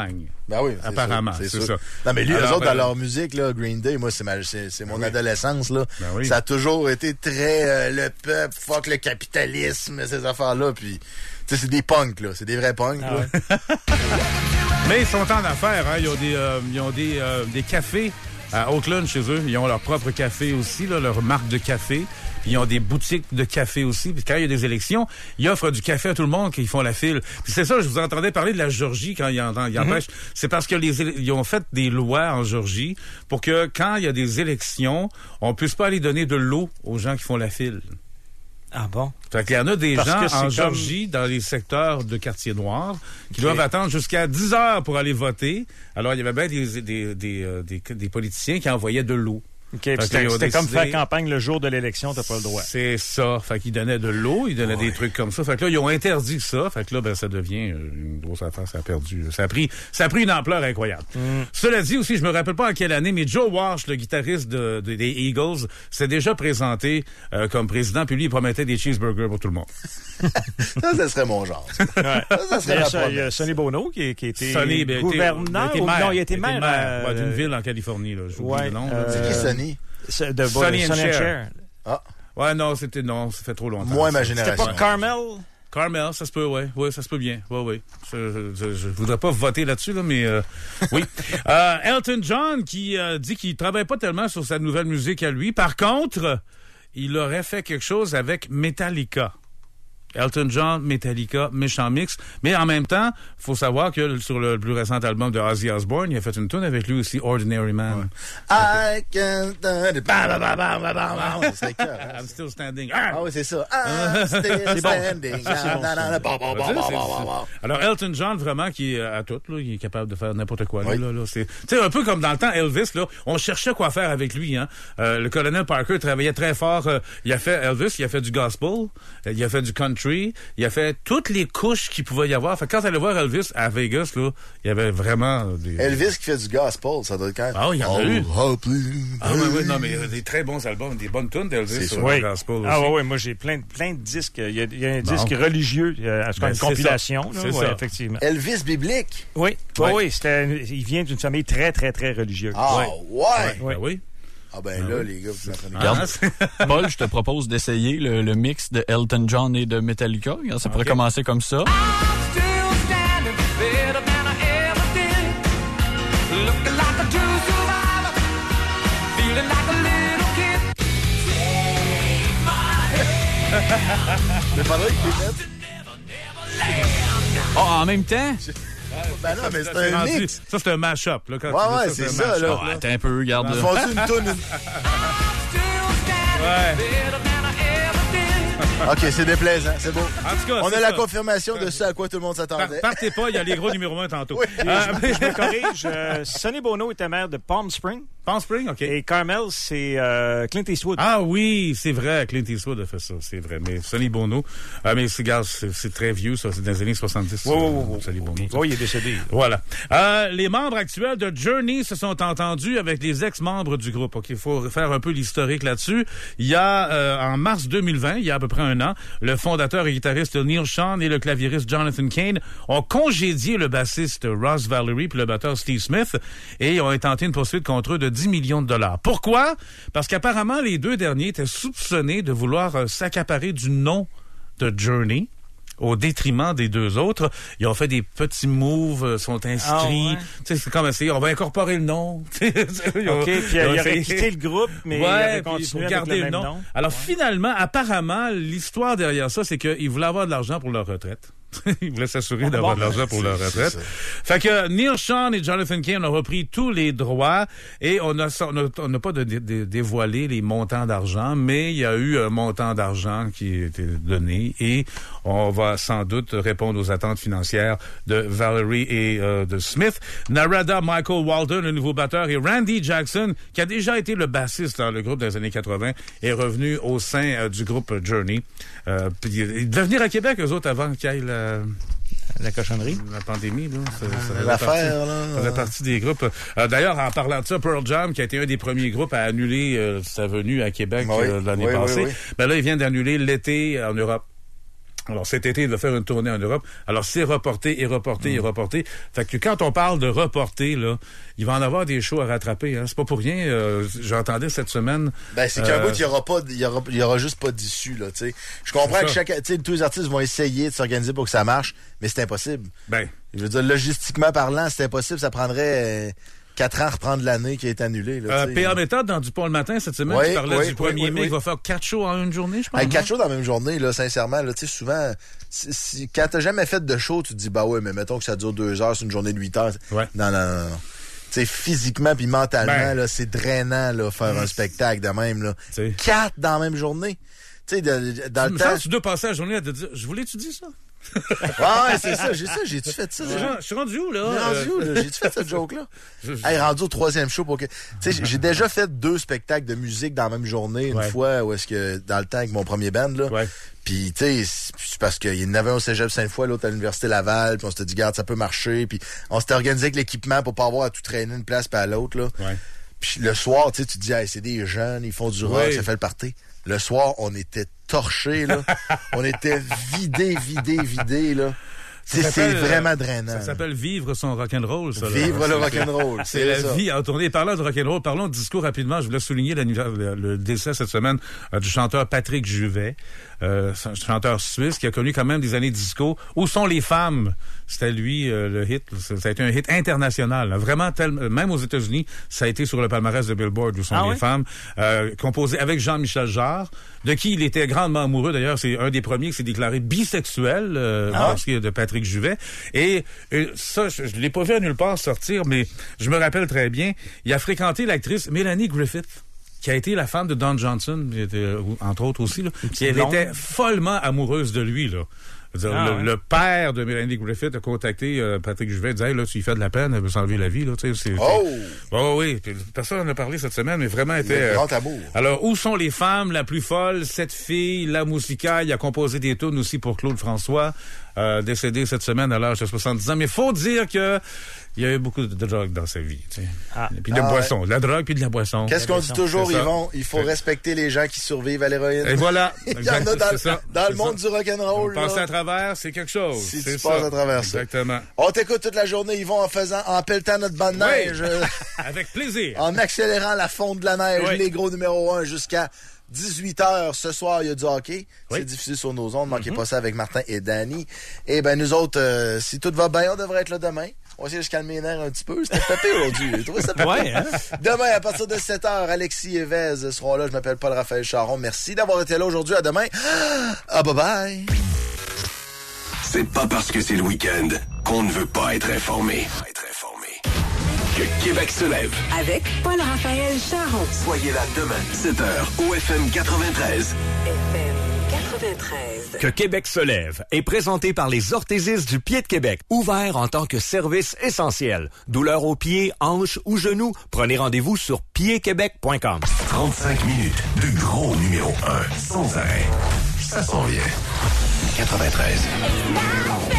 Ben oui, c'est apparemment, sûr, c'est, c'est ça. Non, mais lui, Alors, eux autres, euh, dans leur musique, là, Green Day, moi, c'est, ma, c'est, c'est mon ben oui. adolescence, là. Ben oui. Ça a toujours été très euh, le peuple, fuck le capitalisme, ces affaires-là, puis, tu sais, c'est des punks, là. C'est des vrais punks, ah là. Ouais. Mais ils sont en affaires, hein. Ils ont des, euh, ils ont des, euh, des cafés à Oakland chez eux. Ils ont leur propre café aussi, là, leur marque de café. Puis ils ont des boutiques de café aussi. Puis quand il y a des élections, ils offrent du café à tout le monde quand ils font la file. Puis c'est ça, je vous entendais parler de la Géorgie quand ils en, ils Mm-hmm. empêchent. C'est parce que les ils ont fait des lois en Géorgie pour que quand il y a des élections, on puisse pas aller donner de l'eau aux gens qui font la file. Ah bon? Fait qu'il y en a des Parce gens que c'est en comme... Géorgie, dans les secteurs de quartiers noirs, qui okay. doivent attendre jusqu'à dix heures pour aller voter. Alors, il y avait bien des, des, des, euh, des, des politiciens qui envoyaient de l'eau. OK, c'était, c'était décidé... comme faire campagne le jour de l'élection, t'as pas le droit. C'est ça. Fait qu'ils donnaient de l'eau, ils donnaient ouais. des trucs comme ça. Fait que là, ils ont interdit ça. Fait que là, ben, ça devient une grosse affaire. Ça a perdu. Ça a pris, ça a pris une ampleur incroyable. Mm. Cela dit aussi, je me rappelle pas en quelle année, mais Joe Walsh, le guitariste de, de, des Eagles, s'est déjà présenté euh, comme président, puis lui, il promettait des cheeseburgers pour tout le monde. Ça, ça serait mon genre. Ouais. Ça, ça serait ça, il y a Sonny Bono qui, qui était Sonny, ben, gouverneur. Était, ou, non, il était maire, maire euh, ouais, d'une ville en Californie. Là. Je ouais, le nom. Euh, c'est qui Sonny? De, de, Sonny and Cher. Cher. Ah. Ouais, non, c'était non, ça fait trop longtemps. Moi, ma génération. C'était pas Carmel? Carmel, ça se peut, ouais, ouais, ça se peut bien, ouais, ouais. Je, je, je voudrais pas voter là-dessus, là, mais euh, oui. euh, Elton John qui euh, dit qu'il travaille pas tellement sur sa nouvelle musique à lui. Par contre, il aurait fait quelque chose avec Metallica. Elton John, Metallica, méchant mix. Mais en même temps, faut savoir que sur le plus récent album de Ozzy Osbourne, il a fait une tune avec lui aussi, Ordinary Man. Ouais. I can... C'est clair, hein? I'm still standing. Ah oui, c'est ça. I'm still standing. Alors, Elton John, vraiment, qui est à tout, là, il est capable de faire n'importe quoi. Là, oui. là, là, c'est, tu sais, un peu comme dans le temps, Elvis, là, on cherchait quoi faire avec lui. Hein. Euh, le colonel Parker travaillait très fort. Euh, il a fait Elvis, il a fait du gospel, il a fait du country. Il a fait toutes les couches qu'il pouvait y avoir. Fait que quand tu allais voir Elvis à Vegas, là, il y avait vraiment des... Elvis qui fait du gospel, ça doit être quand même... Ah oui, il y en a oh, eu. Oh, please, ah oui, oui, non, mais des très bons albums, des bonnes tunes d'Elvis sur oui. le gospel aussi. Ah oui, oui, moi j'ai plein, plein de disques. Il y a, il y a un bon. disque religieux, il y a ben, une compilation. Ça. Là, c'est ouais, ça. Effectivement. Elvis biblique? Oui, oui, oui c'était, il vient d'une famille très, très, très religieuse. Ah ouais? ouais? ouais. Ben oui. Ah ben ah là, oui. les gars, vous apprenez. Regarde, Paul, je te propose d'essayer le, le mix de Elton John et de Metallica. Regarde, ça pourrait okay. commencer comme ça. Mais faudrait que tu mettes. Oh, en même temps? Ben non, mais c'est un mix. Ça, c'est un mash-up. Là, quand ouais, tu ouais, dis ça, c'est, c'est ça, là. Oh, attends un peu, regarde. Ils font une toune. Ouais. OK, c'est déplaisant, c'est beau. En tout cas, on a ça. la confirmation de ce à quoi tout le monde s'attendait. Par, partez pas, il y a les gros numéro un tantôt. Oui, euh, je, je me corrige. Euh, Sonny Bono était maire de Palm Springs. Palm Springs, OK. Et Carmel, c'est euh, Clint Eastwood. Ah oui, c'est vrai, Clint Eastwood a fait ça, c'est vrai. Mais Sonny Bono, euh, mais c'est, gars, c'est, c'est très vieux, ça, c'est dans les années soixante-dix. Oui, oui, oui. Sonny Bono. Oui, il est décédé. Voilà. Euh, les membres actuels de Journey se sont entendus avec les ex-membres du groupe. OK, il faut faire un peu l'historique là-dessus. Il y a, euh, en mars deux mille vingt, il y a à peu près un an, le fondateur et guitariste Neil Schon et le claviériste Jonathan Cain ont congédié le bassiste Ross Valerie puis le batteur Steve Smith et ont intenté une poursuite contre eux de dix millions de dollars. Pourquoi? Parce qu'apparemment, les deux derniers étaient soupçonnés de vouloir euh, s'accaparer du nom de Journey au détriment des deux autres. Ils ont fait des petits moves, euh, sont inscrits. Ah ouais. Tu sais, c'est comme essayer, on va incorporer le nom. OK, puis il aurait quitté le groupe, mais ouais, il avait continué avec le même nom. nom. Alors ouais. finalement, apparemment, l'histoire derrière ça, c'est qu'ils voulaient avoir de l'argent pour leur retraite. Ils voulaient s'assurer ah, d'avoir bon, de l'argent pour leur retraite. Fait que Neil Schon et Jonathan Cain ont repris tous les droits et on a on n'a pas de, de, de dévoilé les montants d'argent, mais il y a eu un montant d'argent qui a été donné et on va sans doute répondre aux attentes financières de Valerie et euh, de Smith. Narada Michael Walden, le nouveau batteur, et Randy Jackson, qui a déjà été le bassiste dans le groupe des années quatre-vingts, est revenu au sein euh, du groupe Journey. Euh, puis, il devait venir à Québec, eux autres, avant qu'il y ait la... La cochonnerie. La pandémie, là. Ça, ça L'affaire, là. Ça faisait partie des groupes. Euh, d'ailleurs, en parlant de ça, Pearl Jam, qui a été un des premiers groupes à annuler euh, sa venue à Québec oui, euh, l'année oui, passée, oui, oui. ben là, ils viennent d'annuler l'été en Europe. Alors, cet été, il va faire une tournée en Europe. Alors, c'est reporté et reporté mmh. et reporté. Fait que quand on parle de reporter, là, il va en avoir des shows à rattraper. Hein. C'est pas pour rien. Euh, j'entendais cette semaine... Ben, c'est qu'un euh, bout, il y aura pas, il y aura, il y aura juste pas d'issue, là, tu sais. Je comprends que chaque, tu sais, tous les artistes vont essayer de s'organiser pour que ça marche, mais c'est impossible. Ben. Je veux dire, logistiquement parlant, c'est impossible. Ça prendrait... Euh, Quatre ans à reprendre l'année qui est annulée. Là, euh, P A Méthode, dans Dupont le matin, cette semaine, oui, tu parlais oui, du premier oui, mai, oui. il va faire quatre shows en une journée, je pense. Hey, quatre shows dans la même journée, là, sincèrement, là, tu sais, souvent, si, si, quand t'as jamais fait de show, tu te dis, bah ouais, mais mettons que ça dure deux heures, c'est une journée de huit heures. Ouais. Non, non, non, non. Tu sais, physiquement puis mentalement, ben, là, c'est drainant, là, faire un spectacle de même, là. T'sais. Quatre dans la même journée. Tu sais, dans le temps. Tu dois passer la journée à te dire, je voulais-tu dire ça? Ouais, c'est ça, j'ai ça, j'ai-tu fait ça? Je suis rendu où, là? rendu où, là? J'ai-tu fait cette joke-là? Hey, rendu au troisième show pour que. Tu sais, j'ai déjà fait deux spectacles de musique dans la même journée, une ouais. fois, où est-ce que, dans le temps, avec mon premier band, là. Ouais. Puis, tu sais, c'est parce qu'il y en avait un au Cégep Sainte-Foy, l'autre à l'Université Laval, puis on s'était dit, garde, ça peut marcher, puis on s'était organisé avec l'équipement pour pas avoir à tout traîner d'une place puis à l'autre, là. Ouais. Puis le soir, tu sais, tu te dis, hey, c'est des jeunes, ils font du rock, ouais. ça fait le party. Le soir, on était torchés, là. On était vidés, vidés, vidés, là. C'est, c'est vraiment drainant. Ça s'appelle vivre son rock'n'roll, ça. Vivre là. le rock'n'roll. C'est, c'est la ça. vie en tournée. Parlant de rock'n'roll, parlons de discours rapidement. Je voulais souligner le, le décès cette semaine euh, du chanteur Patrick Juvet, euh, chanteur suisse qui a connu quand même des années disco. Où sont les femmes? C'était lui, euh, le hit. Ça a été un hit international. Là. Vraiment, tel, même aux États-Unis, ça a été sur le palmarès de Billboard. Où sont ah les ouais? femmes? Euh, composé avec Jean-Michel Jarre, de qui il était grandement amoureux. D'ailleurs, c'est un des premiers qui s'est déclaré bisexuel, euh, ah ouais? de Patrick Juvet. Et, et ça, je, je l'ai pas vu à nulle part sortir, mais je me rappelle très bien. Il a fréquenté l'actrice Mélanie Griffith, qui a été la femme de Don Johnson, qui était, entre autres aussi, là, qui elle était follement amoureuse de lui, là. Dire, ah, le, ouais. le père de Mélanie Griffith a contacté euh, Patrick Juvet, disait hey, là, tu lui fais de la peine, elle veut s'enlever la vie. Là, tu sais, c'est, oh! C'est... oh oui, puis personne en a parlé cette semaine, mais vraiment était... Le grand amour. Euh... Alors, où sont les femmes la plus folle? Cette fille, la Moussica, il a composé des tunes aussi pour Claude François, euh, décédé cette semaine à l'âge de soixante-dix ans. Mais faut dire que il y a eu beaucoup de drogue dans sa vie. Tu sais. Ah. Puis de la ah, boisson. Ouais. De la drogue puis de la boisson. Qu'est-ce qu'on dit toujours, Yvon? Il faut respecter les gens qui survivent à l'héroïne. Et voilà. Il y en a dans, ça. dans c'est le monde ça. du rock'n'roll. Passer à travers, c'est quelque chose. Si c'est tu ça. passes à travers ça. Exactement. On t'écoute toute la journée, Yvon, en faisant, en pelletant notre bande de oui. neige. Avec plaisir. En accélérant la fonte de la neige, oui. les gros numéro un jusqu'à dix-huit heures ce soir, il y a du hockey. Oui. C'est diffusé sur nos ondes. Manquez mm-hmm. pas ça avec Martin et Danny. Et ben nous autres, euh, si tout va bien, on devrait être là demain. On va essayer de se calmer les nerfs un petit peu. C'était papé aujourd'hui. J'ai trouvé ça papé. Ouais, hein? Demain, à partir de sept heures, Alexis et Vez seront là. Je m'appelle Paul-Raphaël Charon. Merci d'avoir été là aujourd'hui. À demain. Ah, bye bye. C'est pas parce que c'est le week-end qu'on ne veut pas être informé. Être informé. Que Québec se lève. Avec Paul-Raphaël Charon. Soyez là demain, sept heures, au F M quatre-vingt-treize. F M quatre-vingt-treize. Que Québec se lève est présenté par les orthésistes du pied de Québec. Ouvert en tant que service essentiel. Douleur aux pieds, hanches ou genoux, prenez rendez-vous sur pied québec point com. trente-cinq minutes de gros numéro un, sans arrêt. Ça s'en vient. quatre-vingt-treize.